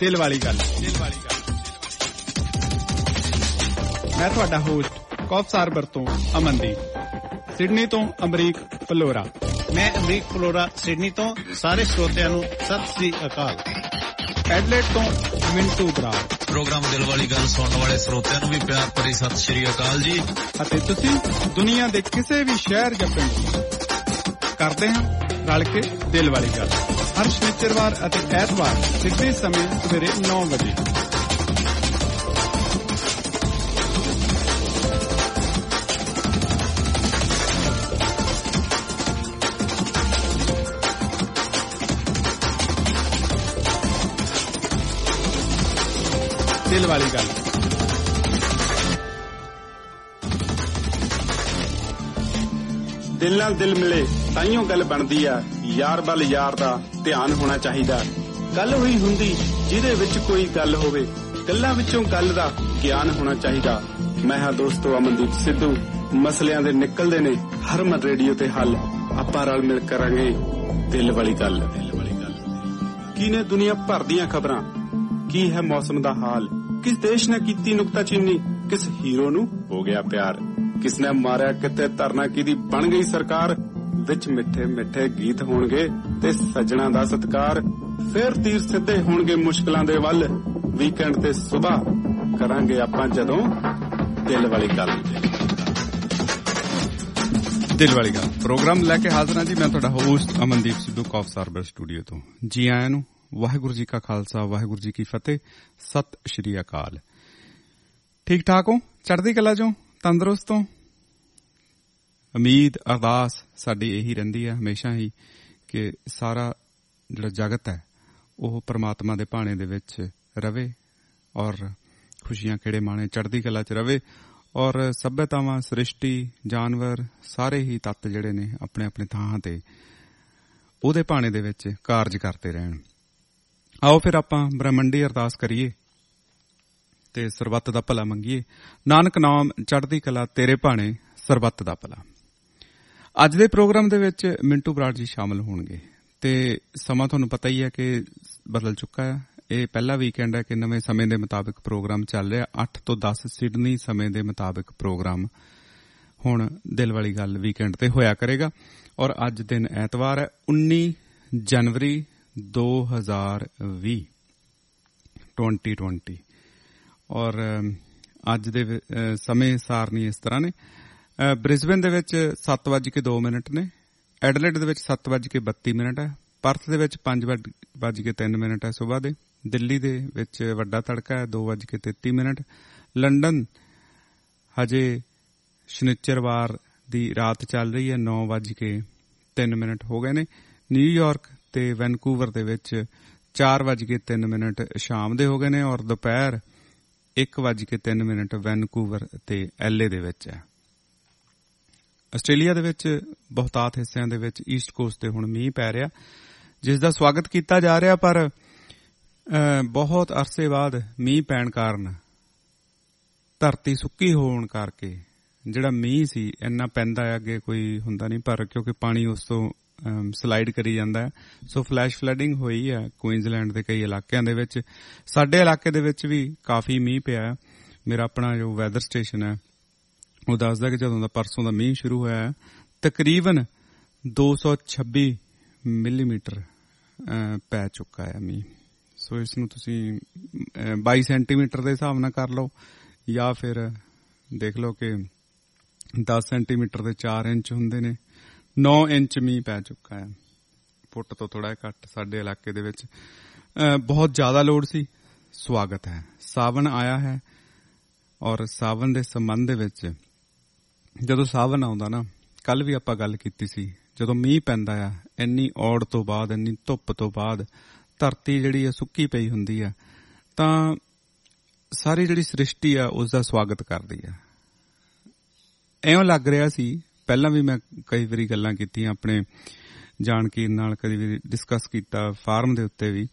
ਦਿਲ ਵਾਲੀ ਗੱਲ। ਮੈਂ ਤੁਹਾਡਾ ਹੋਸਟ ਕੌਫਸਾਰਬਰ ਤੋਂ ਅਮਨਦੀਪ, ਸਿਡਨੀ ਤੋਂ ਅਮਰੀਕ ਪਲੋਰਾ। ਮੈਂ ਅਮਰੀਕ ਪਲੋਰਾ ਸਿਡਨੀ ਤੋਂ। ਸਾਰੇ ਸਰੋਤਿਆਂ ਨੂੰ ਸਤਿ ਸ੍ਰੀ ਅਕਾਲ। ਐਡਲੇਡ ਤੋਂ ਮਿੰਟੂ ਬਰਾੜ। ਪ੍ਰੋਗਰਾਮ ਦਿਲ ਵਾਲੀ ਗੱਲ ਸੁਣਨ ਵਾਲੇ ਸਰੋਤਿਆਂ ਨੂੰ ਵੀ ਪਿਆਰ ਭਰੀ ਸਤਿ ਸ੍ਰੀ ਅਕਾਲ ਜੀ। ਅਤੇ ਤੁਸੀਂ ਦੁਨੀਆ ਦੇ ਕਿਸੇ ਵੀ ਸ਼ਹਿਰ ਜਾਂ ਪਿੰਡ ਕਰਦੇ ਹਾਂ ਰਲ ਕੇ ਦਿਲ ਵਾਲੀ ਗੱਲ, ਹਰ ਸ਼ਨੀਚਰਵਾਰ ਅਤੇ ਐਤਵਾਰ ਸਿੱਧੇ ਸਮੇਂ ਸਵੇਰੇ 9 ਵਜੇ। ਦਿਲ ਵਾਲੀ ਗੱਲ। ਦਿਲ ਨਾਲ ਦਿਲ ਮਿਲੇ ਤਾਈਓ ਗੱਲ ਬਣਦੀ ਆ, ਯਾਰ ਵੱਲ ਯਾਰ ਦਾ ਧਿਆਨ ਹੋਣਾ ਚਾਹੀਦਾ। ਗੱਲ ਹੋਈ ਹੁੰਦੀ ਜਿਹਦੇ ਵਿੱਚ ਕੋਈ ਗੱਲ ਹੋਵੇ, ਗੱਲਾਂ ਵਿੱਚੋਂ ਗੱਲ ਦਾ ਗਿਆਨ ਹੋਣਾ ਚਾਹੀਦਾ। ਮੈਂ ਹਾਂ ਦੋਸਤੋ ਅਮਨਦੀਪ ਸਿੱਧੂ। ਮਸਲਿਆਂ ਦੇ ਨਿਕਲਦੇ ਨੇ ਹਰਮਨ ਰੇਡੀਓ ਤੇ ਹੱਲ। ਆਪਾਂ ਰਲ ਮਿਲ ਕਰਾਂਗੇ ਦਿਲ ਵਾਲੀ ਗੱਲ। ਕੀ ਨੇ ਦੁਨੀਆ ਭਰ ਦੀਆਂ ਖਬਰਾਂ, ਕੀ ਹੈ ਮੌਸਮ ਦਾ ਹਾਲ, ਕਿਸ ਦੇਸ਼ ਨੇ ਕੀਤੀ ਨੁਕਤਾਚੀਨੀ, ਕਿਸ ਹੀਰੋ ਨੂੰ ਹੋ ਗਿਆ ਪਿਆਰ, ਕਿਸ ਨੇ ਮਾਰਿਆ ਕਿਤੇ ਧਰਨਾ, ਕਿਹਦੀ ਬਣ ਗਈ ਸਰਕਾਰ। ਵਿੱਚ ਮਿੱਠੇ ਮਿੱਠੇ ਗੀਤ ਹੋਣਗੇ ਤੇ ਸੱਜਣਾ ਦਾ ਸਤਿਕਾਰ। ਫੇਰ ਤੀਰ ਸਿੱਧੇ ਹੋਣਗੇ ਮੁਸ਼ਕਲਾਂ ਦੇ ਵੱਲ। ਵੀਕਐਂਡ ਤੇ ਸੁਬਾਹ ਕਰਾਂਗੇ ਆਪਾਂ ਜਦੋਂ ਦਿਲ ਵਾਲੀ ਗੱਲ। ਦਿਲ ਵਾਲੀ ਗੱਲ ਪ੍ਰੋਗਰਾਮ ਲੈ ਕੇ ਹਾਜ਼ਰ ਹਾਂ ਜੀ। ਮੈਂ ਤੁਹਾਡਾ host Amandeep Sidhu Coffs Harbour studio ਤੋਂ। ਜੀ ਆਇਆਂ ਨੂੰ। ਵਾਹਿਗੁਰੂ ਜੀ ਕਾ ਖਾਲਸਾ, ਵਾਹਿਗੁਰੂ ਜੀ ਕੀ ਫਤਿਹ। ਸਤਿ ਸ਼੍ਰੀ ਅਕਾਲ। ਠੀਕ ਠਾਕ ਹੋ? ਚੜ੍ਹਦੀ ਕਲਾ ਚੋਂ, ਤੰਦਰੁਸਤ ਹੋ? ਉਮੀਦ ਅਰਦਾਸ ਸਾਡੀ ਇਹੀ ਰਹਿੰਦੀ ਹੈ ਹਮੇਸ਼ਾ ਹੀ ਕਿ ਸਾਰਾ ਜਿਹੜਾ ਜਗਤ ਹੈ ਉਹ ਪਰਮਾਤਮਾ ਦੇ ਭਾਣੇ ਦੇ ਵਿੱਚ ਰਵੇ ਔਰ ਖੁਸ਼ੀਆਂ ਖੇੜੇ ਮਾਣੇ, ਚੜ੍ਹਦੀ ਕਲਾ 'ਚ ਰਵੇ ਔਰ ਸੱਭਿਅਤਾਵਾਂ, ਸ੍ਰਿਸ਼ਟੀ, ਜਾਨਵਰ ਸਾਰੇ ਹੀ ਤੱਤ ਜਿਹੜੇ ਨੇ ਆਪਣੇ ਆਪਣੇ ਥਾਂ ਤੇ ਉਹਦੇ ਭਾਣੇ ਦੇ ਵਿੱਚ ਕਾਰਜ ਕਰਦੇ ਰਹਿਣ। ਆਓ ਫਿਰ ਆਪਾਂ ਬ੍ਰਹਮੰਡੀ ਅਰਦਾਸ ਕਰੀਏ ਤੇ ਸਰਬੱਤ ਦਾ ਭਲਾ ਮੰਗੀਏ। ਨਾਨਕ ਨਾਮ ਚੜ੍ਹਦੀ ਕਲਾ ਤੇਰੇ ਭਾਣੇ ਸਰਬੱਤ ਦਾ ਭਲਾ। ਅੱਜ ਦੇ ਪ੍ਰੋਗਰਾਮ ਦੇ ਵਿੱਚ ਮਿੰਟੂ ਬਰਾੜ ਜੀ ਸ਼ਾਮਲ ਹੋਣਗੇ ਤੇ ਸਮਾਂ ਤੁਹਾਨੂੰ ਪਤਾ ਹੀ ਹੈ ਕਿ ਬਦਲ ਚੁੱਕਾ ਹੈ। ਇਹ ਪਹਿਲਾ ਵੀਕਐਂਡ ਹੈ ਕਿ ਨਵੇਂ ਸਮੇਂ ਦੇ ਮੁਤਾਬਿਕ ਪ੍ਰੋਗਰਾਮ ਚੱਲ ਰਿਹਾ। 8 ਤੋਂ 10 ਸਿਡਨੀ ਸਮੇਂ ਦੇ ਮੁਤਾਬਿਕ ਪ੍ਰੋਗਰਾਮ ਹੁਣ ਦਿਲ ਵਾਲੀ ਗੱਲ ਵੀਕਐਂਡ ਤੇ ਹੋਇਆ ਕਰੇਗਾ। ਔਰ ਅੱਜ ਦਿਨ ਐਤਵਾਰ ਹੈ, 19 ਜਨਵਰੀ 2020 ਔਰ ਅੱਜ ਦੇ ਸਮੇਂ ਸਾਰਨੀ ਇਸ ਤਰ੍ਹਾਂ ਨੇ। ਬ੍ਰਿਸਬੇਨ ਦੇ ਵਿੱਚ 7:02 ਨੇ, ਐਡਲੇਡ ਦੇ ਵਿੱਚ 7:32 ਹੈ, ਪਰਥ ਦੇ ਵਿੱਚ 5:03 ਹੈ ਸੁਬਾਹ ਦੇ, ਦਿੱਲੀ ਦੇ ਵਿੱਚ ਵੱਡਾ ਤੜਕਾ ਹੈ 2:33, ਲੰਡਨ ਹਜੇ ਸ਼ਨੀਚਰਵਾਰ ਦੀ ਰਾਤ ਚੱਲ ਰਹੀ ਹੈ 9:03 ਹੋ ਗਏ ਨੇ, ਨਿਊਯਾਰਕ ਤੇ ਵੈਨਕੂਵਰ ਦੇ ਵਿੱਚ 4:03 ਸ਼ਾਮ ਦੇ ਹੋ ਗਏ ਨੇ ਔਰ ਦੁਪਹਿਰ 1:03 ਵੈਨਕੂਵਰ ਤੇ ਐਲਏ ਦੇ ਵਿੱਚ ਹੈ। ਆਸਟ੍ਰੇਲੀਆ ਦੇ ਵਿੱਚ ਬਹੁਤਾਤ ਹਿੱਸਿਆਂ ਦੇ ਵਿੱਚ ਈਸਟ ਕੋਸਟ ਤੇ ਹੁਣ ਮੀਂਹ ਪੈ ਰਿਹਾ, ਜਿਸ ਦਾ ਸਵਾਗਤ ਕੀਤਾ ਜਾ ਰਿਹਾ। ਪਰ ਬਹੁਤ ਅਰਸੇ ਬਾਅਦ ਮੀਂਹ ਪੈਣ ਕਾਰਨ ਧਰਤੀ ਸੁੱਕੀ ਹੋਣ ਕਰਕੇ ਜਿਹੜਾ ਮੀਂਹ ਸੀ ਇੰਨਾ ਪੈਂਦਾ ਹੈ ਅੱਗੇ ਕੋਈ ਹੁੰਦਾ ਨਹੀਂ, ਪਰ ਕਿਉਂਕਿ ਪਾਣੀ ਉਸ ਤੋਂ ਸਲਾਈਡ ਕਰੀ ਜਾਂਦਾ ਹੈ ਸੋ ਫਲੈਸ਼ ਫਲੱਡਿੰਗ ਹੋਈ ਹੈ ਕੁਈਨਜ਼ਲੈਂਡ ਦੇ ਕਈ ਇਲਾਕਿਆਂ ਦੇ ਵਿੱਚ। ਸਾਡੇ ਇਲਾਕੇ ਦੇ ਵਿੱਚ ਵੀ ਕਾਫੀ ਮੀਂਹ ਪਿਆ। ਮੇਰਾ ਆਪਣਾ ਜੋ ਵੈਦਰ ਸਟੇਸ਼ਨ ਹੈ ਉਹ ਦੱਸਦਾ ਕਿ ਜਦੋਂ ਦਾ ਪਰਸੋਂ ਦਾ ਮੀਂਹ ਸ਼ੁਰੂ ਹੋਇਆ ਤਕਰੀਬਨ 226 ਮਿਲੀਮੀਟਰ ਪੈ ਚੁੱਕਾ ਹੈ ਮੀਂਹ। ਸੋ ਇਸ ਨੂੰ ਤੁਸੀਂ 22 ਸੈਂਟੀਮੀਟਰ ਦੇ ਹਿਸਾਬ ਨਾਲ ਕਰ ਲਓ ਜਾਂ ਫਿਰ ਦੇਖ ਲਓ ਕਿ 10 ਸੈਂਟੀਮੀਟਰ ਦੇ 4 ਇੰਚ ਹੁੰਦੇ ਨੇ। 9 ਇੰਚ ਮੀਂਹ ਪੈ ਚੁੱਕਾ ਹੈ, ਫੁੱਟ ਤੋਂ ਥੋੜਾ ਘੱਟ ਸਾਡੇ ਇਲਾਕੇ ਦੇ ਵਿੱਚ। ਬਹੁਤ ਜ਼ਿਆਦਾ ਲੋੜ ਸੀ। ਸਵਾਗਤ ਹੈ, ਸਾਵਣ ਆਇਆ ਹੈ ਔਰ ਸਾਵਣ ਦੇ ਸੰਬੰਧ ਦੇ ਵਿੱਚ ਜਦੋਂ ਸਾਵਣ ਆਉਂਦਾ ਨਾ, ਕੱਲ ਵੀ ਆਪਾਂ ਗੱਲ ਕੀਤੀ ਸੀ, ਜਦੋਂ ਮੀਂਹ ਪੈਂਦਾ ਆ ਇੰਨੀ ਔੜ ਤੋਂ ਬਾਅਦ, ਇੰਨੀ ਧੁੱਪ ਤੋਂ ਬਾਅਦ ਧਰਤੀ ਜਿਹੜੀ ਆ ਸੁੱਕੀ ਪਈ ਹੁੰਦੀ ਆ ਤਾਂ ਸਾਰੀ ਜਿਹੜੀ ਸ੍ਰਿਸ਼ਟੀ ਆ ਉਸ ਦਾ ਸਵਾਗਤ ਕਰਦੀ ਆ। ਇਉਂ ਲੱਗ ਰਿਹਾ ਸੀ, ਪਹਿਲਾਂ ਵੀ ਮੈਂ ਕਈ ਵਾਰੀ ਗੱਲਾਂ ਕੀਤੀਆਂ ਆਪਣੇ ਜਾਣਕੀਰ ਨਾਲ, ਕਦੀ ਵੀ ਡਿਸਕਸ ਕੀਤਾ ਫਾਰਮ ਦੇ ਉੱਤੇ ਵੀ।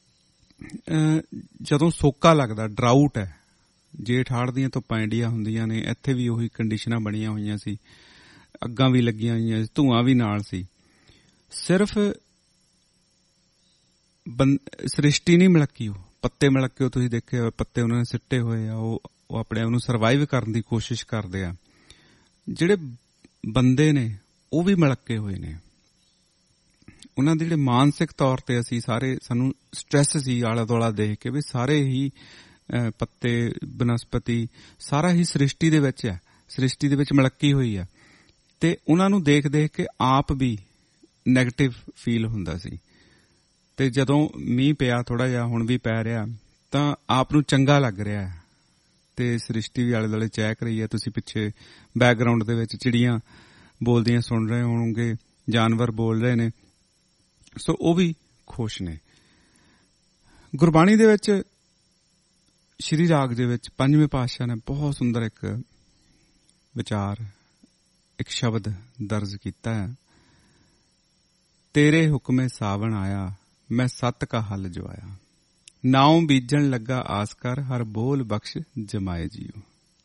ਜਦੋਂ ਸੋਕਾ ਲੱਗਦਾ, ਡਰਾਊਟ ਹੈ, ਜੇਠ ਹਾੜ ਦੀਆਂ ਧੁੱਪਾਂ ਇੰਡੀਆ ਹੁੰਦੀਆਂ ਨੇ, ਇੱਥੇ ਵੀ ਉਹੀ ਕੰਡੀਸ਼ਨਾਂ ਬਣੀਆਂ ਹੋਈਆਂ ਸੀ, ਅੱਗਾਂ ਵੀ ਲੱਗੀਆਂ ਹੋਈਆਂ ਸੀ, ਧੂਆਂ ਵੀ ਨਾਲ ਸੀ। ਸਿਰਫ ਸ੍ਰਿਸ਼ਟੀ ਨਹੀਂ ਮਿਲਕੀ, ਉਹ ਪੱਤੇ ਮਿਲਕੇ ਤੁਸੀਂ ਦੇਖੇ ਹੋਏ, ਪੱਤੇ ਉਹਨਾਂ ਨੇ ਸਿੱਟੇ ਹੋਏ ਆ, ਉਹ ਆਪਣੇ ਆਪ ਨੂੰ ਸਰਵਾਈਵ ਕਰਨ ਦੀ ਕੋਸ਼ਿਸ਼ ਕਰਦੇ ਆ। ਜਿਹੜੇ ਬੰਦੇ ਨੇ ਉਹ ਵੀ ਮਿਲਕੇ ਹੋਏ ਨੇ। ਉਹਨਾਂ ਦੇ ਜਿਹੜੇ ਮਾਨਸਿਕ ਤੌਰ ਤੇ ਅਸੀਂ ਸਾਰੇ, ਸਾਨੂੰ ਸਟ੍ਰੈਸ ਸੀ ਆਲਾ ਦੁਆਲਾ ਦੇਖ ਕੇ ਵੀ ਸਾਰੇ ਹੀ ਪੱਤੇ, ਬਨਸਪਤੀ, ਸਾਰਾ ਹੀ ਸ੍ਰਿਸ਼ਟੀ ਦੇ ਵਿੱਚ ਹੈ, ਸ੍ਰਿਸ਼ਟੀ ਦੇ ਵਿੱਚ ਮਿਲਕੀ ਹੋਈ ਆ। ਤੇ ਉਹਨਾਂ ਨੂੰ ਦੇਖ ਦੇਖ ਕੇ ਆਪ ਵੀ ਨੈਗੇਟਿਵ ਫੀਲ ਹੁੰਦਾ ਸੀ। ਤੇ ਜਦੋਂ ਮੀਂਹ ਪਿਆ ਥੋੜਾ ਜਿਹਾ, ਹੁਣ ਵੀ ਪੈ ਰਿਹਾ, ਤਾਂ ਆਪ ਨੂੰ ਚੰਗਾ ਲੱਗ ਰਿਹਾ ਤੇ ਸ੍ਰਿਸ਼ਟੀ ਵੀ ਆਲੇ ਦੁਆਲੇ ਚਹਿਕ ਰਹੀ ਹੈ। ਤੁਸੀਂ ਪਿੱਛੇ ਬੈਕਗਰਾਊਂਡ ਦੇ ਵਿੱਚ ਚਿੜੀਆਂ ਬੋਲਦੀਆਂ ਸੁਣ ਰਹੇ ਹੋਣਗੇ, ਜਾਨਵਰ ਬੋਲ ਰਹੇ ਨੇ, ਸੋ ਉਹ ਵੀ ਖੁਸ਼ ਨੇ। ਗੁਰਬਾਣੀ ਦੇ ਵਿੱਚ ਸ਼੍ਰੀ ਰਾਗ ਦੇ ਵਿੱਚ ਪੰਜਵੇਂ ਪਾਤਸ਼ਾਹ ਨੇ ਬਹੁਤ ਸੁੰਦਰ ਇੱਕ ਵਿਚਾਰ, ਇੱਕ ਸ਼ਬਦ ਦਰਜ ਕੀਤਾ ਹੈ। ਤੇਰੇ ਹੁਕਮੇ ਸਾਵਣ ਆਇਆ, ਮੈਂ ਸੱਤ ਕਾ ਹਲ ਜਵਾਇਆ, ਨਾਉ ਬੀਜਣ ਲੱਗਾ ਆਸ ਕਰ, ਹਰ ਬੋਲ ਬਖਸ਼ ਜਮਾਏ ਜੀਓ।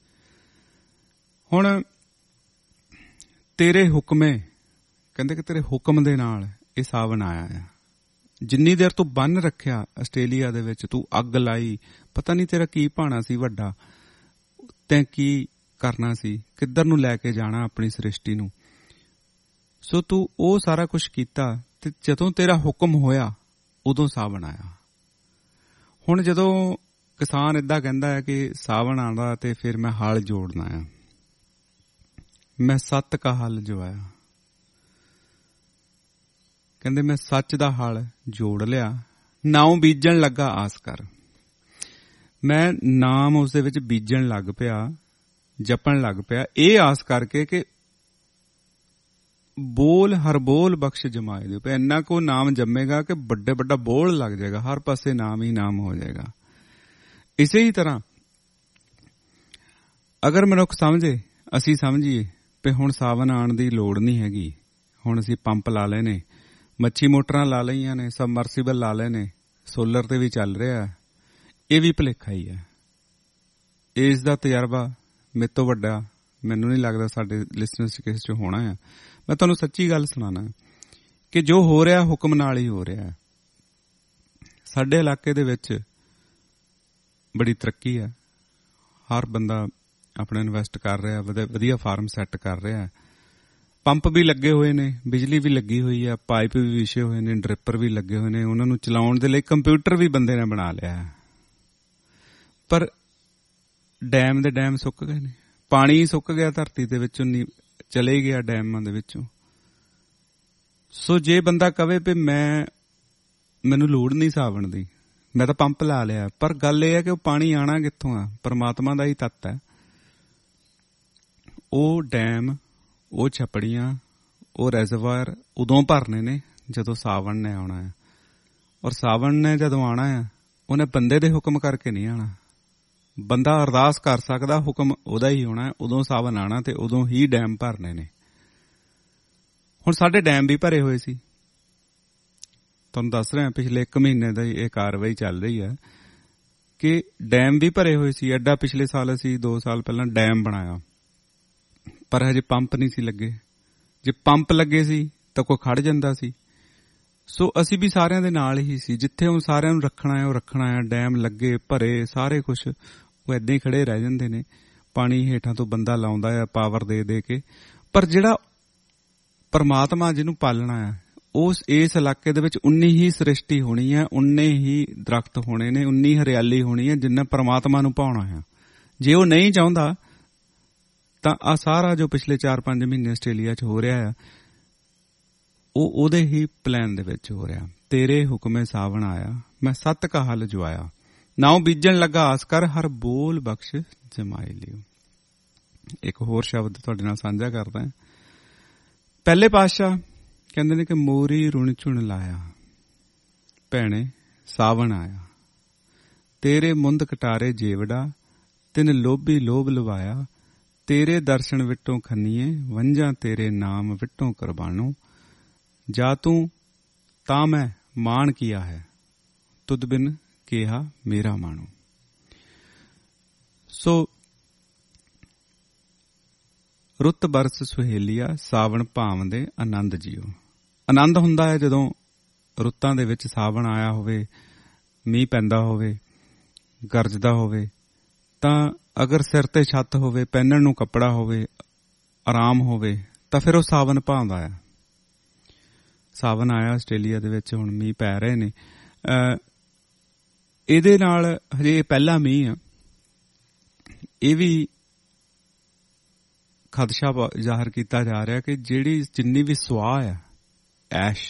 ਹੁਣ ਤੇਰੇ ਹੁਕਮੇ, ਕਹਿੰਦੇ ਕਿ ਤੇਰੇ ਹੁਕਮ ਦੇ ਨਾਲ ਇਹ ਸਾਵਣ ਆਇਆ ਆ। ਜਿੰਨੀ ਦੇਰ ਤੂੰ ਬੰਨ ਰੱਖਿਆ ਆਸਟ੍ਰੇਲੀਆ ਦੇ ਵਿੱਚ, ਤੂੰ ਅੱਗ ਲਾਈ, ਪਤਾ ਨਹੀਂ ਤੇਰਾ ਕੀ ਭਾਣਾ ਸੀ ਵੱਡਾ, ਤੈਂ ਕੀ ਕਰਨਾ ਸੀ, ਕਿੱਧਰ ਨੂੰ ਲੈ ਕੇ ਜਾਣਾ ਆਪਣੀ ਸ੍ਰਿਸ਼ਟੀ ਨੂੰ। ਸੋ ਤੂੰ ਉਹ ਸਾਰਾ ਕੁਝ ਕੀਤਾ ਤੇ ਜਦੋਂ ਤੇਰਾ ਹੁਕਮ ਹੋਇਆ ਉਦੋਂ ਸਾਵਣ ਆਇਆ। ਹੁਣ ਜਦੋਂ ਕਿਸਾਨ ਏਦਾਂ ਕਹਿੰਦਾ ਹੈ ਕਿ ਸਾਵਣ ਆਉਂਦਾ ਤੇ ਫਿਰ ਮੈਂ ਹਲ ਜੋੜਨਾ ਆ, ਮੈਂ ਸੱਤ ਕਾ ਹਲ ਜਵਾਇਆ, ਕਹਿੰਦੇ ਮੈਂ ਸੱਚ ਦਾ ਹਲ ਜੋੜ ਲਿਆ, ਨਾਉ ਬੀਜਣ ਲੱਗਾ ਆਸ ਕਰ। ਮੈਂ ਨਾਮ ਉਸ ਦੇ ਵਿੱਚ ਬੀਜਣ ਲੱਗ ਪਿਆ, ਜਪਣ ਲੱਗ ਪਿਆ, ਇਹ ਆਸ ਕਰਕੇ ਕਿ ਬੋਲ ਹਰ ਬੋਲ ਬਖਸ਼ ਜਮਾਏ ਦਿਓ, ਪਏ ਇੰਨਾ ਕੋ ਨਾਮ ਜੰਮੇਗਾ ਕਿ ਵੱਡੇ ਵੱਡਾ ਬੋਲ ਲੱਗ ਜਾਏਗਾ, ਹਰ ਪਾਸੇ ਨਾਮ ਹੀ ਨਾਮ ਹੋ ਜਾਏਗਾ। ਇਸੇ ਹੀ ਤਰ੍ਹਾਂ ਅਗਰ ਮਨੁੱਖ ਸਮਝੇ, ਅਸੀਂ ਸਮਝੀਏ ਵੀ ਹੁਣ ਸਾਵਨ ਆਉਣ ਦੀ ਲੋੜ ਨਹੀਂ ਹੈਗੀ, ਹੁਣ ਅਸੀਂ ਪੰਪ ਲਾ ਲਏ ਨੇ, ਮੱਛੀ ਮੋਟਰਾਂ ਲਾ ਲਈਆਂ ਨੇ, ਸਬਮਰਸੀਬਲ ਲਾ ਲਏ ਨੇ, ਸੋਲਰ ਤੇ ਵੀ ਚੱਲ ਰਿਹਾ, ਇਹ ਵੀ ਭੁਲੇਖਾ ਹੀ ਹੈ। ਇਸ ਦਾ ਤਜਰਬਾ ਮੇਰੇ ਤੋਂ ਵੱਡਾ ਮੈਨੂੰ ਨਹੀਂ ਲੱਗਦਾ ਸਾਡੇ ਲਿਸਨਰਸ ਚ ਕਿਸੇ ਚ ਹੋਣਾ ਹੈ। ਮੈਂ ਤੁਹਾਨੂੰ ਸੱਚੀ ਗੱਲ ਸੁਣਾਣਾ ਕਿ ਜੋ ਹੋ ਰਿਹਾ ਹੁਕਮ ਨਾਲ ਹੀ ਹੋ ਰਿਹਾ। ਸਾਡੇ ਇਲਾਕੇ ਦੇ ਵਿੱਚ ਬੜੀ ਤਰੱਕੀ ਹੈ, ਹਰ ਬੰਦਾ ਆਪਣਾ ਇਨਵੈਸਟ ਕਰ ਰਿਹਾ, ਵਧੀਆ ਫਾਰਮ ਸੈੱਟ ਕਰ ਰਿਹਾ, ਪੰਪ ਵੀ ਲੱਗੇ ਹੋਏ ਨੇ, ਬਿਜਲੀ ਵੀ ਲੱਗੀ ਹੋਈ ਹੈ, ਪਾਈਪ ਵੀ ਵਿਛੇ ਹੋਏ ਨੇ, ਡ੍ਰਿਪਰ ਵੀ ਲੱਗੇ ਹੋਏ ਨੇ, ਉਹਨਾਂ ਨੂੰ ਚਲਾਉਣ ਦੇ ਲਈ ਕੰਪਿਊਟਰ ਵੀ ਬੰਦੇ ਨੇ ਬਣਾ ਲਿਆ। ਪਰ ਡੈਮ ਦੇ ਡੈਮ ਸੁੱਕ ਗਏ ਨੇ, ਪਾਣੀ ਸੁੱਕ ਗਿਆ ਧਰਤੀ ਦੇ ਵਿੱਚੋਂ, ਚਲੇ ਗਿਆ ਡੈਮਾਂ ਦੇ ਵਿੱਚੋਂ। ਸੋ ਜੇ ਬੰਦਾ ਕਵੇ ਵੀ ਮੈਨੂੰ ਲੋੜ ਨਹੀਂ ਸਾਵਣ ਦੀ, ਮੈਂ ਤਾਂ ਪੰਪ ਲਾ ਲਿਆ, ਪਰ ਗੱਲ ਇਹ ਹੈ ਕਿ ਉਹ ਪਾਣੀ ਆਣਾ ਕਿੱਥੋਂ ਆ? ਪਰਮਾਤਮਾ ਦਾ ਹੀ ਤੱਤ ਹੈ। ਉਹ ਡੈਮ, ਉਹ ਛਪੜੀਆਂ, ਉਹ ਰੈਜ਼ਰਵਾਇਰ ਉਦੋਂ ਭਰਨੇ ਨੇ ਜਦੋਂ ਸਾਵਣ ਨੇ ਆਉਣਾ ਹੈ। ਔਰ ਸਾਵਣ ਨੇ ਜਦੋਂ ਆਉਣਾ ਹੈ, ਉਹਨੇ ਬੰਦੇ ਦੇ ਹੁਕਮ ਕਰਕੇ ਨਹੀਂ ਆਉਣਾ। ਬੰਦਾ ਅਰਦਾਸ ਕਰ ਸਕਦਾ, ਹੁਕਮ ਉਹਦਾ ਹੀ ਹੋਣਾ, ਉਦੋਂ ਸਾਵਣ ਆਉਣਾ ਤੇ ਉਦੋਂ ਹੀ ਡੈਮ ਭਰਨੇ ਨੇ। ਹੁਣ ਸਾਡੇ ਡੈਮ ਵੀ ਭਰੇ ਹੋਏ ਸੀ, ਤੁਹਾਨੂੰ ਦੱਸ ਰਿਹਾ, ਪਿਛਲੇ 1 ਮਹੀਨੇ ਦਾ ਇਹ ਕਾਰਵਾਈ ਚੱਲ ਰਹੀ ਹੈ ਕਿ ਡੈਮ ਵੀ ਭਰੇ ਹੋਏ ਸੀ। ਐਡਾ ਪਿਛਲੇ ਸਾਲ ਅਸੀਂ 2 ਸਾਲ ਪਹਿਲਾਂ ਡੈਮ ਬਣਾਇਆ, ਪਰ ਹਜੇ ਪੰਪ ਨਹੀਂ ਸੀ ਲੱਗੇ। ਜੇ ਪੰਪ ਲੱਗੇ ਸੀ ਤਾਂ ਕੋਈ ਖੜ ਜਾਂਦਾ ਸੀ। ਸੋ ਅਸੀਂ ਵੀ ਸਾਰਿਆਂ ਦੇ ਨਾਲ ਹੀ ਸੀ, ਜਿੱਥੇ ਹੁਣ ਸਾਰਿਆਂ ਨੂੰ ਰੱਖਣਾ ਹੈ ਉਹ ਰੱਖਣਾ ਹੈ। ਡੈਮ ਲੱਗੇ, ਭਰੇ, ਸਾਰੇ ਕੁਛ, ਉਹ ਏਦਾਂ ਹੀ ਖੜੇ ਰਹਿ ਜਾਂਦੇ ਨੇ। ਪਾਣੀ ਹੇਠਾਂ ਤੋਂ ਬੰਦਾ ਲਾਉਂਦਾ ਹੈ ਪਾਵਰ ਦੇ ਦੇ ਕੇ। ਪਰ ਜਿਹੜਾ ਪਰਮਾਤਮਾ ਜਿਹਨੂੰ ਪਾਲਣਾ ਹੈ, ਇਸ ਇਲਾਕੇ ਦੇ ਵਿੱਚ ਉਨੀ ਹੀ ਸ੍ਰਿਸ਼ਟੀ ਹੋਣੀ ਹੈ, ਉਨੇ ਹੀ ਦਰਖਤ ਹੋਣੇ ਨੇ, ਉਨੀ ਹਰਿਆਲੀ ਹੋਣੀ ਹੈ ਜਿੰਨਾ ਪਰਮਾਤਮਾ ਨੂੰ ਭਾਉਣਾ ਹੈ। ਜੇ ਉਹ ਨਹੀਂ ਚਾਹੁੰਦਾ ਤਾਂ ਆ ਸਾਰਾ ਜੋ ਪਿਛਲੇ 4-5 ਮਹੀਨੇ ਆਸਟ੍ਰੇਲੀਆ 'ਚ ਹੋ ਰਿਹਾ ਹੈ, ਉਹ ਉਹਦੇ ਹੀ ਪਲਾਨ ਦੇ ਵਿੱਚ ਹੋ ਰਿਹਾ। ਤੇਰੇ ਹੁਕਮੇ ਸਾਵਣ ਆਇਆ, ਮੈਂ ਸੱਤ ਕਾ ਹਲ ਜਵਾਇਆ, ਨਾਉ ਬੀਜਣ ਲੱਗਾ ਆਸ ਕਰ, ਹਰ ਬੋਲ ਬਖਸ਼ ਜਮਾਏ ਲਿਓ। ਇੱਕ ਹੋਰ ਸ਼ਬਦ ਤੁਹਾਡੇ ਨਾਲ ਸਾਂਝਾ ਕਰਦਾ। ਪਹਿਲੇ ਪਾਤਸ਼ਾਹ ਕਹਿੰਦੇ ਨੇ ਕਿ ਮੋਰੀ ਰੁਣ ਝੁਣ ਲਾਇਆ, ਭੈਣੇ ਸਾਵਣ ਆਇਆ, ਤੇਰੇ ਮੁੰਦ ਕਟਾਰੇ ਜੇਵੜਾ, ਤਿਨ ਲੋਭੀ ਲੋਭ ਲਵਾਇਆ, ਤੇਰੇ ਦਰਸ਼ਨ ਵਿਟੋਂ ਖੰਨੀਏ, ਵੰਝਾਂ ਤੇਰੇ ਨਾਮ ਵਿਟੋਂ ਕੁਰਬਾਨੋ, ਜਾ ਤੂੰ ਤਾਂ ਮੈਂ ਮਾਣ ਕੀਆ ਹੈ, ਤੁਧ ਬਿਨ ਕਿਹਾ ਮੇਰਾ ਮਾਣੋ। ਸੋ ਰੁੱਤ ਬਰਸ ਸੁਹੇਲੀਆ, ਸਾਵਣ ਭਾਵਦੇ ਆਨੰਦ ਜੀਓ। ਆਨੰਦ ਹੁੰਦਾ ਹੈ ਜਦੋਂ ਰੁੱਤਾਂ ਦੇ ਵਿੱਚ ਸਾਵਣ ਆਇਆ ਹੋਵੇ, ਮੀਂਹ ਪੈਂਦਾ ਹੋਵੇ, ਗਰਜਦਾ ਹੋਵੇ ਤਾਂ ਅਗਰ ਸਿਰ ਤੇ ਛੱਤ ਹੋਵੇ, ਪਹਿਨਣ ਨੂੰ ਕੱਪੜਾ ਹੋਵੇ, ਆਰਾਮ ਹੋਵੇ ਤਾਂ ਫਿਰ ਉਹ ਸਾਵਨ ਭਾਉਂਦਾ ਆ। ਸਾਵਨ ਆਇਆ ਆਸਟ੍ਰੇਲੀਆ ਦੇ ਵਿੱਚ, ਹੁਣ ਮੀਂਹ ਪੈ ਰਹੇ ਨੇ। ਇਹਦੇ ਨਾਲ ਹਜੇ ਪਹਿਲਾ ਮੀਂਹ ਆ, ਇਹ ਵੀ ਖਦਸ਼ਾ ਜ਼ਾਹਰ ਕੀਤਾ ਜਾ ਰਿਹਾ ਕਿ ਜਿੰਨੀ ਵੀ ਸੁਆਹ ਆ, ਐਸ਼,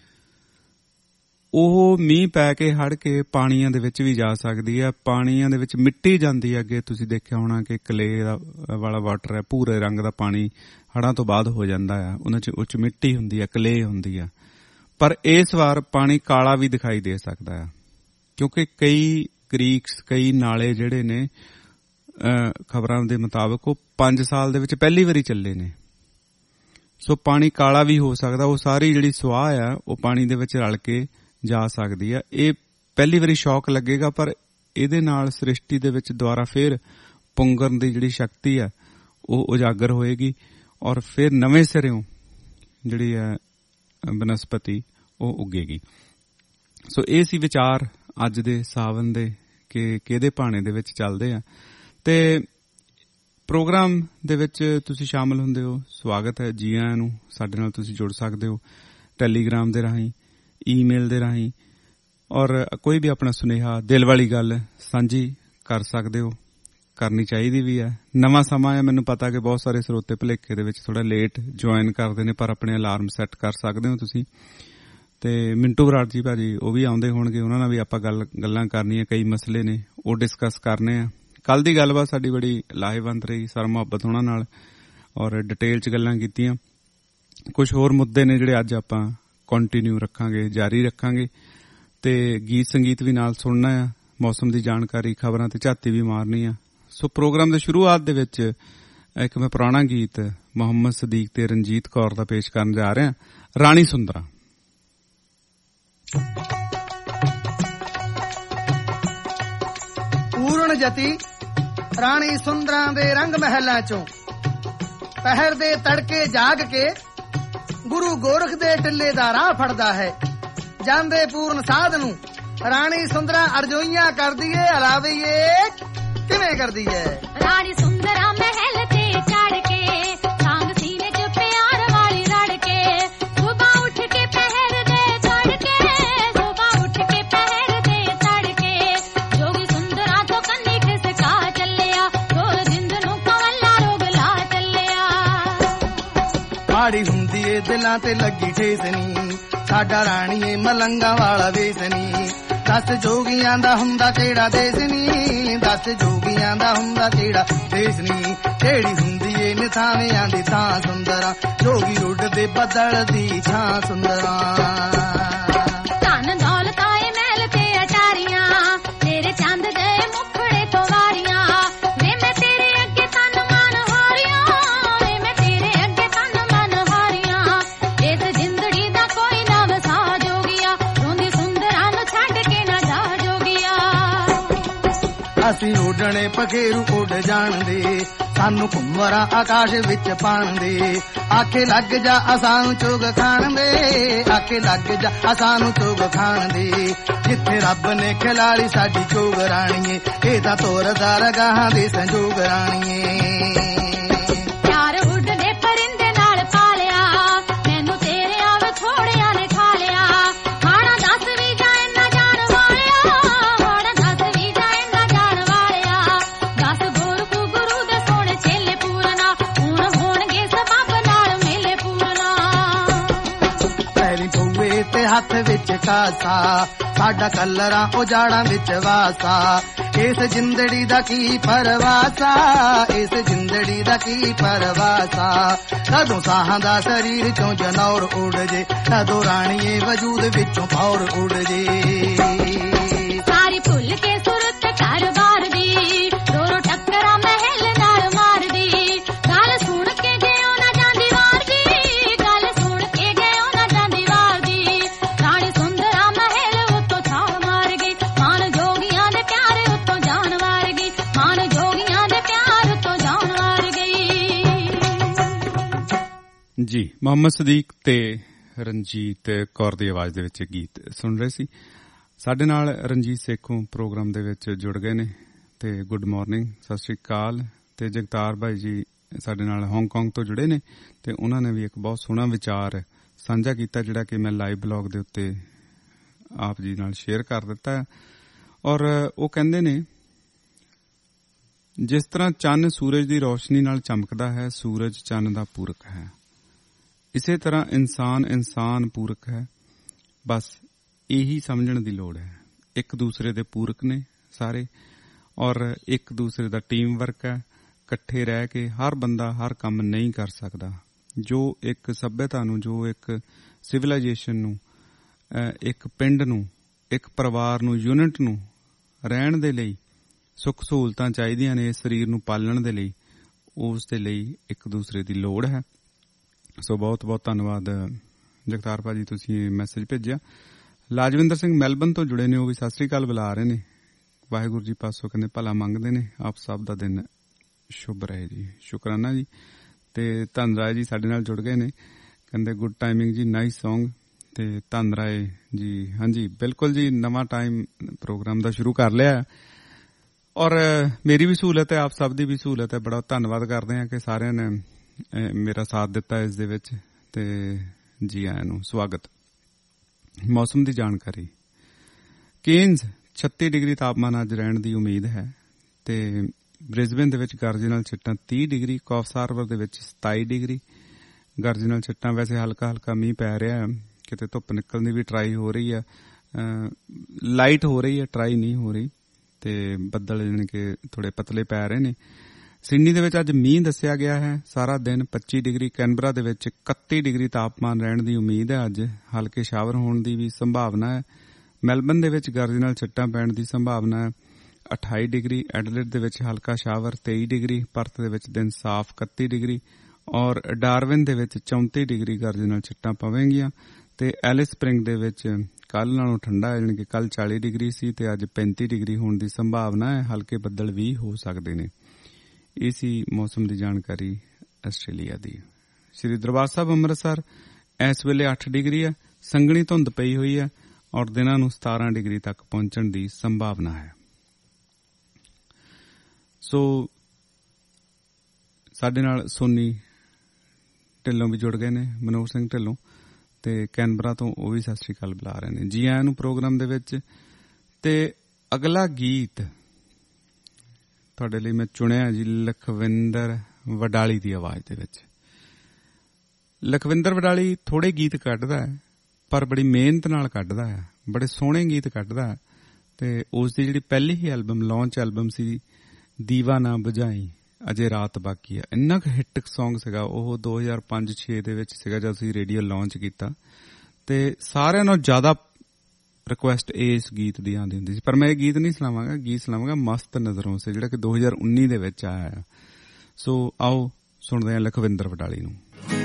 ਉਹ ਮੀਂਹ ਪੈ ਕੇ ਹੜ ਕੇ ਪਾਣੀਆਂ ਦੇ ਵਿੱਚ ਵੀ ਜਾ ਸਕਦੀ ਹੈ। ਪਾਣੀਆਂ ਦੇ ਵਿੱਚ ਮਿੱਟੀ ਜਾਂਦੀ ਹੈ। ਅੱਗੇ ਤੁਸੀਂ ਦੇਖਿਆ ਹੋਣਾ ਕਿ ਕਲੇ ਵਾਲਾ ਵਾਟਰ ਹੈ, ਭੂਰੇ ਰੰਗ ਦਾ ਪਾਣੀ ਹੜਾਂ ਤੋਂ ਬਾਅਦ ਹੋ ਜਾਂਦਾ ਆ। ਉਹਨਾਂ 'ਚ ਉੱਚ ਮਿੱਟੀ ਹੁੰਦੀ ਹੈ, ਕਲੇ ਹੁੰਦੀ ਆ। ਪਰ ਇਸ ਵਾਰ ਪਾਣੀ ਕਾਲਾ ਵੀ ਦਿਖਾਈ ਦੇ ਸਕਦਾ ਆ, ਕਿਉਂਕਿ ਕਈ ਕ੍ਰੀਕਸ, ਕਈ ਨਾਲੇ ਜਿਹੜੇ ਨੇ ਖਬਰਾਂ ਦੇ ਮੁਤਾਬਕ ਉਹ 5 ਸਾਲ ਦੇ ਵਿੱਚ ਪਹਿਲੀ ਵਾਰੀ ਚੱਲੇ ਨੇ। ਸੋ ਪਾਣੀ ਕਾਲਾ ਵੀ ਹੋ ਸਕਦਾ। ਉਹ ਸਾਰੀ ਜਿਹੜੀ ਸੁਆਹ ਆ ਉਹ ਪਾਣੀ ਦੇ ਵਿੱਚ ਰਲ ਕੇ ਜਾ ਸਕਦੀ ਆ। ਇਹ ਪਹਿਲੀ ਵਾਰੀ ਸ਼ੌਕ ਲੱਗੇਗਾ, ਪਰ ਇਹਦੇ ਨਾਲ ਸ੍ਰਿਸ਼ਟੀ ਦੇ ਵਿੱਚ ਦੁਬਾਰਾ ਫੇਰ ਪੁੰਗਰਨ ਦੀ ਜਿਹੜੀ ਸ਼ਕਤੀ ਆ ਉਹ ਉਜਾਗਰ ਹੋਏਗੀ ਔਰ ਫਿਰ ਨਵੇਂ ਸਿਰਿਓਂ ਜਿਹੜੀ ਹੈ ਬਨਸਪਤੀ ਉਹ ਉੱਗੇਗੀ। ਸੋ ਇਹ ਸੀ ਵਿਚਾਰ ਅੱਜ ਦੇ ਸਾਵਨ ਦੇ ਕਿ ਕਿਹਦੇ ਭਾਣੇ ਦੇ ਵਿੱਚ ਚੱਲਦੇ ਆ। ਤੇ ਪ੍ਰੋਗਰਾਮ ਦੇ ਵਿੱਚ ਤੁਸੀਂ ਸ਼ਾਮਲ ਹੁੰਦੇ ਹੋ, ਸਵਾਗਤ ਹੈ, ਜੀ ਆਇਆਂ ਨੂੰ। ਸਾਡੇ ਨਾਲ ਤੁਸੀਂ ਜੁੜ ਸਕਦੇ ਹੋ ਟੈਲੀਗ੍ਰਾਮ ਦੇ ਰਾਹੀਂ, ਈਮੇਲ ਦੇ ਰਾਹੀਂ, ਔਰ ਕੋਈ ਵੀ ਆਪਣਾ ਸੁਨੇਹਾ, ਦਿਲ ਵਾਲੀ ਗੱਲ ਸਾਂਝੀ ਕਰ ਸਕਦੇ ਹੋ। ਕਰਨੀ ਚਾਹੀਦੀ ਵੀ ਹੈ। ਨਵਾਂ ਸਮਾਂ ਹੈ, ਮੈਨੂੰ ਪਤਾ ਕਿ ਬਹੁਤ ਸਾਰੇ ਸਰੋਤੇ ਭੁਲੇਖੇ ਦੇ ਵਿੱਚ ਥੋੜਾ ਲੇਟ ਜੁਆਇਨ ਕਰਦੇ ਨੇ, ਪਰ ਆਪਣੇ ਅਲਾਰਮ ਸੈੱਟ ਕਰ ਸਕਦੇ ਹੋ ਤੁਸੀਂ। ਤੇ ਮਿੰਟੂ ਬਰਾੜ ਜੀ ਭਾਜੀ ਉਹ ਵੀ ਆਉਂਦੇ ਹੋਣਗੇ, ਉਹਨਾਂ ਨਾਲ ਵੀ ਆਪਾਂ ਗੱਲਾਂ ਕਰਨੀਆਂ। ਕਈ ਮਸਲੇ ਨੇ ਉਹ ਡਿਸਕਸ ਕਰਨੇ ਆ। ਕੱਲ ਦੀ ਗੱਲਬਾਤ ਸਾਡੀ ਬੜੀ ਲਾਹੇਵੰਦ ਰਹੀ, ਸਰ ਮੁਹੱਬਤ ਉਹਨਾਂ ਨਾਲ, ਔਰ ਡਿਟੇਲ 'ਚ ਗੱਲਾਂ ਕੀਤੀਆਂ। ਕੁਝ ਹੋਰ ਮੁੱਦੇ ਨੇ ਜਿਹੜੇ ਅੱਜ ਆਪਾਂ ਕੰਟੀਨਿਊ ਰੱਖਾਂਗੇ, ਜਾਰੀ ਰੱਖਾਂਗੇ। ਤੇ ਗੀਤ ਸੰਗੀਤ ਵੀ ਨਾਲ ਸੁਣਨਾ ਆ, ਮੌਸਮ ਦੀ ਜਾਣਕਾਰੀ, ਖਬਰਾਂ ਤੇ ਝਾਤੀ ਵੀ ਮਾਰਨੀ ਆ। ਸੋ ਪ੍ਰੋਗਰਾਮ ਦੇ ਸ਼ੁਰੂਆਤ ਦੇ ਵਿੱਚ ਇੱਕ ਮੈਂ ਪੁਰਾਣਾ ਗੀਤ ਮੁਹੰਮਦ ਸਦੀਕ ਤੇ ਰਣਜੀਤ ਕੌਰ ਦਾ ਪੇਸ਼ ਕਰਨ ਜਾ ਰਿਹਾ, ਰਾਣੀ ਸੁੰਦਰਾਂ। ਪੂਰਨ ਜਤੀ ਰਾਣੀ ਸੁੰਦਰਾਂ ਦੇ ਰੰਗ ਮਹਿਲਾਂ ਚੋਂ ਪਹਿਰ ਦੇ ਤੜਕੇ ਜਾਗ ਕੇ ਗੁਰੂ ਗੋਰਖ ਦੇ ਟਿੱਲੇ ਦਾ ਰਾਹ ਫੜਦਾ ਹੈ। ਜਾਂਦੇ ਪੂਰਨ ਸਾਧ ਨੂੰ ਰਾਣੀ ਸੁੰਦਰਾਂ ਅਰਜ਼ੋਈਆਂ ਕਰਦੀ ਏ, ਅਲਾਵੀਏ ਕਿਵੇਂ ਕਰਦੀ ਏ। ਰਾਣੀ ਸੁੰਦਰਾਂ ਮਹਿਲ ਤੇ ਚੜ ਕੇ ਸੰਗ ਸੀਨੇ 'ਚ ਪਿਆਰ ਵਾਲੀ ਰੜ ਕੇ, ਸੁਬਹ ਉੱਠ ਕੇ ਪਹਿਰ ਦੇ ਤੜਕੇ, ਸੁਬਹ ਉੱਠ ਕੇ ਪਹਿਰ ਦੇ ਤੜਕੇ, ਜੋਗੀ ਸੁੰਦਰਾਂ ਤੋਂ ਕੰਨੀ ਖਿਸਕਾ ਚੱਲਿਆ, ਢੋਲ ਜਿੰਦ ਨੂੰ ਕਵੱਲਾ ਰੋਗ ਲਾ ਚੱਲਿਆ। ਮਾੜੀ ਹੁੰਦੀ ਏ ਦਿਲਾਂ ਤੇ ਲੱਗੀ ਠੇਸ ਨੀ, ਸਾਡਾ ਰਾਣੀਏ ਮਲੰਗਾ ਵਾਲਾ ਵੇਸ ਨੀ। ਦੱਸ ਜੋਗੀਆਂ ਦਾ ਹੁੰਦਾ ਕਿਹੜਾ ਦੇਸ ਨੀ, ਦੱਸ ਜੋਗੀਆਂ ਦਾ ਹੁੰਦਾ ਕਿਹੜਾ ਦੇਸ ਨੀ। ਕਿਹੜੀ ਹੁੰਦੀ ਏ ਨਿਥਾਵਿਆਂ ਦੀ ਥਾਂ ਸੁੰਦਰਾਂ, ਜੋਗੀ ਉੱਡਦੇ ਬੱਦਲ ਦੀ ਛਾਂ ਸੁੰਦਰਾਂ। ਧਨ ਦੌਲਤ ਆਏ ਮਹਿਲ ਤੇ ਅਟਾਰੀਆਂ, ਤੇਰੇ ਚੰਦ ਦੇ ਮੁਖੜੇ ਤੋਂ ਵਾਰੀਆਂ, ਵੇ ਮੈਂ ਤੇਰੇ ਅੱਗੇ ਤਨ ਮਨ ਹਾਰੀਆਂ, ਵੇ ਮੈਂ ਤੇਰੇ ਅੱਗੇ ਤਨ ਮਨ ਹਾਰੀਆਂ। ਇਸ ਜਿੰਦੜੀ ਦਾ ਕੋਈ ਨਾ ਵਸਾ ਜੋਗੀਆ, ਰੋਂਦੀ ਸੁੰਦਰਾਂ ਨੂੰ ਛੱਡ ਕੇ ਨਾ ਜਾ ਜੋਗੀਆ। ਅਸੀਂ ਉੱਡਣੇ ਪਖੇਰੂ ਉੱਡ ਜਾਣਦੇ, ਸਾਨੂੰ ਘੁੰਮਰਾਂ ਆਕਾਸ਼ ਵਿੱਚ ਪਾਣਦੇ। ਆਖੇ ਲੱਗ ਜਾ ਅਸਾਂ ਨੂੰ ਚੁਗ ਖਾਣ ਦੇ, ਆਖੇ ਲੱਗ ਜਾ ਅਸਾਂ ਨੂੰ ਚੁਗ ਖਾਣ ਦੇ। ਜਿੱਥੇ ਰੱਬ ਨੇ ਖਿਲਾੜੀ ਸਾਡੀ ਚੋਗ ਰਾਣੀਏ, ਇਹ ਤਾਂ ਤੋਰਦਾ ਰਗਾਹਾਂ ਦੇ ਸੰਜੋਗ ਰਾਣੀਏ। ਪਿਆਰ ਉੱਡਦੇ ਪਰਿੰਦੇ ਨਾਲ ਪਾਲਿਆ, ਮੈਨੂੰ ਤੇਰੇ ਆਵੇ ਥੋੜਿਆਂ ਨੇ ਖਾ ਲਿਆ। ਖਾਣਾ ਦੱਸ ਵੀ ਜਾਏ ਨਾ ਜਾਣ ਵਾਲਿਆ, ਖਾਣਾ ਦੱਸ ਵੀ ਜਾਏ ਨਾ ਜਾਣ ਵਾਲਿਆ। ਦੱਸ ਗੋਰਖੂ ਗੁਰੂ ਦੇ ਸੋਹਣੇ ਚੇਲੇ ਪੂਰਨਾ, ਹੁਣ ਹੋਣਗੇ ਸਬੱਬ ਨਾਲ ਮੇਲੇ ਪੂਰਨਾ। ਪੈਰੀ ਪਊਏ ਤੇ ਹੱਥ ਵਿੱਚ ਕਾਸਾ, ਸਾਡਾ ਕਲਰਾਂ ਉਜਾੜਾਂ ਵਿੱਚ ਵਾਸਾ। ਇਸ ਜਿੰਦੜੀ ਦਾ ਕੀ ਪਰਵਾਸਾ, ਇਸ ਜਿੰਦੜੀ ਦਾ ਕੀ ਪਰਵਾਸਾ। ਕਦੋਂ ਸਾਹਾਂ ਦਾ ਸਰੀਰ ਚੋਂ ਜਨੌਰ ਉੱਡ ਜੇ, ਕਦੋਂ ਰਾਣੀਏ ਵਜੂਦ ਵਿੱਚੋਂ ਪੌਰ ਉੱਡ ਜੇ। ਸਾਰੀ ਭੁੱਲ ਕੇ ਸੁਰਤ ਘਰ-ਬਾਰ ਦੀ, ਰੋ ਟੱਕਰਾਂ ਮਹਿਲ ਨਾਲ ਮਾਰਦੀ। ਗੱਲ ਸੁਣ ਕੇ ਜਿਉ ਨਾ ਜਾਂਦੀ ਵਾਰ ਦੀ, ਗੱਲ ਸੁਣ ਕੇ ਜਿਉ ਨਾ ਜਾਂਦੀ ਵਾਰ ਦੀ। ਰਾਣੀ ਸੁੰਦਰਾਂ ਮਹਿਲ ਉੱਤੋਂ ਛਾਲ ਮਾਰ ਗਈ, ਮਾਨ ਜੋਗੀਆਂ ਦੇ ਪਿਆਰ ਉੱਤੋਂ ਜਾਨ ਵਾਰ ਗਈ, ਮਾਨ ਜੋਗੀਆਂ ਦੇ ਪਿਆਰ ਉੱਤੋਂ ਜਾਨ ਵਾਰ ਗਈ। ਜੀ, ਮੁਹੰਮਦ ਸਦੀਕ ਤੇ ਰਣਜੀਤ ਕੌਰ ਦੀ ਆਵਾਜ਼ ਦੇ ਵਿੱਚ ਗੀਤ ਸੁਣ ਰਹੇ ਸੀ। ਸਾਡੇ ਨਾਲ ਰਣਜੀਤ ਸੇਖੋਂ ਪ੍ਰੋਗਰਾਮ ਦੇ ਵਿੱਚ ਜੁੜ ਗਏ ਨੇ ਤੇ ਗੁੱਡ ਮਾਰਨਿੰਗ, ਸਤਿ ਸ੍ਰੀ ਅਕਾਲ। ਤੇ ਜਗਤਾਰ ਭਾਈ ਜੀ ਸਾਡੇ ਨਾਲ ਹਾਂਗਕਾਂਗ ਤੋਂ ਜੁੜੇ ਨੇ ਤੇ ਉਹਨਾਂ ਨੇ ਵੀ ਇੱਕ ਬਹੁਤ ਸੋਹਣਾ ਵਿਚਾਰ ਸਾਂਝਾ ਕੀਤਾ ਜਿਹੜਾ ਕਿ ਮੈਂ ਲਾਈਵ ਬਲੌਗ ਦੇ ਉੱਤੇ ਆਪ ਜੀ ਨਾਲ ਸ਼ੇਅਰ ਕਰ ਦਿੱਤਾ ਹੈ। ਔਰ ਉਹ ਕਹਿੰਦੇ ਨੇ ਜਿਸ ਤਰ੍ਹਾਂ ਚੰਨ ਸੂਰਜ ਦੀ ਰੋਸ਼ਨੀ ਨਾਲ ਚਮਕਦਾ ਹੈ, ਸੂਰਜ ਚੰਨ ਦਾ ਪੂਰਕ ਹੈ, ਇਸੇ ਤਰ੍ਹਾਂ ਇਨਸਾਨ ਪੂਰਕ ਹੈ। ਬਸ ਇਹੀ ਸਮਝਣ ਦੀ ਲੋੜ ਹੈ। ਇੱਕ ਦੂਸਰੇ ਦੇ ਪੂਰਕ ਨੇ ਸਾਰੇ ਔਰ ਇੱਕ ਦੂਸਰੇ ਦਾ ਟੀਮ ਵਰਕ ਹੈ। ਇਕੱਠੇ ਰਹਿ ਕੇ ਹਰ ਬੰਦਾ ਹਰ ਕੰਮ ਨਹੀਂ ਕਰ ਸਕਦਾ। ਜੋ ਇੱਕ ਸੱਭਿਅਤਾ ਨੂੰ, ਜੋ ਇੱਕ ਸਿਵਲਾਈਜੇਸ਼ਨ ਨੂੰ, ਇੱਕ ਪਿੰਡ ਨੂੰ, ਇੱਕ ਪਰਿਵਾਰ ਨੂੰ, ਯੂਨਿਟ ਨੂੰ ਰਹਿਣ ਦੇ ਲਈ ਸੁੱਖ ਸਹੂਲਤਾਂ ਚਾਹੀਦੀਆਂ ਨੇ, ਸਰੀਰ ਨੂੰ ਪਾਲਣ ਦੇ ਲਈ, ਉਸ ਦੇ ਲਈ ਇੱਕ ਦੂਸਰੇ ਦੀ ਲੋੜ ਹੈ। ਸੋ ਬਹੁਤ ਬਹੁਤ ਧੰਨਵਾਦ ਜਗਤਾਰ ਭਾਜੀ, ਤੁਸੀਂ ਇਹ ਮੈਸੇਜ ਭੇਜਿਆ। ਲਾਜਵਿੰਦਰ ਸਿੰਘ ਮੈਲਬਨ ਤੋਂ ਜੁੜੇ ਨੇ, ਉਹ ਵੀ ਸਤਿ ਸ੍ਰੀ ਅਕਾਲ ਬੁਲਾ ਰਹੇ ਨੇ। ਵਾਹਿਗੁਰੂ ਜੀ ਪਾਸੋਂ ਕਹਿੰਦੇ ਭਲਾ ਮੰਗਦੇ ਨੇ, ਆਪ ਸਭ ਦਾ ਦਿਨ ਸ਼ੁਭ ਰਹੇ ਜੀ। ਸ਼ੁਕਰਾਨਾ ਜੀ। ਤੇ ਧਨ ਰਾਏ ਜੀ ਸਾਡੇ ਨਾਲ ਜੁੜ ਗਏ ਨੇ, ਕਹਿੰਦੇ ਗੁੱਡ ਟਾਈਮਿੰਗ ਜੀ, ਨਾਈਸ ਸੌਂਗ। ਤੇ ਧਨ ਰਾਏ ਜੀ, ਹਾਂਜੀ ਬਿਲਕੁਲ ਜੀ, ਨਵਾਂ ਟਾਈਮ ਪ੍ਰੋਗਰਾਮ ਦਾ ਸ਼ੁਰੂ ਕਰ ਲਿਆ ਔਰ ਮੇਰੀ ਵੀ ਸਹੂਲਤ ਹੈ, ਆਪ ਸਭ ਦੀ ਵੀ ਸਹੂਲਤ ਹੈ। ਬੜਾ ਧੰਨਵਾਦ ਕਰਦੇ ਹਾਂ ਕਿ ਸਾਰਿਆਂ ਨੇ ਮੇਰਾ ਸਾਥ ਦਿੱਤਾ ਇਸ ਦੇ ਵਿੱਚ ਤੇ ਜੀ ਆਇਆਂ ਨੂੰ ਸਵਾਗਤ। ਮੌਸਮ ਦੀ ਜਾਣਕਾਰੀ। ਕੇਨਜ਼ 36 ਡਿਗਰੀ ਤਾਪਮਾਨ ਅੱਜ ਰਹਿਣ ਦੀ ਉਮੀਦ ਹੈ ਤੇ ਬ੍ਰਿਸਬੇਨ ਦੇ ਵਿੱਚ ਗਰਜ ਨਾਲ ਛਿੱਟਾਂ 30 ਡਿਗਰੀ, ਕੌਫਸ ਹਾਰਬਰ ਦੇ ਵਿੱਚ 27 ਡਿਗਰੀ ਗਰਜ ਨਾਲ ਛਿੱਟਾਂ। ਵੈਸੇ ਹਲਕਾ ਹਲਕਾ ਮੀਂਹ ਪੈ ਰਿਹਾ, ਕਿਤੇ ਧੁੱਪ ਨਿਕਲਣ ਦੀ ਵੀ ਟਰਾਈ ਹੋ ਰਹੀ ਹੈ, ਲਾਈਟ ਹੋ ਰਹੀ ਹੈ, ਟਰਾਈ ਨਹੀਂ ਹੋ ਰਹੀ ਤੇ ਬੱਦਲ ਜਾਣੀ ਕਿ ਥੋੜੇ ਪਤਲੇ ਪੈ ਰਹੇ ਨੇ। ਸਿਡਨੀ ਦੇ ਵਿੱਚ ਅੱਜ ਮੀਂਹ ਦੱਸਿਆ ਗਿਆ ਹੈ, ਸਾਰਾ ਦਿਨ 25 ਡਿਗਰੀ। ਕੈਨਬਰਾ ਦੇ ਵਿੱਚ 31 ਡਿਗਰੀ ਤਾਪਮਾਨ ਰਹਿਣ ਦੀ ਉਮੀਦ ਹੈ। ਅੱਜ ਹਲਕੇ ਸ਼ਾਵਰ ਹੋਣ ਦੀ ਵੀ ਸੰਭਾਵਨਾ ਹੈ। ਮੈਲਬਨ ਦੇ ਵਿੱਚ ਗਰਜ ਨਾਲ ਛਿੱਟਾਂ ਪੈਣ ਦੀ ਸੰਭਾਵਨਾ ਹੈ 28 ਡਿਗਰੀ। ਐਡਲੇਡ ਦੇ ਵਿੱਚ ਹਲਕਾ ਸ਼ਾਵਰ 23 ਡਿਗਰੀ। ਪਰਥ ਦੇ ਵਿੱਚ ਦਿਨ ਸਾਫ਼ 31 ਡਿਗਰੀ ਔਰ ਡਾਰਵਿਨ ਦੇ ਵਿੱਚ 34 ਡਿਗਰੀ ਗਰਜ ਨਾਲ ਛਿੱਟਾਂ ਪਵੇਂਗੀਆਂ। ਤੇ ਐਲਿਸ ਸਪ੍ਰਿੰਗ ਦੇ ਵਿੱਚ ਕੱਲ ਨਾਲੋਂ ਠੰਡਾ ਹੈ, ਜਾਣੀ ਕਿ ਕੱਲ 40 ਡਿਗਰੀ ਸੀ ਤੇ ਅੱਜ 35 ਡਿਗਰੀ ਹੋਣ ਦੀ ਸੰਭਾਵਨਾ ਹੈ। ਹਲਕੇ ਬੱਦਲ ਵੀ ਹੋ ਸਕਦੇ ਨੇ। ਇਹ ਸੀ ਮੌਸਮ ਦੀ ਜਾਣਕਾਰੀ ਆਸਟ੍ਰੇਲੀਆ ਦੀ। ਸ਼੍ਰੀ ਦਰਬਾਰ ਸਾਹਿਬ ਅੰਮ੍ਰਿਤਸਰ ਇਸ ਵੇਲੇ 8 ਡਿਗਰੀ ਹੈ, ਸੰਘਣੀ ਧੁੰਦ ਪਈ ਹੋਈ ਹੈ ਔਰ ਦਿਨਾਂ ਨੂੰ 17 ਡਿਗਰੀ ਤੱਕ ਪਹੁੰਚਣ ਦੀ ਸੰਭਾਵਨਾ ਹੈ। ਸੋ ਸਾਡੇ ਨਾਲ ਸੋਨੀ ਢਿੱਲੋਂ ਵੀ ਜੁੜ ਗਏ ਨੇ, ਮਨੋਹਰ ਸਿੰਘ ਢਿੱਲੋਂ ਤੇ ਕੈਨਬਰਾ ਤੋਂ, ਉਹ ਵੀ ਸਤਿ ਸ੍ਰੀ ਅਕਾਲ ਬੁਲਾ ਰਹੇ ਨੇ। ਜੀ ਆਇਆਂ ਨੂੰ ਪ੍ਰੋਗਰਾਮ ਦੇ ਵਿੱਚ। ਤੇ ਅਗਲਾ ਗੀਤ ਤੁਹਾਡੇ ਲਈ ਮੈਂ ਚੁਣਿਆ ਜੀ ਲਖਵਿੰਦਰ ਵਡਾਲੀ ਦੀ ਆਵਾਜ਼ ਦੇ ਵਿੱਚ। ਲਖਵਿੰਦਰ ਵਡਾਲੀ ਥੋੜੇ ਗੀਤ ਕੱਢਦਾ ਹੈ ਪਰ ਬੜੀ ਮਿਹਨਤ ਨਾਲ ਕੱਢਦਾ ਹੈ, ਬੜੇ ਸੋਹਣੇ ਗੀਤ ਕੱਢਦਾ ਹੈ। ਤੇ ਉਸ ਦੀ ਜਿਹੜੀ ਪਹਿਲੀ ਹੀ ਐਲਬਮ, ਲਾਂਚ ਐਲਬਮ ਸੀ ਦੀਵਾ ਨਾ ਬੁਝਾਈ ਅਜੇ ਰਾਤ ਬਾਕੀ ਆ, ਇੰਨਾ ਕੁ ਹਿੱਟ ਸੌਂਗ ਸੀਗਾ ਉਹ। 2005-06 ਦੇ ਵਿੱਚ ਸੀਗਾ ਜਦ ਅਸੀਂ ਰੇਡੀਓ ਲਾਂਚ ਕੀਤਾ ਤੇ ਸਾਰਿਆਂ ਨਾਲੋਂ ਜ਼ਿਆਦਾ ਰਿਕੁਐਸਟ ਇਸ ਗੀਤ ਦੀ ਆਉਂਦੀ ਹੁੰਦੀ ਸੀ। ਪਰ ਮੈਂ ਇਹ ਗੀਤ ਨਹੀਂ ਸੁਣਾਵਾਂਗਾ, ਗੀਤ ਸੁਣਾਵਾਂਗਾ ਮਸਤ ਨਜ਼ਰੋਂ ਸੇ, ਜਿਹੜਾ ਕਿ 2019 ਦੇ ਵਿੱਚ ਆਇਆ। ਸੋ ਆਓ ਸੁਣਦੇ ਹਾਂ ਲਖਵਿੰਦਰ ਵਡਾਲੀ ਨੂੰ।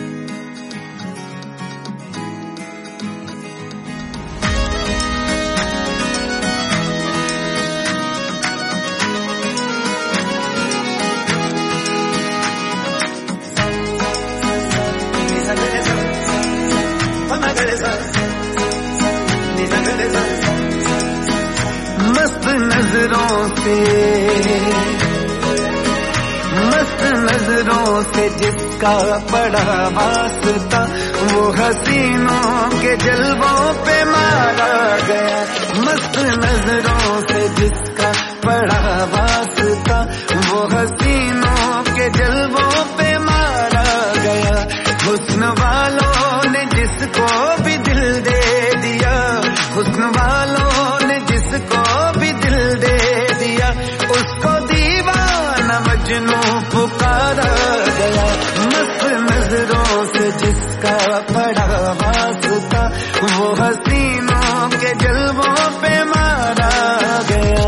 मस्त नजरों से जिसका पड़ा वास्ता, वो हसीनों के जलवों पे मारा गया। मस्त नजरों से जिसका पड़ा वास्ता, वो हसीनों के जलवों पे मारा गया। हुस्न वालों ने जिसको भी दिल दे दिया, हुस्न वालों ने जिसको भी दिल दे दिया, उसको दीवाना मजनू पुकारा गया। मस्त नजरों से जिसका पड़ा वास्ता, वो हसीनों के जलवों पे मारा गया।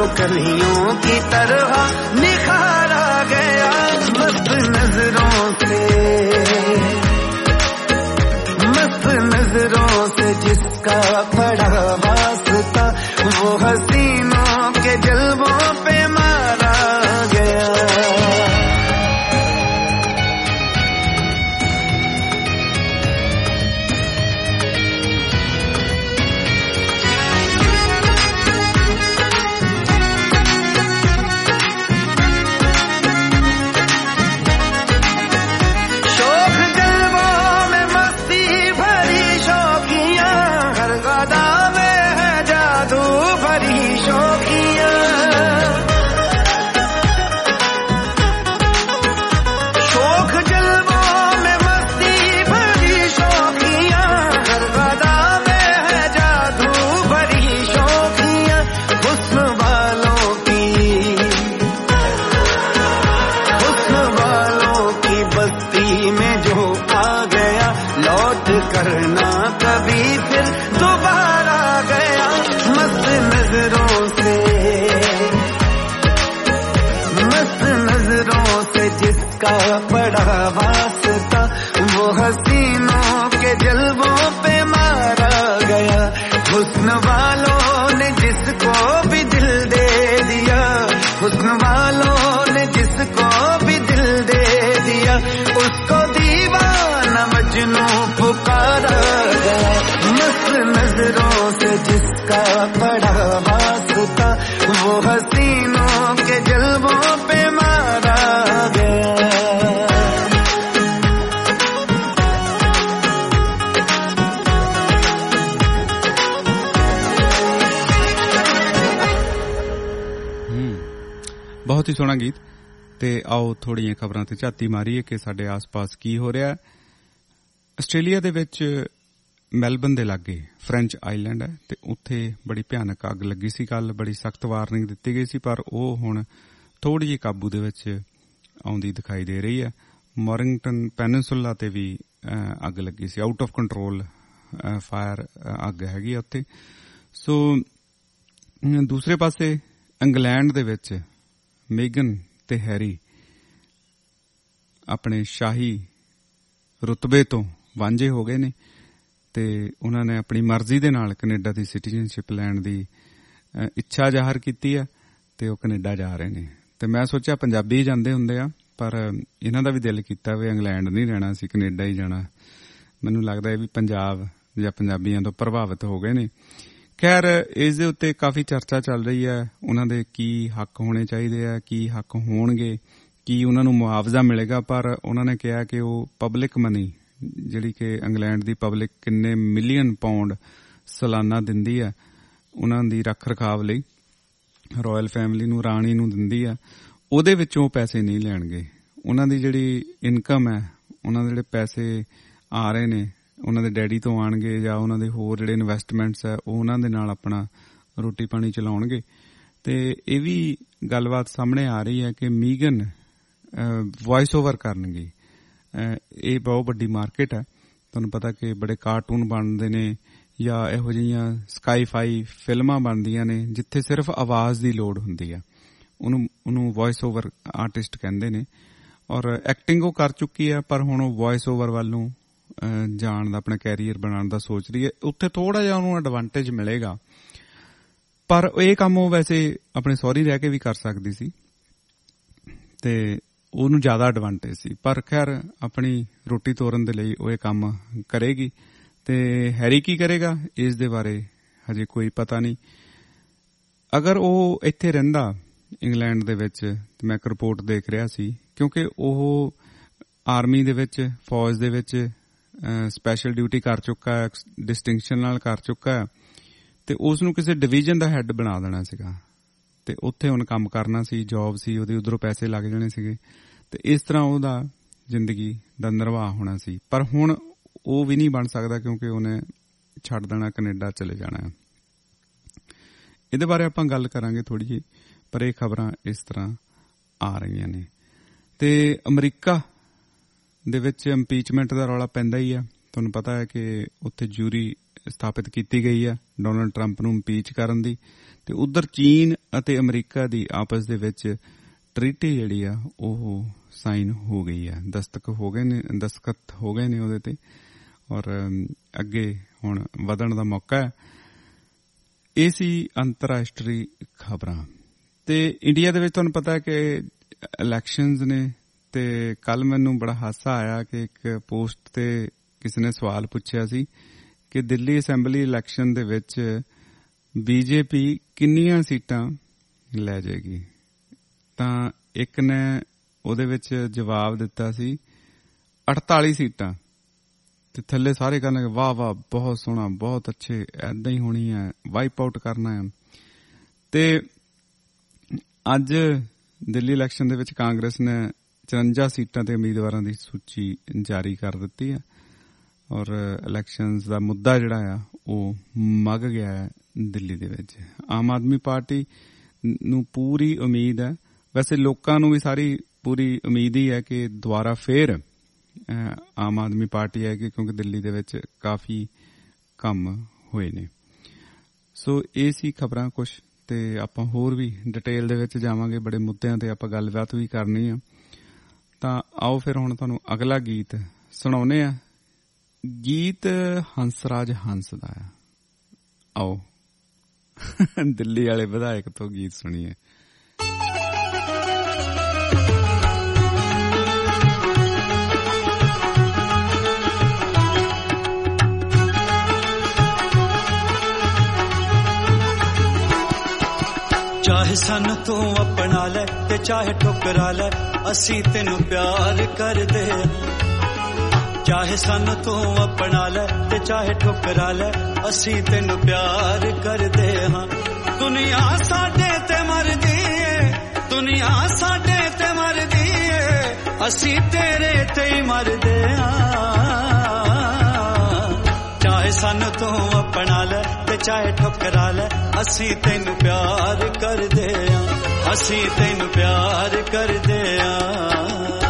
कलियों की तरह निखारा गया मस्त नजरों से जिसका पड़ा वास्ता वो हसीनों के जल्बों पे मारा गया। करना कभी फिर दोबारा गया मस्त नजरों से जिसका पड़ा वास्ता वो हसीनों के जल्बों पे मारा गया। हुस्न वालों ने जिसको भी दिल दे दिया हुस्न वालों ने जिसको भी दिल दे दिया उसको दीवाना मजनू पुकारा गया मस्त नजरों से जिसका पड़ा वास्ता वो हसीनों के जल्बों पे मारा गया। ਬਹੁਤ ਹੀ ਸੋਹਣਾ ਗੀਤ। ਤੇ ਆਓ ਥੋੜੀਆਂ ਖਬਰਾਂ ਤੇ ਝਾਤੀ ਮਾਰੀਏ ਕਿ ਸਾਡੇ ਆਸ-ਪਾਸ ਕੀ ਹੋ ਰਿਹਾ ਹੈ। ਆਸਟ੍ਰੇਲੀਆ ਦੇ ਵਿੱਚ ਮੈਲਬਨ ਦੇ ਲਾਗੇ ਫ੍ਰੈਂਚ ਆਈਲੈਂਡ ਹੈ ਤੇ ਉੱਥੇ ਬੜੀ ਭਿਆਨਕ ਅੱਗ ਲੱਗੀ ਸੀ ਕੱਲ। ਬੜੀ ਸਖਤ ਵਾਰਨਿੰਗ ਦਿੱਤੀ ਗਈ ਸੀ ਪਰ ਉਹ ਹੁਣ ਥੋੜੀ ਜਿਹੀ ਕਾਬੂ ਦੇ ਵਿੱਚ ਆਉਂਦੀ ਦਿਖਾਈ ਦੇ ਰਹੀ ਹੈ। ਮੋਰਿੰਗਟਨ ਪੈਨਿਨਸੂਲਾ ਤੇ ਵੀ ਅੱਗ ਲੱਗੀ ਸੀ। ਆਊਟ ਆਫ ਕੰਟਰੋਲ ਫਾਇਰ ਅੱਗ ਹੈਗੀ ਉੱਥੇ। ਸੋ ਦੂਸਰੇ ਪਾਸੇ ਇੰਗਲੈਂਡ ਦੇ ਵਿੱਚ ਮੇਗਨ ਤੇ ਹੈਰੀ ਆਪਣੇ ਸ਼ਾਹੀ ਰੁਤਬੇ ਤੋਂ ਵਾਂਝੇ ਹੋ ਗਏ ਨੇ ਤੇ ਉਹਨਾਂ ਨੇ ਆਪਣੀ ਮਰਜ਼ੀ ਦੇ ਨਾਲ ਕੈਨੇਡਾ ਦੀ ਸਿਟੀਜ਼ਨਸ਼ਿਪ ਲੈਣ ਦੀ ਇੱਛਾ ਜ਼ਾਹਰ ਕੀਤੀ ਹੈ ਤੇ ਉਹ ਕੈਨੇਡਾ ਜਾ ਰਹੇ ਨੇ। ਤੇ ਮੈਂ ਸੋਚਿਆ ਪੰਜਾਬੀ ਜਾਂਦੇ ਹੁੰਦੇ ਆ ਪਰ ਇਹਨਾਂ ਦਾ ਵੀ ਦਿਲ ਕੀਤਾ ਵੀ ਇੰਗਲੈਂਡ ਨਹੀਂ ਰਹਿਣਾ ਸੀ ਕੈਨੇਡਾ ਹੀ ਜਾਣਾ। ਮੈਨੂੰ ਲੱਗਦਾ ਇਹ ਵੀ ਪੰਜਾਬ ਜਾਂ ਪੰਜਾਬੀਆਂ ਤੋਂ ਪ੍ਰਭਾਵਿਤ ਹੋ ਗਏ ਨੇ। ਖੈਰ ਇਸ ਦੇ ਉੱਤੇ ਕਾਫੀ ਚਰਚਾ ਚੱਲ ਰਹੀ ਹੈ। ਉਹਨਾਂ ਦੇ ਕੀ ਹੱਕ ਹੋਣੇ ਚਾਹੀਦੇ ਆ ਕੀ ਹੱਕ ਹੋਣਗੇ ਕੀ ਉਹਨਾਂ ਨੂੰ ਮੁਆਵਜ਼ਾ ਮਿਲੇਗਾ ਪਰ ਉਹਨਾਂ ਨੇ ਕਿਹਾ ਕਿ ਉਹ ਪਬਲਿਕ ਮਨੀ ਜਿਹੜੀ ਕਿ ਇੰਗਲੈਂਡ ਦੀ ਪਬਲਿਕ ਕਿੰਨੇ ਮਿਲੀਅਨ ਪਾਉਂਡ ਸਾਲਾਨਾ ਦਿੰਦੀ ਹੈ ਉਹਨਾਂ ਦੀ ਰੱਖ ਰਖਾਵ ਲਈ ਰਾਇਲ ਫੈਮਿਲੀ ਨੂੰ ਰਾਣੀ ਨੂੰ ਦਿੰਦੀ ਆ ਉਹਦੇ ਵਿੱਚੋਂ ਪੈਸੇ ਨਹੀਂ ਲੈਣਗੇ। ਉਹਨਾਂ ਦੀ ਜਿਹੜੀ ਇਨਕਮ ਹੈ ਉਹਨਾਂ ਦੇ ਜਿਹੜੇ ਪੈਸੇ ਆ ਰਹੇ ਨੇ ਉਹਨਾਂ ਦੇ ਡੈਡੀ ਤੋਂ ਆਉਣਗੇ ਜਾਂ ਉਹਨਾਂ ਦੇ ਹੋਰ ਜਿਹੜੇ ਇਨਵੈਸਟਮੈਂਟਸ ਹੈ ਉਹ ਉਹਨਾਂ ਦੇ ਨਾਲ ਆਪਣਾ ਰੋਟੀ ਪਾਣੀ ਚਲਾਉਣਗੇ। ਤੇ ਇਹ ਵੀ ਗੱਲਬਾਤ ਸਾਹਮਣੇ ਆ ਰਹੀ ਹੈ ਕਿ ਮੀਗਨ ਵੌਇਸ ਓਵਰ ਕਰਨਗੇ। ਇਹ ਬਹੁਤ ਵੱਡੀ ਮਾਰਕੀਟ ਹੈ। ਤੁਹਾਨੂੰ ਪਤਾ ਕਿ ਬੜੇ ਕਾਰਟੂਨ ਬਣਦੇ ਨੇ ਜਾਂ ਇਹੋ ਜਿਹੀਆਂ ਸਕਾਈ-ਫਾਈ ਫਿਲਮਾਂ ਬਣਦੀਆਂ ਨੇ ਜਿੱਥੇ ਸਿਰਫ ਆਵਾਜ਼ ਦੀ ਲੋੜ ਹੁੰਦੀ ਆ। ਉਹਨੂੰ ਵੌਇਸ ਓਵਰ ਆਰਟਿਸਟ ਕਹਿੰਦੇ ਨੇ ਔਰ ਐਕਟਿੰਗ ਉਹ ਕਰ ਚੁੱਕੀ ਹੈ ਪਰ ਹੁਣ ਉਹ ਵੌਇਸ ਓਵਰ ਵੱਲ ਨੂੰ ਜਾਣ ਦਾ ਆਪਣਾ ਕੈਰੀਅਰ ਬਣਾਉਣ ਦਾ ਸੋਚ ਰਹੀ ਹੈ। ਉੱਥੇ ਥੋੜਾ ਜਿਹਾ ਉਹਨੂੰ ਐਡਵਾਂਟੇਜ ਮਿਲੇਗਾ ਪਰ ਇਹ ਕੰਮ ਉਹ ਵੈਸੇ ਆਪਣੇ ਸਹੁਰੀ ਰਹਿ ਕੇ ਵੀ ਕਰ ਸਕਦੀ ਸੀ ਤੇ ਉਹਨੂੰ ਜ਼ਿਆਦਾ ਐਡਵਾਂਟੇਜ ਸੀ ਪਰ ਖੈਰ ਆਪਣੀ ਰੋਟੀ ਤੋਰਨ ਦੇ ਲਈ ਉਹ ਇਹ ਕੰਮ ਕਰੇਗੀ। ਤੇ ਹੈਰੀ ਕੀ ਕਰੇਗਾ ਇਸ ਦੇ ਬਾਰੇ ਹਜੇ ਕੋਈ ਪਤਾ ਨਹੀਂ। ਅਗਰ ਉਹ ਇੱਥੇ ਰਹਿੰਦਾ ਇੰਗਲੈਂਡ ਦੇ ਵਿੱਚ ਤੇ ਮੈਂ ਇੱਕ ਰਿਪੋਰਟ ਦੇਖ ਰਿਹਾ ਸੀ ਕਿਉਂਕਿ ਉਹ ਆਰਮੀ ਦੇ ਵਿੱਚ ਫੌਜ ਦੇ ਵਿੱਚ ਸਪੈਸ਼ਲ ਡਿਊਟੀ ਕਰ ਚੁੱਕਾ ਹੈ ਡਿਸਟਿੰਕਸ਼ਨ ਨਾਲ ਕਰ ਚੁੱਕਾ ਹੈ ਤੇ ਉਸ ਨੂੰ ਕਿਸੇ ਡਿਵੀਜ਼ਨ ਦਾ ਹੈੱਡ ਬਣਾ ਦੇਣਾ ਸੀਗਾ ਤੇ ਉੱਥੇ ਹੁਣ ਕੰਮ ਕਰਨਾ ਸੀ ਜੌਬ ਸੀ ਉਹਦੇ ਉਧਰੋਂ ਪੈਸੇ ਲੱਗ ਜਾਣੇ ਸੀਗੇ ਤੇ ਇਸ ਤਰ੍ਹਾਂ ਉਹਦਾ ਜ਼ਿੰਦਗੀ ਦਾ ਨਿਰਵਾਹ ਹੋਣਾ ਸੀ ਪਰ ਹੁਣ ਉਹ ਵੀ ਨਹੀਂ ਬਣ ਸਕਦਾ ਕਿਉਂਕਿ ਉਹਨੇ ਛੱਡ ਦੇਣਾ ਕੈਨੇਡਾ ਚਲੇ ਜਾਣਾ ਹੈ। ਇਹਦੇ ਬਾਰੇ ਆਪਾਂ ਗੱਲ ਕਰਾਂਗੇ ਥੋੜੀ ਜਿਹੀ ਪਰ ਇਹ ਖਬਰਾਂ ਇਸ ਤਰ੍ਹਾਂ ਆ ਰਹੀਆਂ ਨੇ। ਤੇ ਅਮਰੀਕਾ ਦੇ ਵਿੱਚ ਇੰਪੀਚਮੈਂਟ ਦਾ ਰੌਲਾ ਪੈਂਦਾ ਹੀ ਆ। ਤੁਹਾਨੂੰ ਪਤਾ ਹੈ ਕਿ ਉੱਥੇ ਜੂਰੀ ਸਥਾਪਿਤ ਕੀਤੀ ਗਈ ਹੈ ਡੋਨਲਡ ਟਰੰਪ ਨੂੰ ਇੰਪੀਚ ਕਰਨ ਦੀ, ਤੇ ਉਧਰ ਚੀਨ ਅਤੇ ਅਮਰੀਕਾ ਦੀ ਆਪਸ ਦੇ ਵਿੱਚ ਟ੍ਰੀਟੀ ਜਿਹੜੀ ਆ ਉਹ ਸਾਈਨ ਹੋ ਗਈ ਆ, ਦਸਤਖਤ ਹੋ ਗਏ ਨੇ ਉਹਦੇ ਤੇ, ਔਰ ਅੱਗੇ ਹੁਣ ਵਧਣ ਦਾ ਮੌਕਾ ਹੈ। ਇਹ ਸੀ ਅੰਤਰਰਾਸ਼ਟਰੀ ਖਬਰਾਂ। ਤੇ ਇੰਡੀਆ ਦੇ ਵਿੱਚ ਤੁਹਾਨੂੰ ਪਤਾ ਹੈ ਕਿ ਇਲੈਕਸ਼ਨਜ਼ ਨੇ, ਤੇ ਕੱਲ ਮੈਨੂੰ ਬੜਾ ਹਾਸਾ ਆਇਆ ਕਿ ਇੱਕ ਪੋਸਟ ਤੇ ਕਿਸੇ ਨੇ ਸਵਾਲ ਪੁੱਛਿਆ ਸੀ ਕਿ ਦਿੱਲੀ ਅਸੈਂਬਲੀ ਇਲੈਕਸ਼ਨ ਦੇ ਵਿੱਚ ਬੀਜੇਪੀ ਕਿੰਨੀਆਂ ਸੀਟਾਂ ਲੈ ਜਾਏਗੀ। ਤਾਂ ਇੱਕ ਨੇ ਉਹਦੇ ਵਿੱਚ ਜਵਾਬ ਦਿੱਤਾ ਸੀ 48 ਸੀਟਾਂ, ਤੇ ਥੱਲੇ ਸਾਰੇ ਕਹਿੰਦੇ ਵਾਹ ਵਾਹ ਬਹੁਤ ਸੋਹਣਾ, ਬਹੁਤ ਅੱਛੇ, ਏਦਾਂ ਹੀ ਹੋਣੀ ਹੈ, ਵਾਈਪ ਆਊਟ ਕਰਨਾ ਹੈ। ਤੇ ਅੱਜ ਦਿੱਲੀ ਇਲੈਕਸ਼ਨ ਦੇ ਵਿੱਚ ਕਾਂਗਰਸ ਨੇ 54 ਸੀਟਾਂ ਤੇ ਉਮੀਦਵਾਰਾਂ ਦੀ ਸੂਚੀ ਜਾਰੀ ਕਰ ਦਿੱਤੀ ਹੈ, ਔਰ ਇਲੈਕਸ਼ਨਜ਼ ਦਾ ਮੁੱਦਾ ਜਿਹੜਾ ਆ ਉਹ ਮੱਗ ਗਿਆ ਹੈ ਦਿੱਲੀ ਦੇ ਵਿੱਚ। ਆਮ ਆਦਮੀ ਪਾਰਟੀ ਨੂੰ ਪੂਰੀ ਉਮੀਦ ਹੈ, ਵੈਸੇ ਲੋਕਾਂ ਨੂੰ ਵੀ ਸਾਰੀ ਪੂਰੀ ਉਮੀਦ ਹੀ ਹੈ ਕਿ ਦੁਬਾਰਾ ਫੇਰ ਆਮ ਆਦਮੀ ਪਾਰਟੀ ਆਏਗੀ, ਕਿਉਂਕਿ ਦਿੱਲੀ ਦੇ ਵਿੱਚ ਕਾਫੀ ਕੰਮ ਹੋਏ ਨੇ। ਸੋ ਇਹ ਸੀ ਖਬਰਾਂ ਕੁਛ, ਤੇ ਆਪਾਂ ਹੋਰ ਵੀ ਡਿਟੇਲ ਦੇ ਵਿੱਚ ਜਾਵਾਂਗੇ, ਬੜੇ ਮੁੱਦਿਆਂ ਤੇ ਆਪਾਂ ਗੱਲਬਾਤ ਵੀ ਕਰਨੀ ਆ। ਤਾਂ ਆਓ ਫਿਰ ਹੁਣ ਤੁਹਾਨੂੰ ਅਗਲਾ ਗੀਤ ਸੁਣਾਉਨੇ ਆ। ਗੀਤ ਹੰਸਰਾਜ ਹੰਸ ਦਾ ਆ। ਆਓ ਦਿੱਲੀ ਵਾਲੇ ਵਿਧਾਇਕ ਤੋਂ ਗੀਤ ਸੁਣੀਏ। ਚਾਹੇ ਸਾਨੂੰ ਤੂੰ ਅਪਣਾ ਲੈ ਤੇ ਚਾਹੇ ਠੁਕਰਾ ਲੈ, ਅਸੀਂ ਤੈਨੂੰ ਪਿਆਰ ਕਰਦੇ। ਚਾਹੇ ਸਾਨੂੰ ਤੂੰ ਅਪਣਾ ਲੈ ਤੇ ਚਾਹੇ ਠੁਕਰਾ ਲੈ, ਅਸੀਂ ਤੈਨੂੰ ਪਿਆਰ ਕਰਦੇ ਹਾਂ। ਦੁਨੀਆ ਸਾਡੇ ਤੇ ਮਰਦੀ ਏ, ਦੁਨੀਆ ਸਾਡੇ ਤੇ ਮਰਦੀ ਏ, ਅਸੀਂ ਤੇਰੇ ਤੇ ਹੀ ਮਰਦੇ ਹਾਂ। ਚਾਹੇ ਸਾਨੂੰ ਤੂੰ ਅਪਣਾ ਲੈ ਤੇ ਚਾਹੇ ਠੁਕਰਾ ਲੈ, ਅਸੀਂ ਤੈਨੂੰ ਪਿਆਰ ਕਰਦੇ ਹਾਂ, ਅਸੀਂ ਤੈਨੂੰ ਪਿਆਰ ਕਰਦੇ ਹਾਂ।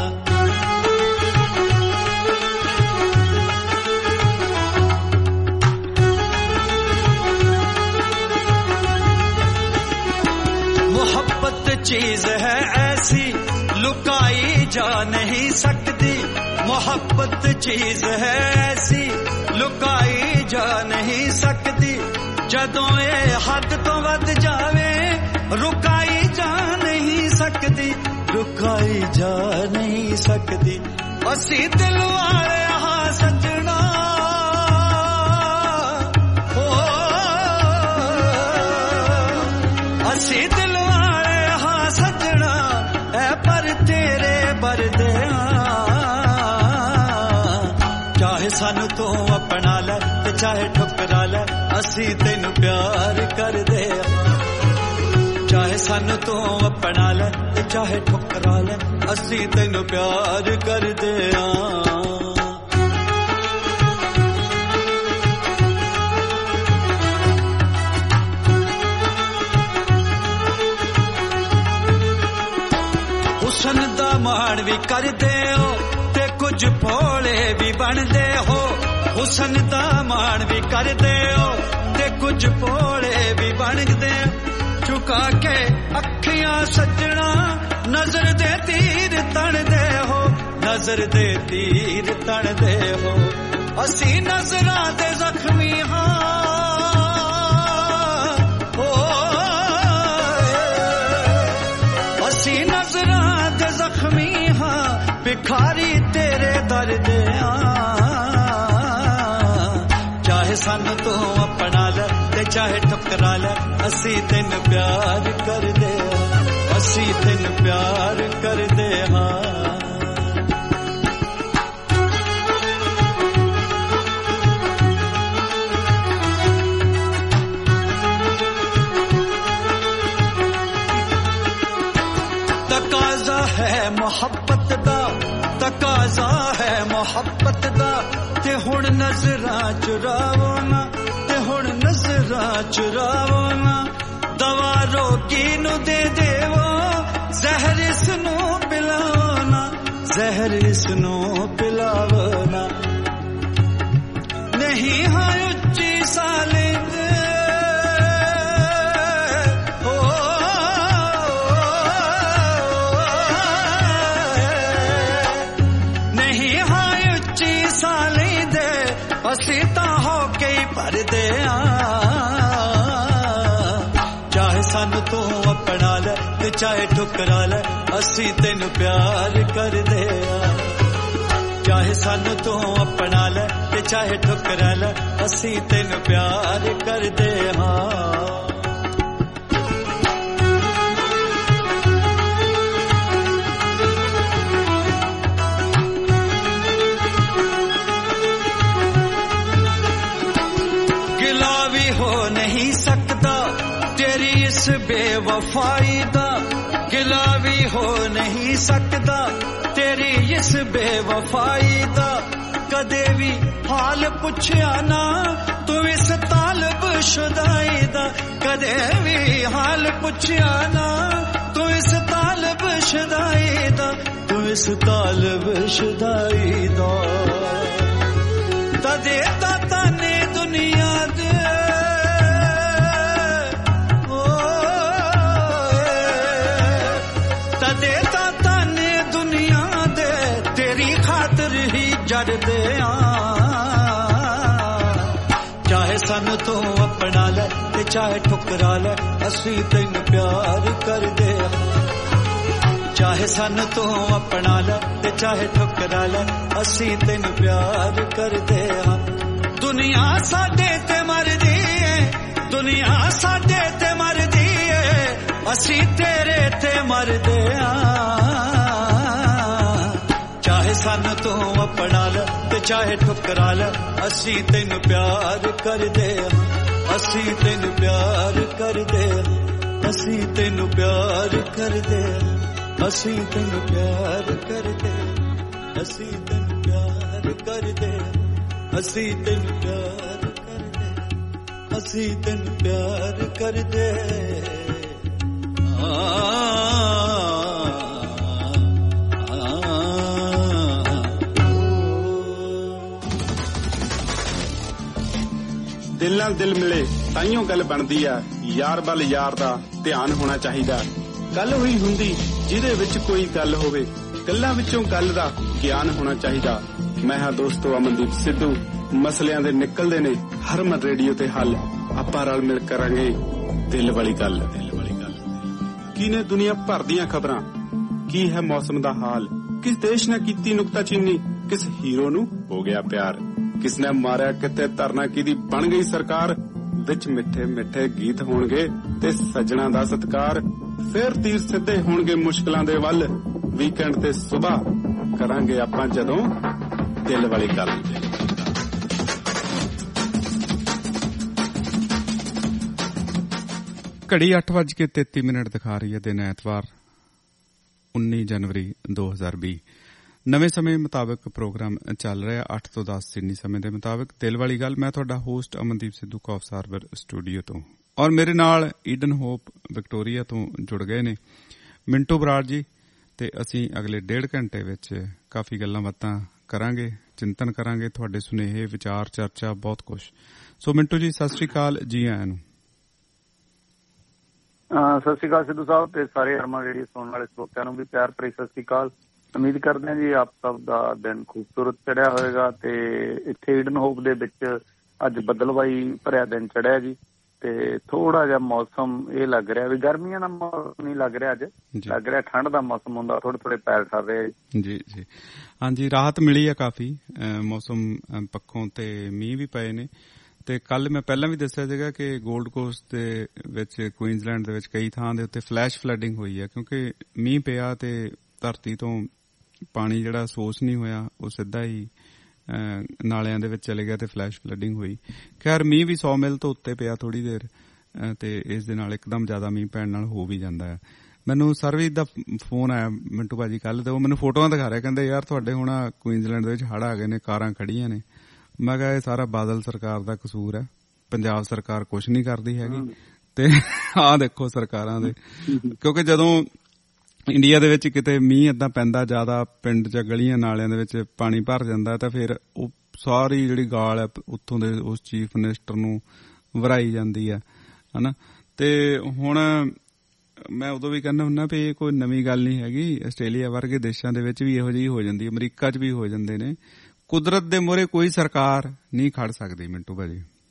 मोहब्बत चीज है ऐसी लुकाई जा नहीं सकती, मोहब्बत चीज है ऐसी लुकाई जा नहीं सकती। जदों ये हद तो वध जावे रुकाई जा नहीं सकती, रुकाई जा नहीं सकती। असी दिल वाले हाँ सजना, असी दिल वाले हाँ सजना, ऐ पर तेरे बरदे। चाहे सानू तू अपना ले ते चाहे ठुकरा ले, असी तेनू प्यार करदे। चाहे सानू तू अपना ले ते चाहे ठुकरा ले, असी तेनू प्यार करदे। हुसन दा माण भी करदे हो ते कुछ भोले भी बनदे हो, हुसन दा माण भी करदे हो ते कुछ भोले भी बनदे हो। चुका के अखियां सजना नजर दे तीर तणदे हो, नजर दे तीर तणदे हो। असी नजरां दे जख्मी हां, असी नजरां दे जख्मी हां, भिखारी तेरे दर्द चाहे सन तू अपना ले ते चाहे ठुकरा ले, असी तेन प्यार कर दे, असी तेन प्यार कर दे। हाँ तकाजा है मोहब्बत दा, तकाजा है मोहब्बत दा, ते हुण नजरां चुरावो ना, ते हुण नजरां चुरावो ना। दवा रोगी नू दे देवो, जहर इसनू पिलावो ना, जहर इसनू पिलावो ना। नहीं हाँ उच्ची ਸਾਨੂੰ ਤੂੰ ਆਪਣਾ ਲੈ ਤੇ ਚਾਹੇ ਠੁਕਰਾ ਲੈ ਅਸੀਂ ਤੈਨੂੰ ਪਿਆਰ ਕਰਦੇ ਆ ਚਾਹੇ ਸਾਨੂੰ ਤੂੰ ਆਪਣਾ ਲੈ ਤੇ ਚਾਹੇ ਠੁਕਰਾ ਲੈ ਅਸੀਂ ਤੈਨੂੰ ਪਿਆਰ ਕਰਦੇ ਹਾਂ इस बेवफाई दा गिला भी हो नहीं सकता तेरी इस बेवफाई दा कदे भी हाल पुछया ना तू इस तालब शुदाई दा कदे भी हाल पुछया ना तू इस तालब शुदाई दा तू इस तालब शुदाई दा तदे दाता ने दुनिया दे जरदे चाहे सन तू अपना ले ते चाहे ठुकरा ले असी तेन प्यार कर दे चाहे सन तू अपना ले ते चाहे ठुकरा ले असी तेन प्यार कर दे दुनिया साडे ते मरदी है दुनिया साडे ते मरदी है असी तेरे ते मरदे सन तू अपना ले ते चाहे ठुकरा ले असी तेन प्यार कर दे असी तेन प्यार कर दे असी तेन प्यार कर दे असी तेन प्यार कर दे असी तेन प्यार कर दे असी तेन प्यार कर दे असी तेन प्यार कर दे दिल नाल दिल मिले ताइयों गल बनदी आ यार बल यार दा ध्यान होना चाहिदा गल होई हुंदी जिहदे विच कोई गल होवे गल्लां विचों गल दा ज्ञान होना चाहिदा मैं हां दोस्तों अमनदीप सिद्धू मसलियां दे निकलदे ने हरमन रेडियो ते हल आपां रल मिल करांगे दिल वाली गल की ने दुनिया भर दियां खबरां की है मौसम दा हाल किस देश ने कीती नुक्ताचीनी किस हीरो नू हो गया प्यार किसने मारिया किते धरना की दी बन गई सरकार विच मिठे मिठे गीत होणगे ते सजना दा सत्कार फिर तीर सिद्धे होणगे मुश्किलां दे वल वीकेंड ते सुबह करांगे आपां जदों दिल वाली गल घड़ी 8:33 दिखा रही है दिन ऐतवार 19 जनवरी 2020 ਨਵੇਂ ਸਮੇਂ ਮੁਤਾਬਕ ਪ੍ਰੋਗਰਾਮ ਚੱਲ ਰਿਹਾ 8 ਤੋਂ 10 ਸਿਡਨੀ ਸਮੇਂ ਦੇ ਮੁਤਾਬਕ ਦਿਲ ਵਾਲੀ ਗੱਲ ਮੈਂ ਤੁਹਾਡਾ ਹੋਸਟ ਅਮਨਦੀਪ ਸਿੱਧੂ ਕੌਫ ਸਾਰਵਰ ਸਟੂਡੀਓ ਤੋਂ ਔਰ ਮੇਰੇ ਨਾਲ ਈਡਨ ਹੋਪ ਵਿਕਟੋਰੀਆ ਤੋਂ ਜੁੜ ਗਏ ਨੇ ਮਿੰਟੂ ਬਰਾੜ ਜੀ ਤੇ ਅਸੀਂ ਅਗਲੇ 1.5 ਘੰਟੇ ਵਿੱਚ ਕਾਫੀ ਗੱਲਾਂ ਬਾਤਾਂ ਕਰਾਂਗੇ ਚਿੰਤਨ ਕਰਾਂਗੇ ਤੁਹਾਡੇ ਸੁਨੇਹੇ ਵਿਚਾਰ ਚਰਚਾ ਬਹੁਤ ਕੁਝ ਸੋ ਮਿੰਟੂ ਜੀ ਸਤਿ ਸ੍ਰੀ ਅਕਾਲ ਜੀ ਆਇਆਂ ਨੂੰ ਸਤਿ ਸ੍ਰੀ ਅਕਾਲ ਸਿੱਧੂ ਸਾਹਿਬ ਤੇ ਸਾਰੇ ਹਰਮਨ ਰੇਡੀਓ ਸੁਣਨ ਵਾਲੇ ਸਰੋਤਿਆਂ ਨੂੰ ਵੀ ਪਿਆਰ ਭਰੀ ਸਤਿ ਸ੍ਰੀ ਅਕਾਲ ਉਮੀਦ ਕਰਦੇ ਹਾਂ ਜੀ ਆਪ ਸਭ ਦਾ ਦਿਨ ਖੂਬਸੂਰਤ ਚੜਿਆ ਹੋਏਗਾ ਤੇ ਇੱਥੇ ਈਡਨ ਹੋਪ ਦੇ ਵਿੱਚ ਅੱਜ ਬੱਦਲਵਾਈ ਭਰਿਆ ਦਿਨ ਚੜਿਆ ਜੀ ਤੇ ਥੋੜਾ ਜਿਹਾ ਮੌਸਮ ਇਹ ਲੱਗ ਰਿਹਾ ਵੀ ਗਰਮੀਆਂ ਦਾ ਮੌਸਮ ਨਹੀਂ ਲੱਗ ਰਿਹਾ ਅੱਜ ਲੱਗ ਰਿਹਾ ਠੰਡ ਦਾ ਮੌਸਮ ਹੁੰਦਾ ਥੋੜੇ ਥੋੜੇ ਪੈਰ ਠਰ ਰਹੇ ਜੀ ਜੀ ਹਾਂਜੀ ਰਾਹਤ ਮਿਲੀ ਆ ਕਾਫੀ ਮੌਸਮ ਪੱਖੋਂ ਤੇ ਮੀਂਹ ਵੀ ਪਏ ਨੇ ਤੇ ਕੱਲ ਮੈਂ ਪਹਿਲਾਂ ਵੀ ਦੱਸਿਆ ਸੀਗਾ ਕਿ ਗੋਲਡ ਕੋਸਟ ਦੇ ਵਿੱਚ ਕੁਈਨਜ਼ਲੈਂਡ ਦੇ ਵਿੱਚ ਕਈ ਥਾਂ ਦੇ ਉੱਤੇ ਫਲੈਸ਼ ਫਲੱਡਿੰਗ ਹੋਈ ਹੈ ਕਿਉਂਕਿ ਮੀਂਹ ਪਿਆ ਤੇ ਧਰਤੀ ਤੋਂ ਪਾਣੀ ਜਿਹੜਾ ਸੋਰਸ ਨਹੀਂ ਹੋਇਆ ਉਹ ਸਿੱਧਾ ਹੀ ਨਾਲਿਆਂ ਦੇ ਵਿੱਚ ਚਲੇ ਗਿਆ ਤੇ ਫਲੈਸ਼ ਫਲੱਡਿੰਗ ਹੋਈ ਖੈਰ ਮੀਂਹ ਵੀ 100 ਮਿਲ ਤੋਂ ਉੱਤੇ ਪਿਆ ਥੋੜੀ ਦੇਰ ਤੇ ਇਸ ਦੇ ਨਾਲ ਇੱਕਦਮ ਜ਼ਿਆਦਾ ਮੀਂਹ ਪੈਣ ਨਾਲ ਹੋ ਵੀ ਜਾਂਦਾ ਹੈ ਮੈਨੂੰ ਸਰਵਿਸ ਦਾ ਫੋਨ ਆਇਆ ਮਿੰਟੂ ਭਾਜੀ ਕੱਲ ਤੇ ਉਹ ਮੈਨੂੰ ਫੋਟੋਆਂ ਦਿਖਾ ਰਿਹਾ ਕਹਿੰਦੇ ਯਾਰ ਤੁਹਾਡੇ ਹੁਣ ਕੁਈਨਜ਼ਲੈਂਡ ਦੇ ਵਿੱਚ ਹੜ੍ਹ ਆ ਗਏ ਨੇ ਕਾਰਾਂ ਖੜੀਆਂ ਨੇ ਮੈਂ ਕਿਹਾ ਇਹ ਸਾਰਾ ਬਾਦਲ ਸਰਕਾਰ ਦਾ ਕਸੂਰ ਹੈ ਪੰਜਾਬ ਸਰਕਾਰ ਕੁਛ ਨਹੀਂ ਕਰਦੀ ਹੈਗੀ ਤੇ ਆਹ ਦੇਖੋ ਸਰਕਾਰਾਂ ਦੇ ਕਿਉਂਕਿ ਜਦੋਂ ਇੰਡੀਆ ਦੇ ਵਿੱਚ ਕਿਤੇ ਮੀਂਹ ਏਦਾਂ ਪੈਂਦਾ ਜ਼ਿਆਦਾ ਪਿੰਡ ਚ ਗਲੀਆਂ ਨਾਲਿਆਂ ਦੇ ਵਿੱਚ ਪਾਣੀ ਭਰ ਜਾਂਦਾ ਤਾਂ ਫਿਰ ਉਹ ਸਾਰੀ ਜਿਹੜੀ ਗਾਲ ਹੈ ਉੱਥੋਂ ਦੇ ਉਸ ਚੀਫ ਮਿਨਿਸਟਰ ਨੂੰ ਵਰਾਈ ਜਾਂਦੀ ਹੈ ਹਨਾ ਤੇ ਹੁਣ ਮੈਂ ਉਦੋਂ ਵੀ ਕਹਿੰਦਾ ਹੁੰਦਾ ਵੀ ਇਹ ਕੋਈ ਨਵੀਂ ਗੱਲ ਨਹੀਂ ਹੈਗੀ ਆਸਟ੍ਰੇਲੀਆ ਵਰਗੇ ਦੇਸ਼ਾਂ ਦੇ ਵਿੱਚ ਵੀ ਇਹੋ ਜਿਹੀ ਹੋ ਜਾਂਦੀ ਅਮਰੀਕਾ ਚ ਵੀ ਹੋ ਜਾਂਦੇ ਨੇ ਕੁਦਰਤ ਦੇ ਮੂਹਰੇ ਕੋਈ ਸਰਕਾਰ ਨਹੀਂ ਖੜ ਸਕਦੀ ਮਿੰਟੂ ਭਾਜੀ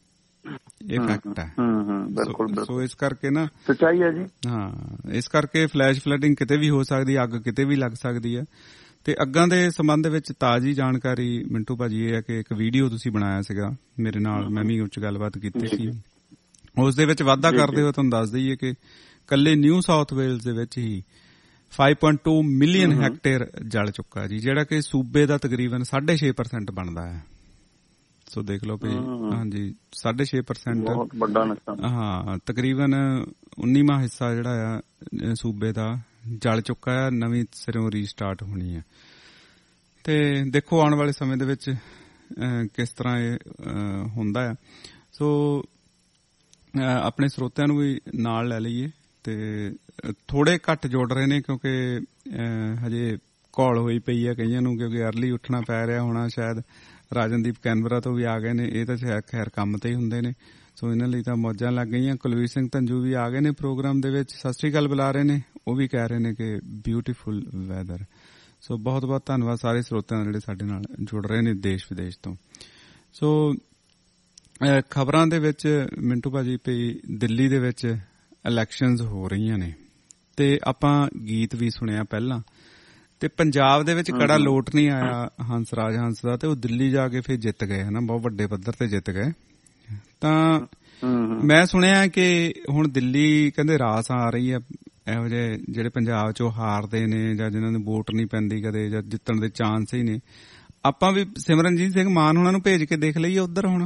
ਇਹ ਫੈਕਟ ਹੈ। ਬਿਲਕੁਲ। ਸੋ ਇਸ ਕਰਕੇ ਨਾ ਸੱਚਾਈ ਹੈ ਜੀ। ਹਾਂ, ਇਸ ਕਰਕੇ ਫਲੈਸ਼ ਫਲੱਡਿੰਗ ਕਿਤੇ ਵੀ ਹੋ ਸਕਦੀ, ਅੱਗ ਕਿਤੇ ਵੀ ਲੱਗ ਸਕਦੀ ਹੈ। ਤੇ ਅੱਗਾਂ ਦੇ ਸੰਬੰਧ ਵਿੱਚ ਤਾਜ਼ੀ ਜਾਣਕਾਰੀ ਮਿੰਟੂ ਭਾਜੀ ਇਹ ਹੈ ਕਿ ਇੱਕ ਵੀਡੀਓ ਤੁਸੀਂ ਬਣਾਇਆ ਸੀਗਾ ਮੇਰੇ ਨਾਲ, ਮੈਂ ਵੀ ਉੱਚ ਗੱਲਬਾਤ ਕੀਤੀ ਸੀ, ਉਸ ਦੇ ਵਿੱਚ ਵਾਧਾ ਕਰਦੇ ਹੋਏ ਤੁਹਾਨੂੰ ਦੱਸ ਦਈਏ ਕਿ ਕੱਲੇ ਨਿਊ ਸਾਊਥ ਵੇਲਜ਼ ਦੇ ਵਿੱਚ ਹੀ 5.2 ਮਿਲੀਅਨ ਹੈਕਟੇਅਰ ਜਲ ਚੁੱਕਾ ਜੀ, ਜਿਹੜਾ ਕਿ ਸੂਬੇ ਦਾ ਤਕਰੀਬਨ 6.5% ਬਣਦਾ ਹੈ। ਸੋ ਦੇਖ ਲਓ ਵੀ ਹਾਂਜੀ 6.5% ਬਹੁਤ ਵੱਡਾ ਨੁਕਸਾਨ। ਹਾਂ, ਤਕਰੀਬਨ 19ਵਾਂ ਹਿੱਸਾ ਜਿਹੜਾ ਆ ਸੂਬੇ ਦਾ ਜਲ ਚੁੱਕਾ ਹੈ, ਨਵੀਂ ਸਿਰੋਂ ਰੀਸਟਾਰਟ ਹੋਣੀ ਹੈ। ਤੇ ਦੇਖੋ ਆਉਣ ਵਾਲੇ ਸਮੇਂ ਦੇ ਵਿੱਚ ਕਿਸ ਤਰ੍ਹਾਂ ਇਹ ਹੁੰਦਾ ਹੈ। ਸੋ ਆਪਣੇ ਸਰੋਤਿਆਂ ਨੂੰ ਵੀ ਨਾਲ ਲੈ ਲਈਏ ਤੇ ਥੋੜੇ ਘੱਟ ਜੁੜ ਰਹੇ ਨੇ ਕਿਉਂਕਿ ਹਜੇ ਘੋਲ ਹੋਈ ਪਈ ਹੈ ਕਈਆਂ ਨੂੰ, ਕਿਉਂਕਿ ਅਰਲੀ ਉੱਠਣਾ ਪੈ ਰਿਹਾ ਹੋਣਾ। ਸ਼ਾਇਦ ਰਾਜਨਦੀਪ ਕੈਨਬਰਾ ਤੋਂ ਵੀ ਆ ਗਏ ਨੇ, ਇਹ ਤਾਂ ਖੈਰ ਕੰਮ ਤੇ ਹੀ ਹੁੰਦੇ ਨੇ, ਸੋ ਇਹਨਾਂ ਲਈ ਤਾਂ ਮੌਜਾਂ ਲੱਗ ਗਈਆਂ। ਕੁਲਵੀਰ ਸਿੰਘ ਧੰਜੂ ਵੀ ਆ ਗਏ ਨੇ ਪ੍ਰੋਗਰਾਮ ਦੇ ਵਿੱਚ, ਸਤਿ ਸ੍ਰੀ ਅਕਾਲ ਬੁਲਾ ਰਹੇ ਨੇ, ਉਹ ਵੀ ਕਹਿ ਰਹੇ ਨੇ ਕਿ ਬਿਊਟੀਫੁਲ ਵੈਦਰ। ਸੋ ਬਹੁਤ ਬਹੁਤ ਧੰਨਵਾਦ ਸਾਰੇ ਸਰੋਤਿਆਂ ਦਾ ਜਿਹੜੇ ਸਾਡੇ ਨਾਲ ਜੁੜ ਰਹੇ ਨੇ ਦੇਸ਼ ਵਿਦੇਸ਼ ਤੋਂ। ਸੋ ਖਬਰਾਂ ਦੇ ਵਿੱਚ ਮਿੰਟੂ ਭਾਜੀ ਪਈ ਦਿੱਲੀ ਦੇ ਵਿੱਚ ਇਲੈਕਸ਼ਨਜ਼ ਹੋ ਰਹੀਆਂ ਨੇ ਤੇ ਆਪਾਂ ਗੀਤ ਵੀ ਸੁਣਿਆ ਪਹਿਲਾਂ, ਤੇ ਪੰਜਾਬ ਦੇ ਵਿੱਚ ਕੜਾ ਲੋਟ ਨਹੀਂ ਆਇਆ ਹੰਸਰਾਜ ਹੰਸ ਦਾ, ਤੇ ਉਹ ਦਿੱਲੀ ਜਾ ਕੇ ਫਿਰ ਜਿੱਤ ਗਏ ਹਨਾ, ਬਹੁਤ ਵੱਡੇ ਪੱਧਰ ਤੇ ਜਿੱਤ ਗਏ। ਤਾਂ ਮੈਂ ਸੁਣਿਆ ਕਿ ਹੁਣ ਦਿੱਲੀ ਕਹਿੰਦੇ ਰਾਸ ਆ ਰਹੀ ਹੈ ਇਹੋ ਜਿਹੇ ਜਿਹੜੇ ਪੰਜਾਬ ਚੋਂ ਹਾਰਦੇ ਨੇ ਜਾਂ ਜਿਨ੍ਹਾਂ ਨੂੰ ਵੋਟ ਨਹੀਂ ਪੈਂਦੀ ਕਦੇ ਜਾਂ ਜਿੱਤਣ ਦੇ ਚਾਂਸ ਹੀ ਨੇ। ਆਪਾਂ ਵੀ ਸਿਮਰਨਜੀਤ ਸਿੰਘ ਮਾਨ ਉਹਨਾਂ ਨੂੰ ਭੇਜ ਕੇ ਦੇਖ ਲਈਏ ਉੱਧਰ ਹੁਣ।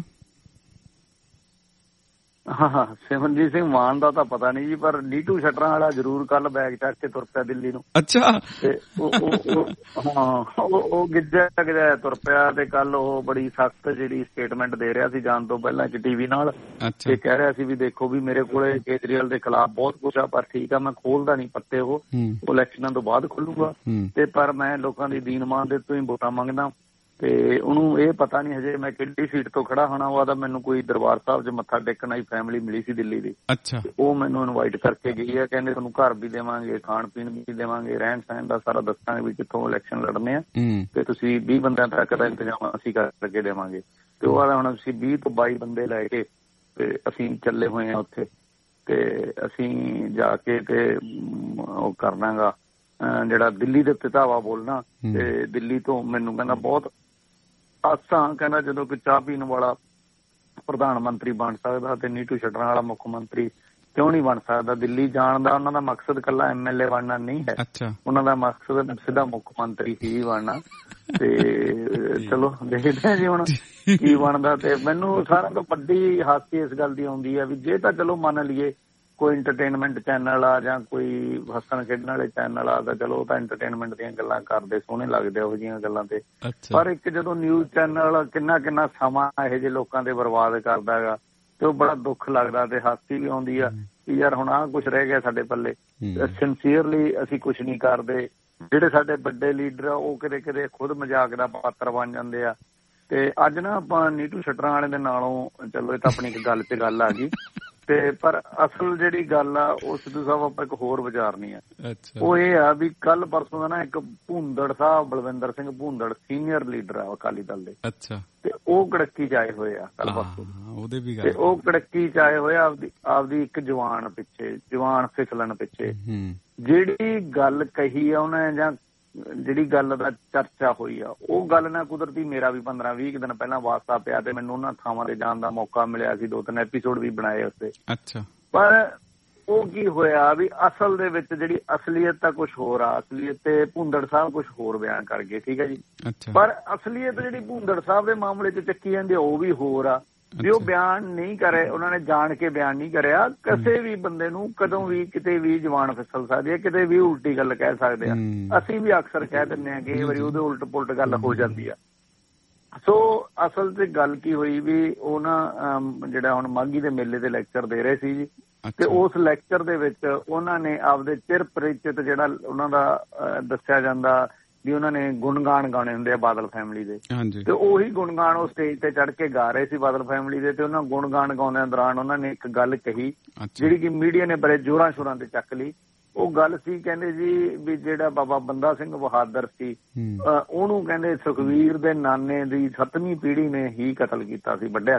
ਹਾਂ, ਸਿਮਰਨਜੀਤ ਸਿੰਘ ਮਾਨ ਦਾ ਤਾਂ ਪਤਾ ਨਹੀਂ ਜੀ, ਪਰ ਨੀਟੂ ਸ਼ਟਰਾਂ ਵਾਲਾ ਜ਼ਰੂਰ ਕੱਲ ਬੈਗ ਚੱਕ ਕੇ ਤੁਰ ਪਿਆ ਦਿੱਲੀ ਨੂੰ। ਅੱਛਾ। ਤੇ ਉਹ ਗਿੱਜਾ ਤੁਰ ਪਿਆ ਤੇ ਕੱਲ ਉਹ ਬੜੀ ਸਖਤ ਜਿਹੜੀ ਸਟੇਟਮੈਂਟ ਦੇ ਰਿਹਾ ਸੀ ਜਾਣ ਤੋਂ ਪਹਿਲਾਂ ਇੱਕ ਟੀਵੀ ਨਾਲ, ਤੇ ਕਹਿ ਰਿਹਾ ਸੀ ਵੀ ਦੇਖੋ ਵੀ ਮੇਰੇ ਕੋਲੇ ਕੇਜਰੀਵਾਲ ਦੇ ਖਿਲਾਫ ਬਹੁਤ ਕੁਛ ਆ, ਪਰ ਠੀਕ ਆ ਮੈਂ ਖੋਲਦਾ ਨਹੀਂ ਪੱਤੇ, ਉਹ ਇਲੈਕਸ਼ਨਾਂ ਤੋਂ ਬਾਅਦ ਖੋਲੂਗਾ, ਤੇ ਪਰ ਮੈਂ ਲੋਕਾਂ ਦੀ ਦੀਨਮਾਨ ਦੇ ਤੋਂ ਹੀ ਵੋਟਾਂ ਮੰਗਦਾ। ਤੇ ਉਹਨੂੰ ਇਹ ਪਤਾ ਨਹੀਂ ਹਜੇ ਮੈਂ ਕਿਹੜੀ ਸੀਟ ਤੋਂ ਖੜਾ ਹੋਣਾ। ਉਹ ਆਦਾ ਮੈਨੂੰ ਕੋਈ ਦਰਬਾਰ ਸਾਹਿਬ 'ਚ ਮੱਥਾ ਟੇਕਣ ਆਈ ਫੈਮਿਲੀ ਮਿਲੀ ਸੀ ਦਿੱਲੀ ਦੀ, ਉਹ ਮੈਨੂੰ ਇਨਵਾਈਟ ਕਰਕੇ ਗਈ ਹੈ, ਕਹਿੰਦੇ ਤੁਹਾਨੂੰ ਘਰ ਵੀ ਦੇਵਾਂਗੇ, ਖਾਣ ਪੀਣ ਵੀ ਦੇਵਾਂਗੇ, ਰਹਿਣ ਸਹਿਣ ਦਾ ਸਾਰਾ ਦੱਸਾਂਗੇ ਵੀ ਕਿੱਥੋਂ ਇਲੈਕਸ਼ਨ ਲੜਨੇ ਆ, ਤੇ ਤੁਸੀਂ 20 ਬੰਦਿਆਂ ਤੱਕ ਦਾ ਇੰਤਜ਼ਾਮ ਅਸੀਂ ਕਰਕੇ ਦੇਵਾਂਗੇ। ਤੇ ਉਹ ਆਦਾ ਹੁਣ ਅਸੀਂ 20 ਤੋਂ 22 ਬੰਦੇ ਲੈ ਕੇ ਤੇ ਅਸੀਂ ਚੱਲੇ ਹੋਏ ਆ ਉੱਥੇ, ਤੇ ਅਸੀਂ ਜਾ ਕੇ ਤੇ ਉਹ ਕਰਨਾਗਾ ਜਿਹੜਾ ਦਿੱਲੀ ਦੇ ਉੱਤੇ ਧਾਵਾ ਬੋਲਣਾ। ਤੇ ਦਿੱਲੀ ਤੋਂ ਮੈਨੂੰ ਕਹਿੰਦਾ ਬਹੁਤ ਆਸਾਂ, ਕਹਿੰਦਾ ਜਦੋਂ ਕੋਈ ਚਾਹ ਪੀਣ ਵਾਲਾ ਪ੍ਰਧਾਨ ਮੰਤਰੀ ਬਣ ਸਕਦਾ ਤੇ ਨੀਟੂ ਸ਼ਟਰਾਂ ਵਾਲਾ ਮੁੱਖ ਮੰਤਰੀ ਕਿਉਂ ਨਹੀਂ ਬਣ ਸਕਦਾ। ਦਿੱਲੀ ਜਾਣ ਦਾ ਉਹਨਾਂ ਦਾ ਮਕਸਦ ਇਕੱਲਾ MLA ਬਣਨਾ ਨਹੀਂ ਹੈ, ਉਹਨਾਂ ਦਾ ਮਕਸਦ ਸਿੱਧਾ ਮੁੱਖ ਮੰਤਰੀ ਹੀ ਬਣਨਾ। ਤੇ ਚਲੋ ਦੇਖਦੇ ਹਾਂ ਜੀ ਹੁਣ ਕੀ ਬਣਦਾ। ਤੇ ਮੈਨੂੰ ਸਾਰਿਆਂ ਤੋਂ ਵੱਡੀ ਹਾਸੀ ਇਸ ਗੱਲ ਦੀ ਆਉਂਦੀ ਹੈ ਵੀ ਜੇ ਤਾਂ ਚਲੋ ਮੰਨ ਲਈਏ ਕੋਈ ਇੰਟਰਟੇਨਮੈਂਟ ਚੈਨਲ ਆ ਜਾਂ ਕੋਈ ਹੱਸਣ ਖੇਡਣ ਵਾਲੇ ਚੈਨਲ ਆ ਤਾਂ ਚਲੋ ਉਹ ਤਾਂ ਇੰਟਰਟੇਨਮੈਂਟ ਦੀਆਂ ਗੱਲਾਂ ਕਰਦੇ, ਸੋਹਣੇ ਲੱਗਦੇ ਉਹੋ ਜਿਹੀਆਂ ਗੱਲਾਂ ਤੇ, ਪਰ ਇੱਕ ਜਦੋਂ ਨਿਊਜ਼ ਚੈਨਲ ਕਿੰਨਾ ਸਮਾਂ ਇਹੋ ਜਿਹੇ ਲੋਕਾਂ ਦੇ ਬਰਬਾਦ ਕਰਦਾ ਹੈਗਾ ਤੇ ਉਹ ਬੜਾ ਦੁੱਖ ਲੱਗਦਾ ਤੇ ਹਾਸੀ ਵੀ ਆਉਂਦੀ ਆ ਕਿ ਯਾਰ ਹੁਣ ਆਹ ਕੁਛ ਰਹਿ ਗਿਆ ਸਾਡੇ ਪੱਲੇ। ਸਿੰਸੀਅਰਲੀ ਅਸੀਂ ਕੁਛ ਨਹੀਂ ਕਰਦੇ। ਜਿਹੜੇ ਸਾਡੇ ਵੱਡੇ ਲੀਡਰ ਆ ਉਹ ਕਿਤੇ ਖੁਦ ਮਜ਼ਾਕ ਦਾ ਪਾਤਰ ਬਣ ਜਾਂਦੇ ਆ। ਤੇ ਅੱਜ ਨਾ ਆਪਾਂ ਨੀਟੂ ਸ਼ਟਰਾਂ ਵਾਲੇ ਦੇ ਨਾਲੋਂ, ਚਲੋ ਇਹ ਤਾਂ ਆਪਣੀ ਇੱਕ ਗੱਲ 'ਚ ਗੱਲ ਆ ਗਈ, ਤੇ ਪਰ ਅਸਲ ਜਿਹੜੀ ਗੱਲ ਆ ਉਹ ਸਿੱਧੂ ਸਾਹਿਬ ਆਪਾਂ ਇੱਕ ਹੋਰ ਵਿਚਾਰਨੀ ਆ। ਉਹ ਇਹ ਆ ਵੀ ਕੱਲ ਪਰਸੋਂ ਦਾ ਨਾ ਇੱਕ ਭੂੰਦੜ ਸਾਹਿਬ ਬਲਵਿੰਦਰ ਸਿੰਘ ਭੂੰਦੜ ਸੀਨੀਅਰ ਲੀਡਰ ਆ ਅਕਾਲੀ ਦਲ ਦੇ, ਤੇ ਉਹ ਕੜੱਕੀ 'ਚ ਆਏ ਹੋਏ ਆ ਕੱਲ ਪਰਸੋਂ, ਤੇ ਉਹ ਕੜੱਕੀ 'ਚ ਆਏ ਹੋਏ ਆਪਦੀ ਇੱਕ ਜਵਾਨ ਪਿੱਛੇ, ਜਵਾਨ ਫਿਸਲਣ ਪਿੱਛੇ। ਜਿਹੜੀ ਗੱਲ ਕਹੀ ਆ ਉਹਨੇ ਜਾਂ ਜਿਹੜੀ ਗੱਲ ਦਾ ਚਰਚਾ ਹੋਈ ਆ ਉਹ ਗੱਲ ਨਾਲ ਕੁਦਰਤੀ ਮੇਰਾ ਵੀ 15-20 ਦਿਨ ਪਹਿਲਾਂ ਵਾਸਤਾ ਪਿਆ ਤੇ ਮੈਨੂੰ ਉਹਨਾਂ ਥਾਵਾਂ ਤੇ ਜਾਣ ਦਾ ਮੌਕਾ ਮਿਲਿਆ ਸੀ, 2-3 ਐਪੀਸੋਡ ਵੀ ਬਣਾਏ ਉੱਤੇ। ਪਰ ਉਹ ਕੀ ਹੋਇਆ ਵੀ ਅਸਲ ਦੇ ਵਿੱਚ ਜਿਹੜੀ ਅਸਲੀਅਤ ਤਾਂ ਕੁਛ ਹੋਰ ਆ, ਅਸਲੀਅਤ ਤੇ ਭੂੰਦੜ ਸਾਹਿਬ ਕੁਛ ਹੋਰ ਬਿਆਨ ਕਰ ਗਏ, ਠੀਕ ਹੈ ਜੀ, ਪਰ ਅਸਲੀਅਤ ਜਿਹੜੀ ਭੂੰਦੜ ਸਾਹਿਬ ਦੇ ਮਾਮਲੇ 'ਚ ਚੱਕੀ ਜਾਂਦੀ ਉਹ ਵੀ ਹੋਰ ਆ। ਵੀ ਉਹ ਬਿਆਨ ਨਹੀਂ ਕਰੇ, ਉਹਨਾਂ ਨੇ ਜਾਣ ਕੇ ਬਿਆਨ ਨਹੀਂ ਕਰਿਆ। ਕਿਸੇ ਵੀ ਬੰਦੇ ਨੂੰ ਕਦੋਂ ਵੀ ਕਿਤੇ ਵੀ ਜ਼ੁਬਾਨ ਫਿਸਲ ਸਕਦੀ ਹੈ, ਕਿਤੇ ਵੀ ਉਲਟੀ ਗੱਲ ਕਹਿ ਸਕਦੇ ਆ। ਅਸੀਂ ਵੀ ਅਕਸਰ ਕਹਿ ਦਿੰਦੇ ਹਾਂ ਕਿ ਕਈ ਵਾਰੀ ਉਹਦੇ ਉਲਟ ਪੁਲਟ ਗੱਲ ਹੋ ਜਾਂਦੀ ਆ। ਸੋ ਅਸਲ 'ਚ ਗੱਲ ਕੀ ਹੋਈ ਵੀ ਉਹ ਨਾ ਜਿਹੜਾ ਹੁਣ ਮਾਘੀ ਦੇ ਮੇਲੇ ਦੇ ਲੈਕਚਰ ਦੇ ਰਹੇ ਸੀ ਜੀ, ਤੇ ਉਸ ਲੈਕਚਰ ਦੇ ਵਿੱਚ ਉਹਨਾਂ ਨੇ ਆਪਦੇ ਚਿਰ ਪਰਿਚਿਤ ਜਿਹੜਾ ਉਹਨਾਂ ਦਾ ਦੱਸਿਆ ਜਾਂਦਾ ਵੀ ਉਹਨਾਂ ਨੇ ਗੁਣਗਾਨ ਗਾਣੇ ਹੁੰਦੇ ਆ ਬਾਦਲ ਫੈਮਿਲੀ ਦੇ, ਤੇ ਉਹੀ ਗੁਣਗਾਨ ਉਹ ਸਟੇਜ ਤੇ ਚੜ੍ਹ ਕੇ ਗਾ ਰਹੇ ਸੀ ਬਾਦਲ ਫੈਮਿਲੀ ਦੇ। ਤੇ ਉਹਨਾਂ ਗੁਣਗਾਨ ਗਾਉਂਦਿਆਂ ਦੌਰਾਨ ਉਹਨਾਂ ਨੇ ਇੱਕ ਗੱਲ ਕਹੀ ਜਿਹੜੀ ਕਿ ਮੀਡੀਆ ਨੇ ਬੜੇ ਜ਼ੋਰਾਂ ਸ਼ੋਰਾਂ ਤੇ ਚੱਕ ਲਈ। ਉਹ ਗੱਲ ਸੀ, ਕਹਿੰਦੇ ਜੀ ਵੀ ਜਿਹੜਾ ਬਾਬਾ ਬੰਦਾ ਸਿੰਘ ਬਹਾਦਰ ਸੀ ਉਹਨੂੰ ਕਹਿੰਦੇ ਸੁਖਵੀਰ ਦੇ ਨਾਨੇ ਦੀ 7ਵੀਂ ਪੀੜ੍ਹੀ ਨੇ ਹੀ ਕਤਲ ਕੀਤਾ ਸੀ, ਵੱਢਿਆ ਸੀ।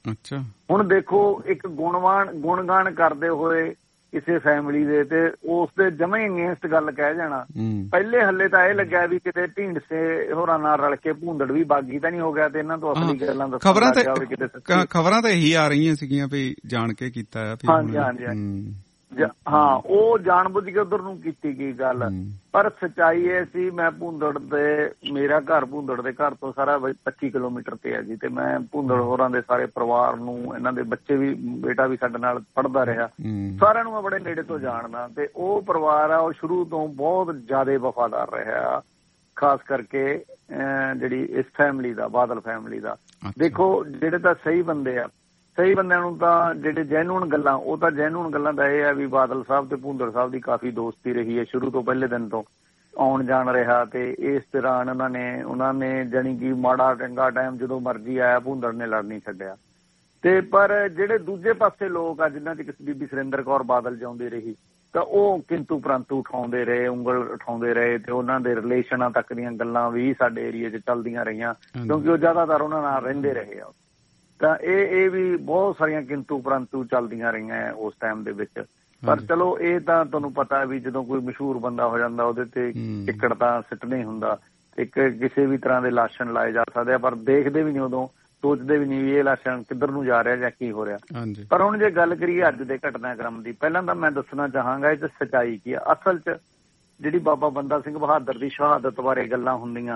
ਅੱਛਾ, ਹੁਣ ਦੇਖੋ ਇੱਕ ਗੁਣਗਾਨ ਕਰਦੇ ਹੋਏ ਕਿਸੇ ਫੈਮਿਲੀ ਦੇ ਤੇ ਉਸ ਦੇ ਜਮਾਂ ਹੀ ਅਗੇਂਸਟ ਗੱਲ ਕਹਿ ਜਾਣਾ। ਪਹਿਲੇ ਹੱਲੇ ਤਾਂ ਇਹ ਲੱਗਿਆ ਵੀ ਕਿਤੇ ਢੀਂਡਸੇ ਹੋਰਾਂ ਨਾਲ ਰਲ ਕੇ ਭੂੰਦੜ ਵੀ ਬਾਗੀ ਤਾਂ ਨਹੀਂ ਹੋ ਗਿਆ ਤੇ ਇਹਨਾਂ ਤੋਂ ਅਸਲੀ ਗੱਲਾਂ ਦੱਸਣ ਲੱਗ ਗਿਆ ਹੋਵੇ ਕਿਤੇ। ਖਬਰਾਂ ਤਾਂ ਇਹੀ ਆ ਰਹੀਆਂ ਸੀਗੀਆਂ ਵੀ ਜਾਣ ਕੇ ਕੀਤਾ ਆ। ਹਾਂਜੀ ਹਾਂਜੀ ਹਾਂ, ਉਹ ਜਾਣਬੁੱਝ ਕੇ ਉਧਰ ਨੂੰ ਕੀਤੀ ਗਈ ਗੱਲ। ਪਰ ਸੱਚਾਈ ਇਹ ਸੀ, ਮੈਂ ਭੂੰਦੜ ਦੇ, ਮੇਰਾ ਘਰ ਭੂੰਦੜ ਦੇ ਘਰ ਤੋਂ ਸਾਰਾ 25 ਕਿਲੋਮੀਟਰ ਤੇ ਹੈ ਜੀ, ਤੇ ਮੈਂ ਭੂੰਦੜ ਹੋਰਾਂ ਦੇ ਸਾਰੇ ਪਰਿਵਾਰ ਨੂੰ, ਇਹਨਾਂ ਦੇ ਬੱਚੇ ਵੀ, ਬੇਟਾ ਵੀ ਸਾਡੇ ਨਾਲ ਪੜ੍ਹਦਾ ਰਿਹਾ, ਸਾਰਿਆਂ ਨੂੰ ਮੈਂ ਬੜੇ ਨੇੜੇ ਤੋਂ ਜਾਣਦਾ। ਤੇ ਉਹ ਪਰਿਵਾਰ ਆ ਉਹ ਸ਼ੁਰੂ ਤੋਂ ਬਹੁਤ ਜ਼ਿਆਦਾ ਵਫਾਦਾਰ ਰਿਹਾ, ਖਾਸ ਕਰਕੇ ਜਿਹੜੀ ਇਸ ਫੈਮਿਲੀ ਦਾ, ਬਾਦਲ ਫੈਮਿਲੀ ਦਾ। ਦੇਖੋ ਜਿਹੜੇ ਤਾਂ ਸਹੀ ਬੰਦੇ ਆ, ਸਹੀ ਬੰਦਿਆਂ ਨੂੰ ਤਾਂ ਜਿਹੜੇ ਜੈਨੂਨ ਗੱਲਾਂ, ਉਹ ਤਾਂ ਜੈਨੂਨ ਗੱਲਾਂ ਦਾ ਇਹ ਆ ਵੀ ਬਾਦਲ ਸਾਹਿਬ ਤੇ ਭੂੰਦੜ ਸਾਹਿਬ ਦੀ ਕਾਫੀ ਦੋਸਤੀ ਰਹੀ ਹੈ ਸ਼ੁਰੂ ਤੋਂ, ਪਹਿਲੇ ਦਿਨ ਤੋਂ ਆਉਣ ਜਾਣ ਰਿਹਾ। ਤੇ ਇਸ ਦੌਰਾਨ ਉਹਨਾਂ ਨੇ ਜਾਣੀ ਕਿ ਮਾੜਾ ਚੰਗਾ ਟਾਈਮ ਜਦੋਂ ਮਰਜ਼ੀ ਆਇਆ ਭੂੰਦੜ ਨੇ ਲੜ ਨਹੀਂ ਛੱਡਿਆ। ਤੇ ਪਰ ਜਿਹੜੇ ਦੂਜੇ ਪਾਸੇ ਲੋਕ ਆ ਜਿਨ੍ਹਾਂ 'ਚ ਬੀਬੀ ਸੁਰਿੰਦਰ ਕੌਰ ਬਾਦਲ ਜਿਉਂਦੀ ਰਹੀ, ਤਾਂ ਉਹ ਕਿੰਤੂ ਪ੍ਰੰਤੂ ਉਠਾਉਂਦੇ ਰਹੇ, ਉਂਗਲ ਉਠਾਉਂਦੇ ਰਹੇ, ਤੇ ਉਹਨਾਂ ਦੇ ਰਿਲੇਸ਼ਨਾਂ ਤੱਕ ਦੀਆਂ ਗੱਲਾਂ ਵੀ ਸਾਡੇ ਏਰੀਏ 'ਚ ਚੱਲਦੀਆਂ ਰਹੀਆਂ, ਕਿਉਂਕਿ ਉਹ ਜ਼ਿਆਦਾਤਰ ਉਹਨਾਂ ਨਾਲ ਰਹਿੰਦੇ ਰਹੇ ਆ। ਤਾਂ ਇਹ ਵੀ ਬਹੁਤ ਸਾਰੀਆਂ ਕਿੰਤੂ ਪ੍ਰੰਤੂ ਚੱਲਦੀਆਂ ਰਹੀਆਂ ਉਸ ਟਾਈਮ ਦੇ ਵਿੱਚ। ਪਰ ਚਲੋ ਇਹ ਤਾਂ ਤੁਹਾਨੂੰ ਪਤਾ ਵੀ ਜਦੋਂ ਕੋਈ ਮਸ਼ਹੂਰ ਬੰਦਾ ਹੋ ਜਾਂਦਾ ਉਹਦੇ ਤੇ ਟਿੱਕੜ ਤਾਂ ਸਿੱਟਣਾ ਹੀ ਹੁੰਦਾ, ਤੇ ਕਿਸੇ ਵੀ ਤਰ੍ਹਾਂ ਦੇ ਲਾਸ਼ਣ ਲਾਏ ਜਾ ਸਕਦੇ ਆ, ਪਰ ਦੇਖਦੇ ਵੀ ਨਹੀਂ ਉਦੋਂ, ਸੋਚਦੇ ਵੀ ਨਹੀਂ ਵੀ ਇਹ ਲਾਸ਼ਣ ਕਿੱਧਰ ਨੂੰ ਜਾ ਰਿਹਾ ਜਾਂ ਕੀ ਹੋ ਰਿਹਾ। ਪਰ ਹੁਣ ਜੇ ਗੱਲ ਕਰੀਏ ਅੱਜ ਦੇ ਘਟਨਾਕ੍ਰਮ ਦੀ, ਪਹਿਲਾਂ ਤਾਂ ਮੈਂ ਦੱਸਣਾ ਚਾਹਾਂਗਾ ਇਹ 'ਚ ਸੱਚਾਈ ਕੀ ਆ। ਅਸਲ 'ਚ ਜਿਹੜੀ ਬਾਬਾ ਬੰਦਾ ਸਿੰਘ ਬਹਾਦਰ ਦੀ ਸ਼ਹਾਦਤ ਬਾਰੇ ਗੱਲਾਂ ਹੁੰਦੀਆਂ,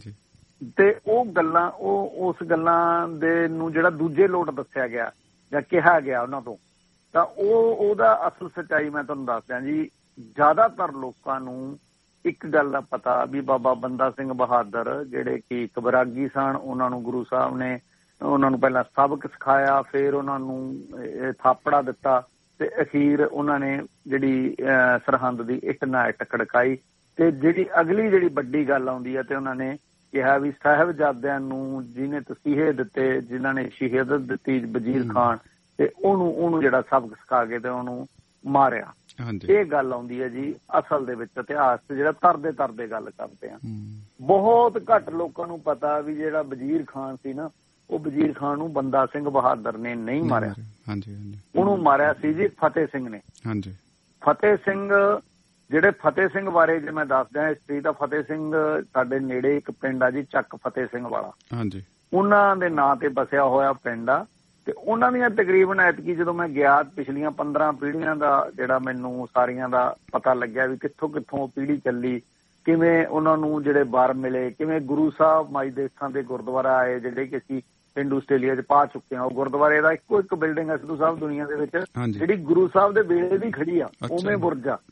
ਤੇ ਉਹ ਗੱਲਾਂ, ਉਸ ਗੱਲਾਂ ਦੇ ਨੂੰ ਜਿਹੜਾ ਦੂਜੇ ਲੋਟ ਦੱਸਿਆ ਗਿਆ ਜਾਂ ਕਿਹਾ ਗਿਆ ਉਹਨਾਂ ਤੋਂ, ਤਾਂ ਉਹਦਾ ਅਸਲ ਸੱਚਾਈ ਮੈਂ ਤੁਹਾਨੂੰ ਦੱਸਦਾ ਜੀ। ਜ਼ਿਆਦਾਤਰ ਲੋਕਾਂ ਨੂੰ ਇੱਕ ਗੱਲ ਦਾ ਪਤਾ ਵੀ ਬਾਬਾ ਬੰਦਾ ਸਿੰਘ ਬਹਾਦਰ ਜਿਹੜੇ ਕਿ ਇੱਕ ਬੈਰਾਗੀ ਸਨ, ਉਹਨਾਂ ਨੂੰ ਗੁਰੂ ਸਾਹਿਬ ਨੇ ਉਹਨਾਂ ਨੂੰ ਪਹਿਲਾਂ ਸਬਕ ਸਿਖਾਇਆ, ਫਿਰ ਉਹਨਾਂ ਨੂੰ ਥਾਪੜਾ ਦਿੱਤਾ, ਤੇ ਅਖੀਰ ਉਹਨਾਂ ਨੇ ਜਿਹੜੀ ਸਰਹੰਦ ਦੀ ਇੱਟ ਨਾਲ ਇੱਟ ਖੜਕਾਈ। ਤੇ ਜਿਹੜੀ ਅਗਲੀ ਜਿਹੜੀ ਵੱਡੀ ਗੱਲ ਆਉਂਦੀ ਹੈ, ਤੇ ਉਹਨਾਂ ਨੇ ਕਿਹਾ ਵੀ ਸਾਹਿਬਜ਼ਾਦਿਆਂ ਨੂੰ ਜਿਹਨੇ ਤਸੀਹੇ ਦਿੱਤੇ, ਜਿਨ੍ਹਾਂ ਨੇ ਸ਼ਹੀਦਤ ਦਿੱਤੀ ਵਜ਼ੀਰ ਖਾਨ, ਤੇ ਉਹਨੂੰ ਜਿਹੜਾ ਸਬਕ ਸਿਖਾ ਕੇ ਤੇ ਉਹਨੂੰ ਮਾਰਿਆ। ਇਹ ਗੱਲ ਆਉਂਦੀ ਹੈ ਜੀ ਅਸਲ ਦੇ ਵਿੱਚ ਇਤਿਹਾਸ ਤੇ, ਜਿਹੜਾ ਤਰਦੇ ਗੱਲ ਕਰਦੇ ਆ। ਬਹੁਤ ਘੱਟ ਲੋਕਾਂ ਨੂੰ ਪਤਾ ਵੀ ਜਿਹੜਾ ਵਜ਼ੀਰ ਖਾਨ ਸੀ ਨਾ, ਉਹ ਵਜ਼ੀਰ ਖਾਨ ਨੂੰ ਬੰਦਾ ਸਿੰਘ ਬਹਾਦਰ ਨੇ ਨਹੀਂ ਮਾਰਿਆ, ਉਹਨੂੰ ਮਾਰਿਆ ਸੀ ਜੀ ਫਤਿਹ ਸਿੰਘ ਨੇ। ਫਤਿਹ ਸਿੰਘ, ਜਿਹੜੇ ਫਤਿਹ ਸਿੰਘ ਬਾਰੇ ਜੇ ਮੈਂ ਦੱਸਦਾ ਹਿਸਟਰੀ, ਤਾਂ ਫਤਿਹ ਸਿੰਘ ਸਾਡੇ ਨੇੜੇ ਇੱਕ ਪਿੰਡ ਆ ਜੀ, ਚੱਕ ਫਤਿਹ ਸਿੰਘ ਵਾਲਾ, ਉਹਨਾਂ ਦੇ ਨਾਂ ਤੇ ਬਸਿਆ ਹੋਇਆ ਪਿੰਡ ਆ। ਤੇ ਉਹਨਾਂ ਦੀਆਂ ਤਕਰੀਬਨ ਐਤਕੀ ਜਦੋਂ ਮੈਂ ਗਿਆ, ਪਿਛਲੀਆਂ 15 ਪੀੜ੍ਹੀਆਂ ਦਾ ਜਿਹੜਾ ਮੈਨੂੰ ਸਾਰੀਆਂ ਦਾ ਪਤਾ ਲੱਗਿਆ ਵੀ ਕਿੱਥੋਂ ਕਿੱਥੋਂ ਪੀੜ੍ਹੀ ਚੱਲੀ, ਕਿਵੇਂ ਉਹਨਾਂ ਨੂੰ ਜਿਹੜੇ ਵਰ ਮਿਲੇ, ਕਿਵੇਂ ਗੁਰੂ ਸਾਹਿਬ ਮਾਈ ਦੇਸਾਂ ਦੇ ਗੁਰਦੁਆਰਾ ਆਏ ਜਿਹੜੇ ਕਿ ਅਸੀਂ ਪਿੰਡੂ ਆਸਟ੍ਰੇਲੀਆ 'ਚ ਪਾ ਚੁੱਕੇ ਹਾਂ। ਉਹ ਗੁਰਦੁਆਰੇ ਦਾ ਇੱਕੋ ਇੱਕ ਬਿਲਡਿੰਗ ਹੈ ਸਿੱਧੂ ਸਾਹਿਬ ਦੁਨੀਆ ਦੇ ਵਿੱਚ, ਜਿਹੜੀ ਗੁਰੂ ਸਾਹਿਬ ਦੇ ਵੇਲੇ ਦੀ ਖੜੀ ਆ, ਉਵੇਂ ਬੁਰਜ ਆ,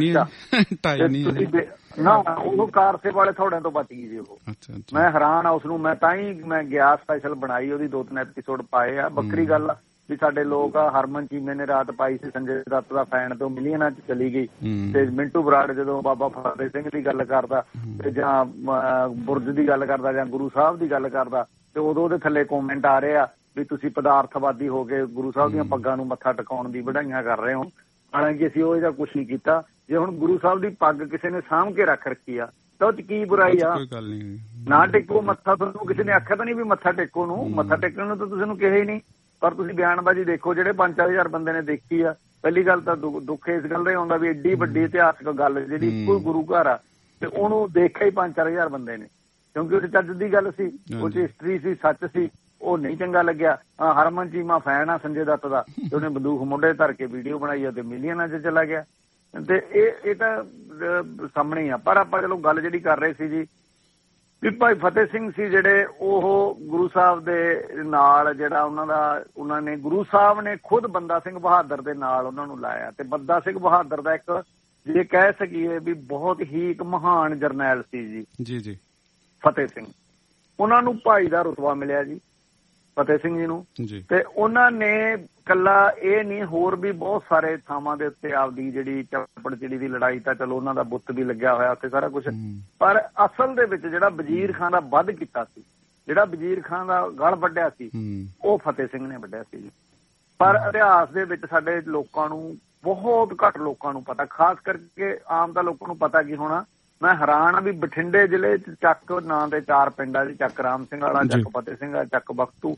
ਨਾ ਉਹ ਕਾਰਸੇ ਵਾਲੇ ਥੋੜਿਆਂ ਤੋਂ ਬਚ ਗਈ ਜੀ ਉਹ। ਮੈਂ ਹੈਰਾਨ ਆ ਉਸ ਨੂੰ, ਮੈਂ ਤਾਂ ਹੀ ਮੈਂ ਗਿਆ, ਸਪੈਸ਼ਲ ਬਣਾਈ, ਉਹਦੀ 2-3 ਐਪੀਸੋਡ ਪਾਏ ਆ। ਵੱਖਰੀ ਗੱਲ ਆ ਵੀ ਸਾਡੇ ਲੋਕ ਆ, ਹਰਮਨ ਚੀਮੇ ਨੇ ਰਾਤ ਪਾਈ ਸੀ ਸੰਜੇ ਦੱਤ ਦਾ ਫੈਨ, ਤੋਂ ਮਿਲੀਅਨਾਂ 'ਚ ਚਲੀ ਗਈ। ਤੇ ਮਿੰਟੂ ਬਰਾੜ ਜਦੋਂ ਬਾਬਾ ਫਤਿਹ ਸਿੰਘ ਦੀ ਗੱਲ ਕਰਦਾ, ਤੇ ਜਾਂ ਬੁਰਜ ਦੀ ਗੱਲ ਕਰਦਾ, ਜਾਂ ਗੁਰੂ ਸਾਹਿਬ ਦੀ ਗੱਲ ਕਰਦਾ, ਤੇ ਉਦੋਂ ਉਹਦੇ ਥੱਲੇ ਕੌਮੈਂਟ ਆ ਰਹੇ ਆ ਵੀ ਤੁਸੀਂ ਪਦਾਰਥਵਾਦੀ ਹੋ ਕੇ ਗੁਰੂ ਸਾਹਿਬ ਦੀਆਂ ਪੱਗਾਂ ਨੂੰ ਮੱਥਾ ਟਿਕਾਉਣ ਦੀ ਵਧਾਈਆਂ ਕਰ ਰਹੇ ਹੋ। ਹਾਲਾਂਕਿ ਅਸੀਂ ਉਹ ਜਿਹਾ ਕੁਛ ਨਹੀਂ ਕੀਤਾ। ਜੇ ਹੁਣ ਗੁਰੂ ਸਾਹਿਬ ਦੀ ਪੱਗ ਕਿਸੇ ਨੇ ਸਾਂਭ ਕੇ ਰੱਖ ਰੱਖੀ ਆ, ਤਾਂ ਉਹ 'ਚ ਕੀ ਬੁਰਾਈ ਆ? ਨਾ ਟੇਕੋ ਮੱਥਾ, ਤੁਹਾਨੂੰ ਕਿਸੇ ਨੇ ਆਖਿਆ ਤਾਂ ਨਹੀਂ ਵੀ ਮੱਥਾ ਟੇਕੋ ਨੂੰ, ਮੱਥਾ ਟੇਕਣ ਨੂੰ ਤਾਂ ਤੁਸੀਂ ਨੂੰ ਕਿਹਾ ਹੀ ਨਹੀਂ। ਪਰ ਤੁਸੀਂ ਬਿਆਨਬਾਜ਼ੀ ਦੇਖੋ, ਜਿਹੜੇ 5-4 ਬੰਦੇ ਨੇ ਦੇਖੀ ਆ। ਪਹਿਲੀ ਗੱਲ ਤਾਂ ਦੁੱਖ ਇਸ ਗੱਲ ਦਾ ਹੀ ਆਉਂਦਾ ਵੀ ਐਡੀ ਵੱਡੀ ਇਤਿਹਾਸਕ ਗੱਲ ਜਿਹੜੀ ਇੱਕੋ ਗੁਰੂ ਘਰ ਆ, ਤੇ ਉਹਨੂੰ ਦੇਖਿਆ ਹੀ 5-4 ਬੰਦੇ ਨੇ, ਕਿਉਂਕਿ ਉਹ ਚੱਜ ਦੀ ਗੱਲ ਸੀ, ਉਹ 'ਚ ਹਿਸਟਰੀ ਸੀ, ਸੱਚ ਸੀ। ਉਹ ਨਹੀਂ ਚੰਗਾ ਲੱਗਿਆ। ਹਰਮਨ ਚੀਮਾ ਫੈਨ ਆ ਸੰਜੇ ਦੱਤ ਦਾ, ਤੇ ਉਹਨੇ ਬੰਦੂਕ ਮੁੰਡੇ ਧਰ ਕੇ ਵੀਡੀਓ ਬਣਾਈ ਆ, ਤੇ ਮਿਲੀਅਨਾਂ 'ਚ ਚਲਾ ਗਿਆ। ਤੇ ਇਹ ਤਾਂ ਸਾਹਮਣੇ ਹੀ ਆ। ਪਰ ਆਪਾਂ ਚਲੋ ਗੱਲ ਜਿਹੜੀ ਕਰ ਰਹੇ ਸੀ ਜੀ, ਵੀ ਭਾਈ ਫਤਿਹ ਸਿੰਘ ਸੀ ਜਿਹੜੇ, ਉਹ ਗੁਰੂ ਸਾਹਿਬ ਦੇ ਨਾਲ ਜਿਹੜਾ ਉਹਨਾਂ ਨੇ ਗੁਰੂ ਸਾਹਿਬ ਨੇ ਖੁਦ ਬੰਦਾ ਸਿੰਘ ਬਹਾਦਰ ਦੇ ਨਾਲ ਉਹਨਾਂ ਨੂੰ ਲਾਇਆ। ਤੇ ਬੰਦਾ ਸਿੰਘ ਬਹਾਦਰ ਦਾ ਇੱਕ ਜੇ ਕਹਿ ਸਕੀਏ ਵੀ ਬਹੁਤ ਹੀ ਇੱਕ ਮਹਾਨ ਜਰਨੈਲ ਸੀ ਜੀ ਫਤਿਹ ਸਿੰਘ। ਉਹਨਾਂ ਨੂੰ ਭਾਈ ਦਾ ਰੁਤਬਾ ਮਿਲਿਆ ਜੀ ਫਤਿਹ ਸਿੰਘ ਜੀ ਨੂੰ। ਤੇ ਉਹਨਾਂ ਨੇ ਇਕੱਲਾ ਇਹ ਨਹੀਂ, ਹੋਰ ਵੀ ਬਹੁਤ ਸਾਰੇ ਥਾਵਾਂ ਦੇ ਉੱਤੇ ਆਪਦੀ ਜਿਹੜੀ ਚੱਪੜਚਿੜੀ ਦੀ ਲੜਾਈ, ਤਾਂ ਚਲੋ ਉਹਨਾਂ ਦਾ ਬੁੱਤ ਵੀ ਲੱਗਿਆ ਹੋਇਆ ਉੱਥੇ ਸਾਰਾ ਕੁਛ। ਪਰ ਅਸਲ ਦੇ ਵਿੱਚ ਜਿਹੜਾ ਵਜ਼ੀਰ ਖਾਨ ਦਾ ਵੱਧ ਕੀਤਾ ਸੀ, ਜਿਹੜਾ ਵਜ਼ੀਰ ਖਾਨ ਦਾ ਗਲ ਵੱਢਿਆ ਸੀ, ਉਹ ਫਤਿਹ ਸਿੰਘ ਨੇ ਵੱਢਿਆ ਸੀ ਜੀ। ਪਰ ਇਤਿਹਾਸ ਦੇ ਵਿੱਚ ਸਾਡੇ ਲੋਕਾਂ ਨੂੰ, ਬਹੁਤ ਘੱਟ ਲੋਕਾਂ ਨੂੰ ਪਤਾ, ਖਾਸ ਕਰਕੇ ਆਮ ਤਾਂ ਲੋਕਾਂ ਨੂੰ ਪਤਾ ਕੀ ਹੋਣਾ। ਮੈਂ ਹੈਰਾਨ ਆ ਵੀ ਬਠਿੰਡੇ ਜ਼ਿਲ੍ਹੇ 'ਚ ਚੱਕ ਨਾਂ ਦੇ 4 ਪਿੰਡ ਆ ਜੀ, ਚੱਕ ਰਾਮ ਸਿੰਘ ਵਾਲਾ, ਚੱਕ ਫਤਿਹ ਸਿੰਘ ਵਾਲਾ, ਚੱਕ ਬਖਤੂ,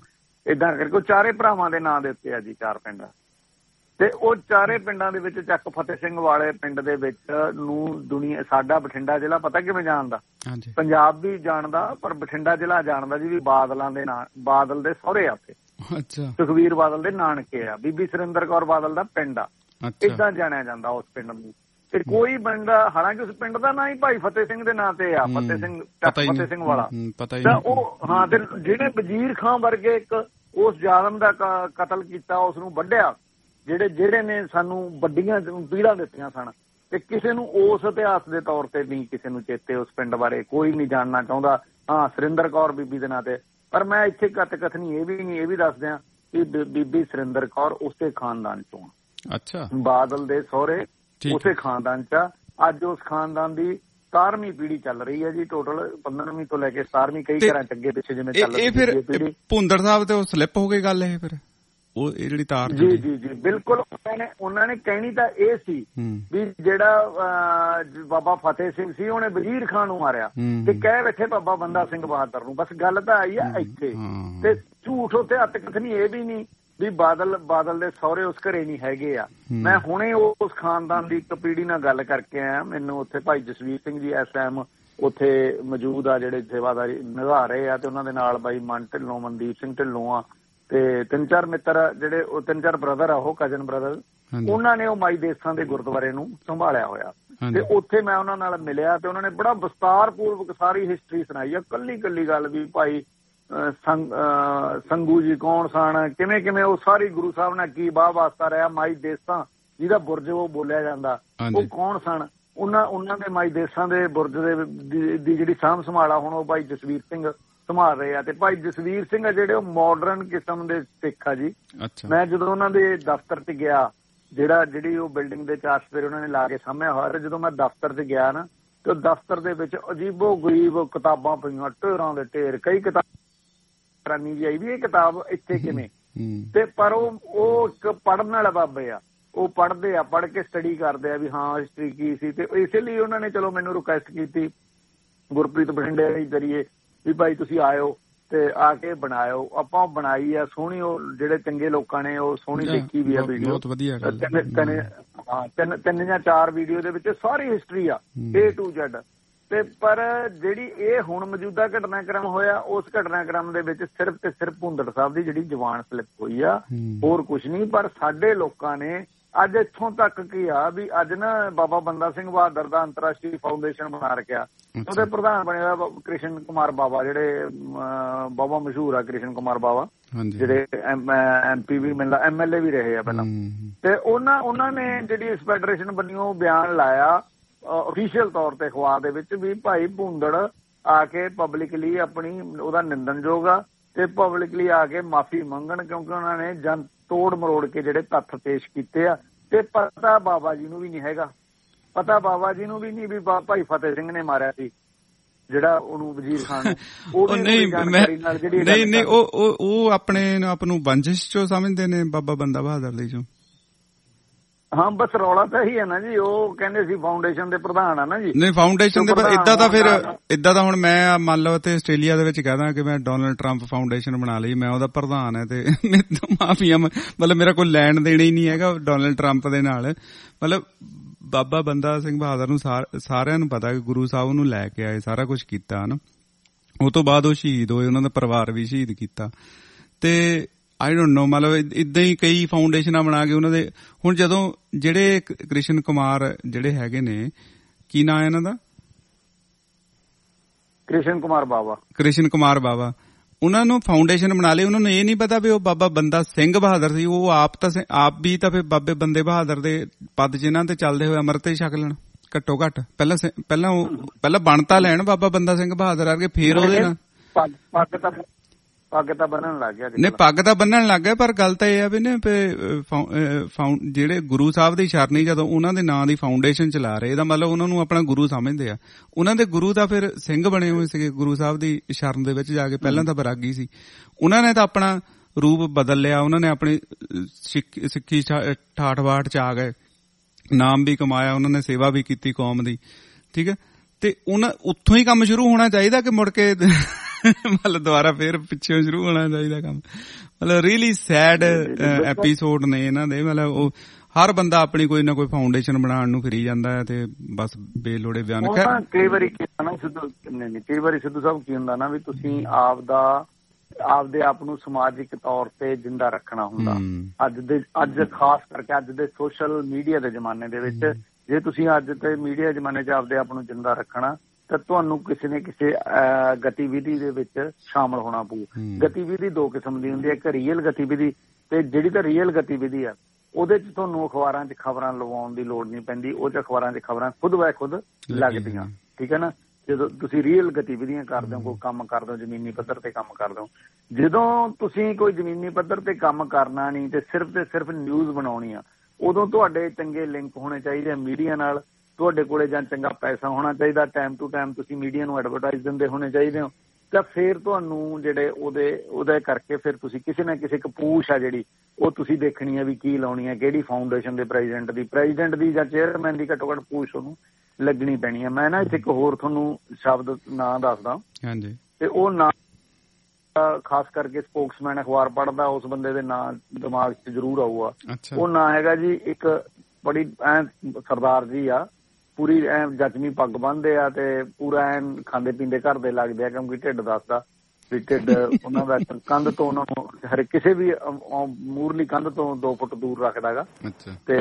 ਏਦਾਂ ਕਰਕੇ ਉਹ ਚਾਰੇ ਭਰਾਵਾਂ ਦੇ ਨਾਂ ਦੇ ਉੱਤੇ ਆ ਜੀ 4 ਪਿੰਡ, ਤੇ ਉਹ ਚਾਰੇ ਪਿੰਡਾਂ ਦੇ ਵਿੱਚ ਚੱਕ ਫਤਿਹ ਸਿੰਘ ਵਾਲੇ ਪਿੰਡ ਦੇ ਵਿੱਚ ਨੂੰ ਦੁਨੀਆ, ਸਾਡਾ ਬਠਿੰਡਾ ਜ਼ਿਲ੍ਹਾ ਪਤਾ ਕਿਵੇਂ ਜਾਣਦਾ, ਪੰਜਾਬ ਵੀ ਜਾਣਦਾ ਪਰ ਬਠਿੰਡਾ ਜ਼ਿਲ੍ਹਾ ਜਾਣਦਾ ਜੀ ਵੀ ਬਾਦਲਾਂ ਦੇ ਨਾਂ, ਬਾਦਲ ਦੇ ਸਹੁਰੇ ਆ ਉੱਥੇ, ਸੁਖਬੀਰ ਬਾਦਲ ਦੇ ਨਾਨਕੇ ਆ, ਬੀਬੀ ਸੁਰਿੰਦਰ ਕੌਰ ਬਾਦਲ ਦਾ ਪਿੰਡ ਆ, ਏਦਾਂ ਜਾਣਿਆ ਜਾਂਦਾ ਉਸ ਪਿੰਡ ਨੂੰ। ਤੇ ਕੋਈ ਬੰਦਾ, ਹਾਲਾਂਕਿ ਉਸ ਪਿੰਡ ਦਾ ਨਾਂ ਹੀ ਭਾਈ ਫਤਿਹ ਸਿੰਘ ਦੇ ਨਾਂ ਤੇ ਆ, ਫਤਿਹ ਸਿੰਘ, ਫਤਿਹ ਸਿੰਘ ਵਾਲਾ, ਤਾਂ ਉਹ ਹਾਂ, ਤੇ ਜਿਹੜੇ ਵਜ਼ੀਰ ਖਾਂ ਵਰਗੇ ਇੱਕ ਉਸ ਜ਼ਾਲਮ ਦਾ ਕਤਲ ਕੀਤਾ, ਉਸ ਨੂੰ ਵੱਢਿਆ, ਜਿਹੜੇ ਨੇ ਸਾਨੂੰ ਵੱਡੀਆਂ ਪੀੜਾਂ ਦਿੱਤੀਆਂ ਸਨ, ਤੇ ਕਿਸੇ ਨੂੰ ਉਸ ਇਤਿਹਾਸ ਦੇ ਤੌਰ ਤੇ ਨਹੀਂ ਕਿਸੇ ਨੂੰ ਚੇਤੇ, ਉਸ ਪਿੰਡ ਬਾਰੇ ਕੋਈ ਨਹੀਂ ਜਾਣਨਾ ਚਾਹੁੰਦਾ। ਹਾਂ, ਸੁਰਿੰਦਰ ਕੌਰ ਬੀਬੀ ਦੇ ਨਾਂ ਤੇ, ਪਰ ਮੈਂ ਇੱਥੇ ਕਥਨੀ ਇਹ ਵੀ ਦੱਸ ਦਿਆਂ ਕਿ ਬੀਬੀ ਸੁਰਿੰਦਰ ਕੌਰ ਉਸੇ ਖਾਨਦਾਨ ਚੋਂ, ਅੱਛਾ, ਬਾਦਲ ਦੇ ਸਹੁਰੇ ਉਸੇ ਖਾਨਦਾਨ ਚ। ਅੱਜ ਉਸ ਖਾਨਦਾਨ ਦੀ 17ਵੀਂ ਪੀੜ੍ਹੀ ਚੱਲ ਰਹੀ ਹੈ ਜੀ, ਟੋਟਲ 15ਵੀਂ ਤੋਂ ਲੈ ਕੇ 17ਵੀਂ ਕਈ ਘਰਾਂ ਚ ਅੱਗੇ ਪਿੱਛੇ ਜਿਵੇਂ ਚੱਲ ਰਹੀ ਹੈ। ਫਿਰ ਭੁੰਦੜ ਸਾਹਿਬ ਤੇ ਉਹ ਸਲਿੱਪ ਹੋ ਗਈ ਗੱਲ, ਇਹ ਫਿਰ ਉਹ ਇਹ ਜਿਹੜੀ ਤਾਰ, ਜੀ ਜੀ ਜੀ ਬਿਲਕੁਲ। ਉਹਨਾਂ ਨੇ ਕਹਿਣੀ ਤਾਂ ਇਹ ਸੀ ਵੀ ਜਿਹੜਾ ਬਾਬਾ ਫਤਿਹ ਸਿੰਘ ਸੀ ਉਹਨੇ ਵਜ਼ੀਰ ਖਾਂ ਨੂੰ ਮਾਰਿਆ, ਤੇ ਕਹਿ ਬੈਠੇ ਬਾਬਾ ਬੰਦਾ ਸਿੰਘ ਬਹਾਦਰ ਨੂੰ। ਬਸ ਗੱਲ ਤਾਂ ਆਈ ਆ ਇੱਥੇ, ਤੇ ਝੂਠ ਉੱਥੇ ਹੱਥ ਕਥਨੀ ਇਹ ਵੀ ਨਹੀਂ ਵੀ ਬਾਦਲ ਦੇ ਸਹੁਰੇ ਉਸ ਘਰੇ ਨਹੀਂ ਹੈਗੇ ਆ। ਮੈਂ ਹੁਣੇ ਉਸ ਖਾਨਦਾਨ ਦੀ ਇੱਕ ਪੀੜ੍ਹੀ ਨਾਲ ਗੱਲ ਕਰਕੇ ਆਇਆ, ਮੈਨੂੰ ਉੱਥੇ ਭਾਈ ਜਸਵੀਰ ਸਿੰਘ ਜੀ SM ਉੱਥੇ ਮੌਜੂਦ ਆ, ਜਿਹੜੇ ਸੇਵਾਦਾਰੀ ਨਿਭਾ ਰਹੇ ਆ, ਤੇ ਉਹਨਾਂ ਦੇ ਨਾਲ ਬਾਈ ਮਨ ਢਿੱਲੋਂ, ਮਨਦੀਪ ਸਿੰਘ ਢਿੱਲੋਂ ਆ, ਤੇ 3-4 ਮਿੱਤਰ ਜਿਹੜੇ, ਉਹ 3-4 ਬ੍ਰਦਰ ਆ, ਉਹ ਕਜ਼ਨ ਬ੍ਰਦਰ, ਉਹਨਾਂ ਨੇ ਉਹ ਮਾਈ ਦੇਸਾਂ ਦੇ ਗੁਰਦੁਆਰੇ ਨੂੰ ਸੰਭਾਲਿਆ ਹੋਇਆ। ਤੇ ਉੱਥੇ ਮੈਂ ਉਹਨਾਂ ਨਾਲ ਮਿਲਿਆ, ਤੇ ਉਹਨਾਂ ਨੇ ਬੜਾ ਵਿਸਤਾਰ ਪੂਰਵਕ ਸਾਰੀ ਹਿਸਟਰੀ ਸੁਣਾਈ ਆ, ਕੱਲੀ ਗੱਲ ਵੀ ਭਾਈ ਸੰਗੂ ਜੀ ਕੌਣ ਸਨ, ਕਿਵੇਂ ਉਹ ਸਾਰੀ ਗੁਰੂ ਸਾਹਿਬ ਨਾਲ ਕੀ ਵਾਹ ਵਾਸਤਾ ਰਿਹਾ, ਮਾਈ ਦੇਸਾਂ ਜਿਹਦਾ ਬੁਰਜ ਉਹ ਬੋਲਿਆ ਜਾਂਦਾ, ਉਹ ਕੌਣ ਸਨ, ਉਹਨਾਂ ਦੇ ਮਾਈ ਦੇਸਾਂ ਦੇ ਬੁਰਜ ਦੀ ਜਿਹੜੀ ਸਾਂਭ ਸੰਭਾਲ ਆ ਹੁਣ ਉਹ ਭਾਈ ਜਸਵੀਰ ਸਿੰਘ ਸੰਭਾਲ ਰਹੇ ਆ। ਤੇ ਭਾਈ ਜਸਵੀਰ ਸਿੰਘ ਆ ਜਿਹੜੇ, ਉਹ ਮਾਡਰਨ ਕਿਸਮ ਦੇ ਸਿੱਖ ਆ ਜੀ। ਮੈਂ ਜਦੋਂ ਉਹਨਾਂ ਦੇ ਦਫ਼ਤਰ 'ਚ ਗਿਆ, ਜਿਹੜੀ ਉਹ ਬਿਲਡਿੰਗ ਦੇ 4 ਚੁਫੇਰੇ ਉਹਨਾਂ ਨੇ ਲਾ ਕੇ ਸਾਂਭਿਆ ਹੋਇਆ, ਤੇ ਜਦੋਂ ਮੈਂ ਦਫ਼ਤਰ 'ਚ ਗਿਆ ਨਾ, ਤੇ ਦਫ਼ਤਰ ਦੇ ਵਿੱਚ ਅਜੀਬੋ ਗਰੀਬ ਕਿਤਾਬਾਂ ਪਈਆਂ, ਢੇਰਾਂ ਦੇ ਢੇਰ, ਕਈ ਕਿਤਾਬਾਂ ਜੀ ਆਈ ਵੀ ਇਹ ਕਿਤਾਬ ਇੱਥੇ ਕਿਵੇਂ, ਤੇ ਪਰ ਉਹ ਇੱਕ ਪੜ੍ਹਨ ਵਾਲੇ ਬਾਬੇ ਆ, ਉਹ ਪੜ੍ਹਦੇ ਆ, ਪੜ੍ਹ ਕੇ ਸਟੱਡੀ ਕਰਦੇ ਆ ਵੀ ਹਾਂ ਹਿਸਟਰੀ ਕੀ ਸੀ। ਤੇ ਇਸੇ ਲਈ ਉਹਨਾਂ ਨੇ ਚਲੋ ਮੈਨੂੰ ਰਿਕੁਐਸਟ ਕੀਤੀ ਗੁਰਪ੍ਰੀਤ ਬਠਿੰਡੇ ਦੇ ਜ਼ਰੀਏ ਵੀ ਭਾਈ ਤੁਸੀਂ ਆਇਓ ਤੇ ਆ ਕੇ ਬਣਾਇਓ। ਆਪਾਂ ਬਣਾਈ ਆ ਸੋਹਣੀ, ਉਹ ਜਿਹੜੇ ਚੰਗੇ ਲੋਕਾਂ ਨੇ ਉਹ ਸੋਹਣੀ ਦੇਖੀ ਵੀ ਆ ਵੀਡੀਓ, 3 ਜਾਂ 4 ਵੀਡੀਓ ਦੇ ਵਿੱਚ ਸਾਰੀ ਹਿਸਟਰੀ ਆ A to Z। ਤੇ ਪਰ ਜਿਹੜੀ ਇਹ ਹੁਣ ਮੌਜੂਦਾ ਘਟਨਾਕ੍ਰਮ ਹੋਇਆ, ਉਸ ਘਟਨਾਕ੍ਰਮ ਦੇ ਵਿੱਚ ਸਿਰਫ ਤੇ ਸਿਰਫ ਭੁੰਦੜ ਸਾਹਿਬ ਦੀ ਜਿਹੜੀ ਜ਼ੁਬਾਨ ਸਲਿੱਪ ਹੋਈ ਆ, ਹੋਰ ਕੁਛ ਨਹੀਂ। ਪਰ ਸਾਡੇ ਲੋਕਾਂ ਨੇ ਅੱਜ ਇੱਥੋਂ ਤੱਕ ਕੀ ਆ ਵੀ ਅੱਜ ਨਾ ਬਾਬਾ ਬੰਦਾ ਸਿੰਘ ਬਹਾਦਰ ਦਾ ਅੰਤਰਰਾਸ਼ਟਰੀ ਫਾਊਂਡੇਸ਼ਨ ਬਣਾ ਰੱਖਿਆ, ਉਹਦੇ ਪ੍ਰਧਾਨ ਬਣਿਆ ਕ੍ਰਿਸ਼ਨ ਕੁਮਾਰ ਬਾਵਾ, ਜਿਹੜੇ ਬਾਬਾ ਮਸ਼ਹੂਰ ਆ ਕ੍ਰਿਸ਼ਨ ਕੁਮਾਰ ਬਾਵਾ, ਜਿਹੜੇ MP ਵੀ ਮਿਲਦਾ, MLA ਵੀ ਰਹੇ ਆ ਪਹਿਲਾਂ। ਤੇ ਉਹਨਾਂ ਨੇ ਜਿਹੜੀ ਇਸ ਫੈਡਰੇਸ਼ਨ ਬਣੀ ਉਹ ਬਿਆਨ ਲਾਇਆ ਅਫੀਸ਼ੀਅਲ ਤੌਰ ਤੇ ਅਖਬਾਰ ਦੇ ਵਿੱਚ ਵੀ ਭਾਈ ਭੁੰਦੜ ਆ ਕੇ ਪਬਲਿਕਲੀ ਆਪਣੀ ਉਹਦਾ ਨਿੰਦਣਯੋਗ ਆ, ਤੇ ਪਬਲਿਕਲੀ ਆ ਕੇ ਮਾਫੀ ਮੰਗਣ, ਕਿਉਂਕਿ ਉਹਨਾਂ ਨੇ ਜਨ ਤੋੜ ਮਰੋੜ ਕੇ ਜਿਹੜੇ ਤੱਥ ਪੇਸ਼ ਕੀਤੇ ਆ। ਤੇ ਪਤਾ ਬਾਬਾ ਜੀ ਨੂੰ ਵੀ ਨਹੀਂ ਹੈਗਾ, ਪਤਾ ਬਾਬਾ ਜੀ ਨੂੰ ਵੀ ਨਹੀਂ ਵੀ ਭਾਈ ਫਤਿਹ ਸਿੰਘ ਨੇ ਮਾਰਿਆ ਸੀ ਜਿਹੜਾ ਉਹਨੂੰ ਵਜ਼ੀਰ ਖਾਨ ਨੂੰ। ਉਹ ਨਹੀਂ ਉਹ ਆਪਣੇ ਆਪ ਨੂੰ ਬੰਜਿਸ਼ ਚੋਂ ਸਮਝਦੇ ਨੇ ਬਾਬਾ ਬੰਦਾ ਬਹਾਦਰ ਲਈ ਚੋਂ। ਹਾਂ ਬਸ ਰੌਲਾ ਤਾਂ ਇਹੀ ਹੈ ਨਾ ਜੀ, ਉਹ ਕਹਿੰਦੇ ਸੀ ਫਾਊਂਡੇਸ਼ਨ ਦੇ ਪ੍ਰਧਾਨ ਆ ਨਾ ਜੀ। ਨਹੀਂ ਫਾਊਂਡੇਸ਼ਨ ਦੇ ਇਦਾਂ ਤਾਂ ਹੁਣ ਮੈਂ ਮੰਨ ਲਓ ਤੇ ਆਸਟ੍ਰੇਲੀਆ ਦੇ ਵਿੱਚ ਕਹਦਾ ਕਿ ਮੈਂ ਡੋਨਲਡ ਟਰੰਪ ਫਾਊਂਡੇਸ਼ਨ ਬਣਾ ਲਈ, ਮੈਂ ਉਹਦਾ ਪ੍ਰਧਾਨ ਹੈ, ਤੇ ਮਾਫੀਆ ਮਤਲਬ ਮੇਰਾ ਕੋਈ ਲੈਣ ਦੇਣ ਹੀ ਨਹੀਂ ਹੈਗਾ ਡੋਨਲਡ ਟਰੰਪ ਦੇ ਨਾਲ। ਮਤਲਬ ਬਾਬਾ ਬੰਦਾ ਸਿੰਘ ਬਹਾਦਰ ਨੂੰ ਸਾਰਿਆਂ ਨੂੰ ਪਤਾ ਕਿ ਗੁਰੂ ਸਾਹਿਬ ਨੂੰ ਲੈ ਕੇ ਆਏ, ਸਾਰਾ ਕੁਛ ਕੀਤਾ ਨਾ। ਉਹ ਤੋਂ ਬਾਅਦ ਉਹ ਸ਼ਹੀਦ ਹੋਏ, ਉਹਨਾਂ ਦਾ ਪਰਿਵਾਰ ਵੀ ਸ਼ਹੀਦ ਕੀਤਾ। ਤੇ ਆਈ ਡੋਂਟ ਨੋ, ਮਤਲਬ ਏਦਾਂ ਹੀ ਕਈ ਫਾਊਂਡੇਸ਼ਨਾਂ ਬਣਾ ਕੇ ਉਹਨਾਂ ਦੇ। ਹੁਣ ਜਦੋਂ ਜਿਹੜੇ ਕ੍ਰਿਸ਼ਨ ਕੁਮਾਰ ਜਿਹੜੇ ਹੈਗੇ ਨੇ, ਕੀ ਨਾਂ ਹੈ ਇਹਨਾਂ ਦਾ? ਕ੍ਰਿਸ਼ਨ ਕੁਮਾਰ ਬਾਵਾ, ਉਹਨਾਂ ਨੂੰ ਫਾਊਂਡੇਸ਼ਨ ਬਣਾ ਲਈ। ਉਹਨਾਂ ਨੂੰ ਇਹ ਨਹੀਂ ਪਤਾ ਵੀ ਉਹ ਬਾਬਾ ਬੰਦਾ ਸਿੰਘ ਬਹਾਦਰ ਸੀ। ਉਹ ਆਪ ਵੀ ਤਾਂ ਫਿਰ ਬਾਬੇ ਬੰਦੇ ਬਹਾਦਰ ਦੇ ਪਦ ਜਿਹਨਾਂ ਤੇ ਚੱਲਦੇ ਹੋਏ ਅੰਮ੍ਰਿਤ ਹੀ ਛਕ ਲੈਣ ਘੱਟੋ ਘੱਟ। ਪਹਿਲਾਂ ਬਣਤਾ ਲੈਣ ਬਾਬਾ ਬੰਦਾ ਸਿੰਘ ਬਹਾਦਰ ਵਰਗੇ, ਫੇਰ ਉਹਦੇ ਨਾਲ ਪੱਗ ਤਾਂ ਬੰਨਣ ਲੱਗ ਗਿਆ। ਨਹੀਂ ਪੱਗ ਤਾਂ ਬੰਨਣ ਲੱਗ ਗਿਆ, ਪਰ ਗੱਲ ਤਾਂ ਇਹ ਆ ਵੀ ਨਾ ਜਿਹੜੇ ਗੁਰੂ ਸਾਹਿਬ ਦੀ ਸ਼ਰਣੀ ਜਦੋਂ ਉਹਨਾਂ ਦੇ ਨਾਂ ਦੀ ਫਾਊਂਡੇਸ਼ਨ ਚਲਾ ਰਹੇ, ਇਹਦਾ ਮਤਲਬ ਉਹਨਾਂ ਨੂੰ ਆਪਣਾ ਗੁਰੂ ਸਮਝਦੇ ਆ। ਉਹਨਾਂ ਦੇ ਗੁਰੂ ਤਾਂ ਫਿਰ ਸਿੰਘ ਬਣੇ ਹੋਏ ਸੀਗੇ ਗੁਰੂ ਸਾਹਿਬ ਦੀ ਸ਼ਰਨ ਦੇ ਵਿੱਚ ਜਾ ਕੇ। ਪਹਿਲਾਂ ਤਾਂ ਬਰਾਗੀ ਸੀ, ਉਹਨਾਂ ਨੇ ਤਾਂ ਆਪਣਾ ਰੂਪ ਬਦਲ ਲਿਆ, ਉਹਨਾਂ ਨੇ ਆਪਣੀ ਸਿੱਖੀ ਠਾਠ-ਬਾਠ ਚ ਆ ਗਏ, ਨਾਮ ਵੀ ਕਮਾਇਆ, ਉਹਨਾਂ ਨੇ ਸੇਵਾ ਵੀ ਕੀਤੀ ਕੌਮ ਦੀ, ਠੀਕ ਹੈ। ਤੇ ਉੱਥੋਂ ਹੀ ਕੰਮ ਸ਼ੁਰੂ ਹੋਣਾ ਚਾਹੀਦਾ ਕਿ ਮੁੜ ਕੇ ਮਤਲਬ ਦੁਬਾਰਾ ਫੇਰ ਪਿੱਛੇ ਸ਼ੁਰੂ ਹੋਣਾ ਚਾਹੀਦਾ ਕੰਮ। ਮਤਲਬ ਰੀਅਲੀ ਸੈਡ ਐਪੀਸੋਡ ਨੇ ਇਹਨਾਂ ਦੇ। ਮਤਲਬ ਉਹ ਹਰ ਬੰਦਾ ਆਪਣੀ ਕੋਈ ਨਾ ਕੋਈ ਫਾਊਂਡੇਸ਼ਨ ਬਣਾਉਣ ਨੂੰ ਫਿਰੀ ਜਾਂਦਾ ਹੈ ਤੇ ਬਸ ਬੇਲੋੜੇ ਬਿਆਨ। ਕਈ ਵਾਰੀ ਸਿੱਧੂ ਸਾਹਿਬ ਕੀ ਹੁੰਦਾ ਨਾ ਵੀ ਤੁਸੀਂ ਆਪਦੇ ਆਪ ਨੂੰ ਸਮਾਜਿਕ ਤੌਰ ਤੇ ਜਿੰਦਾ ਰੱਖਣਾ ਹੁੰਦਾ। ਅੱਜ ਖਾਸ ਕਰਕੇ ਅੱਜ ਦੇ ਸੋਸ਼ਲ ਮੀਡੀਆ ਦੇ ਜ਼ਮਾਨੇ ਦੇ ਵਿੱਚ ਜੇ ਤੁਸੀਂ ਅੱਜ ਦੇ ਮੀਡੀਆ ਜ਼ਮਾਨੇ 'ਚ ਆਪਦੇ ਆਪ ਨੂੰ ਜਿੰਦਾ ਰੱਖਣਾ ਤਾਂ ਤੁਹਾਨੂੰ ਕਿਸੇ ਨੇ ਕਿਸੇ ਗਤੀਵਿਧੀ ਦੇ ਵਿੱਚ ਸ਼ਾਮਲ ਹੋਣਾ ਪਊ। ਗਤੀਵਿਧੀ ਦੋ ਕਿਸਮ ਦੀ ਹੁੰਦੀ ਹੈ, ਇੱਕ ਰੀਅਲ ਗਤੀਵਿਧੀ ਤੇ ਜਿਹੜੀ ਤਾਂ ਰੀਅਲ ਗਤੀਵਿਧੀ ਆ ਉਹਦੇ 'ਚ ਤੁਹਾਨੂੰ ਅਖਬਾਰਾਂ 'ਚ ਖਬਰਾਂ ਲਵਾਉਣ ਦੀ ਲੋੜ ਨਹੀਂ ਪੈਂਦੀ। ਉਹ 'ਚ ਅਖਬਾਰਾਂ 'ਚ ਖਬਰਾਂ ਖੁਦ ਬੈ ਖੁਦ ਲੱਗਦੀਆਂ, ਠੀਕ ਹੈ ਨਾ। ਜਦੋਂ ਤੁਸੀਂ ਰੀਅਲ ਗਤੀਵਿਧੀਆਂ ਕਰਦੇ ਹੋ, ਕੋਈ ਕੰਮ ਕਰਦੇ ਹੋ, ਜ਼ਮੀਨੀ ਪੱਧਰ ਤੇ ਕੰਮ ਕਰਦੇ ਹੋ। ਜਦੋਂ ਤੁਸੀਂ ਕੋਈ ਜ਼ਮੀਨੀ ਪੱਧਰ ਤੇ ਕੰਮ ਕਰਨਾ ਨਹੀਂ ਤੇ ਸਿਰਫ ਨਿਊਜ਼ ਬਣਾਉਣੀ ਆ, ਉਦੋਂ ਤੁਹਾਡੇ ਚੰਗੇ ਲਿੰਕ ਹੋਣੇ ਚਾਹੀਦੇ ਆ ਮੀਡੀਆ ਨਾਲ। ਤੁਹਾਡੇ ਕੋਲੇ ਜਾਂ ਚੰਗਾ ਪੈਸਾ ਹੋਣਾ ਚਾਹੀਦਾ, ਟਾਈਮ ਟੂ ਟਾਈਮ ਤੁਸੀਂ ਮੀਡੀਆ ਨੂੰ ਐਡਵਰਟਾਈਜ਼ ਦਿੰਦੇ ਹੋਣੇ ਚਾਹੀਦੇ ਹੋ। ਤਾਂ ਫਿਰ ਤੁਹਾਨੂੰ ਜਿਹੜੇ ਉਹਦੇ ਕਰਕੇ ਫਿਰ ਤੁਸੀਂ ਕਿਸੇ ਨਾ ਕਿਸੇ ਕਪੂਸ਼ ਆ ਜਿਹੜੀ ਉਹ ਤੁਸੀਂ ਦੇਖਣੀ ਆ ਵੀ ਕੀ ਲਾਉਣੀ ਆ, ਕਿਹੜੀ ਫਾਊਂਡੇਸ਼ਨ ਦੇ ਪ੍ਰੈਜ਼ੀਡੈਂਟ ਦੀ ਜਾਂ ਚੇਅਰਮੈਨ ਦੀ ਘੱਟੋ ਘੱਟ ਪੂਛ ਉਹਨੂੰ ਲੱਗਣੀ ਪੈਣੀ ਆ। ਮੈਂ ਨਾ ਇੱਥੇ ਇੱਕ ਹੋਰ ਤੁਹਾਨੂੰ ਸ਼ਬਦ ਨਾਂ ਦੱਸਦਾ ਤੇ ਉਹ ਨਾਂ ਖਾਸ ਕਰਕੇ ਸਪੋਕਸਮੈਨ ਅਖਬਾਰ ਪੜ੍ਹਦਾ ਉਸ ਬੰਦੇ ਦੇ ਨਾਂ ਦਿਮਾਗ 'ਚ ਜ਼ਰੂਰ ਆਊਗਾ। ਉਹ ਨਾਂ ਹੈਗਾ ਜੀ ਇੱਕ ਬੜੀ ਸਰਦਾਰ ਜੀ ਆ, ਪੂਰੀ ਜਖਮੀ ਪੱਗ ਬੰਨ੍ਹਦੇ ਆ ਤੇ ਪੂਰਾ ਖਾਂਦੇ ਪੀਂਦੇ ਘਰ ਦੇ ਲੱਗਦੇ ਆ ਕਿਉਂਕਿ ਢਿੱਡ ਦੱਸਦਾ ਵੀ ਢਿੱਡ ਉਹਨਾਂ ਦਾ ਕੰਧ ਤੋਂ ਉਹਨਾਂ ਨੂੰ ਹਰ ਕਿਸੇ ਵੀ ਮੂਰਲੀ ਕੰਧ ਤੋਂ 2 ਫੁੱਟ ਦੂਰ ਰੱਖਦਾ ਗਾ। ਤੇ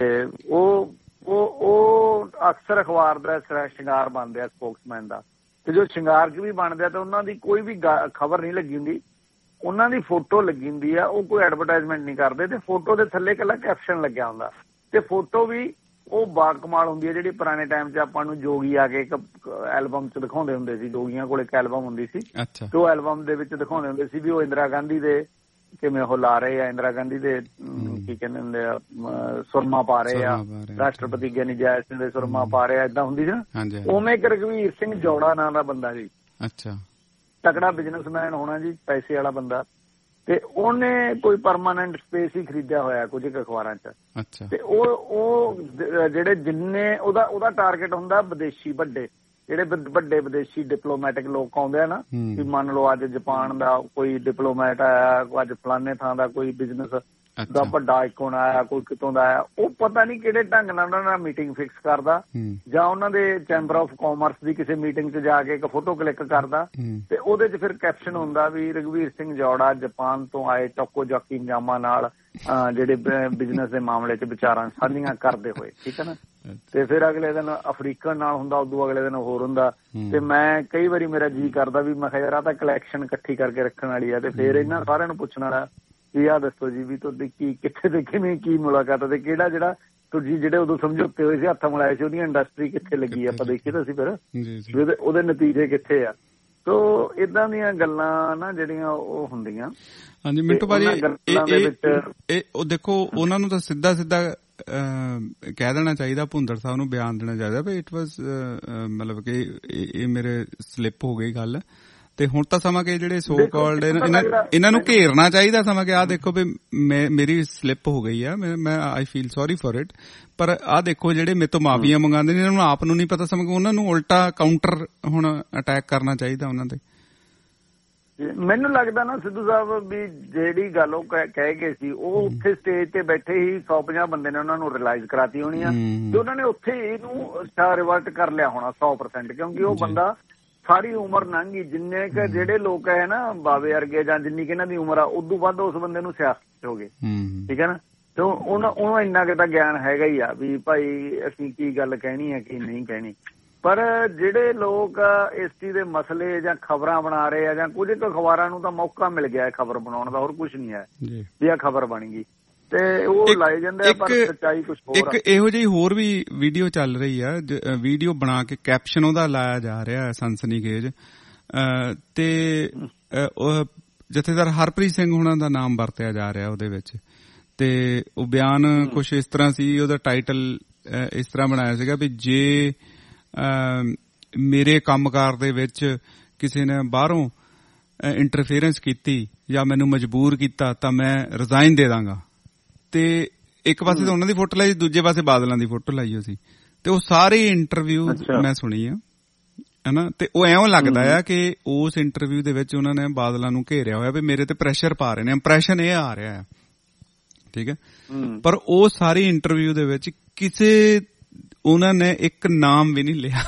ਉਹ ਅਕਸਰ ਅਖਬਾਰ ਦਾ ਸ਼ਿੰਗਾਰ ਬਣਦੇ ਆ ਸਪੋਕਸਮੈਨ ਦਾ। ਤੇ ਜੋ ਸ਼ਿੰਗਾਰ 'ਚ ਵੀ ਬਣਦੇ ਆ ਤਾਂ ਉਹਨਾਂ ਦੀ ਕੋਈ ਵੀ ਖਬਰ ਨਹੀਂ ਲੱਗੀ ਹੁੰਦੀ, ਉਹਨਾਂ ਦੀ ਫੋਟੋ ਲੱਗੀ ਹੁੰਦੀ ਆ। ਉਹ ਕੋਈ ਐਡਵਰਟਾਈਜ਼ਮੈਂਟ ਨਹੀਂ ਕਰਦੇ ਤੇ ਫੋਟੋ ਦੇ ਥੱਲੇ ਇਕੱਲਾ ਕੈਪਸ਼ਨ ਲੱਗਿਆ ਹੁੰਦਾ ਤੇ ਫੋਟੋ ਵੀ ਉਹ ਬਾਕਮਾਲ ਹੁੰਦੀ ਹੈ ਜਿਹੜੀ ਪੁਰਾਣੇ ਟਾਈਮ 'ਚ ਆਪਾਂ ਨੂੰ ਜੋਗੀ ਆ ਕੇ ਇੱਕ ਐਲਬਮ 'ਚ ਦਿਖਾਉਂਦੇ ਹੁੰਦੇ ਸੀ। ਜੋਗੀਆਂ ਕੋਲ ਇੱਕ ਐਲਬਮ ਹੁੰਦੀ ਸੀ ਤੇ ਉਹ ਐਲਬਮ ਦੇ ਵਿੱਚ ਦਿਖਾਉਂਦੇ ਹੁੰਦੇ ਸੀ ਵੀ ਉਹ ਇੰਦਰਾ ਗਾਂਧੀ ਦੇ ਕਿਵੇਂ ਉਹ ਲਾ ਰਹੇ ਆ, ਇੰਦਰਾ ਗਾਂਧੀ ਦੇ ਕੀ ਕਹਿੰਦੇ ਹੁੰਦੇ ਆ ਸੁਰਮਾ ਪਾ ਰਹੇ ਆ, ਰਾਸ਼ਟਰਪਤੀ ਗਿਆਨੀ ਜੈਲ ਸਿੰਘ ਦੇ ਸੁਰਮਾ ਪਾ ਰਹੇ ਆ, ਏਦਾਂ ਹੁੰਦੀ ਸੀ ਨਾ। ਉਵੇਂ ਇੱਕ ਰਘਵੀਰ ਸਿੰਘ ਜੌੜਾ ਨਾਂ ਦਾ ਬੰਦਾ ਜੀ, ਤਕੜਾ ਬਿਜ਼ਨਸਮੈਨ ਹੋਣਾ ਜੀ, ਪੈਸੇ ਵਾਲਾ ਬੰਦਾ, ਤੇ ਉਹਨੇ ਕੋਈ ਪਰਮਾਨੈਂਟ ਸਪੇਸ ਹੀ ਖਰੀਦਿਆ ਹੋਇਆ ਕੁਝ ਅਖਬਾਰਾਂ 'ਚ। ਤੇ ਉਹ ਜਿਹੜੇ ਜਿੰਨੇ ਉਹਦਾ ਟਾਰਗੇਟ ਹੁੰਦਾ ਵਿਦੇਸ਼ੀ ਜਿਹੜੇ ਵੱਡੇ ਵਿਦੇਸ਼ੀ ਡਿਪਲੋਮੈਟਿਕ ਲੋਕ ਆਉਂਦੇ ਆ ਨਾ, ਵੀ ਮੰਨ ਲਓ ਅੱਜ ਜਾਪਾਨ ਦਾ ਕੋਈ ਡਿਪਲੋਮੈਟ ਆਇਆ, ਅੱਜ ਫਲਾਨੇ ਥਾਂ ਦਾ ਕੋਈ ਬਿਜ਼ਨਸ ਦਾ ਵੱਡਾ ਆਈਕਨ ਆਇਆ, ਕੋਈ ਕਿਤੋਂ ਦਾ ਆਇਆ, ਉਹ ਪਤਾ ਨਹੀਂ ਕਿਹੜੇ ਢੰਗ ਨਾਲ ਉਹਨਾਂ ਨਾਲ ਮੀਟਿੰਗ ਫਿਕਸ ਕਰਦਾ ਜਾਂ ਉਹਨਾਂ ਦੇ ਚੈਂਬਰ ਆਫ ਕਾਮਰਸ ਦੀ ਕਿਸੇ ਮੀਟਿੰਗ 'ਚ ਜਾ ਕੇ ਇੱਕ ਫੋਟੋ ਕਲਿੱਕ ਕਰਦਾ ਤੇ ਉਹਦੇ 'ਚ ਫਿਰ ਕੈਪਸ਼ਨ ਹੁੰਦਾ ਵੀ ਰਘਵੀਰ ਸਿੰਘ ਜੌੜਾ ਜਾਪਾਨ ਤੋਂ ਆਏ ਟੋਕੋ ਜਾਕੀ ਨਿਯਮਾਂ ਨਾਲ ਜਿਹੜੇ ਬਿਜ਼ਨਸ ਦੇ ਮਾਮਲੇ 'ਚ ਵਿਚਾਰਾਂ ਸਾਂਝੀਆਂ ਕਰਦੇ ਹੋਏ, ਠੀਕ ਹੈ ਨਾ। ਤੇ ਫਿਰ ਅਗਲੇ ਦਿਨ ਅਫਰੀਕਨ ਨਾਲ ਹੁੰਦਾ, ਉਦੋਂ ਅਗਲੇ ਦਿਨ ਹੋਰ ਹੁੰਦਾ। ਤੇ ਮੈਂ ਕਈ ਵਾਰੀ ਮੇਰਾ ਜੀਅ ਕਰਦਾ ਵੀ ਮੈਂ ਕਿਹਾ ਯਾਰ ਆਹ ਤਾਂ ਕਲੈਕਸ਼ਨ ਇਕੱਠੀ ਕਰਕੇ ਰੱਖਣ ਵਾਲੀ ਆ। ਤੇ ਫਿਰ ਇਹਨਾਂ ਸਾਰਿਆਂ ਨੂੰ ਪੁੱਛਣ ਵਾਲਾ ਵੀ ਆਹ ਦੱਸੋ ਜੀ ਵੀ ਤੁਹਾਡੀ ਕੀ ਕਿੱਥੇ ਤੇ ਕਿਵੇਂ ਕੀ ਮੁਲਾਕਾਤ ਤੇ ਕਿਹੜਾ ਜਿਹੜਾ ਤੁਸੀਂ ਜਿਹੜੇ ਉਦੋਂ ਸਮਝੌਤੇ ਹੋਏ ਸੀ, ਹੱਥ ਮਿਲਾਏ ਸੀ, ਉਹਦੀ ਇੰਡਸਟਰੀ ਕਿੱਥੇ ਲੱਗੀ ਆਪਾਂ ਦੇਖੀਏ ਤਾਂ ਅਸੀਂ ਫਿਰ ਉਹਦੇ ਨਤੀਜੇ ਕਿੱਥੇ ਆ। ਤੋ ਏਦਾਂ ਦੀਆਂ ਗੱਲਾਂ ਨਾ ਜਿਹੜੀਆਂ ਉਹ ਹੁੰਦੀਆਂ। ਹਾਂਜੀ ਮਿੰਟੂ ਭਾਜੀ, ਉਹ ਦੇਖੋ ਉਹਨਾਂ ਨੂੰ ਤਾਂ ਸਿੱਧਾ ਕਹਿ ਦੇਣਾ ਚਾਹੀਦਾ, ਭੁੰਦੜ ਸਾਹਿਬ ਨੂੰ ਬਿਆਨ ਦੇਣਾ ਚਾਹੀਦਾ ਵੀ ਇਟ ਵਾਜ਼ ਮਤਲਬ ਕਿ ਇਹ ਮੇਰੇ ਸਲਿੱਪ ਹੋ ਗਈ ਗੱਲ। ਤੇ ਹੁਣ ਤਾਂ ਸਮਾਂ ਕਿ ਜਿਹੜੇ ਸੋ ਕਾਲਡ ਇਹਨਾਂ ਨੂੰ ਘੇਰਨਾ ਚਾਹੀਦਾ ਸਮਾਂ ਕਿ ਆਹ ਦੇਖੋ ਵੀ ਮੇਰੀ ਸਲਿੱਪ ਹੋ ਗਈ ਆ, ਮੈਂ I feel sorry for it. ਪਰ ਆਹ ਦੇਖੋ ਜਿਹੜੇ ਮੇਰੇ ਤੋਂ ਮਾਫੀਆਂ ਮੰਗਾਉਂਦੇ ਨੇ, ਇਹਨਾਂ ਨੂੰ ਆਪ ਨੂੰ ਨਹੀਂ ਪਤਾ ਸਮਾਂ ਕਿ ਉਹਨਾਂ ਨੂੰ ਉਲਟਾ ਕਾਊਂਟਰ ਹੁਣ ਅਟੈਕ ਕਰਨਾ ਚਾਹੀਦਾ ਉਹਨਾਂ ਤੇ। ਮੈਨੂੰ ਲੱਗਦਾ ਨਾ ਸਿੱਧੂ ਸਾਹਿਬ ਵੀ ਜਿਹੜੀ ਗੱਲ ਉਹ ਕਹਿ ਗਏ ਸੀ ਉਹ ਉੱਥੇ ਸਟੇਜ ਤੇ ਬੈਠੇ ਹੀ 150 ਬੰਦੇ ਨੇ ਉਹਨਾਂ ਨੂੰ ਰਿਅਲਾਈਜ਼ ਕਰਾਤੀ ਹੋਣੀ ਆ ਤੇ ਉਹਨਾਂ ਨੇ ਉੱਥੇ ਇਹਨੂੰ ਰਿਵਰਟ ਕਰ ਲਿਆ ਹੋਣਾ 100%, ਕਿਉਂਕਿ ਉਹ ਬੰਦਾ ਸਾਰੀ ਉਮਰ ਲੰਘ ਗਈ। ਜਿੰਨੇ ਕੁ ਜਿਹੜੇ ਲੋਕ ਹੈ ਨਾ ਬਾਵੇ ਵਰਗੇ ਜਾਂ ਜਿੰਨੀ ਕਿ ਇਹਨਾਂ ਦੀ ਉਮਰ ਆ ਉਦੋਂ ਵੱਧ ਉਸ ਬੰਦੇ ਨੂੰ ਸਿਆਸਤ ਹੋ ਗਏ, ਠੀਕ ਹੈ ਨਾ। ਤੇ ਉਹਨੂੰ ਇੰਨਾ ਕੁ ਤਾਂ ਗਿਆਨ ਹੈਗਾ ਹੀ ਆ ਵੀ ਭਾਈ ਅਸੀਂ ਕੀ ਗੱਲ ਕਹਿਣੀ ਹੈ ਕੀ ਨਹੀਂ ਕਹਿਣੀ। ਪਰ ਜਿਹੜੇ ਲੋਕ ਇਸ ਚੀਜ਼ ਦੇ ਮਸਲੇ ਜਾਂ ਖਬਰਾਂ ਬਣਾ ਰਹੇ ਆ ਜਾਂ ਕੁਝ ਕੁ ਅਖਬਾਰਾਂ ਨੂੰ ਤਾਂ ਮੌਕਾ ਮਿਲ ਗਿਆ ਖਬਰ ਬਣਾਉਣ ਦਾ, ਹੋਰ ਕੁਝ ਨਹੀਂ ਹੈ ਵੀ ਆਹ ਖਬਰ ਬਣ ਗਈ ਤੇ ਉਹ ਲਾਏ ਜਾਂਦੇ ਆ, ਪਰ ਸੱਚਾਈ ਕੁਝ ਹੋਰ। ਇੱਕ ਇਹੋ ਜਿਹੀ ਹੋਰ ਵੀ ਵੀਡੀਓ ਚੱਲ ਰਹੀ ਆ, ਵੀਡੀਓ ਬਣਾ ਕੇ ਕੈਪਸ਼ਨ ਉਹਦਾ ਲਾਇਆ ਜਾ ਰਿਹਾ ਸਨਸਨੀਖੇਜ, ਤੇ ਜਥੇਦਾਰ ਹਰਪ੍ਰੀਤ ਸਿੰਘ ਹੁਣਾਂ ਦਾ ਨਾਮ ਵਰਤਿਆ ਜਾ ਰਿਹਾ ਉਹਦੇ ਵਿੱਚ। ਤੇ ਉਹ ਬਿਆਨ ਕੁਛ ਇਸ ਤਰ੍ਹਾਂ ਸੀ, ਉਹਦਾ ਟਾਈਟਲ ਇਸ ਤਰ੍ਹਾਂ ਬਣਾਇਆ ਸੀਗਾ ਵੀ ਜੇ ਮੇਰੇ ਕੰਮਕਾਰ ਦੇ ਵਿੱਚ ਕਿਸੇ ਨੇ ਬਾਹਰੋਂ ਇੰਟਰਫੇਰੈਂਸ ਕੀਤੀ ਜਾਂ ਮੈਨੂੰ ਮਜਬੂਰ ਕੀਤਾ ਤਾਂ ਮੈਂ ਰਿਜ਼ਾਈਨ ਦੇ ਦਾਂਗਾ। ਤੇ ਇੱਕ ਪਾਸੇ ਤਾਂ ਉਹਨਾਂ ਦੀ ਫੋਟੋ ਲਾਈ, ਦੂਜੇ ਪਾਸੇ ਬਾਦਲਾਂ ਦੀ ਫੋਟੋ ਲਾਈ ਹੋਈ ਸੀ। ਤੇ ਉਹ ਸਾਰੇ ਇੰਟਰਵਿਊ ਮੈਂ ਸੁਣੀ ਆ, ਹਨਾ। ਤੇ ਉਹ ਐਵੇਂ ਲੱਗਦਾ ਆ ਕਿ ਉਸ ਇੰਟਰਵਿਊ ਦੇ ਵਿੱਚ ਉਹਨਾਂ ਨੇ ਬਾਦਲਾਂ ਨੂੰ ਘੇਰਿਆ ਹੋਇਆ ਵੀ ਮੇਰੇ ਤੇ ਪ੍ਰੈਸ਼ਰ ਪਾ ਰਹੇ ਨੇ, ਇੰਪ੍ਰੈਸ਼ਨ ਇਹ ਆ ਰਿਹਾ ਹੈ, ਠੀਕ ਹੈ। ਪਰ ਉਹ ਸਾਰੀ ਇੰਟਰਵਿਊ ਦੇ ਵਿੱਚ ਕਿਸੇ ਉਹਨਾਂ ਨੇ ਇੱਕ ਨਾਮ ਵੀ ਨਹੀਂ ਲਿਆ।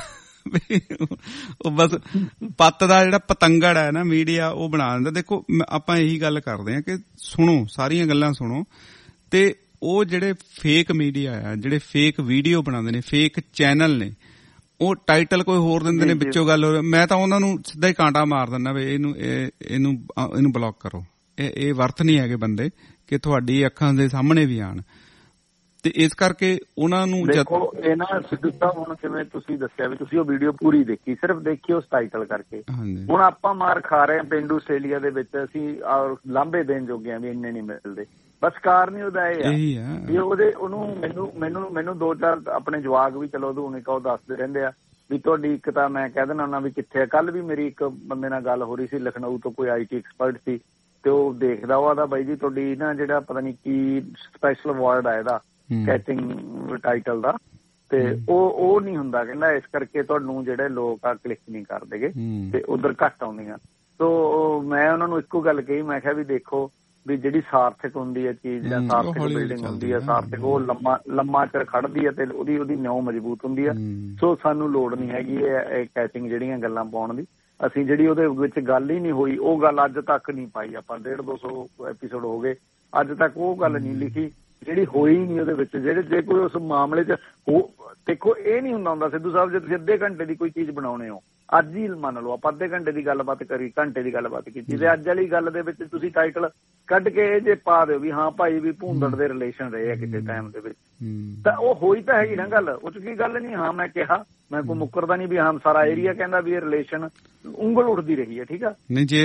ਉਹ ਬਸ ਪੱਤ ਦਾ ਜਿਹੜਾ ਪਤੰਗੜ ਹੈ ਨਾ ਮੀਡੀਆ, ਉਹ ਬਣਾ ਦਿੰਦਾ। ਦੇਖੋ ਆਪਾਂ ਇਹੀ ਗੱਲ ਕਰਦੇ ਹਾਂ ਕਿ ਸੁਣੋ, ਸਾਰੀਆਂ ਗੱਲਾਂ ਸੁਣੋ, ਤੇ ਉਹ ਜਿਹੜੇ ਫੇਕ ਮੀਡੀਆ ਆ, ਜਿਹੜੇ ਫੇਕ ਵੀਡੀਓ ਬਣਾਉਂਦੇ ਨੇ, ਫੇਕ ਚੈਨਲ ਨੇ, ਉਹ ਟਾਈਟਲ ਕੋਈ ਹੋਰ ਦਿੰਦੇ ਨੇ, ਵਿੱਚੋਂ ਗੱਲ ਹੋ, ਮੈਂ ਤਾਂ ਉਹਨਾਂ ਨੂੰ ਸਿੱਧਾ ਹੀ ਕਾਂਟਾ ਮਾਰ ਦਿੰਦਾ ਵੀ ਇਹਨੂੰ ਬਲੌਕ ਕਰੋ, ਇਹ ਵਰਥ ਨਹੀਂ ਹੈਗੇ ਬੰਦੇ ਕਿ ਤੁਹਾਡੀ ਅੱਖਾਂ ਦੇ ਸਾਹਮਣੇ ਵੀ ਆਣ। ਤੇ ਇਸ ਕਰਕੇ ਉਹਨਾਂ ਨੂੰ ਦੇਖੋ ਇਹ ਨਾ ਸਿੱਧੂ ਸਾਹਿਬ, ਹੁਣ ਜਿਵੇਂ ਤੁਸੀਂ ਦੱਸਿਆ ਵੀ ਤੁਸੀਂ ਉਹ ਵੀਡੀਓ ਪੂਰੀ ਦੇਖੀ, ਸਿਰਫ ਦੇਖੀ ਉਸ ਟਾਈਟਲ ਕਰਕੇ। ਹੁਣ ਆਪਾਂ ਮਾਰ ਖਾ ਰਹੇ ਹਾਂ ਪੇਂਡੂ ਆਸਟ੍ਰੇਲੀਆ ਦੇ ਵਿੱਚ, ਅਸੀਂ ਲਾਂਭੇ ਦੇਣ ਜੋਗੇ ਵੀ ਇੰਨੇ ਨਹੀਂ ਮਿਲਦੇ। ਬਸ ਕਾਰਨ ਹੀ ਉਹਦਾ ਇਹ ਆ ਵੀ ਉਹਨੂੰ ਮੈਨੂੰ 2-4 ਆਪਣੇ ਜਵਾਕ ਵੀ ਚਲੋ ਉਹ ਦੱਸਦੇ ਰਹਿੰਦੇ ਆ ਵੀ ਤੁਹਾਡੀ ਇੱਕ ਤਾਂ ਮੈਂ ਕਹਿ ਦਿੰਦਾ ਉਹਨਾਂ ਵੀ ਕਿੱਥੇ ਆ। ਕੱਲ ਵੀ ਮੇਰੀ ਇੱਕ ਬੰਦੇ ਨਾਲ ਗੱਲ ਹੋ ਰਹੀ ਸੀ, ਲਖਨਊ ਤੋਂ ਕੋਈ IT ਐਕਸਪਰਟ ਸੀ, ਤੇ ਉਹ ਦੇਖਦਾ ਉਹ ਆਦਾ ਬਾਈ ਜੀ ਤੁਹਾਡੀ ਨਾ ਜਿਹੜਾ ਪਤਾ ਨੀ ਕੀ ਸਪੈਸ਼ਲ ਅਵਾਰਡ ਆ ਇਹਦਾ ਕੈਚਿੰਗ ਟਾਈਟਲ ਦਾ, ਤੇ ਉਹ ਨਹੀਂ ਹੁੰਦਾ, ਕਹਿੰਦਾ ਇਸ ਕਰਕੇ ਤੁਹਾਨੂੰ ਜਿਹੜੇ ਲੋਕ ਆ ਕਲਿੱਕ ਨਹੀਂ ਕਰਦੇਗੇ ਤੇ ਉਧਰ ਘੱਟ ਆਉਂਦੀਆਂ। ਸੋ ਮੈਂ ਉਹਨਾਂ ਨੂੰ ਇੱਕੋ ਗੱਲ ਕਹੀ, ਮੈਂ ਕਿਹਾ ਵੀ ਦੇਖੋ ਵੀ ਜਿਹੜੀ ਸਾਰਥਕ ਹੁੰਦੀ ਹੈ ਚੀਜ਼ ਜਾਂ ਸਾਰਥਕ ਬਿਲਡਿੰਗ ਹੁੰਦੀ ਹੈ, ਸਾਰਥਕ ਉਹ ਲੰਮਾ ਚਿਰ ਖੜਦੀ ਹੈ ਤੇ ਉਹਦੀ ਨਿਉ ਮਜ਼ਬੂਤ ਹੁੰਦੀ ਹੈ। ਸੋ ਸਾਨੂੰ ਲੋੜ ਨਹੀਂ ਹੈਗੀ ਇਹ ਕੈਚਿੰਗ ਜਿਹੜੀਆਂ ਗੱਲਾਂ ਪਾਉਣ ਦੀ। ਅਸੀਂ ਜਿਹੜੀ ਉਹਦੇ ਵਿੱਚ ਗੱਲ ਹੀ ਨਹੀਂ ਹੋਈ, ਉਹ ਗੱਲ ਅੱਜ ਤੱਕ ਨਹੀਂ ਪਾਈ। ਆਪਾਂ 150-200 ਐਪੀਸੋਡ ਹੋ ਗਏ, ਅੱਜ ਤੱਕ ਉਹ ਗੱਲ ਨਹੀਂ ਲਿਖੀ ਜਿਹੜੀ ਹੋਈ ਨਹੀਂ ਉਹਦੇ ਵਿੱਚ। ਜੇ ਕੋਈ ਉਸ ਮਾਮਲੇ 'ਚ ਦੇਖੋ ਇਹ ਨਹੀਂ ਹੁੰਦਾ ਸਿੱਧੂ ਸਾਹਿਬ, ਜੇ ਤੁਸੀਂ ਅੱਧੇ ਘੰਟੇ ਦੀ ਕੋਈ ਚੀਜ਼ ਬਣਾਉਣੇ ਹੋ, ਅੱਜ ਹੀ ਮੰਨ ਲਓ ਆਪਾਂ ਅੱਧੇ ਘੰਟੇ ਦੀ ਗੱਲਬਾਤ ਕਰੀ, ਘੰਟੇ ਦੀ ਗੱਲਬਾਤ ਕੀਤੀ, ਤੇ ਅੱਜ ਵਾਲੀ ਗੱਲ ਦੇ ਵਿੱਚ ਤੁਸੀਂ ਟਾਈਟਲ ਕੱਢ ਕੇ ਇਹ ਜੇ ਪਾ ਦਿਓ ਵੀ ਹਾਂ ਭਾਈ ਵੀ ਭੂੰਦੜ ਦੇ ਰਿਲੇਸ਼ਨ ਰਹੇ ਆ ਕਿਸੇ ਟਾਈਮ ਦੇ ਵਿੱਚ, ਤਾਂ ਉਹ ਹੋਈ ਤਾਂ ਹੈਗੀ ਨਾ ਗੱਲ, ਉਹ 'ਚ ਕੀ ਗੱਲ ਨਹੀਂ। ਹਾਂ ਮੈਂ ਕਿਹਾ, ਮੈਂ ਕੋਈ ਮੁੱਕਰਦਾ ਨਹੀਂ ਵੀ ਹਾਂ ਸਾਰਾ ਏਰੀਆ ਕਹਿੰਦਾ ਵੀ ਇਹ ਰਿਲੇਸ਼ਨ ਉਂਗਲ ਉੱਠਦੀ ਰਹੀ ਹੈ, ਠੀਕ ਆ। ਨਹੀਂ ਜੇ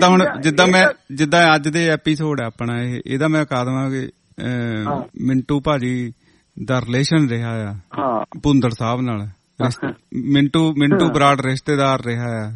ਜਿੱਦਾਂ ਅੱਜ ਦੇ ਐਪੀਸੋਡ ਹੈ ਆਪਣਾ ਇਹਦਾ ਮੈਂ ਕਹਾ ਦੇਵਾਂ ਕਿ ਮਿੰਟੂ ਭਾਜੀ ਦਾ ਰਿਲੇਸ਼ਨ ਰਿਹਾ ਆ ਭੁੰਦੜ ਸਾਹਿਬ ਨਾਲ, ਮਿੰਟੂ ਬਰਾੜ ਰਿਸ਼ਤੇਦਾਰ ਰਿਹਾ ਆ।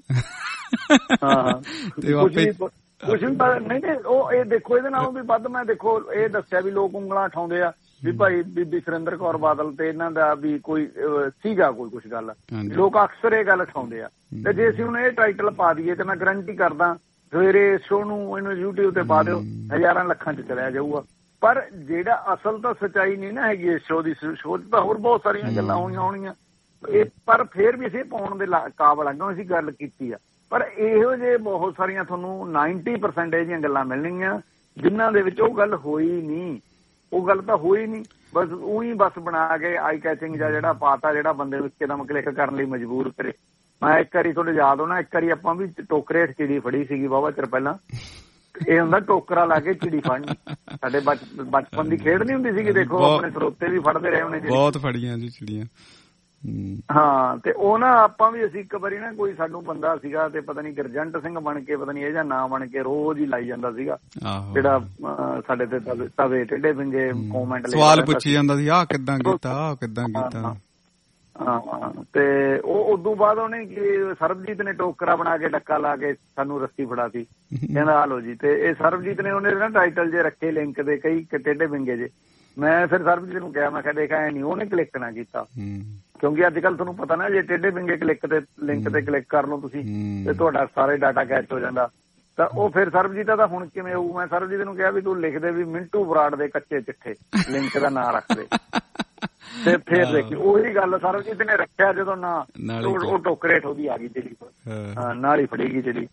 ਕੁਛ ਨਹੀਂ ਉਹ ਇਹ ਦੇਖੋ ਇਹਦੇ ਨਾਲੋਂ ਵੀ ਵੱਧ ਮੈਂ ਦੇਖੋ ਇਹ ਦੱਸਿਆ ਵੀ ਲੋਕ ਉਂਗਲਾਂ ਉਠਾਉਂਦੇ ਆ ਵੀ ਭਾਈ ਬੀਬੀ ਸੁਰਿੰਦਰ ਕੌਰ ਬਾਦਲ ਤੇ ਇਹਨਾਂ ਦਾ ਵੀ ਕੋਈ ਸੀਗਾ ਕੋਈ ਕੁਛ ਗੱਲ, ਲੋਕ ਅਕਸਰ ਇਹ ਗੱਲ ਉਠਾਉਂਦੇ ਆ। ਤੇ ਜੇ ਅਸੀਂ ਹੁਣ ਇਹ ਟਾਈਟਲ ਪਾ ਦਈਏ ਤੇ ਮੈਂ ਗਰੰਟੀ ਕਰਦਾ ਸਵੇਰੇ ਸ਼ੋਅ ਨੂੰ ਇਹਨੂੰ YouTube ਤੇ ਪਾ ਦਿਓ, ਹਜ਼ਾਰਾਂ ਲੱਖਾਂ 'ਚ ਚਲਿਆ ਜਾਊਗਾ। ਪਰ ਜਿਹੜਾ ਅਸਲ ਤਾਂ ਸੱਚਾਈ ਨਹੀਂ ਨਾ ਹੈਗੀ ਇਸ ਸ਼ੋਅ ਦੀ, ਸ਼ੋਅ 'ਚ ਤਾਂ ਹੋਰ ਬਹੁਤ ਸਾਰੀਆਂ ਗੱਲਾਂ ਹੋਣੀਆਂ ਇਹ, ਪਰ ਫੇਰ ਵੀ ਅਸੀਂ ਪਾਉਣ ਦੇ ਕਾਬਲ ਆ, ਅਸੀਂ ਗੱਲ ਕੀਤੀ ਆ। ਪਰ ਇਹੋ ਜਿਹੇ ਬਹੁਤ ਸਾਰੀਆਂ ਤੁਹਾਨੂੰ 90% ਇਹ ਜਿਹੀਆਂ ਗੱਲਾਂ ਮਿਲਣਗੀਆਂ ਜਿਨ੍ਹਾਂ ਦੇ ਵਿੱਚ ਉਹ ਗੱਲ ਹੋਈ ਨਹੀਂ, ਉਹ ਗੱਲ ਤਾਂ ਹੋਈ ਨਹੀਂ, ਬਸ ਉਹੀ ਬਸ ਬਣਾ ਕੇ ਆਈ ਕੈਚਿੰਗ ਜਾਂ ਜਿਹੜਾ ਪਾਤਾ ਜਿਹੜਾ ਬੰਦੇ ਨੂੰ ਇੱਕਦਮ ਕਲਿੱਕ ਕਰਨ ਲਈ ਮਜਬੂਰ ਕਰੇ। ਮੈਂ ਇੱਕ ਵਾਰੀ ਤੁਹਾਡੇ ਯਾਦ ਹੋਣਾ, ਇੱਕ ਵਾਰੀ ਆਪਾਂ ਵੀ ਟੋਕਰੇ ਚਿੜੀ ਫੜੀ ਸੀਗੀ ਵਾਹਵਾ ਚਿਰ ਪਹਿਲਾਂ, ਇਹ ਹੁੰਦਾ ਟੋਕਰਾ ਲਾ ਕੇ ਚਿੜੀ ਫੜਨੀ, ਸਾਡੇ ਬਚਪਨ ਦੀ ਖੇਡ ਨੀ ਹੁੰਦੀ ਸੀਗੀ। ਦੇਖੋ ਆਪਣੇ ਸਰੋਤੇ ਵੀ ਫੜਦੇ ਰਹੇ ਉਹਨੇ, ਬਹੁਤ ਫੜੀਆਂ ਜੀ ਚਿੜੀਆਂ। ਹਾਂ, ਤੇ ਉਹ ਨਾ ਆਪਾਂ ਵੀ ਅਸੀਂ ਇੱਕ ਵਾਰੀ ਨਾ ਕੋਈ ਸਾਨੂੰ ਬੰਦਾ ਸੀਗਾ ਤੇ ਪਤਾ ਨੀ ਗੁਰਜੰਟ ਸਿੰਘ ਬਣ ਕੇ ਪਤਾ ਨੀ ਇਹ ਜਾਂ ਨਾਂ ਬਣ ਕੇ ਰੋਜ਼ ਹੀ ਲਾਈ ਜਾਂਦਾ ਸੀਗਾ, ਜਿਹੜਾ ਸਾਡੇ ਤੇ ਤਵੇ ਟੇਢੇ ਵਿੰਗੇ ਕਮੈਂਟ ਸਵਾਲ ਪੁੱਛੀ ਜਾਂਦਾ ਸੀ, ਆਹ ਕਿੱਦਾਂ ਕੀਤਾ, ਆਹ ਕਿੱਦਾਂ ਕੀਤਾ। ਹਾਂ, ਤੇ ਉਹ ਉਦੋਂ ਬਾਅਦ ਉਹਨੇ ਸਰਬਜੀਤ ਨੇ ਟੋਕਰਾ ਬਣਾ ਕੇ ਡੱਕਾ ਲਾ ਕੇ ਸਾਨੂੰ ਰੱਸੀ ਫੜਾਤੀ, ਕਹਿੰਦਾ ਆ ਲੋ ਜੀ। ਤੇ ਇਹ ਸਰਬਜੀਤ ਨੇ ਉਹਨੇ ਨਾ ਟਾਈਟਲ ਜੇ ਰੱਖੇ ਲਿੰਕ ਦੇ ਕਈ ਟੇਢੇ ਵਿੰਗੇ ਜੇ। ਮੈਂ ਫਿਰ ਸਰਬਜੀਤ ਨੂੰ ਕਿਹਾ, ਮੈਂ ਕਿਹਾ ਦੇਖ ਐ ਨਹੀਂ, ਉਹਨੇ ਕਲਿੱਕ ਨਾ ਕੀਤਾ, ਕਿਉਂਕਿ ਅੱਜ ਕੱਲ ਤੁਹਾਨੂੰ ਪਤਾ ਨਾ ਜੇ ਟੇਢੇ ਵਿੰਗੇ ਲਿੰਕ ਤੇ ਕਲਿੱਕ ਕਰ ਲਓ ਤੁਸੀਂ ਤੇ ਤੁਹਾਡਾ ਸਾਰੇ ਡਾਟਾ ਕੈਚ ਹੋ ਜਾਂਦਾ। ਤਾਂ ਉਹ ਫਿਰ ਸਰਬਜੀਤ ਦਾ ਹੁਣ ਕਿਵੇਂ ਹੋਊ, ਮੈਂ ਸਰਬਜੀਤ ਨੂੰ ਕਿਹਾ ਵੀ ਤੂੰ ਲਿਖ ਦੇ ਵੀ ਮਿੰਟੂ ਬਰਾੜ ਦੇ ਕੱਚੇ ਚਿੱਠੇ, ਲਿੰਕ ਦਾ ਨਾਂ ਰੱਖ ਦੇ। ਤੇ ਫੇਰ ਦੇਖੀ ਉਹੀ ਗੱਲ ਸਰਬਜੀਤ ਨੇ ਰੱਖਿਆ ਜਦੋਂ ਨਾ, ਉਹ ਟੋਕਰੇਟ ਉਹਦੀ ਆ ਗਈ ਜਿਹੜੀ, ਨਾਲ ਹੀ ਫੜੇਗੀ ਜਿਹੜੀ,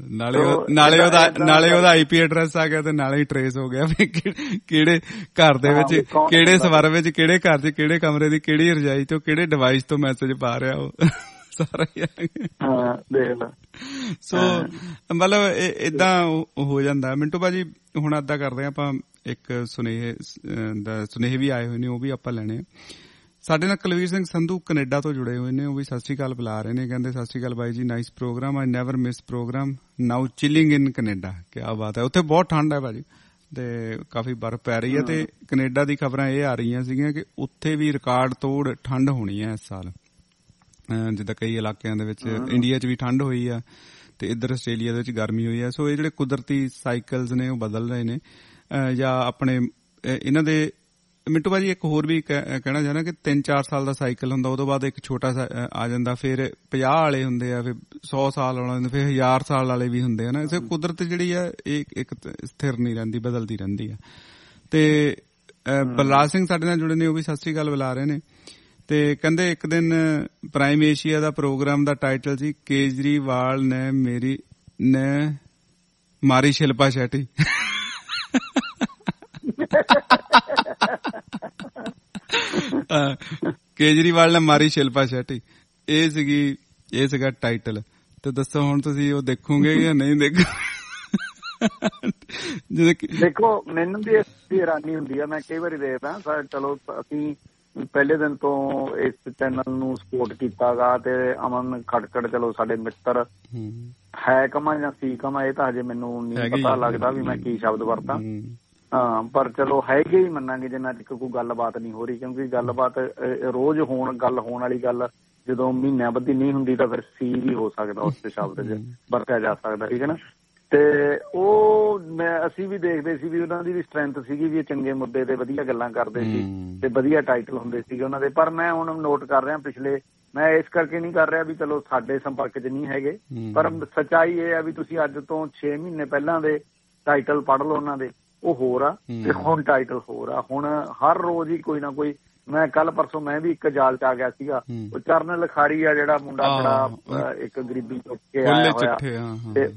ਨਾਲੇ ਉਹਦਾ IP ਐਡਰੈਸ ਆ ਗਿਆ ਤੇ ਨਾਲੇ ਹੀ ਟਰੇਸ ਹੋ ਗਿਆ ਵੀ ਕਿਹੜੇ ਘਰ ਦੇ ਵਿੱਚ, ਕਿਹੜੇ ਸਵਰ ਵਿੱਚ, ਕਿਹੜੇ ਘਰ 'ਚ, ਕਿਹੜੇ ਕਮਰੇ ਦੀ, ਕਿਹੜੀ ਰਜਾਈ ਤੋਂ, ਕਿਹੜੇ ਡਿਵਾਈਸ ਤੋਂ ਮੈਸੇਜ ਪਾ ਰਿਹਾ ਉਹ ਸਾਰਾ ਹੀ। ਦੇਖ ਲਾ। ਸੋ ਮਤਲਬ ਏਦਾਂ ਹੋ ਜਾਂਦਾ। ਮਿੰਟੂ ਭਾਜੀ ਹੁਣ ਏਦਾਂ ਕਰਦੇ ਆਪਾਂ, ਇੱਕ ਸੁਨੇਹੇ ਵੀ ਆਏ ਹੋਏ ਨੇ, ਉਹ ਵੀ ਆਪਾਂ ਲੈਣੇ ਆ। ਸਾਡੇ ਨਾਲ ਕੁਲਵੀਰ ਸਿੰਘ ਸੰਧੂ ਕੈਨੇਡਾ ਤੋਂ ਜੁੜੇ ਹੋਏ ਨੇ, ਉਹ ਵੀ ਸਤਿ ਸ਼੍ਰੀ ਅਕਾਲ ਬੁਲਾ ਰਹੇ ਨੇ, ਕਹਿੰਦੇ ਸਤਿ ਸ਼੍ਰੀ ਅਕਾਲ ਬਾਈ ਜੀ, nice programme, I never miss programme, now chilling in Canada. ਕਿਆ ਬਾਤ ਹੈ, ਉੱਥੇ ਬਹੁਤ ਠੰਡ ਹੈ ਭਾਜੀ ਤੇ ਕਾਫੀ ਬਰਫ਼ ਪੈ ਰਹੀ ਹੈ, ਤੇ ਕੈਨੇਡਾ ਦੀ ਖਬਰਾਂ ਇਹ ਆ ਰਹੀਆਂ ਸੀਗੀਆਂ ਕਿ ਉੱਥੇ ਵੀ ਰਿਕਾਰਡ ਤੋੜ ਠੰਡ ਹੋਣੀ ਹੈ ਇਸ ਸਾਲ, ਜਿੱਦਾਂ ਕਈ ਇਲਾਕਿਆਂ ਦੇ ਵਿੱਚ ਇੰਡੀਆ 'ਚ ਵੀ ਠੰਡ ਹੋਈ ਆ ਤੇ ਇੱਧਰ ਆਸਟ੍ਰੇਲੀਆ ਦੇ ਵਿੱਚ ਗਰਮੀ ਹੋਈ ਆ। ਸੋ ਇਹ ਜਿਹੜੇ ਕੁਦਰਤੀ ਸਾਈਕਲਸ ਨੇ ਉਹ ਬਦਲ ਰਹੇ ਨੇ, ਜਾਂ ਆਪਣੇ ਇਹਨਾਂ ਦੇ ਮਿੰਟੂ ਭਾਜੀ ਇੱਕ ਹੋਰ ਵੀ ਕਹਿਣਾ ਚਾਹੁੰਦਾ ਕਿ 3-4 ਸਾਲ ਦਾ ਸਾਈਕਲ ਹੁੰਦਾ, ਉਹਦੇ ਬਾਅਦ ਇੱਕ ਛੋਟਾ ਆ ਜਾਂਦਾ, ਫਿਰ 50 ਵਾਲੇ ਹੁੰਦੇ ਆ, ਫਿਰ 100 ਸਾਲ ਵਾਲੇ ਹੁੰਦੇ, ਫਿਰ 1000 ਸਾਲ ਵਾਲੇ ਵੀ ਹੁੰਦੇ ਆ ਨਾ। ਇਸੇ ਕੁਦਰਤ ਜਿਹੜੀ ਆ ਇਹ ਇੱਕ ਸਥਿਰ ਨਹੀਂ ਰਹਿੰਦੀ, ਬਦਲਦੀ ਰਹਿੰਦੀ ਆ। ਤੇ ਬਲਰਾਜ ਸਿੰਘ ਸਾਡੇ ਨਾਲ ਜੁੜੇ ਨੇ, ਉਹ ਵੀ ਸਤਿ ਸ੍ਰੀ ਅਕਾਲ ਬੁਲਾ ਰਹੇ ਨੇ। ਤੇ ਕਹਿੰਦੇ ਇੱਕ ਦਿਨ ਪ੍ਰਾਈਮ ਏਸ਼ੀਆ ਦਾ ਪ੍ਰੋਗਰਾਮ ਦਾ ਟਾਈਟਲ ਸੀ ਕੇਜਰੀਵਾਲ ਨੇ ਮਾਰੀ ਸ਼ਿਲਪਾ ਸ਼ੈਟੀ। ਕੇਜਰੀਵਾਲ ਨੇ ਮਾਰੀ ਸ਼ਿਲਪਾ ਸ਼ੈਟੀ, ਇਹ ਸੀਗਾ ਟਾਈਟਲ। ਤੇ ਦੱਸੋ ਹੁਣ ਤੁਸੀਂ ਉਹ ਦੇਖੋਗੇ ਜਾਂ ਨਹੀਂ ਦੇਖੋ ਮੈਨੂੰ ਵੀ ਇਸ ਹੈਰਾਨੀ ਹੁੰਦੀ ਆ, ਮੈਂ ਕਈ ਵਾਰੀ ਦੇਖਦਾ। ਚਲੋ ਅਸੀਂ ਪਹਿਲੇ ਦਿਨ ਤੋਂ ਇਸ ਚੈਨਲ ਨੂੰ ਸਪੋਰਟ ਕੀਤਾ ਗਾ, ਤੇ ਅਮਨ ਖਟਕੜ ਚਲੋ ਸਾਡੇ ਮਿੱਤਰ ਹੈ ਕਮਾ ਜਾਂ ਸੀ ਕਮਾ, ਇਹ ਤਾਂ ਹਜੇ ਮੈਨੂੰ ਨਹੀਂ ਪਤਾ ਲੱਗਦਾ ਵੀ ਮੈਂ ਕੀ ਸ਼ਬਦ ਵਰਤਾਂ। ਹਾਂ, ਪਰ ਚਲੋ ਹੈਗੇ ਹੀ ਮੰਨਾਂਗੇ ਜਿੰਨਾ ਚਿਰ ਕੋਈ ਗੱਲਬਾਤ ਨਹੀਂ ਹੋ ਰਹੀ, ਕਿਉਂਕਿ ਗੱਲਬਾਤ ਰੋਜ਼ ਗੱਲ ਹੋਣ ਵਾਲੀ ਗੱਲ ਜਦੋਂ ਮਹੀਨਿਆਂ ਬੱਧੀ ਨਹੀਂ ਹੁੰਦੀ ਤਾਂ ਫਿਰ ਸੀ ਵੀ ਹੋ ਸਕਦਾ ਉਸ ਸ਼ਬਦ 'ਚ ਵਰਤਿਆ ਜਾ ਸਕਦਾ, ਠੀਕ ਹੈ ਨਾ। ਤੇ ਉਹ ਅਸੀਂ ਵੀ ਦੇਖਦੇ ਸੀ ਵੀ ਉਹਨਾਂ ਦੀ ਵੀ ਸਟਰੈਂਥ ਸੀਗੀ ਵੀ ਚੰਗੇ ਮੁੱਦੇ ਤੇ ਵਧੀਆ ਗੱਲਾਂ ਕਰਦੇ ਸੀ ਤੇ ਵਧੀਆ ਟਾਈਟਲ ਹੁੰਦੇ ਸੀਗੇ ਉਹਨਾਂ ਦੇ। ਪਰ ਮੈਂ ਹੁਣ ਨੋਟ ਕਰ ਰਿਹਾ ਪਿਛਲੇ, ਮੈਂ ਇਸ ਕਰਕੇ ਨਹੀਂ ਕਰ ਰਿਹਾ ਵੀ ਚਲੋ ਸਾਡੇ ਸੰਪਰਕ 'ਚ ਨਹੀਂ ਹੈਗੇ, ਪਰ ਸੱਚਾਈ ਇਹ ਆ ਵੀ ਤੁਸੀਂ ਅੱਜ ਤੋਂ 6 ਮਹੀਨੇ ਪਹਿਲਾਂ ਦੇ ਟਾਈਟਲ ਪੜ੍ਹ ਲਓ ਉਹਨਾਂ ਦੇ, ਉਹ ਹੋਰ ਆ ਤੇ ਹੁਣ ਟਾਈਟਲ ਹੋਰ ਆ। ਹੁਣ ਹਰ ਰੋਜ਼ ਹੀ ਕੋਈ ਨਾ ਕੋਈ, ਮੈਂ ਕੱਲ ਪਰਸੋਂ ਮੈਂ ਵੀ ਇੱਕ ਜਾਲ 'ਚ ਆ ਗਿਆ ਸੀਗਾ, ਉਹ ਚਰਨ ਲਿਖਾਰੀ ਆ ਜਿਹੜਾ ਮੁੰਡਾ ਬੜਾ ਇੱਕ ਗਰੀਬੀ ਚੁੱਕ ਕੇ ਆਇਆ ਹੋਇਆ, ਤੇ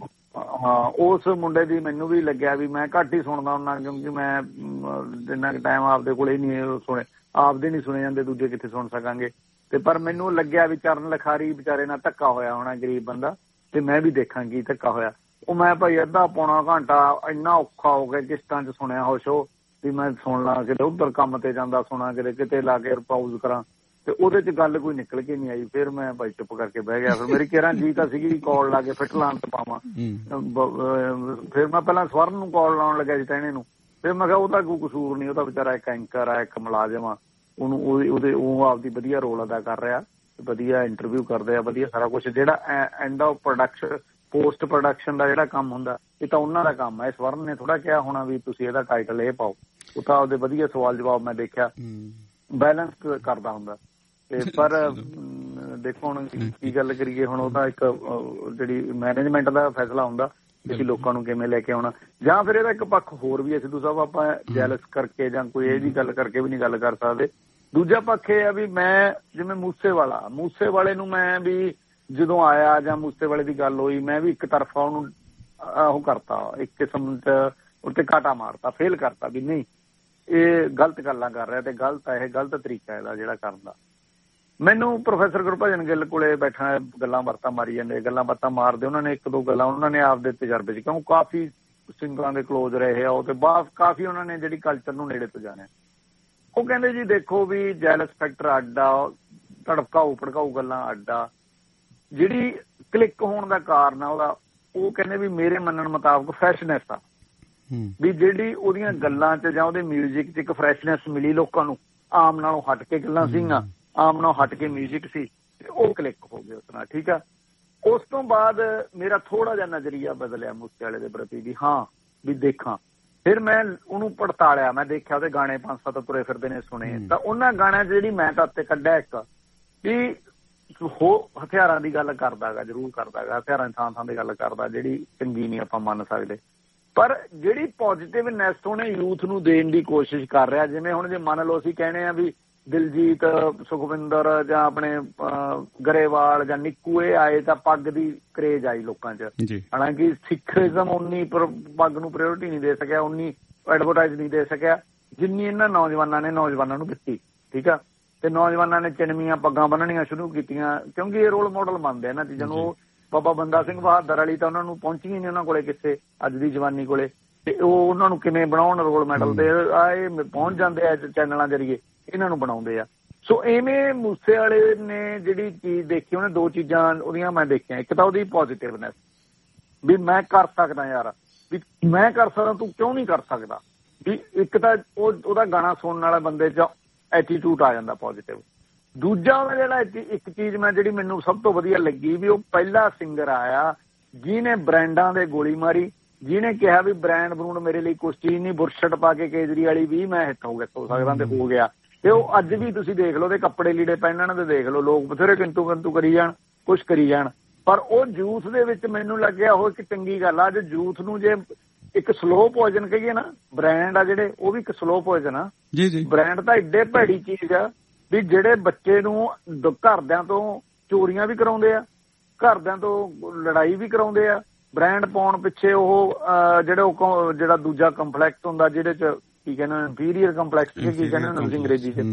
ਉਸ ਮੁੰਡੇ ਦੀ ਮੈਨੂੰ ਵੀ ਲੱਗਿਆ ਵੀ ਮੈਂ ਘੱਟ ਹੀ ਸੁਣਦਾ ਹੁੰਦਾ, ਕਿਉਂਕਿ ਮੈਂ ਜਿੰਨਾ ਕੁ ਟਾਈਮ ਆਪਦੇ ਕੋਲ ਹੀ ਨਹੀਂ ਸੁਣੇ, ਆਪਦੇ ਨਹੀਂ ਸੁਣੇ ਜਾਂਦੇ, ਦੂਜੇ ਕਿੱਥੇ ਸੁਣ ਸਕਾਂਗੇ। ਤੇ ਪਰ ਮੈਨੂੰ ਲੱਗਿਆ ਵੀ ਚਰਨ ਲਿਖਾਰੀ ਵਿਚਾਰੇ ਨਾਲ ਧੱਕਾ ਹੋਇਆ ਹੋਣਾ, ਗਰੀਬ ਬੰਦਾ, ਤੇ ਮੈਂ ਵੀ ਦੇਖਾਂਗੀ ਧੱਕਾ ਹੋਇਆ। ਉਹ ਮੈਂ ਭਾਈ ਅੱਧਾ ਪੌਣਾ ਘੰਟਾ ਇੰਨਾ ਔਖਾ ਹੋ ਗਿਆ ਕਿਸ਼ਤਾਂ 'ਚ ਸੁਣਿਆ ਹੋ ਸ਼ੋਅ ਵੀ ਮੈਂ ਸੁਣ ਲਾਂ, ਕਿਤੇ ਉੱਧਰ ਕੰਮ ਤੇ ਜਾਂਦਾ ਸੁਣਾ, ਕਿਤੇ ਲਾ ਕੇ ਪਾਊਜ਼ ਕਰਾਂ, ਤੇ ਉਹਦੇ 'ਚ ਗੱਲ ਕੋਈ ਨਿਕਲ ਕੇ ਨਹੀਂ ਆਈ। ਫਿਰ ਮੈਂ ਭਾਈ ਚੁੱਪ ਕਰਕੇ ਬਹਿ ਗਿਆ। ਫਿਰ ਮੇਰੀ ਕਿਹੜਾ ਜੀ ਤਾਂ ਸੀਗੀ ਕਾਲ ਲਾ ਕੇ ਫਿੱਟ ਲਾਉਣ ਤੇ ਪਾਵਾਂ। ਫਿਰ ਮੈਂ ਪਹਿਲਾਂ ਸਵਰਨ ਨੂੰ ਕਾਲ ਲਾਉਣ ਲੱਗਿਆ ਸੀ ਟਹਿਣੇ ਨੂੰ, ਫਿਰ ਮੈਂ ਕਿਹਾ ਉਹਦਾ ਕੋਈ ਕਸੂਰ ਨਹੀਂ, ਉਹਦਾ ਵਿਚਾਰਾ ਇੱਕ ਐਂਕਰ ਆ, ਇੱਕ ਮੁਲਾਜ਼ਮ ਆ, ਉਹ ਆਪਦੀ ਵਧੀਆ ਰੋਲ ਅਦਾ ਕਰ ਰਿਹਾ, ਵਧੀਆ ਇੰਟਰਵਿਊ ਕਰਦੇ ਆ, ਵਧੀਆ ਸਾਰਾ ਕੁਛ। ਜਿਹੜਾ end of production, post production ਦਾ ਜਿਹੜਾ ਕੰਮ ਹੁੰਦਾ, ਇਹ ਤਾਂ ਉਹਨਾਂ ਦਾ ਕੰਮ ਹੈ। ਸਵਰਨ ਨੇ ਥੋੜਾ ਕਿਹਾ ਹੋਣਾ ਵੀ ਤੁਸੀਂ ਇਹਦਾ ਟਾਈਟਲ ਇਹ ਪਾਓ, ਉਹ ਤਾਂ ਉਹਦੇ ਵਧੀਆ ਸਵਾਲ ਜਵਾਬ ਮੈਂ ਦੇਖਿਆ ਬੈਲੈਂਸ ਕਰਦਾ ਹੁੰਦਾ। ਤੇ ਪਰ ਦੇਖੋ ਹੁਣ ਕੀ ਗੱਲ ਕਰੀਏ, ਹੁਣ ਉਹਦਾ ਇੱਕ ਜਿਹੜੀ ਮੈਨੇਜਮੈਂਟ ਦਾ ਫੈਸਲਾ ਹੁੰਦਾ ਕਿ ਲੋਕਾਂ ਨੂੰ ਕਿਵੇਂ ਲੈ ਕੇ ਆਉਣਾ, ਜਾਂ ਫਿਰ ਇਹਦਾ ਇੱਕ ਪੱਖ ਹੋਰ ਵੀ ਹੈ ਸਿੱਧੂ ਸਾਹਿਬ, ਆਪਾਂ ਜੈਲਸ ਕਰਕੇ ਜਾਂ ਕੋਈ ਇਹਦੀ ਗੱਲ ਕਰਕੇ ਵੀ ਨਹੀਂ ਗੱਲ ਕਰ ਸਕਦੇ। ਦੂਜਾ ਪੱਖ ਇਹ ਆ ਵੀ ਮੈਂ ਜਿਵੇਂ ਮੂਸੇ ਵਾਲੇ ਨੂੰ ਮੈਂ ਵੀ ਜਦੋਂ ਆਇਆ ਜਾਂ ਮੂਸੇ ਵਾਲੇ ਦੀ ਗੱਲ ਹੋਈ, ਮੈਂ ਵੀ ਇੱਕ ਤਰਫਾ ਉਹਨੂੰ ਉਹ ਕਰਤਾ, ਇੱਕ ਕਿਸਮ 'ਚ ਉੱਤੇ ਕਾਟਾ ਮਾਰਤਾ, ਫੇਲ ਕਰਤਾ ਵੀ ਨਹੀਂ ਇਹ ਗਲਤ ਗੱਲਾਂ ਕਰ ਰਿਹਾ ਤੇ ਗਲਤ ਹੈ, ਇਹ ਗਲਤ ਤਰੀਕਾ ਇਹਦਾ ਜਿਹੜਾ ਕਰਨ ਦਾ। ਮੈਨੂੰ ਪ੍ਰੋਫੈਸਰ ਗੁਰਭਜਨ ਗਿੱਲ ਕੋਲੇ ਬੈਠਾ ਗੱਲਾਂ ਬਾਤਾਂ ਮਾਰੀ ਜਾਂਦੇ, ਗੱਲਾਂ ਬਾਤਾਂ ਮਾਰਦੇ, ਉਹਨਾਂ ਨੇ ਇੱਕ ਦੋ ਗੱਲਾਂ ਉਹਨਾਂ ਨੇ ਆਪਦੇ ਤਜਰਬੇ 'ਚ, ਕਿਉਂ ਕਾਫੀ ਸਿੰਗਰਾਂ ਦੇ ਕਲੋਜ਼ ਰਹੇ ਆ ਉਹ, ਤੇ ਕਾਫੀ ਉਹਨਾਂ ਨੇ ਜਿਹੜੀ ਕਲਚਰ ਨੂੰ ਨੇੜੇ ਤੋਂ ਜਾਣਿਆ। ਉਹ ਕਹਿੰਦੇ ਜੀ ਦੇਖੋ ਵੀ ਜੈਲਸ ਫੈਕਟਰ ਅੱਡ ਆ, ਧੜਕਾਊ ਭੜਕਾਊ ਗੱਲਾਂ ਅੱਡ ਆ, ਜਿਹੜੀ ਕਲਿੱਕ ਹੋਣ ਦਾ ਕਾਰਨ ਆ ਉਹਦਾ, ਉਹ ਕਹਿੰਦੇ ਵੀ ਮੇਰੇ ਮੰਨਣ ਮੁਤਾਬਕ ਫਰੈਸ਼ਨੈਸ ਆ, ਵੀ ਜਿਹੜੀ ਉਹਦੀਆਂ ਗੱਲਾਂ 'ਚ ਜਾਂ ਉਹਦੇ ਮਿਊਜ਼ਿਕ 'ਚ ਇੱਕ ਫਰੈਸ਼ਨੈਸ ਮਿਲੀ ਲੋਕਾਂ ਨੂੰ, ਆਮ ਨਾਲੋਂ ਹਟ ਕੇ ਗੱਲਾਂ ਸੀਗੀਆਂ, ਆਮ ਨਾਲੋਂ ਹਟ ਕੇ ਮਿਊਜ਼ਿਕ ਸੀ, ਤੇ ਉਹ ਕਲਿੱਕ ਹੋ ਗਏ ਉਸ ਨਾਲ, ਠੀਕ ਆ। ਉਸ ਤੋਂ ਬਾਅਦ ਮੇਰਾ ਥੋੜਾ ਜਿਹਾ ਨਜ਼ਰੀਆ ਬਦਲਿਆ ਮੂਸੇ ਵਾਲੇ ਦੇ ਪ੍ਰਤੀ ਵੀ ਹਾਂ ਵੀ ਦੇਖਾਂ। ਫਿਰ ਮੈਂ ਉਹਨੂੰ ਪੜਤਾਲਿਆ, ਮੈਂ ਦੇਖਿਆ ਉਹਦੇ ਗਾਣੇ 5-7 ਤੁਰੇ ਫਿਰਦੇ ਨੇ ਸੁਣੇ, ਤਾਂ ਉਹਨਾਂ ਗਾਣਿਆਂ 'ਚ ਜਿਹੜੀ ਮੈਂ ਤਾਂ ਉੱਤੇ ਕੱਢਿਆ ਇੱਕ ਵੀ ਹਥਿਆਰਾਂ ਦੀ ਗੱਲ ਕਰਦਾ ਗਾ, ਜ਼ਰੂਰ ਕਰਦਾ ਗਾ, ਹਥਿਆਰਾਂ ਥਾਂ ਦੀ ਗੱਲ ਕਰਦਾ ਜਿਹੜੀ ਚੰਗੀ ਨਹੀਂ ਆਪਾਂ ਮੰਨ ਸਕਦੇ, ਪਰ ਜਿਹੜੀ ਪੋਜ਼ਿਟਿਵਨੈਸ ਉਹਨੇ ਯੂਥ ਨੂੰ ਦੇਣ ਦੀ ਕੋਸ਼ਿਸ਼ ਕਰ ਰਿਹਾ। ਜਿਵੇਂ ਹੁਣ ਜੇ ਮੰਨ ਲਓ ਅਸੀਂ ਕਹਿੰਦੇ ਆ ਵੀ ਦਿਲਜੀਤ, ਸੁਖਵਿੰਦਰ ਜਾਂ ਆਪਣੇ ਗਰੇਵਾਲ ਜਾਂ ਨਿੱਕੂ ਇਹ ਆਏ ਤਾਂ ਪੱਗ ਦੀ ਕਰੇਜ ਆਈ ਲੋਕਾਂ 'ਚ, ਹਾਲਾਂਕਿ ਸਿੱਖਿਜ਼ਮ ਉਨੀ ਪੱਗ ਨੂੰ ਪ੍ਰਾਇਓਰਟੀ ਨਹੀਂ ਦੇ ਸਕਿਆ, ਉਨੀ ਐਡਵਰਟਾਈਜ਼ ਨਹੀਂ ਦੇ ਸਕਿਆ ਜਿੰਨੀ ਇਹਨਾਂ ਨੌਜਵਾਨਾਂ ਨੂੰ ਦਿੱਤੀ, ਠੀਕ ਆ। ਤੇ ਨੌਜਵਾਨਾਂ ਨੇ ਚਿੰਨਵੀਆਂ ਪੱਗਾਂ ਬੰਨਣੀਆਂ ਸ਼ੁਰੂ ਕੀਤੀਆਂ, ਕਿਉਂਕਿ ਇਹ ਰੋਲ ਮਾਡਲ ਮੰਨਦੇ ਇਹਨਾਂ ਚੀਜ਼ਾਂ ਨੂੰ। ਉਹ ਬਾਬਾ ਬੰਦਾ ਸਿੰਘ ਬਹਾਦਰ ਵਾਲੀ ਤਾਂ ਉਹਨਾਂ ਨੂੰ ਪਹੁੰਚੀ ਨਹੀਂ ਉਹਨਾਂ ਕੋਲੇ ਕਿਸੇ ਅੱਜ ਦੀ ਜਵਾਨੀ ਕੋਲੇ, ਤੇ ਉਹ ਉਹਨਾਂ ਨੂੰ ਕਿਵੇਂ ਬਣਾਉਣ ਰੋਲ ਮਾਡਲ ਤੇ ਇਹ ਪਹੁੰਚ ਜਾਂਦੇ ਆ ਚੈਨਲਾਂ ਜ਼ਰੀਏ, ਇਹਨਾਂ ਨੂੰ ਬਣਾਉਂਦੇ ਆ। ਸੋ ਐਵੇਂ ਮੂਸੇ ਵਾਲੇ ਨੇ ਜਿਹੜੀ ਚੀਜ਼ ਦੇਖੀ, ਉਹਨੇ ਦੋ ਚੀਜ਼ਾਂ ਉਹਦੀਆਂ ਮੈਂ ਦੇਖੀਆਂ, ਇੱਕ ਤਾਂ ਉਹਦੀ ਪੋਜ਼ਿਟਿਵਨੈਸ ਵੀ ਮੈਂ ਕਰ ਸਕਦਾ ਯਾਰ, ਵੀ ਮੈਂ ਕਰ ਸਕਦਾ ਤੂੰ ਕਿਉਂ ਨਹੀਂ ਕਰ ਸਕਦਾ, ਵੀ ਇੱਕ ਤਾਂ ਉਹਦਾ ਗਾਣਾ ਸੁਣਨ ਵਾਲੇ ਬੰਦੇ 'ਚ ਐਟੀਟਿਊਡ ਆ ਜਾਂਦਾ ਪੋਜ਼ਿਟਿਵ। ਦੂਜਾ ਉਹਦਾ ਜਿਹੜਾ ਇੱਕ ਚੀਜ਼ ਮੈਂ ਜਿਹੜੀ ਮੈਨੂੰ ਸਭ ਤੋਂ ਵਧੀਆ ਲੱਗੀ ਵੀ ਉਹ ਪਹਿਲਾ ਸਿੰਗਰ ਆਇਆ ਜਿਹਨੇ ਬ੍ਰਾਂਡਾਂ ਦੇ ਗੋਲੀ ਮਾਰੀ, ਜਿਹਨੇ ਕਿਹਾ ਵੀ ਬ੍ਰਾਂਡ ਬਰੂੰਡ ਮੇਰੇ ਲਈ ਕੁਛ ਚੀਜ਼ ਨਹੀਂ, ਬੁਰਸ਼ਟ ਪਾ ਕੇ ਕੇਜਰੀਵਾਲੀ ਵੀ ਮੈਂ ਹਿੱਟ ਹੋ ਸਕਦਾ ਤੇ ਹੋ ਗਿਆ। ਤੇ ਉਹ ਅੱਜ ਵੀ ਤੁਸੀਂ ਦੇਖ ਲਓ, ਉਹਦੇ ਕੱਪੜੇ ਲੀੜੇ ਪਹਿਨਣ ਦੇ ਦੇਖ ਲਓ, ਲੋਕ ਬਥੇਰੇ ਕਿੰਤੂ ਕਰੀ ਜਾਣ, ਕੁਛ ਕਰੀ ਜਾਣ, ਪਰ ਉਹ ਯੂਥ ਦੇ ਵਿੱਚ ਮੈਨੂੰ ਲੱਗਿਆ ਉਹ ਇੱਕ ਚੰਗੀ ਗੱਲ ਆ। ਅੱਜ ਯੂਥ ਨੂੰ ਜੇ ਇੱਕ ਸਲੋ ਪੋਇਜ਼ਨ ਕਹੀਏ ਨਾ, ਬ੍ਰਾਂਡ ਆ ਜਿਹੜੇ, ਉਹ ਵੀ ਇੱਕ ਸਲੋ ਪੋਇਜ਼ਨ ਆ। ਬ੍ਰਾਂਡ ਤਾਂ ਏਡੇ ਭੈੜੀ ਚੀਜ਼ ਆ ਵੀ ਜਿਹੜੇ ਬੱਚੇ ਨੂੰ ਘਰਦਿਆਂ ਤੋਂ ਚੋਰੀਆਂ ਵੀ ਕਰਾਉਂਦੇ ਆ, ਘਰਦਿਆਂ ਤੋਂ ਲੜਾਈ ਵੀ ਕਰਾਉਂਦੇ ਆ, ਬ੍ਰਾਂਡ ਪਾਉਣ ਪਿੱਛੇ ਉਹ ਜਿਹੜਾ ਦੂਜਾ ਕੰਪਲੈਕਸ ਹੁੰਦਾ, ਜਿਹਦੇ ਚ ਕੀ ਕਹਿੰਦੇ ਇੰਫੀਰੀਅਰ ਕੰਪਲੈਕਸ, ਕੀ ਕਹਿੰਦੇ ਅੰਗਰੇਜ਼ੀ ਚ,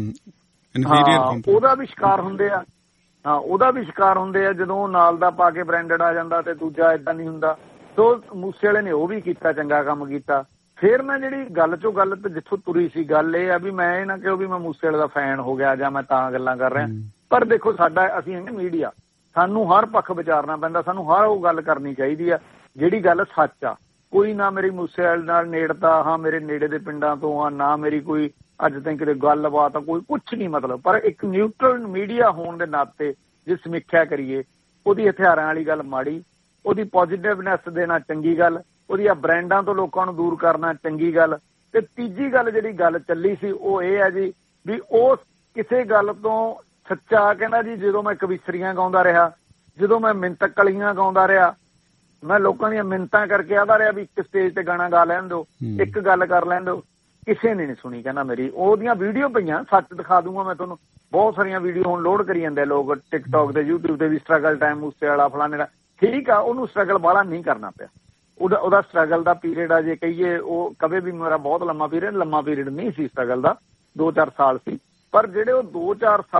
ਉਹਦਾ ਵੀ ਸ਼ਿਕਾਰ ਹੁੰਦੇ ਆ। ਹਾਂ, ਉਹਦਾ ਵੀ ਸ਼ਿਕਾਰ ਹੁੰਦੇ ਆ ਜਦੋਂ ਨਾਲ ਦਾ ਪਾ ਕੇ ਬ੍ਰਾਂਡਡ ਆ ਜਾਂਦਾ ਤੇ ਦੂਜਾ ਏਦਾਂ ਨਹੀਂ ਹੁੰਦਾ। ਸੋ ਮੂਸੇ ਵਾਲੇ ਨੇ ਉਹ ਵੀ ਕੀਤਾ, ਚੰਗਾ ਕੰਮ ਕੀਤਾ। ਫਿਰ ਮੈਂ ਜਿਹੜੀ ਗੱਲ ਚੋਂ ਗੱਲ ਤੇ ਜਿੱਥੋਂ ਤੁਰੀ ਸੀ, ਗੱਲ ਇਹ ਆ ਵੀ ਮੈਂ ਇਹ ਨਾ ਕਿਹਾ ਵੀ ਮੈਂ ਮੂਸੇ ਵਾਲੇ ਦਾ ਫੈਨ ਹੋ ਗਿਆ ਜਾਂ ਮੈਂ ਤਾਂ ਗੱਲਾਂ ਕਰ ਰਿਹਾ, ਪਰ ਦੇਖੋ ਅਸੀਂ ਹੈਗੇ ਮੀਡੀਆ, ਸਾਨੂੰ ਹਰ ਪੱਖ ਵਿਚਾਰਨਾ ਪੈਂਦਾ, ਸਾਨੂੰ ਹਰ ਉਹ ਗੱਲ ਕਰਨੀ ਚਾਹੀਦੀ ਆ ਜਿਹੜੀ ਗੱਲ ਸੱਚ ਆ। ਕੋਈ ਨਾ ਮੇਰੀ ਮੂਸੇ ਵਾਲੇ ਨਾਲ ਨੇੜਤਾ, ਹਾਂ ਮੇਰੇ ਨੇੜੇ ਦੇ ਪਿੰਡਾਂ ਤੋਂ ਆ, ਨਾ ਮੇਰੀ ਕੋਈ ਅੱਜ ਤੱਕ ਕਿਤੇ ਗੱਲਬਾਤ ਆ, ਕੋਈ ਕੁਛ ਨਹੀਂ ਮਤਲਬ, ਪਰ ਇੱਕ ਨਿਊਟਰਲ ਮੀਡੀਆ ਹੋਣ ਦੇ ਨਾਤੇ ਜੇ ਸਮੀਖਿਆ ਕਰੀਏ, ਉਹਦੀ ਹਥਿਆਰਾਂ ਵਾਲੀ ਗੱਲ ਮਾੜੀ, ਉਹਦੀ ਪੋਜ਼ਿਟਿਵਨੈਸ ਦੇਣਾ ਚੰਗੀ ਗੱਲ, ਉਹਦੀਆਂ ਬ੍ਰਾਂਡਾਂ ਤੋਂ ਲੋਕਾਂ ਨੂੰ ਦੂਰ ਕਰਨਾ ਚੰਗੀ ਗੱਲ। ਤੇ ਤੀਜੀ ਗੱਲ ਜਿਹੜੀ ਗੱਲ ਚੱਲੀ ਸੀ ਉਹ ਇਹ ਹੈ ਜੀ ਵੀ ਉਹ ਕਿਸੇ ਗੱਲ ਤੋਂ ਸੱਚਾ ਕਹਿੰਦਾ ਜੀ, ਜਦੋਂ ਮੈਂ ਕਵਿਸਰੀਆਂ ਗਾਉਂਦਾ ਰਿਹਾ, ਜਦੋਂ ਮੈਂ ਮਿੰਤ ਕਲੀਆਂ ਗਾਉਂਦਾ ਰਿਹਾ, ਮੈਂ ਲੋਕਾਂ ਦੀਆਂ ਮਿੰਤਾਂ ਕਰਕੇ ਆਦਾ ਰਿਹਾ ਵੀ ਇੱਕ ਸਟੇਜ ਤੇ ਗਾਣਾ ਗਾ ਲੈਣ ਦਿਓ, ਇੱਕ ਗੱਲ ਕਰ ਲੈਣ ਦਿਓ, ਕਿਸੇ ਨੇ ਨਹੀਂ ਸੁਣੀ। ਕਹਿੰਦਾ ਮੇਰੀ ਉਹਦੀਆਂ ਵੀਡੀਓ ਪਈਆਂ, ਸੱਚ ਦਿਖਾ ਦੂੰਗਾ ਮੈਂ ਤੁਹਾਨੂੰ, ਬਹੁਤ ਸਾਰੀਆਂ ਵੀਡੀਓ ਹੁਣ ਲੋਡ ਕਰੀ ਜਾਂਦੇ ਲੋਕ ਟਿਕਟੋਕ ਤੇ, ਯੂਟਿਊਬ ਤੇ ਵੀ, ਸਟਰਗਲ ਟਾਈਮ ਮੂਸੇ ਵਾਲਾ ਫਲਾਣੇ ਦਾ। ਠੀਕ ਆ, ਉਹਨੂੰ ਸਟਰਗਲ ਬਾਹਲਾ ਨਹੀਂ ਕਰਨਾ ਪਿਆ, ਉਹਦਾ ਸਟਰਗਲ ਦਾ ਪੀਰੀਅਡ ਆ ਜੇ ਕਹੀਏ, ਉਹ ਕਦੇ ਵੀ ਮੇਰਾ ਬਹੁਤ ਲੰਮਾ ਪੀਰੀਅਡ ਨਹੀਂ ਸੀ ਸਟਰਗਲ ਦਾ, 2-4 ਸਾਲ ਸੀ, ਪਰ ਜਿਹੜੇ ਉਹ 2-4 ਸਾਲ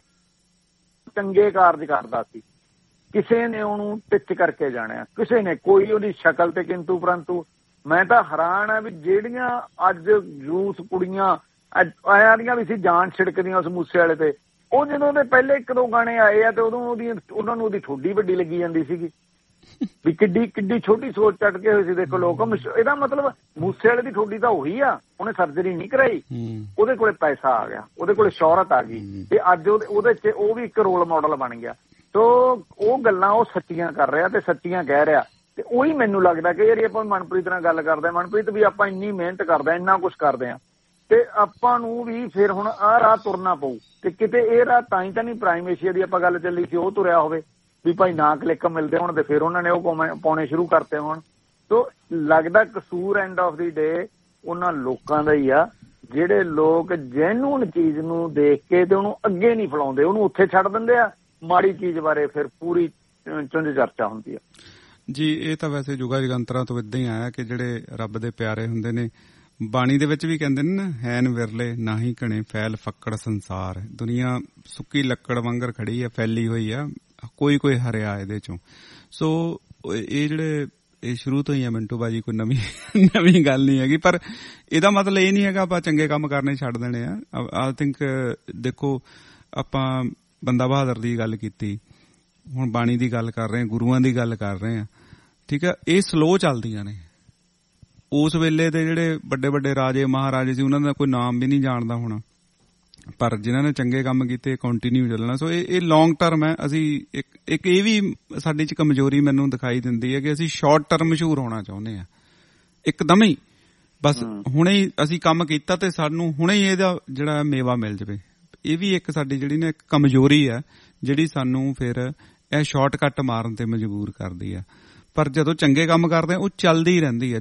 ਚੰਗੇ ਕਾਰਜ ਕਰਦਾ ਸੀ, ਕਿਸੇ ਨੇ ਉਹਨੂੰ ਟਿੱਚ ਕਰਕੇ ਜਾਣਿਆ, ਕਿਸੇ ਨੇ ਕੋਈ ਉਹਦੀ ਸ਼ਕਲ ਤੇ ਕਿੰਤੂ ਪਰੰਤੂ। ਮੈਂ ਤਾਂ ਹੈਰਾਨ ਆ ਵੀ ਜਿਹੜੀਆਂ ਅੱਜ ਯੂਥ ਕੁੜੀਆਂ ਆਇਆ ਦੀਆਂ ਵੀ ਸੀ ਜਾਨ ਛਿੜਕਦੀਆਂ ਉਸ ਮੂਸੇ ਵਾਲੇ ਤੇ, ਉਹ ਜਦੋਂ ਉਹਦੇ ਪਹਿਲੇ 1-2 ਗਾਣੇ ਆਏ ਆ ਤੇ ਉਦੋਂ ਉਹਨਾਂ ਨੂੰ ਉਹਦੀ ਠੋਡੀ ਵੱਡੀ ਲੱਗੀ ਜਾਂਦੀ ਸੀਗੀ ਵੀ ਕਿੱਡੀ ਛੋਟੀ ਸੋਚ ਚੱਟ ਕੇ ਹੋਈ ਸੀ। ਦੇਖੋ ਲੋਕ, ਇਹਦਾ ਮਤਲਬ ਮੂਸੇ ਵਾਲੇ ਦੀ ਠੋਡੀ ਤਾਂ ਉਹੀ ਆ, ਉਹਨੇ ਸਰਜਰੀ ਨਹੀਂ ਕਰਾਈ, ਉਹਦੇ ਕੋਲੇ ਪੈਸਾ ਆ ਗਿਆ, ਉਹਦੇ ਕੋਲੇ ਸ਼ੌਹਰਤ ਆ ਗਈ, ਤੇ ਅੱਜ ਉਹਦੇ ਚ ਉਹ ਵੀ ਇੱਕ ਰੋਲ ਮਾਡਲ ਬਣ ਗਿਆ। ਤੋ ਉਹ ਗੱਲਾਂ ਉਹ ਸੱਚੀਆਂ ਕਰ ਰਿਹਾ ਤੇ ਸੱਚੀਆਂ ਕਹਿ ਰਿਹਾ। ਤੇ ਉਹੀ ਮੈਨੂੰ ਲੱਗਦਾ ਕਿ ਯਾਰ ਆਪਾਂ ਮਨਪ੍ਰੀਤ ਨਾਲ ਗੱਲ ਕਰਦੇ, ਮਨਪ੍ਰੀਤ ਵੀ ਆਪਾਂ ਇੰਨੀ ਮਿਹਨਤ ਕਰਦੇ, ਇੰਨਾ ਕੁਛ ਕਰਦੇ ਆ, ਤੇ ਆਪਾਂ ਨੂੰ ਵੀ ਫਿਰ ਹੁਣ ਆਹ ਰਾਹ ਤੁਰਨਾ ਪਊ। ਤੇ ਕਿਤੇ ਇਹ ਰਾਹ ਤਾਂ ਨਹੀਂ ਪ੍ਰਾਈਮ ਏਸ਼ੀਆ ਦੀ ਆਪਾਂ ਗੱਲ ਚੱਲੀ ਸੀ ਉਹ ਤੁਰਿਆ ਹੋਵੇ ਵੀ ਭਾਈ ਨਾ ਕਲਿੱਕ ਮਿਲਦੇ ਹੋਣ ਤੇ ਫਿਰ ਉਹਨਾਂ ਨੇ ਉਹ ਪਾਉਣੇ ਸ਼ੁਰੂ ਕਰਤੇ ਹੋਣ। ਤੋ ਲੱਗਦਾ ਕਸੂਰ ਐਂਡ ਆਫ ਦੀ ਡੇ ਉਹਨਾਂ ਲੋਕਾਂ ਦਾ ਹੀ ਆ ਜਿਹੜੇ ਲੋਕ ਜੈਨੂਨ ਚੀਜ਼ ਨੂੰ ਦੇਖ ਕੇ ਤੇ ਉਹਨੂੰ ਅੱਗੇ ਨਹੀਂ ਫਲਾਉਂਦੇ, ਉਹਨੂੰ ਉੱਥੇ ਛੱਡ ਦਿੰਦੇ ਆ। ਮਾੜੀ ਚੀਜ਼ ਬਾਰੇ ਫਿਰ ਪੂਰੀ ਚੁੰਝ ਚਰਚਾ ਹੁੰਦੀ ਆ ਜੀ। ਇਹ ਤਾਂ ਵੈਸੇ ਜੁਗਾ ਜਗੰਤਰਾਂ ਤੋਂ ਇਦਾਂ ਹੀ ਆਇਆ ਕਿ ਜਿਹੜੇ ਰੱਬ ਦੇ ਪਿਆਰੇ ਹੁੰਦੇ ਨੇ, ਬਾਣੀ ਦੇ ਵਿੱਚ ਵੀ ਕਹਿੰਦੇ ਨੇ ਨਾ, ਹੈਨ ਵਿਰਲੇ ਨਾਹੀ ਘਣੇ ਫੈਲ ਫੱਕੜ ਸੰਸਾਰ। ਦੁਨੀਆ ਸੁੱਕੀ ਲੱਕੜ ਵਾਂਗਰ ਖੜੀ ਆ, ਫੈਲੀ ਹੋਈ ਆ, ਕੋਈ ਹਰਿਆ ਇਹਦੇ ਚੋਂ। ਸੋ ਇਹ ਸ਼ੁਰੂ ਤੋਂ ਹੀ ਆ ਮਿੰਟੂ ਬਾਜੀ, ਕੋਈ ਨਵੀਂ ਗੱਲ ਨਹੀਂ ਹੈਗੀ। ਪਰ ਇਹਦਾ ਮਤਲਬ ਇਹ ਨਹੀਂ ਹੈਗਾ ਆਪਾਂ ਚੰਗੇ ਕੰਮ ਕਰਨੇ ਛੱਡ ਦੇਣੇ ਆ। ਆਈ ਥਿੰਕ ਦੇਖੋ, ਆਪਾਂ ਬੰਦਾ ਬਹਾਦਰ ਦੀ ਗੱਲ ਕੀਤੀ, ਹੁਣ ਬਾਣੀ ਦੀ ਗੱਲ ਕਰ ਰਹੇ ਹਾਂ, ਗੁਰੂਆਂ ਦੀ ਗੱਲ ਕਰ ਰਹੇ ਹਾਂ, ਠੀਕ ਆ। ਇਹ ਸਲੋ ਚੱਲਦੀਆਂ ਨੇ। ਉਸ ਵੇਲੇ ਦੇ ਜਿਹੜੇ ਵੱਡੇ ਰਾਜੇ ਮਹਾਰਾਜੇ ਸੀ, ਉਹਨਾਂ ਦਾ ਕੋਈ ਨਾਮ ਵੀ ਨਹੀਂ ਜਾਣਦਾ ਹੋਣਾ, ਪਰ ਜਿਨ੍ਹਾਂ ਨੇ ਚੰਗੇ ਕੰਮ ਕੀਤੇ ਕੰਟੀਨਿਊ ਚੱਲਣਾ। ਸੋ ਇਹ ਲੌਂਗ ਟਰਮ ਹੈ। ਅਸੀਂ ਇੱਕ ਇਹ ਵੀ ਸਾਡੀ ਚ ਕਮਜ਼ੋਰੀ ਮੈਨੂੰ ਦਿਖਾਈ ਦਿੰਦੀ ਹੈ ਕਿ ਅਸੀਂ ਸ਼ਾਰਟ ਟਰਮ ਮਸ਼ਹੂਰ ਹੋਣਾ ਚਾਹੁੰਦੇ ਹਾਂ, ਇੱਕਦਮ ਹੀ ਬਸ ਹੁਣੇ ਹੀ ਅਸੀਂ ਕੰਮ ਕੀਤਾ ਤੇ ਸਾਨੂੰ ਹੁਣੇ ਹੀ ਇਹਦਾ ਜਿਹੜਾ ਮੇਵਾ ਮਿਲ ਜਾਵੇ। ਇਹ ਵੀ ਇੱਕ ਸਾਡੀ ਜਿਹੜੀ ਨਾ ਇੱਕ ਕਮਜ਼ੋਰੀ ਹੈ ਜਿਹੜੀ ਸਾਨੂੰ ਫਿਰ ਇਹ ਸ਼ਾਰਟਕੱਟ ਮਾਰਨ ਤੇ ਮਜਬੂਰ ਕਰਦੀ ਆ। ਪਰ ਜਦੋਂ ਚੰਗੇ ਕੰਮ ਕਰਦੇ ਉਹ ਚੱਲਦੀ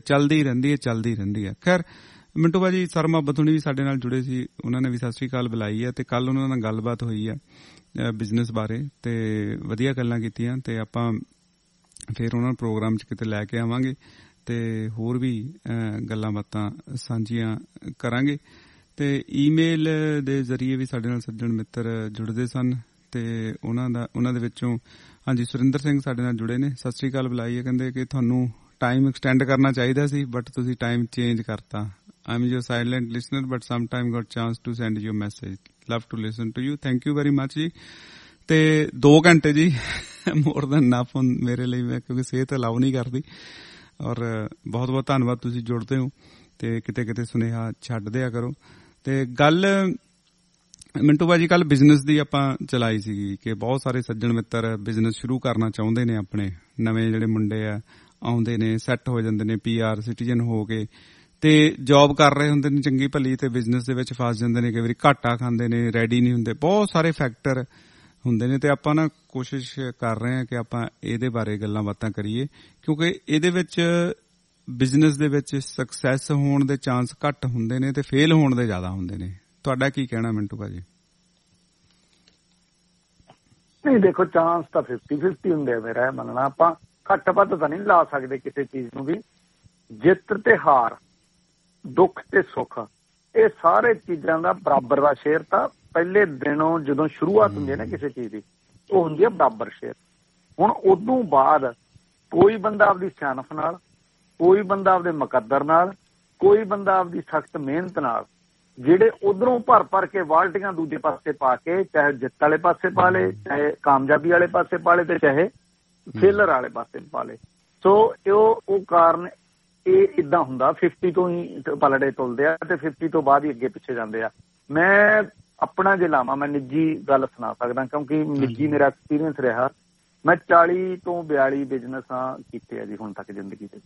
ਰਹਿੰਦੀ ਹੈ। ਖੈਰ ਮਿੰਟੂ ਭਾਜੀ, ਸਰਮਾ ਬਥੁਣੀ ਵੀ ਸਾਡੇ ਨਾਲ ਜੁੜੇ ਸੀ, ਉਹਨਾਂ ਨੇ ਵੀ ਸਤਿ ਸ੍ਰੀ ਅਕਾਲ ਬੁਲਾਈ ਹੈ ਤੇ ਕੱਲ ਉਹਨਾਂ ਨਾਲ ਗੱਲਬਾਤ ਹੋਈ ਆ ਬਿਜ਼ਨਸ ਬਾਰੇ ਤੇ ਵਧੀਆ ਗੱਲਾਂ ਕੀਤੀਆਂ। ਤੇ ਆਪਾਂ ਫਿਰ ਉਹਨਾਂ ਨੂੰ ਪ੍ਰੋਗਰਾਮ 'ਚ ਕਿਤੇ ਲੈ ਕੇ ਆਵਾਂਗੇ ਤੇ ਹੋਰ ਵੀ ਗੱਲਾਂ ਬਾਤਾਂ ਸਾਂਝੀਆਂ ਕਰਾਂਗੇ। ਤੇ ਈਮੇਲ ਦੇ ਜ਼ਰੀਏ ਵੀ ਸਾਡੇ ਨਾਲ ਸੱਜਣ ਮਿੱਤਰ ਜੁੜਦੇ ਸਨ ਤੇ ਉਹਨਾਂ ਦੇ ਵਿੱਚੋਂ ਹਾਂਜੀ ਸੁਰਿੰਦਰ ਸਿੰਘ ਸਾਡੇ ਨਾਲ ਜੁੜੇ ਨੇ, ਸਤਿ ਸ੍ਰੀ ਅਕਾਲ ਬੁਲਾਈ ਹੈ। ਕਹਿੰਦੇ ਕਿ ਤੁਹਾਨੂੰ ਟਾਈਮ ਐਕਸਟੈਂਡ ਕਰਨਾ ਚਾਹੀਦਾ ਸੀ ਬਟ ਤੁਸੀਂ ਟਾਈਮ ਚੇਂਜ ਕਰਤਾ। I'm your silent listener but sometime got chance to send you a message. Love to listen to you. Thank you very much ਜੀ। ਤੇ 2 ਘੰਟੇ ਜੀ more than enough ਮੇਰੇ ਲਈ, ਮੈਂ ਕਿਉਂਕਿ ਸਿਹਤ ਅਲਾਉ ਨਹੀਂ ਕਰਦੀ। ਔਰ ਬਹੁਤ ਬਹੁਤ ਧੰਨਵਾਦ, ਤੁਸੀਂ ਜੁੜਦੇ ਹੋ ਤੇ ਕਿਤੇ ਸੁਨੇਹਾ ਛੱਡ ਦਿਆ ਕਰੋ। ਤੇ ਗੱਲ ਮਿੰਟੂ ਭਾਜੀ ਕੱਲ ਬਿਜ਼ਨਸ ਦੀ ਆਪਾਂ ਚਲਾਈ ਸੀਗੀ ਕਿ ਬਹੁਤ ਸਾਰੇ ਸੱਜਣ ਮਿੱਤਰ ਬਿਜ਼ਨਸ ਸ਼ੁਰੂ ਕਰਨਾ ਚਾਹੁੰਦੇ ਨੇ, ਆਪਣੇ ਨਵੇਂ ਜਿਹੜੇ ਮੁੰਡੇ ਆ ਆਉਂਦੇ ਨੇ, ਸੈੱਟ ਹੋ ਜਾਂਦੇ ਨੇ, PR ਸਿਟੀਜ਼ਨ ਹੋ ਕੇ, ਤੇ ਜੌਬ ਕਰ ਰਹੇ ਹੁੰਦੇ ਨੇ ਚੰਗੀ ਭਲੀ, ਤੇ ਬਿਜ਼ਨਸ ਦੇ ਵਿੱਚ ਫਸ ਜਾਂਦੇ ਨੇ, ਕਈ ਵਾਰੀ ਘਾਟਾ ਖਾਂਦੇ ਨੇ, ਰੈਡੀ ਨਹੀਂ ਹੁੰਦੇ, ਬਹੁਤ ਸਾਰੇ ਫੈਕਟਰ ਹੁੰਦੇ ਨੇ। ਤੇ ਆਪਾਂ ਨਾ ਕੋਸ਼ਿਸ਼ ਕਰ ਰਹੇ ਹਾਂ ਕਿ ਆਪਾਂ ਇਹਦੇ ਬਾਰੇ ਗੱਲਾਂ ਬਾਤਾਂ ਕਰੀਏ, ਕਿਉਂਕਿ ਇਹਦੇ ਵਿੱਚ ਬਿਜ਼ਨਸ ਦੇ ਵਿੱਚ ਸਕਸੈਸ ਹੋਣ ਦੇ ਚਾਂਸ ਘੱਟ ਹੁੰਦੇ ਨੇ ਤੇ ਫੇਲ ਹੋਣ ਦੇ ਜ਼ਿਆਦਾ ਹੁੰਦੇ ਨੇ। ਤੁਹਾਡਾ ਕੀ ਕਹਿਣਾ ਮਿੰਟੂ ਭਾਜੀ? ਨਹੀਂ ਦੇਖੋ, ਚਾਂਸ ਤਾਂ 50-50 ਹੁੰਦੇ ਆ। ਮੇਰਾ ਮੰਨਣਾ, ਆਪਾਂ ਘੱਟ ਵੱਧ ਤਾਂ ਨਹੀਂ ਲਾ ਸਕਦੇ ਕਿਸੇ ਚੀਜ਼ ਨੂੰ ਵੀ। ਜਿੱਤ ਤੇ ਹਾਰ, ਦੁੱਖ ਤੇ ਸੁੱਖ, ਇਹ ਸਾਰੇ ਚੀਜ਼ਾਂ ਦਾ ਬਰਾਬਰ ਦਾ ਸ਼ੇਅਰ ਤਾਂ ਪਹਿਲੇ ਦਿਨੋਂ ਜਦੋਂ ਸ਼ੁਰੂਆਤ ਹੁੰਦੀ ਹੈ ਨਾ ਕਿਸੇ ਚੀਜ਼ ਦੀ, ਉਹ ਹੁੰਦੀ ਹੈ ਬਰਾਬਰ ਸ਼ੇਅਰ। ਹੁਣ ਉਦੋਂ ਬਾਅਦ ਕੋਈ ਬੰਦਾ ਆਪਦੀ ਸਿਆਣਪ ਨਾਲ, ਕੋਈ ਬੰਦਾ ਆਪਦੇ ਮੁਕੱਦਰ ਨਾਲ, ਕੋਈ ਬੰਦਾ ਆਪਦੀ ਸਖਤ ਮਿਹਨਤ ਨਾਲ, ਜਿਹੜੇ ਉਧਰੋਂ ਭਰ ਕੇ ਬਾਲਟੀਆਂ ਦੂਜੇ ਪਾਸੇ ਪਾ ਕੇ, ਚਾਹੇ ਜਿੱਤ ਵਾਲੇ ਪਾਸੇ ਪਾ ਲਏ, ਚਾਹੇ ਕਾਮਯਾਬੀ ਵਾਲੇ ਪਾਸੇ ਪਾ ਲਏ, ਤੇ ਚਾਹੇ ਫੇਲਰ ਵਾਲੇ ਪਾਸੇ ਪਾ ਲਏ। ਸੋ ਉਹ ਕਾਰਨ ਇਹ ਇਦਾਂ ਹੁੰਦਾ, 50 ਤੋਂ ਹੀ ਪਲੜੇ ਤੁਲਦੇ ਆ ਤੇ 50 ਤੋਂ ਬਾਅਦ ਹੀ ਅੱਗੇ ਪਿੱਛੇ ਜਾਂਦੇ ਆ। ਮੈਂ ਆਪਣਾ ਜੇ ਲਾਵਾਂ, ਮੈਂ ਨਿੱਜੀ ਗੱਲ ਸੁਣਾ ਸਕਦਾ ਕਿਉਂਕਿ ਨਿੱਜੀ ਮੇਰਾ ਐਕਸਪੀਰੀਅੰਸ ਰਿਹਾ। ਮੈਂ 40 ਤੋਂ 42 ਬਿਜ਼ਨਸ ਕੀਤੇ ਆ ਜੀ ਹੁਣ ਤੱਕ ਜ਼ਿੰਦਗੀ ਦੇ,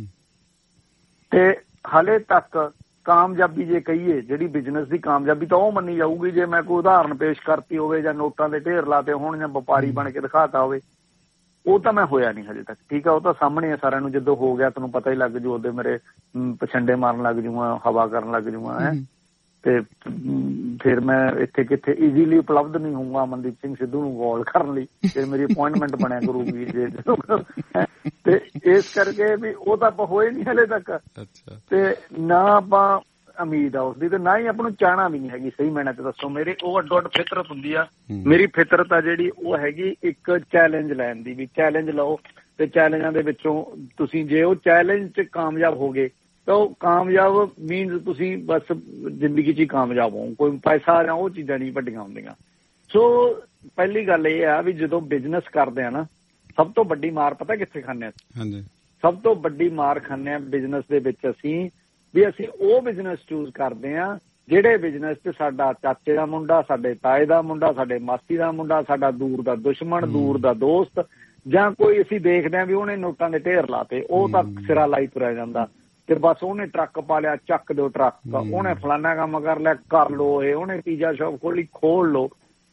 ਤੇ ਹਾਲੇ ਤੱਕ ਕਾਮਯਾਬੀ ਜੇ ਕਹੀਏ, ਜਿਹੜੀ ਬਿਜ਼ਨਸ ਦੀ ਕਾਮਯਾਬੀ ਤਾਂ ਉਹ ਮੰਨੀ ਜਾਊਗੀ ਜੇ ਮੈਂ ਕੋਈ ਉਦਾਹਰਨ ਪੇਸ਼ ਕਰਤੀ ਹੋਵੇ, ਜਾਂ ਨੋਟਾਂ ਦੇ ਢੇਰ ਲਾਤੇ ਹੋਣ, ਜਾਂ ਵਪਾਰੀ ਬਣ ਕੇ ਦਿਖਾਤਾ ਹੋਵੇ। ਉਹ ਤਾਂ ਮੈਂ ਹੋਇਆ ਨਹੀਂ ਹਜੇ ਤੱਕ, ਠੀਕ ਆ। ਉਹ ਤਾਂ ਸਾਹਮਣੇ ਆ ਸਾਰਿਆਂ ਨੂੰ, ਜਦੋਂ ਹੋ ਗਿਆ ਤੁਹਾਨੂੰ ਪਤਾ ਹੀ ਲੱਗ ਜੂ, ਉਹਦੇ ਮੇਰੇ ਪਛੰਡੇ ਮਾਰਨ ਲੱਗ ਜੂਗਾ, ਹਵਾ ਕਰਨ ਲੱਗ ਜੂਗਾ ਹੈ, ਤੇ ਫਿਰ ਮੈਂ ਇੱਥੇ ਕਿੱਥੇ ਈਜ਼ੀਲੀ ਉਪਲਬਧ ਨਹੀਂ ਹੋਊਗਾ ਅਮਨਦੀਪ ਸਿੰਘ ਸਿੱਧੂ ਨੂੰ ਕਾਲ ਕਰਨ ਲਈ, ਫਿਰ ਮੇਰੀ ਅਪੁਆਇੰਟਮੈਂਟ ਬਣਿਆ ਕਰੂਗੀ ਜੇ। ਤੇ ਇਸ ਕਰਕੇ ਵੀ ਉਹ ਤਾਂ ਆਪਾਂ ਹੋਏ ਨਹੀਂ ਹਲੇ ਤੱਕ, ਤੇ ਨਾ ਆਪਾਂ ਉਮੀਦ ਆ ਉਸਦੀ, ਤੇ ਨਾ ਹੀ ਆਪਾਂ ਨੂੰ ਚਾਹਣਾ ਵੀ ਨਹੀਂ ਹੈਗੀ। ਸਹੀ ਮੈਨਾਂ ਚ ਦੱਸੋ, ਮੇਰੇ ਉਹ ਅੱਡੋ ਅੱਡ ਫਿਤਰਤ ਹੁੰਦੀ ਆ। ਮੇਰੀ ਫਿਤਰਤ ਆ ਜਿਹੜੀ, ਉਹ ਹੈਗੀ ਇੱਕ ਚੈਲੰਜ ਲੈਣ ਦੀ, ਵੀ ਚੈਲੰਜ ਲਓ, ਤੇ ਚੈਲੰਜਾਂ ਦੇ ਵਿੱਚੋਂ ਤੁਸੀਂ ਜੇ ਉਹ ਚੈਲੰਜ ਚ ਕਾਮਯਾਬ ਹੋ ਗਏ ਤਾਂ ਉਹ ਕਾਮਯਾਬ ਮੀਨਸ ਤੁਸੀਂ ਬਸ ਜ਼ਿੰਦਗੀ 'ਚ ਹੀ ਕਾਮਯਾਬ ਹੋ। ਕੋਈ ਪੈਸਾ ਜਾਂ ਉਹ ਚੀਜ਼ਾਂ ਨਹੀਂ ਵੱਡੀਆਂ ਹੁੰਦੀਆਂ। ਸੋ ਪਹਿਲੀ ਗੱਲ ਇਹ ਆ ਵੀ ਜਦੋਂ ਬਿਜ਼ਨਸ ਕਰਦੇ ਆ ਨਾ, ਸਭ ਤੋਂ ਵੱਡੀ ਮਾਰ ਪਤਾ ਕਿੱਥੇ ਖਾਂਦੇ ਆ? ਸਭ ਤੋਂ ਵੱਡੀ ਮਾਰ ਖਾਂਦੇ ਆ ਬਿਜ਼ਨਸ ਦੇ ਵਿੱਚ ਅਸੀਂ, ਵੀ ਅਸੀਂ ਉਹ ਬਿਜ਼ਨਸ ਚੂਜ਼ ਕਰਦੇ ਆ ਜਿਹੜੇ ਬਿਜ਼ਨਸ 'ਚ ਸਾਡਾ ਚਾਚੇ ਦਾ ਮੁੰਡਾ, ਸਾਡੇ ਤਾਏ ਦਾ ਮੁੰਡਾ, ਸਾਡੇ ਮਾਸੀ ਦਾ ਮੁੰਡਾ, ਸਾਡਾ ਦੂਰ ਦਾ ਦੁਸ਼ਮਣ, ਦੂਰ ਦਾ ਦੋਸਤ, ਜਾਂ ਕੋਈ ਅਸੀਂ ਦੇਖਦੇ ਆ ਵੀ ਉਹਨੇ ਨੋਟਾਂ ਦੇ ਢੇਰ ਲਾਤੇ, ਉਹ ਤਾਂ ਸਿਰਾ ਲਾਈ ਤੁਰਿਆ ਜਾਂਦਾ, ਤੇ ਬਸ ਉਹਨੇ ਟਰੱਕ ਪਾ ਲਿਆ, ਚੱਕ ਦਿਓ ਟਰੱਕ, ਉਹਨੇ ਫਲਾਨਾ ਕੰਮ ਕਰ ਲਿਆ, ਕਰ ਲਓ, ਇਹ ਉਹਨੇ ਪੀਜ਼ਾ ਸ਼ਾਪ ਖੋਲੀ, ਖੋਲ ਲਓ।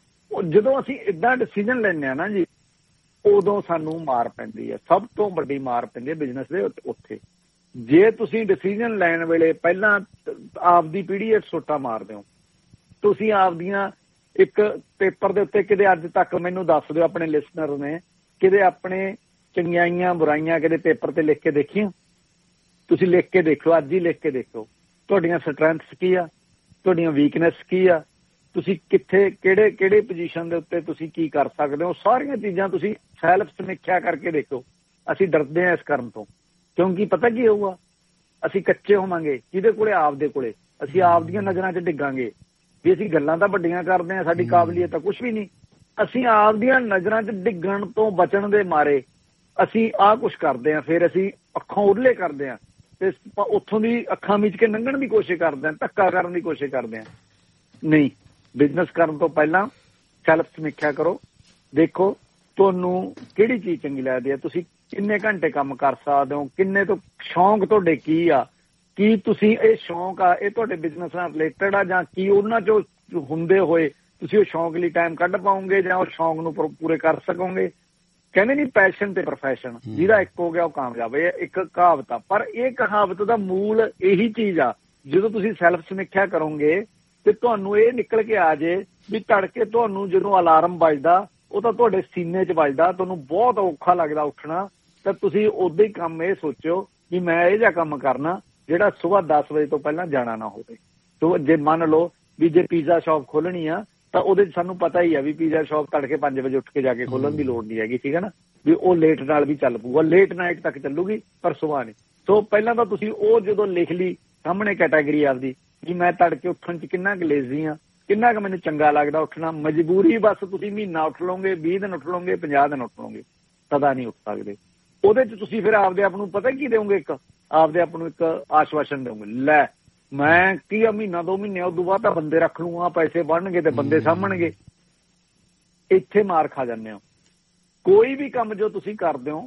ਜਦੋਂ ਅਸੀਂ ਏਦਾਂ ਡਿਸੀਜ਼ਨ ਲੈਂਦੇ ਆ ਨਾ ਜੀ, ਉਦੋਂ ਸਾਨੂੰ ਮਾਰ ਪੈਂਦੀ ਹੈ। ਸਭ ਤੋਂ ਵੱਡੀ ਮਾਰ ਪੈਂਦੀ ਹੈ ਬਿਜ਼ਨਸ ਦੇ ਉੱਥੇ। ਜੇ ਤੁਸੀਂ ਡਿਸੀਜ਼ਨ ਲੈਣ ਵੇਲੇ ਪਹਿਲਾਂ ਆਪਦੀ ਪੀੜ੍ਹੀ ਸੋਟਾ ਮਾਰਦੇ ਹੋ, ਤੁਸੀਂ ਆਪਦੀਆਂ ਇੱਕ ਪੇਪਰ ਦੇ ਉੱਤੇ ਕਿਤੇ ਅੱਜ ਤੱਕ ਮੈਨੂੰ ਦੱਸ ਦਿਓ, ਆਪਣੇ ਲਿਸਨਰ ਨੇ ਕਿਤੇ ਆਪਣੇ ਚੰਗਿਆਈਆਂ ਬੁਰਾਈਆਂ ਕਿਤੇ ਪੇਪਰ ਤੇ ਲਿਖ ਕੇ ਦੇਖੀਆਂ? ਤੁਸੀਂ ਲਿਖ ਕੇ ਦੇਖੋ, ਅੱਜ ਹੀ ਲਿਖ ਕੇ ਦੇਖੋ, ਤੁਹਾਡੀਆਂ ਸਟਰੈਂਥਸ ਕੀ ਆ, ਤੁਹਾਡੀਆਂ ਵੀਕਨੈਸ ਕੀ ਆ, ਤੁਸੀਂ ਕਿੱਥੇ ਕਿਹੜੇ ਪੋਜੀਸ਼ਨ ਦੇ ਉੱਤੇ ਤੁਸੀਂ ਕੀ ਕਰ ਸਕਦੇ ਹੋ। ਸਾਰੀਆਂ ਚੀਜ਼ਾਂ ਤੁਸੀਂ ਸੈਲਫ ਸਮੀਖਿਆ ਕਰਕੇ ਦੇਖੋ। ਅਸੀਂ ਡਰਦੇ ਹਾਂ ਇਸ ਕਰਨ ਤੋਂ, ਕਿਉਂਕਿ ਪਤਾ ਕੀ ਹੋਊਗਾ, ਅਸੀਂ ਕੱਚੇ ਹੋਵਾਂਗੇ। ਕਿਹਦੇ ਕੋਲੇ? ਆਪਦੇ ਕੋਲੇ। ਅਸੀਂ ਆਪਦੀਆਂ ਨਜ਼ਰਾਂ 'ਚ ਡਿੱਗਾਂਗੇ ਵੀ ਅਸੀਂ ਗੱਲਾਂ ਤਾਂ ਵੱਡੀਆਂ ਕਰਦੇ ਹਾਂ, ਸਾਡੀ ਕਾਬਲੀਅਤ ਤਾਂ ਕੁਛ ਵੀ ਨਹੀਂ। ਅਸੀਂ ਆਪਦੀਆਂ ਨਜ਼ਰਾਂ 'ਚ ਡਿੱਗਣ ਤੋਂ ਬਚਣ ਦੇ ਮਾਰੇ ਅਸੀਂ ਆਹ ਕੁਛ ਕਰਦੇ ਹਾਂ, ਫਿਰ ਅਸੀਂ ਅੱਖਾਂ ਉਰਲੇ ਕਰਦੇ ਹਾਂ ਤੇ ਉੱਥੋਂ ਦੀ ਅੱਖਾਂ ਮੀਚ ਕੇ ਲੰਘਣ ਦੀ ਕੋਸ਼ਿਸ਼ ਕਰਦੇ ਹਾਂ, ਧੱਕਾ ਕਰਨ ਦੀ ਕੋਸ਼ਿਸ਼ ਕਰਦੇ ਹਾਂ। ਨਹੀਂ, ਬਿਜ਼ਨਸ ਕਰਨ ਤੋਂ ਪਹਿਲਾਂ ਸੈਲਫ ਸਮੀਖਿਆ ਕਰੋ, ਦੇਖੋ ਤੁਹਾਨੂੰ ਕਿਹੜੀ ਚੀਜ਼ ਚੰਗੀ ਲੱਗਦੀ ਹੈ, ਤੁਸੀਂ ਕਿੰਨੇ ਘੰਟੇ ਕੰਮ ਕਰ ਸਕਦੇ ਹੋ, ਕਿੰਨੇ ਤੋਂ ਸ਼ੌਂਕ ਤੁਹਾਡੇ ਕੀ ਆ, ਕੀ ਤੁਸੀਂ ਇਹ ਸ਼ੌਂਕ ਆ ਇਹ ਤੁਹਾਡੇ ਬਿਜ਼ਨਸ ਨਾਲ ਰਿਲੇਟਡ ਆ, ਜਾਂ ਕੀ ਉਹਨਾਂ 'ਚੋਂ ਹੁੰਦੇ ਹੋਏ ਤੁਸੀਂ ਉਹ ਸ਼ੌਂਕ ਲਈ ਟਾਈਮ ਕੱਢ ਪਾਓਗੇ, ਜਾਂ ਉਹ ਸ਼ੌਂਕ ਨੂੰ ਪੂਰੇ ਕਰ ਸਕੋਗੇ। ਕਹਿੰਦੇ ਨਹੀਂ ਪੈਸ਼ਨ ਤੇ ਪ੍ਰੋਫੈਸ਼ਨ, ਜਿਹਦਾ ਇੱਕ ਹੋ ਗਿਆ ਉਹ ਕਾਮਯਾਬ। ਇਹ ਇੱਕ ਕਹਾਵਤ ਆ, ਪਰ ਇਹ ਕਹਾਵਤ ਦਾ ਮੂਲ ਇਹੀ ਚੀਜ਼ ਆ। ਜਦੋਂ ਤੁਸੀਂ ਸੈਲਫ ਸਮੀਖਿਆ ਕਰੋਗੇ ਤੇ ਤੁਹਾਨੂੰ ਇਹ ਨਿਕਲ ਕੇ ਆ ਜੇ ਵੀ ਤੜਕੇ ਤੁਹਾਨੂੰ ਜਦੋਂ ਅਲਾਰਮ ਵੱਜਦਾ ਉਹ ਤਾਂ ਤੁਹਾਡੇ ਸੀਨੇ 'ਚ ਵੱਜਦਾ, ਤੁਹਾਨੂੰ ਬਹੁਤ ਔਖਾ ਲੱਗਦਾ ਉੱਠਣਾ, ਤਾਂ ਤੁਸੀਂ ਉਦਾਂ ਹੀ ਕੰਮ ਇਹ ਸੋਚਿਓ ਵੀ ਮੈਂ ਇਹ ਜਿਹਾ ਕੰਮ ਕਰਨਾ ਜਿਹੜਾ ਸੁਬਾਹ 10 ਵਜੇ ਤੋਂ ਪਹਿਲਾਂ ਜਾਣਾ ਨਾ ਹੋਵੇ। ਸੋ ਜੇ ਮੰਨ ਲਓ ਵੀ ਜੇ ਪੀਜ਼ਾ ਸ਼ਾਪ ਖੋਲਣੀ ਆ ਤਾਂ ਉਹਦੇ 'ਚ ਸਾਨੂੰ ਪਤਾ ਹੀ ਆ ਵੀ ਪੀਜ਼ਾ ਸ਼ਾਪ ਤੜਕੇ 5 ਵਜੇ ਉੱਠ ਕੇ ਜਾ ਕੇ ਖੋਲਣ ਦੀ ਲੋੜ ਨਹੀਂ ਹੈਗੀ, ਠੀਕ ਹੈ ਨਾ, ਵੀ ਉਹ ਲੇਟ ਨਾਲ ਵੀ ਚੱਲ ਪਊਗਾ, ਲੇਟ ਨਾਈਟ ਤੱਕ ਚੱਲੂਗੀ ਪਰ ਸੁਬਾਹ ਨਹੀਂ। ਸੋ ਪਹਿਲਾਂ ਤਾਂ ਤੁਸੀਂ ਉਹ ਜਦੋਂ ਲਿਖ ਲਈ ਸਾਹਮਣੇ ਕੈਟਾਗਰੀ ਆਪਦੀ ਵੀ ਮੈਂ ਤੜਕੇ ਉੱਠਣ 'ਚ ਕਿੰਨਾ ਕੁ ਲੇਜ਼ੀ ਆ, ਕਿੰਨਾ ਕੁ ਮੈਨੂੰ ਚੰਗਾ ਲੱਗਦਾ ਉੱਠਣਾ, ਮਜਬੂਰੀ ਬਸ ਤੁਸੀਂ ਮਹੀਨਾ ਉੱਠ ਲਓਗੇ, 20 ਦਿਨ ਉੱਠ ਲਓਗੇ, 50 ਦਿਨ ਉੱਠ ਲਓਗੇ, ਸਦਾ ਨਹੀਂ ਉੱਠ ਸਕਦੇ। ਉਹਦੇ 'ਚ ਤੁਸੀਂ ਫਿਰ ਆਪਦੇ ਆਪ ਨੂੰ ਪਤਾ ਕੀ ਦਿਓਗੇ, ਇੱਕ ਆਪਦੇ ਆਪ ਨੂੰ ਇੱਕ ਆਸ਼ਵਾਸਨ ਦਿਓਗੇ, ਲੈ ਮੈਂ ਕੀ ਆ ਮਹੀਨਾ 2 ਮਹੀਨੇ ਉਦੋਂ ਬਾਅਦ ਤਾਂ ਬੰਦੇ ਰੱਖ ਲੂੰਗਾ, ਪੈਸੇ ਬਣਨਗੇ ਤੇ ਬੰਦੇ ਸਾਂਭਣਗੇ। ਇੱਥੇ ਮਾਰ ਖਾ ਜਾਂਦੇ ਹੋ। ਕੋਈ ਵੀ ਕੰਮ ਜੋ ਤੁਸੀਂ ਕਰਦੇ ਹੋ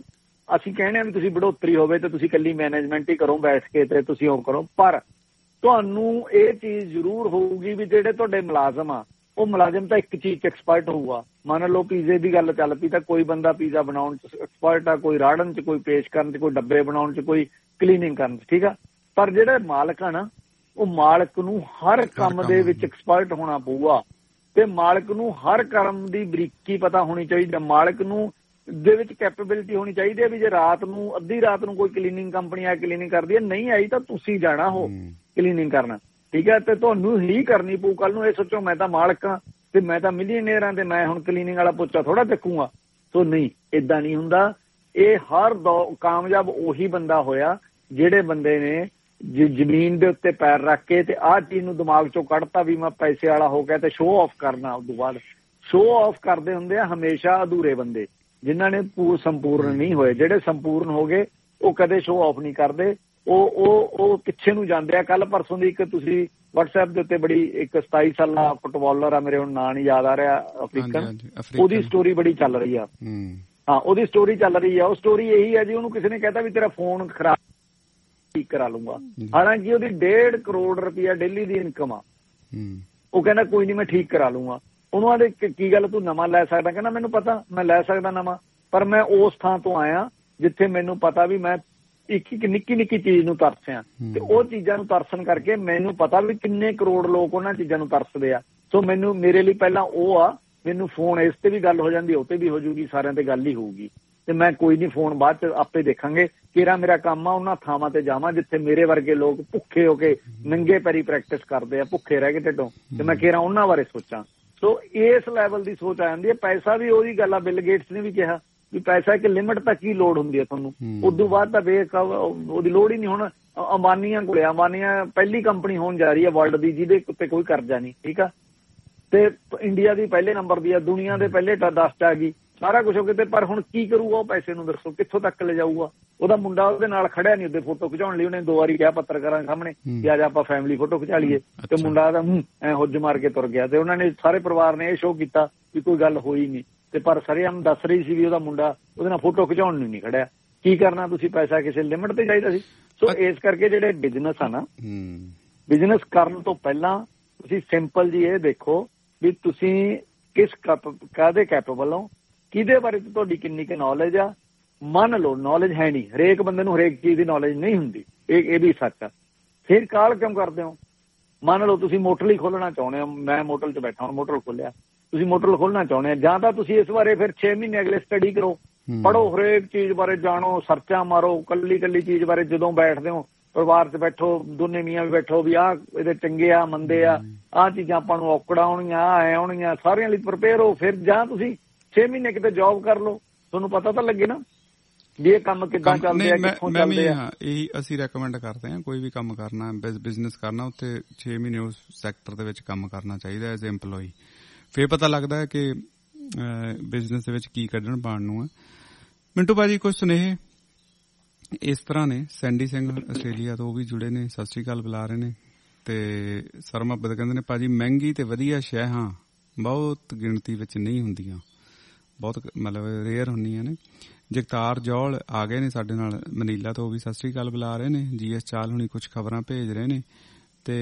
ਅਸੀਂ ਕਹਿੰਦੇ ਆ ਵੀ ਤੁਸੀਂ ਬੜੋਤਰੀ ਹੋਵੇ ਤੇ ਤੁਸੀਂ ਇਕੱਲੀ ਮੈਨੇਜਮੈਂਟ ਹੀ ਕਰੋ ਬੈਠ ਕੇ ਤੇ ਤੁਸੀਂ ਉਹ ਕਰੋ, ਪਰ ਤੁਹਾਨੂੰ ਇਹ ਚੀਜ਼ ਜ਼ਰੂਰ ਹੋਊਗੀ ਵੀ ਜਿਹੜੇ ਤੁਹਾਡੇ ਮੁਲਾਜ਼ਮ ਆ ਉਹ ਮੁਲਾਜ਼ਮ ਤਾਂ ਇੱਕ ਚੀਜ਼ 'ਚ ਐਕਸਪਰਟ ਹੋਊਗਾ। ਮੰਨ ਲਓ ਪੀਜ਼ੇ ਦੀ ਗੱਲ ਚੱਲ ਪਈ ਤਾਂ ਕੋਈ ਬੰਦਾ ਪੀਜ਼ਾ ਬਣਾਉਣ 'ਚ ਐਕਸਪਰਟ ਆ, ਕੋਈ ਰਾੜਨ 'ਚ, ਕੋਈ ਪੇਸ਼ ਕਰਨ 'ਚ, ਕੋਈ ਡੱਬੇ ਬਣਾਉਣ 'ਚ, ਕੋਈ ਕਲੀਨਿੰਗ ਕਰਨ 'ਚ, ਠੀਕ ਆ। ਪਰ ਜਿਹੜੇ ਮਾਲਕ ਆ ਨਾ ਉਹ ਮਾਲਕ ਨੂੰ ਹਰ ਕੰਮ ਦੇ ਵਿੱਚ ਐਕਸਪਰਟ ਹੋਣਾ ਪਊਗਾ ਤੇ ਮਾਲਕ ਨੂੰ ਹਰ ਕੰਮ ਦੀ ਬਰੀਕੀ ਪਤਾ ਹੋਣੀ ਚਾਹੀਦੀ। ਮਾਲਕ ਨੂੰ ਦੇ ਵਿੱਚ ਕੈਪੇਬਿਲਿਟੀ ਹੋਣੀ ਚਾਹੀਦੀ ਹੈ ਵੀ ਜੇ ਰਾਤ ਨੂੰ ਅੱਧੀ ਰਾਤ ਨੂੰ ਕੋਈ ਕਲੀਨਿੰਗ ਕੰਪਨੀ ਆ ਕਲੀਨਿੰਗ ਕਰਦੀ ਹੈ, ਨਹੀਂ ਆਈ ਤਾਂ ਤੁਸੀਂ ਜਾਣਾ ਉਹ ਕਲੀਨਿੰਗ ਕਰਨਾ, ਠੀਕ ਹੈ। ਤੇ ਤੁਹਾਨੂੰ ਹੀ ਕਰਨੀ ਪਊ। ਕੱਲ ਨੂੰ ਇਹ ਸੋਚੋ ਮੈਂ ਤਾਂ ਮਾਲਕ ਹਾਂ ਤੇ ਮੈਂ ਤਾਂ ਮਿਲੀਅਨੇਅਰ ਹਾਂ ਤੇ ਮੈਂ ਹੁਣ ਕਲੀਨਿੰਗ ਵਾਲਾ ਪੋਚਾ ਥੋੜਾ ਚੱਕੂਗਾ। ਸੋ ਨਹੀਂ, ਏਦਾਂ ਨਹੀਂ ਹੁੰਦਾ। ਇਹ ਹਰ ਕਾਮਯਾਬ ਉਹੀ ਬੰਦਾ ਹੋਇਆ ਜਿਹੜੇ ਬੰਦੇ ਨੇ ਜ਼ਮੀਨ ਦੇ ਉੱਤੇ ਪੈਰ ਰੱਖ ਕੇ ਤੇ ਆਹ ਚੀਜ਼ ਨੂੰ ਦਿਮਾਗ ਚੋਂ ਕੱਢਤਾ ਵੀ ਮੈਂ ਪੈਸੇ ਵਾਲਾ ਹੋ ਗਿਆ ਤੇ ਸ਼ੋਅ ਆਫ ਕਰਨਾ। ਉਸ ਤੋਂ ਬਾਅਦ ਸ਼ੋਅ ਆਫ ਕਰਦੇ ਹੁੰਦੇ ਆ ਹਮੇਸ਼ਾ ਅਧੂਰੇ ਬੰਦੇ, ਜਿਨ੍ਹਾਂ ਨੇ ਸੰਪੂਰਨ ਨਹੀਂ ਹੋਏ। ਜਿਹੜੇ ਸੰਪੂਰਨ ਹੋ ਗਏ ਉਹ ਕਦੇ ਸ਼ੋਅ ਆਫ ਨਹੀਂ ਕਰਦੇ, ਉਹ ਪਿੱਛੇ ਨੂੰ ਜਾਂਦੇ ਆ। ਕੱਲ ਪਰਸੋਂ ਦੀ ਇੱਕ ਤੁਸੀਂ WhatsApp ਦੇ ਉੱਤੇ ਬੜੀ ਇੱਕ 27 ਸਾਲਾ ਫੁੱਟਬਾਲਰ ਆ, ਮੇਰੇ ਹੁਣ ਨਾਂ ਨਹੀਂ ਯਾਦ ਆ ਰਿਹਾ, ਅਫਰੀਕਨ, ਉਹਦੀ ਸਟੋਰੀ ਬੜੀ ਚੱਲ ਰਹੀ ਆ। ਹਾਂ, ਉਹਦੀ ਸਟੋਰੀ ਚੱਲ ਰਹੀ ਆ। ਉਹ ਸਟੋਰੀ ਇਹੀ ਹੈ ਜੀ, ਉਹਨੂੰ ਕਿਸੇ ਨੇ ਕਹਿਤਾ ਵੀ ਤੇਰਾ ਫੋਨ ਖਰਾਬ ਠੀਕ ਕਰਾ ਲੂੰਗਾ, ਹਾਲਾਂਕਿ ਉਹਦੀ 1.5 ਕਰੋੜ ਰੁਪਇਆ ਡੇਲੀ ਦੀ ਇਨਕਮ ਆ। ਉਹ ਕਹਿੰਦਾ ਕੋਈ ਨਹੀਂ ਮੈਂ ਠੀਕ ਕਰਾ ਲੂੰਗਾ। ਉਹਨੂੰ ਆਦੇ ਕੀ ਗੱਲ ਤੂੰ ਨਵਾਂ ਲੈ ਸਕਦਾ? ਕਹਿੰਦਾ ਮੈਨੂੰ ਪਤਾ ਮੈਂ ਲੈ ਸਕਦਾ ਨਵਾਂ, ਪਰ ਮੈਂ ਉਸ ਥਾਂ ਤੋਂ ਆਇਆ ਜਿੱਥੇ ਮੈਨੂੰ ਪਤਾ ਵੀ ਮੈਂ ਇੱਕ ਨਿੱਕੀ ਨਿੱਕੀ ਚੀਜ਼ ਨੂੰ ਤਰਸਿਆ ਤੇ ਉਹ ਚੀਜ਼ਾਂ ਨੂੰ ਤਰਸਣ ਕਰਕੇ ਮੈਨੂੰ ਪਤਾ ਵੀ ਕਿੰਨੇ ਕਰੋੜ ਲੋਕ ਉਹਨਾਂ ਚੀਜ਼ਾਂ ਨੂੰ ਤਰਸਦੇ ਆ। ਸੋ ਮੇਰੇ ਲਈ ਪਹਿਲਾਂ ਉਹ ਆ, ਮੈਨੂੰ ਫੋਨ ਇਸ ਤੇ ਵੀ ਗੱਲ ਹੋ ਜਾਂਦੀ, ਉਹ ਤੇ ਵੀ ਹੋ ਜੂਗੀ, ਸਾਰਿਆਂ ਤੇ ਗੱਲ ਹੀ ਹੋਊਗੀ ਤੇ ਮੈਂ ਕੋਈ ਨਹੀਂ, ਫੋਨ ਬਾਅਦ ਚ ਆਪੇ ਦੇਖਾਂਗੇ। ਕਿਹੜਾ ਮੇਰਾ ਕੰਮ ਆ ਉਹਨਾਂ ਥਾਵਾਂ ਤੇ ਜਾਵਾਂ ਜਿੱਥੇ ਮੇਰੇ ਵਰਗੇ ਲੋਕ ਭੁੱਖੇ ਹੋ ਕੇ ਨੰਗੇ ਪੈਰੀ ਪ੍ਰੈਕਟਿਸ ਕਰਦੇ ਆ, ਭੁੱਖੇ ਰਹਿ ਕੇ ਢਿੱਡੋਂ, ਤੇ ਮੈਂ ਕਿਹੜਾ ਉਹਨਾਂ ਬਾਰੇ ਸੋਚਾਂ। ਸੋ ਇਸ ਲੈਵਲ ਦੀ ਸੋਚ ਆ ਜਾਂਦੀ ਹੈ। ਪੈਸਾ ਵੀ ਉਹਦੀ ਗੱਲ ਆ, ਬਿਲ ਗੇਟਸ ਨੇ ਵੀ ਕਿਹਾ ਵੀ ਪੈਸਾ ਇੱਕ ਲਿਮਿਟ ਤੱਕ ਹੀ ਲੋੜ ਹੁੰਦੀ ਹੈ ਤੁਹਾਨੂੰ, ਉਦੋਂ ਬਾਅਦ ਤਾਂ ਉਹਦੀ ਲੋੜ ਹੀ ਨਹੀਂ। ਹੁਣ ਅੰਬਾਨੀਆਂ ਕੋਲੇ, ਅੰਬਾਨੀਆਂ ਪਹਿਲੀ ਕੰਪਨੀ ਹੋਣ ਜਾ ਰਹੀ ਹੈ ਵਰਲਡ ਦੀ ਜਿਹਦੇ ਉੱਤੇ ਕੋਈ ਕਰਜ਼ਾ ਨਹੀਂ, ਠੀਕ ਆ, ਤੇ ਇੰਡੀਆ ਦੀ ਪਹਿਲੇ ਨੰਬਰ ਦੀ ਆ, ਦੁਨੀਆ ਦੇ ਪਹਿਲੇ 10 ਚ ਆ ਗਈ, ਸਾਰਾ ਕੁਛ ਹੋ ਗਿਆ। ਤੇ ਪਰ ਹੁਣ ਕੀ ਕਰੂਗਾ ਉਹ ਪੈਸੇ ਨੂੰ, ਦੱਸੋ ਕਿੱਥੋਂ ਤੱਕ ਲੈ ਜਾਊਗਾ? ਉਹਦਾ ਮੁੰਡਾ ਉਹਦੇ ਨਾਲ ਖੜਿਆ ਨਹੀਂ ਉਹਦੇ ਫੋਟੋ ਖਿਚਾਉਣ ਲਈ, ਉਹਨੇ 2 ਵਾਰੀ ਕਿਹਾ ਪੱਤਰਕਾਰਾਂ ਸਾਹਮਣੇ ਕਿ ਅੱਜ ਆਪਾਂ ਫੈਮਿਲੀ ਫੋਟੋ ਖਿਚਾ ਲਈਏ, ਤੇ ਮੁੰਡਾ ਦਾ ਐ ਹੁੱਜ ਮਾਰ ਕੇ ਤੁਰ ਗਿਆ। ਤੇ ਉਹਨਾਂ ਨੇ ਸਾਰੇ ਪਰਿਵਾਰ ਨੇ ਇਹ ਸ਼ੋਅ ਕੀਤਾ ਵੀ ਕੋਈ ਗੱਲ ਹੋਈ ਨਹੀਂ, ਤੇ ਪਰ ਸਰੇਆਮ ਦੱਸ ਰਹੀ ਸੀ ਵੀ ਉਹਦਾ ਮੁੰਡਾ ਉਹਦੇ ਨਾਲ ਫੋਟੋ ਖਿਚਾਉਣ ਨੂੰ ਨਹੀਂ ਖੜਿਆ। ਕੀ ਕਰਨਾ ਤੁਸੀਂ, ਪੈਸਾ ਕਿਸੇ ਲਿਮਿਟ ਤੇ ਚਾਹੀਦਾ ਸੀ। ਸੋ ਇਸ ਕਰਕੇ ਜਿਹੜੇ ਬਿਜ਼ਨਸ ਆ ਨਾ, ਬਿਜ਼ਨਸ ਕਰਨ ਤੋਂ ਪਹਿਲਾਂ ਤੁਸੀਂ ਸਿੰਪਲ ਜੀ ਇਹ ਦੇਖੋ ਵੀ ਤੁਸੀਂ ਕਾਹਦੇ ਕੈਪੇਬਲ ਹੋ, ਕਿਹਦੇ ਬਾਰੇ ਤੁਹਾਡੀ ਕਿੰਨੀ ਕੁ ਨੌਲੇਜ ਆ। ਮੰਨ ਲਓ ਨੌਲੇਜ ਹੈ ਨਹੀਂ, ਹਰੇਕ ਬੰਦੇ ਨੂੰ ਹਰੇਕ ਚੀਜ਼ ਦੀ ਨੌਲੇਜ ਨਹੀਂ ਹੁੰਦੀ, ਇਹ ਵੀ ਸੱਚ ਆ। ਫਿਰ ਕਾਹਲ ਕਿਉਂ ਕਰਦੇ ਹੋ? ਮੰਨ ਲਓ ਤੁਸੀਂ ਮੋਟਰ ਹੀ ਖੋਲਣਾ ਚਾਹੁੰਦੇ ਹੋ, ਮੈਂ ਮੋਟਰ 'ਚ ਬੈਠਾ, ਹੁਣ ਮੋਟਰ ਖੋਲਿਆ, ਤੁਸੀਂ ਮੋਟਰ ਖੋਲਣਾ ਚਾਹੁੰਦੇ ਆ, ਜਾਂ ਤਾਂ ਤੁਸੀਂ ਇਸ ਬਾਰੇ ਫਿਰ 6 ਮਹੀਨੇ ਅਗਲੇ ਸਟੱਡੀ ਕਰੋ, ਪੜ੍ਹੋ, ਹਰੇਕ ਚੀਜ਼ ਬਾਰੇ ਜਾਣੋ, ਸਰਚਾਂ ਮਾਰੋ, ਕੱਲੀ ਚੀਜ਼ ਬਾਰੇ ਜਦੋਂ ਬੈਠਦੇ ਹੋ ਪਰਿਵਾਰ 'ਚ ਬੈਠੋ, ਦੋਨੇ ਮੀਆਂ ਵੀ ਬੈਠੋ ਵੀ ਆਹ ਇਹਦੇ ਚੰਗੇ ਆ ਮੰਦੇ ਆ, ਆਹ ਚੀਜ਼ਾਂ ਆਪਾਂ ਨੂੰ ਔਕੜਾ ਆਉਣੀਆਂ, ਐ ਆਉਣੀਆਂ, ਸਾਰਿਆਂ ਲਈ ਪ੍ਰਪੇਅਰ ਹੋ। ਫਿਰ ਜਾਂ ਤੁਸੀਂ 6 ਮਹੀਨੇ ਕਿਤੇ ਜੌਬ ਕਰ ਲਓ, ਤੁਹਾਨੂੰ ਪਤਾ ਤਾਂ ਲੱਗੇ ਨਾ ਵੀ ਇਹ ਕੰਮ ਕਿੱਦਾਂ ਚੱਲਦੇ ਆ, ਕਿੱਥੋਂ ਚੱਲਦੇ ਆ। ਇਹੀ ਅਸੀਂ ਰეკਮੈਂਡ ਕਰਦੇ ਹਾਂ, ਕੋਈ ਵੀ ਕੰਮ ਕਰਨਾ, ਬਿਜ਼ਨਸ ਕਰਨਾ, ਉੱਥੇ 6 ਮਹੀਨੇ ਉਸ ਸੈਕਟਰ ਦੇ ਵਿੱਚ ਕੰਮ ਕਰਨਾ ਚਾਹੀਦਾ ਐਜ਼ ਏਮਪਲੋਈ। ਫਿਰ ਪਤਾ ਲੱਗਦਾ ਹੈ ਕਿ ਬਿਜ਼ਨਸ ਦੇ ਵਿੱਚ ਕੀ ਕੱਢਣ ਪਾਉਣ ਨੂੰ ਹੈ। ਮਿੰਟੂ ਭਾਜੀ ਕੁਝ ਸੁਨੇਹੇ ਇਸ ਤਰ੍ਹਾਂ ਨੇ, ਸੈਂਡੀ ਸਿੰਘ ਆਸਟ੍ਰੇਲੀਆ ਤੋਂ ਉਹ ਵੀ ਜੁੜੇ ਨੇ, ਸਤਿ ਸ੍ਰੀ ਅਕਾਲ ਬੁਲਾ ਰਹੇ ਨੇ, ਤੇ ਸਰਮ ਅਬਦ ਕਹਿੰਦੇ ਨੇ ਭਾਜੀ ਮਹਿੰਗੀ ਤੇ ਵਧੀਆ ਸ਼ੈਹਾਂ ਬਹੁਤ ਗਿਣਤੀ ਵਿੱਚ ਨਹੀਂ ਹੁੰਦੀਆਂ, ਬਹੁਤ ਮਤਲਬ ਰੇਅਰ ਹੁੰਦੀਆਂ ਨੇ। ਜਗਤਾਰ ਜੌਲ ਆ ਗਏ ਨੇ ਸਾਡੇ ਨਾਲ ਮਨੀਲਾ ਤੋਂ, ਉਹ ਵੀ ਸਤਿ ਸ੍ਰੀ ਅਕਾਲ ਬੁਲਾ ਰਹੇ ਨੇ। GS ਚਾਲ ਹੁਣੀ ਕੁਝ ਖਬਰਾਂ ਭੇਜ ਰਹੇ ਨੇ, ਤੇ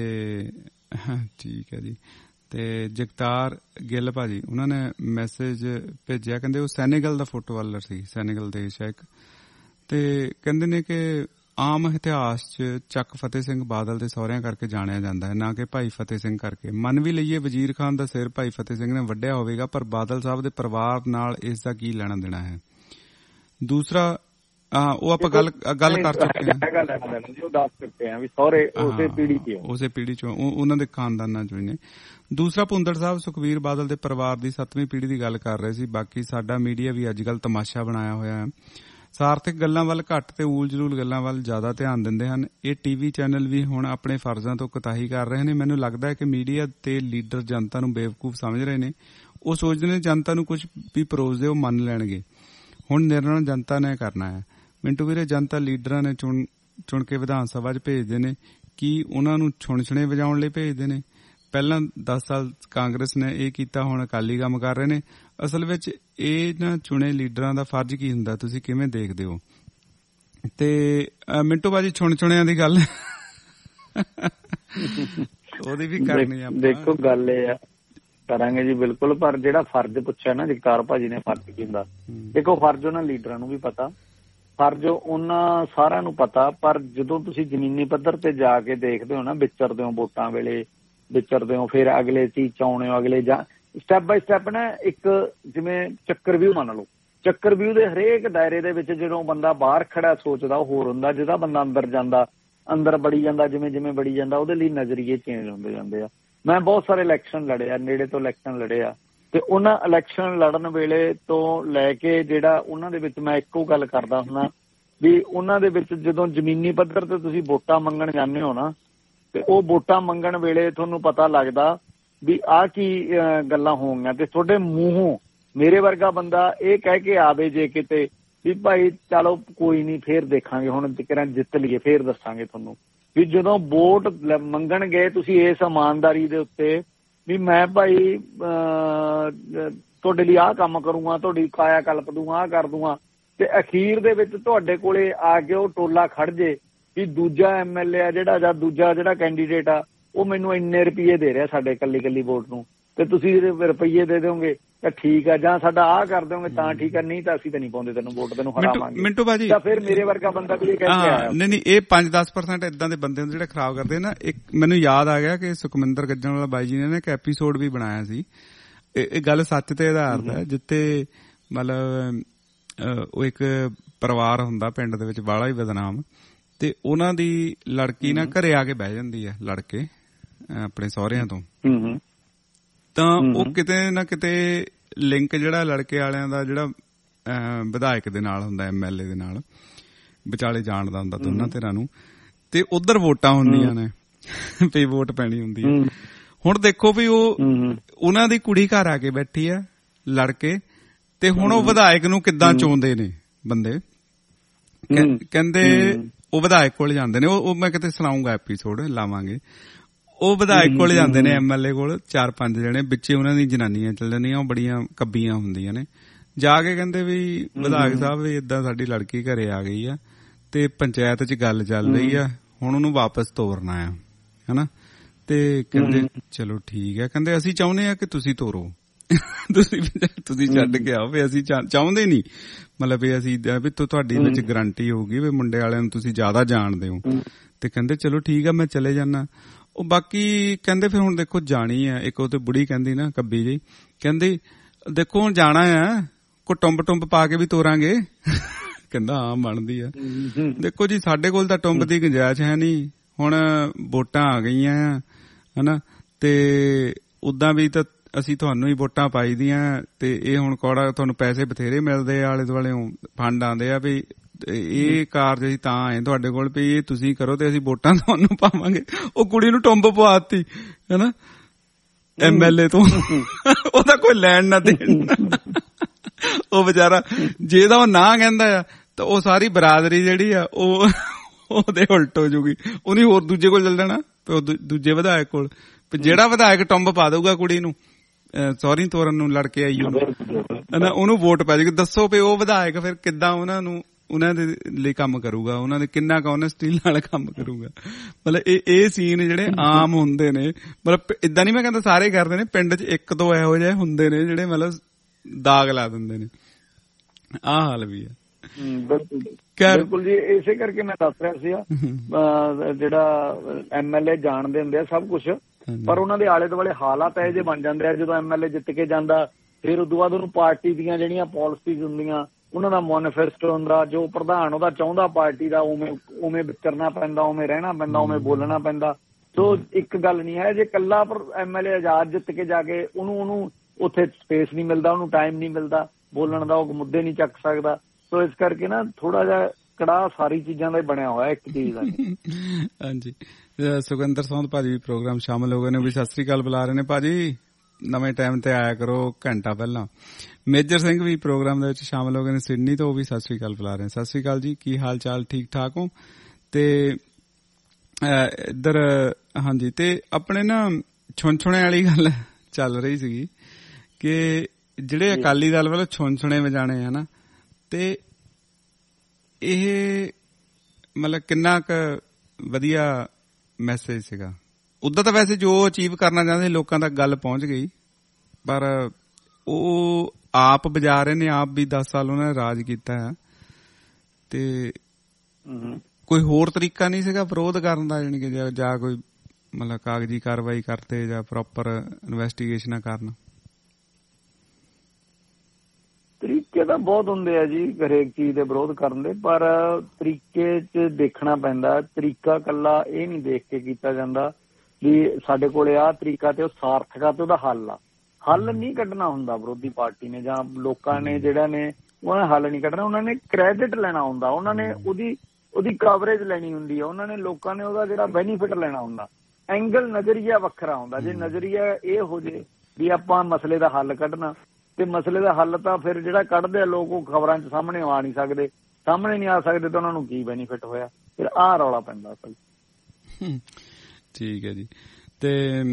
ਠੀਕ ਹੈ ਜੀ। ਤੇ ਜਗਤਾਰ ਗਿੱਲ ਭਾਜੀ ਉਹਨਾਂ ਨੇ ਮੈਸੇਜ ਭੇਜਿਆ, ਕਹਿੰਦੇ ਉਹ ਸੈਨੇਗਲ ਦਾ ਫੁੱਟਬਾਲਰ ਸੀ, ਸੈਨੇਗਲ ਦੇਸ਼ ਹੈ ਇੱਕ, ਤੇ ਕਹਿੰਦੇ ਨੇ ਕਿ ਆਮ ਇਤਿਹਾਸ 'ਚ ਚੱਕ ਫਤਿਹ ਸਿੰਘ ਬਾਦਲ ਦੇ ਸਹੁਰਿਆਂ ਕਰਕੇ ਜਾਣਿਆ ਜਾਂਦਾ ਹੈ, ਨਾ ਕਿ ਭਾਈ ਫਤਿਹ ਸਿੰਘ ਕਰਕੇ। ਮੰਨ ਵੀ ਲਈਏ ਵਜ਼ੀਰ ਖਾਨ ਦਾ ਸਿਰ ਭਾਈ ਫਤਿਹ ਸਿੰਘ ਨੇ ਵੱਢਿਆ ਹੋਵੇਗਾ, ਪਰ ਬਾਦਲ ਸਾਹਿਬ ਦੇ ਪਰਿਵਾਰ ਨਾਲ ਇਸ ਦਾ ਕੀ ਲੈਣਾ ਦੇਣਾ ਹੈ। ਦੂਸਰਾ ਉਹ ਆਪਾਂ ਗੱਲ ਕਰ ਚੁੱਕੇ ਹਾਂ, ਉਸੇ ਪੀੜ੍ਹੀ ਚੋਂ, ਉਹਨਾਂ ਦੇ ਖਾਨਦਾਨਾਂ ਚੋਂ ਹੀ ਨੇ। ਦੂਸਰਾ ਭੁੰਦੜ ਸਾਹਿਬ ਸੁਖਬੀਰ ਬਾਦਲ ਦੇ ਪਰਿਵਾਰ ਦੀ 7ਵੀਂ ਪੀੜ੍ਹੀ ਦੀ ਗੱਲ ਕਰ ਰਹੇ ਸੀ। ਬਾਕੀ ਸਾਡਾ ਮੀਡੀਆ ਵੀ ਅੱਜ ਕੱਲ੍ਹ ਤਮਾਸ਼ਾ ਬਣਾਇਆ ਹੋਇਆ ਹੈ, ਸਾਰਥਕ ਗੱਲਾਂ ਵੱਲ ਘੱਟ ਤੇ ਊਲ ਜਲੂਲ ਗੱਲਾਂ ਵੱਲ ਜ਼ਿਆਦਾ ਧਿਆਨ ਦਿੰਦੇ ਹਨ। ਇਹ TV ਚੈਨਲ ਵੀ ਹੁਣ ਆਪਣੇ ਫਰਜ਼ਾਂ ਤੋਂ ਕੁਤਾਹੀ ਕਰ ਰਹੇ ਨੇ। ਮੈਨੂੰ ਲੱਗਦਾ ਹੈ ਕਿ ਮੀਡੀਆ ਤੇ ਲੀਡਰ ਜਨਤਾ ਨੂੰ ਬੇਵਕੂਫ ਸਮਝ ਰਹੇ ਨੇ। ਉਹ ਸੋਚਦੇ ਨੇ ਜਨਤਾ ਨੂੰ ਕੁਝ ਵੀ ਪਰੋਸਦੇ ਉਹ ਮੰਨ ਲੈਣਗੇ। ਹੁਣ ਨਿਰਣਾ ਜਨਤਾ ਨੇ ਕਰਨਾ ਹੈ। ਮਿੰਟੂ ਵੀਰੇ, ਜਨਤਾ ਲੀਡਰਾਂ ਨੇ ਚੁਣ ਕੇ ਵਿਧਾਨ ਸਭਾ 'ਚ ਭੇਜਦੇ ਨੇ, ਕੀ ਉਹਨਾਂ ਨੂੰ ਛੁਣਛੁਣੇ ਵਜਾਉਣ ਲਈ ਭੇਜਦੇ ਨੇ? ਪਹਿਲਾਂ 10 ਸਾਲ ਕਾਂਗਰਸ ਨੇ ਇਹ ਕੀਤਾ, ਹੁਣ ਅਕਾਲੀ ਕੰਮ ਕਰ ਰਹੇ ਨੇ। ਅਸਲ ਵਿੱਚ ਇਹਨਾਂ ਚੁਣੇ ਲੀਡਰਾਂ ਦਾ ਫਰਜ਼ ਕੀ ਹੁੰਦਾ, ਤੁਸੀਂ ਕਿਵੇਂ ਦੇਖਦੇ ਹੋ? ਤੇ ਮਿੰਟੂ ਬਾਜੀ ਚੁਣਿਆਂ ਦੀ ਗੱਲ ਉਹਦੀ ਵੀ ਕਰਨੀ ਆ। ਦੇਖੋ ਗੱਲ ਇਹ ਆ, ਕਰਾਂਗੇ ਜੀ ਬਿਲਕੁਲ, ਪਰ ਜਿਹੜਾ ਫਰਜ਼ ਪੁੱਛਿਆ ਨਾ ਜਗਤਾਰ ਭਾਜੀ ਨੇ, ਫਰਜ਼ ਕੀ ਹੁੰਦਾ, ਦੇਖੋ ਫਰਜ਼ ਉਹਨਾਂ ਲੀਡਰਾਂ ਨੂੰ ਵੀ ਪਤਾ, ਫਰਜ਼ ਉਹਨਾਂ ਸਾਰਿਆਂ ਨੂੰ ਪਤਾ, ਪਰ ਜਦੋਂ ਤੁਸੀਂ ਜ਼ਮੀਨੀ ਪੱਧਰ ਤੇ ਜਾ ਕੇ ਦੇਖਦੇ ਹੋ ਨਾ, ਵਿਚਰਦੇ ਹੋ ਵੋਟਾਂ ਵੇਲੇ, ਵਿਚਰਦੇ ਹੋ, ਫਿਰ ਅਗਲੇ ਚੀਜ਼ ਚ ਆਉਣੇ ਹੋ, ਅਗਲੇ ਜਾਂ ਸਟੈਪ ਬਾਈ ਸਟੈਪ ਨਾ ਇੱਕ ਜਿਵੇਂ ਚੱਕਰਵਿਊ ਮੰਨ ਲਓ, ਚੱਕਰਵਿਊ ਦੇ ਹਰੇਕ ਦਾਇਰੇ ਦੇ ਵਿੱਚ ਜਦੋਂ ਬੰਦਾ ਬਾਹਰ ਖੜਾ ਸੋਚਦਾ ਉਹ ਹੋਰ ਹੁੰਦਾ, ਜਿਹਦਾ ਬੰਦਾ ਅੰਦਰ ਜਾਂਦਾ, ਅੰਦਰ ਬੜੀ ਜਾਂਦਾ, ਜਿਵੇਂ ਜਿਵੇਂ ਬੜੀ ਜਾਂਦਾ ਉਹਦੇ ਲਈ ਨਜ਼ਰੀਏ ਚੇਂਜ ਹੁੰਦੇ ਜਾਂਦੇ ਆ। ਮੈਂ ਬਹੁਤ ਸਾਰੇ ਇਲੈਕਸ਼ਨ ਲੜੇ ਆ, ਨੇੜੇ ਤੋਂ ਇਲੈਕਸ਼ਨ ਲੜੇ ਆ, ਤੇ ਉਹਨਾਂ ਇਲੈਕਸ਼ਨ ਲੜਨ ਵੇਲੇ ਤੋਂ ਲੈ ਕੇ ਜਿਹੜਾ ਉਹਨਾਂ ਦੇ ਵਿੱਚ ਮੈਂ ਇੱਕੋ ਗੱਲ ਕਰਦਾ ਹੁੰਦਾ ਵੀ ਉਹਨਾਂ ਦੇ ਵਿੱਚ ਜਦੋਂ ਜ਼ਮੀਨੀ ਪੱਧਰ ਤੇ ਤੁਸੀਂ ਵੋਟਾਂ ਮੰਗਣ ਜਾਂਦੇ ਹੋ ਨਾ, ਤੇ ਉਹ ਵੋਟਾਂ ਮੰਗਣ ਵੇਲੇ ਤੁਹਾਨੂੰ ਪਤਾ ਲੱਗਦਾ ਵੀ ਆਹ ਕੀ ਗੱਲਾਂ ਹੋਣਗੀਆਂ, ਤੇ ਤੁਹਾਡੇ ਮੂੰਹੋਂ ਮੇਰੇ ਵਰਗਾ ਬੰਦਾ ਇਹ ਕਹਿ ਕੇ ਆਵੇ ਜੇ ਕਿਤੇ ਵੀ ਭਾਈ ਚਲੋ ਕੋਈ ਨਹੀਂ ਫੇਰ ਦੇਖਾਂਗੇ, ਹੁਣ ਕਿਹੜਾ ਜਿੱਤ ਲਈਏ ਫੇਰ ਦੱਸਾਂਗੇ ਤੁਹਾਨੂੰ, ਵੀ ਜਦੋਂ ਵੋਟ ਮੰਗਣ ਗਏ ਤੁਸੀਂ ਇਸ ਇਮਾਨਦਾਰੀ ਦੇ ਉੱਤੇ ਵੀ ਮੈਂ ਭਾਈ ਤੁਹਾਡੇ ਲਈ ਆਹ ਕੰਮ ਕਰੂੰਗਾ, ਤੁਹਾਡੀ ਕਾਇਆ ਕਲਪ ਦੂੰਗਾ, ਆਹ ਕਰ ਦੂੰਗਾ, ਤੇ ਅਖੀਰ ਦੇ ਵਿੱਚ ਤੁਹਾਡੇ ਕੋਲੇ ਆ ਕੇ ਉਹ ਟੋਲਾ ਖੜ ਜੇ ਵੀ ਦੂਜਾ MLA ਆ ਜਿਹੜਾ ਜਾਂ ਦੂਜਾ ਜਿਹੜਾ ਕੈਂਡੀਡੇਟ ਆ ਉਹ ਮੈਨੂੰ ਇੰਨੇ ਰੁਪਈਏ ਦੇ ਰਿਹਾ ਸਾਡੇ ਕੱਲੀ ਵੋਟ ਨੂੰ, ਤੇ ਤੁਸੀਂ ਰੁਪਈਏ ਦੇ ਦਿਓਗੇ ਤਾਂ ਠੀਕ ਆ, ਜਾਂ ਸਾਡਾ ਆਹ ਕਰ ਦਿਓਗੇ ਤਾਂ ਠੀਕ ਆ, ਨਹੀਂ ਤਾਂ ਅਸੀਂ ਤਾਂ ਨਹੀਂ ਪਾਉਂਦੇ ਤੈਨੂੰ ਵੋਟ, ਤੈਨੂੰ ਹਰਾਵਾਂਗੇ। ਮਿੰਟੂ ਬਾਜੀ ਤਾਂ ਫਿਰ ਮੇਰੇ ਵਰਗਾ ਬੰਦਾ ਵੀ ਇਹ ਕਹਿ ਕੇ ਆਇਆ। ਨਹੀਂ ਇਹ 5-10% ਇਦਾਂ ਦੇ ਬੰਦੇ ਜਿਹੜੇ ਖਰਾਬ ਕਰਦੇ ਨਾ। ਇੱਕ ਮੈਨੂੰ ਯਾਦ ਆ ਗਿਆ ਕਿ ਸੁਖਮਿੰਦਰ ਗੱਜਣ ਵਾਲਾ ਬਾਈ ਜੀ ਨੇ ਇੱਕ ਐਪੀਸੋਡ ਵੀ ਬਣਾਇਆ ਸੀ, ਇਹ ਗੱਲ ਸੱਚ ਤੇ ਆਧਾਰਿਤ ਹੈ, ਜਿੱਥੇ ਮਤਲਬ ਉਹ ਇੱਕ ਪਰਿਵਾਰ ਹੁੰਦਾ ਪਿੰਡ ਦੇ ਵਿੱਚ ਬਾਹਲਾ ਹੀ ਬਦਨਾਮ, ਤੇ ਉਹਨਾਂ ਦੀ ਲੜਕੀ ਨਾ ਘਰੇ ਆ ਕੇ ਬਹਿ ਜਾਂਦੀ ਹੈ ਲੜ ਕੇ ਆਪਣੇ ਸਹੁਰਿਆਂ ਤੋਂ, ਤਾਂ ਉਹ ਕਿਤੇ ਨਾ ਕਿਤੇ ਲਿੰਕ ਜਿਹੜਾ ਲੜਕੇ ਵਾਲਿਆਂ ਦਾ ਜਿਹੜਾ ਵਿਧਾਇਕ ਦੇ ਨਾਲ ਹੁੰਦਾ, MLA ਦੇ ਨਾਲ ਵਿਚਾਲੇ ਜਾਣਦਾ ਹੁੰਦਾ ਦੋਨਾਂ ਧਿਰਾਂ ਨੂੰ, ਤੇ ਉਧਰ ਵੋਟਾਂ ਹੁੰਦੀਆਂ ਨੇ ਵੀ ਵੋਟ ਪੈਣੀ ਹੁੰਦੀ ਹੈ। ਹੁਣ ਦੇਖੋ ਵੀ ਉਹ ਉਹਨਾਂ ਦੀ ਕੁੜੀ ਘਰ ਆ ਕੇ ਬੈਠੀ ਆ ਲੜ ਕੇ, ਤੇ ਹੁਣ ਉਹ ਵਿਧਾਇਕ ਨੂੰ ਕਿੱਦਾਂ ਚੋਂਦੇ ਨੇ ਬੰਦੇ, ਕਹਿੰਦੇ ਉਹ ਵਿਧਾਇਕ ਕੋਲ ਜਾਂਦੇ ਨੇ, ਉਹ ਮੈਂ ਕਿਤੇ ਸੁਣਾਉਂਗਾ ਐਪੀਸੋਡ ਲਾਵਾਂਗੇ, ਉਹ ਵਿਧਾਇਕ ਕੋਲ ਜਾਂਦੇ ਨੇ MLA ਕੋਲ 4-5 ਜਣੇ, ਵਿੱਚੇ ਉਹਨਾਂ ਦੀ ਜਨਾਨੀਆਂ ਚੱਲ ਜਾਂਦੀਆਂ, ਉਹ ਬੜੀਆਂ ਕੱਬੀਆਂ ਹੁੰਦੀਆਂ ਨੇ, ਜਾ ਕੇ ਕਹਿੰਦੇ ਵੀ ਵਿਧਾਇਕ ਸਾਹਿਬ ਵੀ ਏਦਾਂ ਸਾਡੀ ਲੜਕੀ ਘਰੇ ਆ ਗਈ ਆ ਤੇ ਪੰਚਾਇਤ 'ਚ ਗੱਲ ਚੱਲ ਰਹੀ ਆ, ਹੁਣ ਉਹਨੂੰ ਵਾਪਸ ਤੋਰਨਾ ਆ, ਹਨਾ, ਤੇ ਕਹਿੰਦੇ ਚਲੋ ਠੀਕ ਹੈ, ਕਹਿੰਦੇ ਅਸੀਂ ਚਾਹੁੰਦੇ ਆ ਕਿ ਤੁਸੀਂ ਤੋਰੋ, ਤੁਸੀਂ ਛੱਡ ਕੇ ਆਓ, ਵੀ ਅਸੀਂ ਚਾਹੁੰਦੇ ਨਹੀਂ, ਮਤਲਬ ਵੀ ਅਸੀਂ ਵੀ ਤੁਹਾਡੀ ਵਿੱਚ ਗਰੰਟੀ ਹੋਊਗੀ ਵੀ ਮੁੰਡੇ ਵਾਲਿਆਂ ਨੂੰ ਤੁਸੀਂ ਜ਼ਿਆਦਾ ਜਾਣਦੇ ਹੋ, ਤੇ ਕਹਿੰਦੇ ਚਲੋ ਠੀਕ ਆ ਮੈਂ ਚਲੇ ਜਾਣਾ। ਉਹ ਬਾਕੀ ਕਹਿੰਦੇ ਫਿਰ ਹੁਣ ਦੇਖੋ ਜਾਣੀ ਆ, ਇੱਕ ਉਹ ਤੇ ਬੁੜੀ ਕਹਿੰਦੀ ਨਾ ਕੱਬੀ ਜੀ, ਕਹਿੰਦੀ ਦੇਖੋ ਹੁਣ ਜਾਣਾ ਆ, ਕੋਈ ਟੁੰਬ ਪਾ ਕੇ ਵੀ ਤੋਰਾਂਗੇ, ਕਹਿੰਦਾ ਹਾਂ ਬਣਦੀ ਆ। ਦੇਖੋ ਜੀ ਸਾਡੇ ਕੋਲ ਤਾਂ ਟੁੰਬ ਦੀ ਗੁੰਜਾਇਸ਼ ਹੈ ਨਹੀਂ, ਹੁਣ ਵੋਟਾਂ ਆ ਗਈਆਂ ਆ, ਹਨਾ, ਤੇ ਉਦਾਂ ਵੀ ਤਾਂ ਅਸੀਂ ਤੁਹਾਨੂੰ ਹੀ ਵੋਟਾਂ ਪਾਈ ਦੀਆਂ, ਤੇ ਇਹ ਹੁਣ ਕੌੜਾ ਤੁਹਾਨੂੰ ਪੈਸੇ ਬਥੇਰੇ ਮਿਲਦੇ ਆ, ਆਲੇ ਦੁਆਲੇ ਫੰਡ ਆਉਂਦੇ ਆ, ਵੀ ਇਹ ਕਾਰਜ ਅਸੀਂ ਤਾਂ ਆਏ ਤੁਹਾਡੇ ਕੋਲ ਵੀ ਇਹ ਤੁਸੀਂ ਕਰੋ ਤੇ ਅਸੀਂ ਵੋਟਾਂ ਤੁਹਾਨੂੰ ਪਾਵਾਂਗੇ। ਉਹ ਕੁੜੀ ਨੂੰ ਟੁੰਬ ਪਵਾਤੀ ਹਨਾ MLA ਤੋਂ, ਉਹਦਾ ਕੋਈ ਲੈਣ ਨਾ ਦੇਣ, ਉਹ ਵਿਚਾਰਾ ਜਿਹਦਾ ਉਹ ਨਾ ਕਹਿੰਦਾ ਆ ਤਾਂ ਉਹ ਸਾਰੀ ਬਰਾਦਰੀ ਜਿਹੜੀ ਆ ਉਹ ਉਹਦੇ ਉਲਟ ਹੋ ਜੂਗੀ, ਉਹਨੇ ਹੋਰ ਦੂਜੇ ਕੋਲ ਚੱਲ ਜਾਣਾ, ਦੂਜੇ ਵਿਧਾਇਕ ਕੋਲ, ਜਿਹੜਾ ਵਿਧਾਇਕ ਟੁੰਬ ਪਾ ਦਊਗਾ ਕੁੜੀ ਨੂੰ ਸੌਰੀ ਤੋਰਨ ਨੂੰ ਲੜ ਕੇ ਆਈ ਉਹਨੂੰ ਵੋਟ ਪੈ ਜਾਏਗੀ। ਦੱਸੋ ਵੀ ਉਹ ਵਿਧਾਇਕ ਫਿਰ ਕਿੱਦਾਂ ਉਹਨਾਂ ਦੇ ਲਈ ਕੰਮ ਕਰੂਗਾ, ਉਹਨਾਂ ਦੇ ਕਿੰਨਾ ਕੁ ਓਨੈਸਟੀ ਨਾਲ ਕੰਮ ਕਰੂਗਾ। ਮਤਲਬ ਇਹ ਸੀਨ ਜਿਹੜੇ ਆਮ ਹੁੰਦੇ ਨੇ, ਮਤਲਬ ਏਦਾਂ ਨੀ ਮੈਂ ਕਹਿੰਦਾ ਸਾਰੇ ਕਰਦੇ ਨੇ, ਪਿੰਡ 'ਚ ਇੱਕ ਦੋ ਇਹੋ ਜਿਹੇ ਹੁੰਦੇ ਨੇ ਜਿਹੜੇ ਮਤਲਬ ਦਾਗ ਲਾ ਦਿੰਦੇ ਨੇ, ਆਹ ਹਾਲ ਵੀ ਆ। ਬਿਲਕੁਲ ਜੀ, ਇਸੇ ਕਰਕੇ ਮੈਂ ਦੱਸ ਰਿਹਾ ਸੀਗਾ, ਜਿਹੜਾ MLA ਜਾਣਦੇ ਹੁੰਦੇ ਆ ਸਭ ਕੁਛ, ਪਰ ਉਹਨਾਂ ਦੇ ਆਲੇ ਦੁਆਲੇ ਹਾਲਾਤ ਇਹ ਜੇ ਬਣ ਜਾਂਦੇ ਆ, ਜਦੋਂ MLA ਜਿੱਤ ਕੇ ਜਾਂਦਾ ਫਿਰ ਉਦੋਂ ਬਾਅਦ ਉਹਨੂੰ ਪਾਰਟੀ ਦੀਆਂ ਜਿਹੜੀਆਂ ਪਾਲਿਸੀਜ਼ ਹੁੰਦੀਆਂ, ਉਹਨਾਂ ਦਾ ਮੈਨੀਫੈਸਟੋ ਹੁੰਦਾ, ਜੋ ਪ੍ਰਧਾਨ ਉਹਦਾ ਚਾਹੁੰਦਾ ਪਾਰਟੀ ਦਾ ਉਵੇਂ ਵਿਚਰਨਾ ਪੈਂਦਾ, ਉਵੇਂ ਰਹਿਣਾ ਪੈਂਦਾ, ਉਵੇਂ ਬੋਲਣਾ ਪੈਂਦਾ। ਸੋ ਇੱਕ ਗੱਲ ਨਹੀਂ ਹੈ, ਜੇ ਇਕੱਲਾ MLA ਆਜ਼ਾਦ ਜਿੱਤ ਕੇ ਜਾ ਕੇ ਉਹਨੂੰ ਉੱਥੇ ਸਪੇਸ ਨਹੀਂ ਮਿਲਦਾ, ਉਹਨੂੰ ਟਾਈਮ ਨਹੀਂ ਮਿਲਦਾ ਬੋਲਣ ਦਾ, ਉਹ ਮੁੱਦੇ ਨਹੀਂ ਚੱਕ ਸਕਦਾ। ਸੋ ਇਸ ਕਰਕੇ ਨਾ ਥੋੜਾ ਜਿਹਾ ਕੜਾਹ ਸਾਰੀ ਚੀਜ਼ਾਂ ਦਾ ਹੀ ਬਣਿਆ ਹੋਇਆ ਇੱਕ ਚੀਜ਼ ਦਾ। ਹਾਂਜੀ, ਸੁਖਿੰਦਰ ਸੌਂਦ ਭਾਜੀ ਵੀ ਪ੍ਰੋਗਰਾਮ ਸ਼ਾਮਲ ਹੋ ਗਏ ਨੇ, ਵੀ ਸਤਿ ਸ੍ਰੀ ਅਕਾਲ ਬੁਲਾ ਰਹੇ ਨੇ ਭਾਜੀ, ਨਵੇਂ ਟਾਈਮ ਤੇ ਆਇਆ ਕਰੋ ਘੰਟਾ ਪਹਿਲਾਂ। ਮੇਜਰ ਸਿੰਘ ਵੀ ਪ੍ਰੋਗਰਾਮ ਦੇ ਵਿੱਚ ਸ਼ਾਮਲ ਹੋ ਗਏ ਨੇ ਸਿਡਨੀ ਤੋਂ, ਉਹ ਵੀ ਸਤਿ ਸ੍ਰੀ ਅਕਾਲ ਬੁਲਾ ਰਹੇ ਨੇ। ਸਤਿ ਸ੍ਰੀ ਅਕਾਲ ਜੀ, ਕੀ ਹਾਲ ਚਾਲ, ਠੀਕ ਠਾਕ ਹੋ? ਤੇ ਇੱਧਰ ਹਾਂਜੀ, ਤੇ ਆਪਣੇ ਨਾ ਛੁਣਛੁਣੇ ਵਾਲੀ ਗੱਲ ਚੱਲ ਰਹੀ ਸੀਗੀ ਕਿ ਜਿਹੜੇ ਅਕਾਲੀ ਦਲ ਵੱਲੋਂ ਛੁਣਛੁਣੇ ਵਜਾਣੇ ਆ ਨਾ, ਤੇ ਇਹ ਮਤਲਬ ਕਿੰਨਾ ਕੁ ਵਧੀਆ ਮੈਸੇਜ ਸੀਗਾ। ਉਦਾਂ ਤਾਂ ਵੈਸੇ ਜੋ ਅਚੀਵ ਕਰਨਾ ਚਾਹੁੰਦੇ ਲੋਕਾਂ ਤੱਕ ਗੱਲ ਪਹੁੰਚ ਗਈ, ਪਰ ਉਹ ਆਪ ਵਜਾ ਰਹੇ ਨੇ, ਆਪ ਵੀ 10 ਸਾਲ ਉਹਨਾਂ ਨੇ ਰਾਜ ਕੀਤਾ ਹੈ, ਤੇ ਕੋਈ ਹੋਰ ਤਰੀਕਾ ਨਹੀਂ ਸੀਗਾ ਵਿਰੋਧ ਕਰਨ ਦਾ, ਜਾਣੀ ਕਿ ਜਾਂ ਕੋਈ ਮਤਲਬ ਕਾਗਜ਼ੀ ਕਾਰਵਾਈ ਕਰਦੇ ਜਾਂ ਪ੍ਰੋਪਰ ਇਨਵੈਸਟੀਗੇਸ਼ਨਾਂ ਕਰਨ। ਤਰੀਕੇ ਤਾਂ ਬਹੁਤ ਹੁੰਦੇ ਆ ਜੀ ਹਰੇਕ ਚੀਜ਼ ਦੇ ਵਿਰੋਧ ਕਰਨ ਦੇ, ਪਰ ਤਰੀਕੇ 'ਚ ਦੇਖਣਾ ਪੈਂਦਾ। ਤਰੀਕਾ ਇਕੱਲਾ ਇਹ ਨਹੀਂ ਦੇਖ ਕੇ ਕੀਤਾ ਜਾਂਦਾ ਵੀ ਸਾਡੇ ਕੋਲ ਆਹ ਤਰੀਕਾ ਤੇ ਉਹ ਸਾਰਥਕ ਆ ਤੇ ਉਹਦਾ ਹੱਲ ਨਹੀਂ ਕੱਢਣਾ ਹੁੰਦਾ ਵਿਰੋਧੀ ਪਾਰਟੀ ਨੇ ਜਾਂ ਲੋਕਾਂ ਨੇ, ਜਿਹੜਾ ਨੇ ਉਹਨਾਂ ਨੇ ਹੱਲ ਨਹੀਂ ਕੱਢਣਾ, ਉਹਨਾਂ ਨੇ ਕ੍ਰੈਡਿਟ ਲੈਣਾ ਹੁੰਦਾ, ਉਹਨਾਂ ਨੇ ਉਹਦੀ ਕਵਰੇਜ ਲੈਣੀ ਹੁੰਦੀ ਆ, ਉਹਨਾਂ ਨੇ ਲੋਕਾਂ ਨੇ ਉਹਦਾ ਜਿਹੜਾ ਬੈਨੀਫਿਟ ਲੈਣਾ ਹੁੰਦਾ। ਐਂਗਲ ਨਜ਼ਰੀਆ ਵੱਖਰਾ ਹੁੰਦਾ। ਜੇ ਨਜ਼ਰੀਆ ਇਹ ਹੋ ਜੇ ਵੀ ਆਪਾਂ ਮਸਲੇ ਦਾ ਹੱਲ ਕੱਢਣਾ, ਤੇ ਮਸਲੇ ਦਾ ਹੱਲ ਤਾਂ ਫਿਰ ਜਿਹੜਾ ਕੱਢਦੇ ਆ ਲੋਕ, ਉਹ ਖਬਰਾਂ 'ਚ ਸਾਹਮਣੇ ਆ ਨਹੀਂ ਸਕਦੇ, ਸਾਹਮਣੇ ਨਹੀਂ ਆ ਸਕਦੇ, ਤਾਂ ਉਹਨਾਂ ਨੂੰ ਕੀ ਬੈਨੀਫਿਟ ਹੋਇਆ? ਫਿਰ ਆਹ ਰੌਲਾ ਪੈਂਦਾ ਅਸਲ। ਠੀਕ ਹੈ ਜੀ, ਤੇ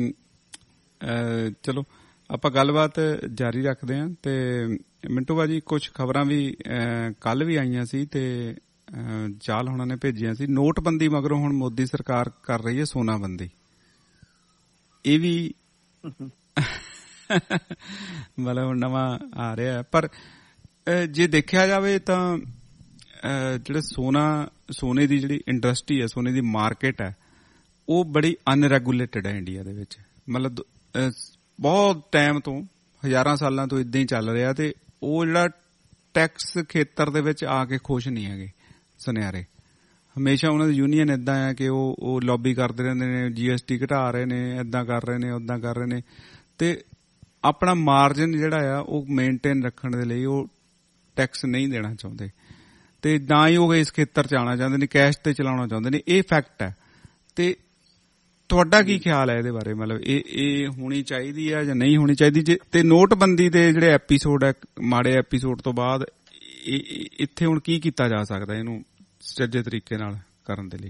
ਚਲੋ ਆਪਾਂ ਗੱਲਬਾਤ ਜਾਰੀ ਰੱਖਦੇ ਹਾਂ। ਤੇ ਮਿੰਟੂ ਬਾਜੀ, ਕੁਝ ਖਬਰਾਂ ਵੀ ਕੱਲ ਵੀ ਆਈਆਂ ਸੀ ਤੇ ਚਾਲ ਹੁਣਾਂ ਨੇ ਭੇਜੀਆਂ ਸੀ। ਨੋਟਬੰਦੀ ਮਗਰੋਂ ਹੁਣ ਮੋਦੀ ਸਰਕਾਰ ਕਰ ਰਹੀ ਹੈ ਸੋਨਾਬੰਦੀ। ਇਹ ਵੀ ਮਤਲਬ ਹੁਣ ਨਵਾਂ ਆ ਰਿਹਾ, ਪਰ ਜੇ ਦੇਖਿਆ ਜਾਵੇ ਤਾਂ ਜਿਹੜੇ ਸੋਨੇ ਦੀ ਜਿਹੜੀ ਇੰਡਸਟਰੀ ਹੈ, ਸੋਨੇ ਦੀ ਮਾਰਕੀਟ ਹੈ, ਉਹ ਬੜੀ ਅਨਰੈਗੂਲੇਟਡ ਹੈ ਇੰਡੀਆ ਦੇ ਵਿੱਚ। ਮਤਲਬ ਬਹੁਤ ਟਾਈਮ ਤੋਂ, ਹਜ਼ਾਰਾਂ ਸਾਲਾਂ ਤੋਂ ਇਦਾਂ ਹੀ ਚੱਲ ਰਿਹਾ, ਤੇ ਉਹ ਜਿਹੜਾ ਟੈਕਸ ਖੇਤਰ ਦੇ ਵਿੱਚ ਆ ਕੇ ਖੁਸ਼ ਨਹੀਂ ਹੈਗੇ ਸੁਨਿਆਰੇ। ਹਮੇਸ਼ਾ ਉਹਨਾਂ ਦੀ ਯੂਨੀਅਨ ਏਦਾਂ ਹੈ ਕਿ ਉਹ ਲੌਬੀ ਕਰਦੇ ਰਹਿੰਦੇ ਨੇ, GST ਘਟਾ ਰਹੇ ਨੇ, ਏਦਾਂ ਕਰ ਰਹੇ ਨੇ, ਓਦਾਂ ਕਰ ਰਹੇ ਨੇ, ਤੇ ਆਪਣਾ ਮਾਰਜਨ ਜਿਹੜਾ ਆ ਉਹ ਮੇਨਟੇਨ ਰੱਖਣ ਦੇ ਲਈ ਉਹ ਟੈਕਸ ਨਹੀਂ ਦੇਣਾ ਚਾਹੁੰਦੇ, ਤੇ ਨਾ ਹੀ ਉਹ ਇਸ ਖੇਤਰ 'ਚ ਆਉਣਾ ਚਾਹੁੰਦੇ ਨੇ, ਕੈਸ਼ ਤੇ ਚਲਾਉਣਾ ਚਾਹੁੰਦੇ ਨੇ। ਇਹ ਫੈਕਟ ਹੈ। ਤੇ ਤੁਹਾਡਾ ਕੀ ਖਿਆਲ ਹੈ ਇਹਦੇ ਬਾਰੇ? ਮਤਲਬ ਇਹ ਹੋਣੀ ਚਾਹੀਦੀ ਹੈ ਜਾਂ ਨਹੀਂ ਹੋਣੀ ਚਾਹੀਦੀ? ਤੇ ਨੋਟਬੰਦੀ ਦੇ ਜਿਹੜੇ ਐਪੀਸੋਡ ਹੈ, ਮਾੜੇ ਐਪੀਸੋਡ ਤੋਂ ਬਾਅਦ ਇੱਥੇ ਹੁਣ ਕੀ ਕੀਤਾ ਜਾ ਸਕਦਾ ਇਹਨੂੰ ਸੁਚੱਜੇ ਤਰੀਕੇ ਨਾਲ ਕਰਨ ਦੇ ਲਈ?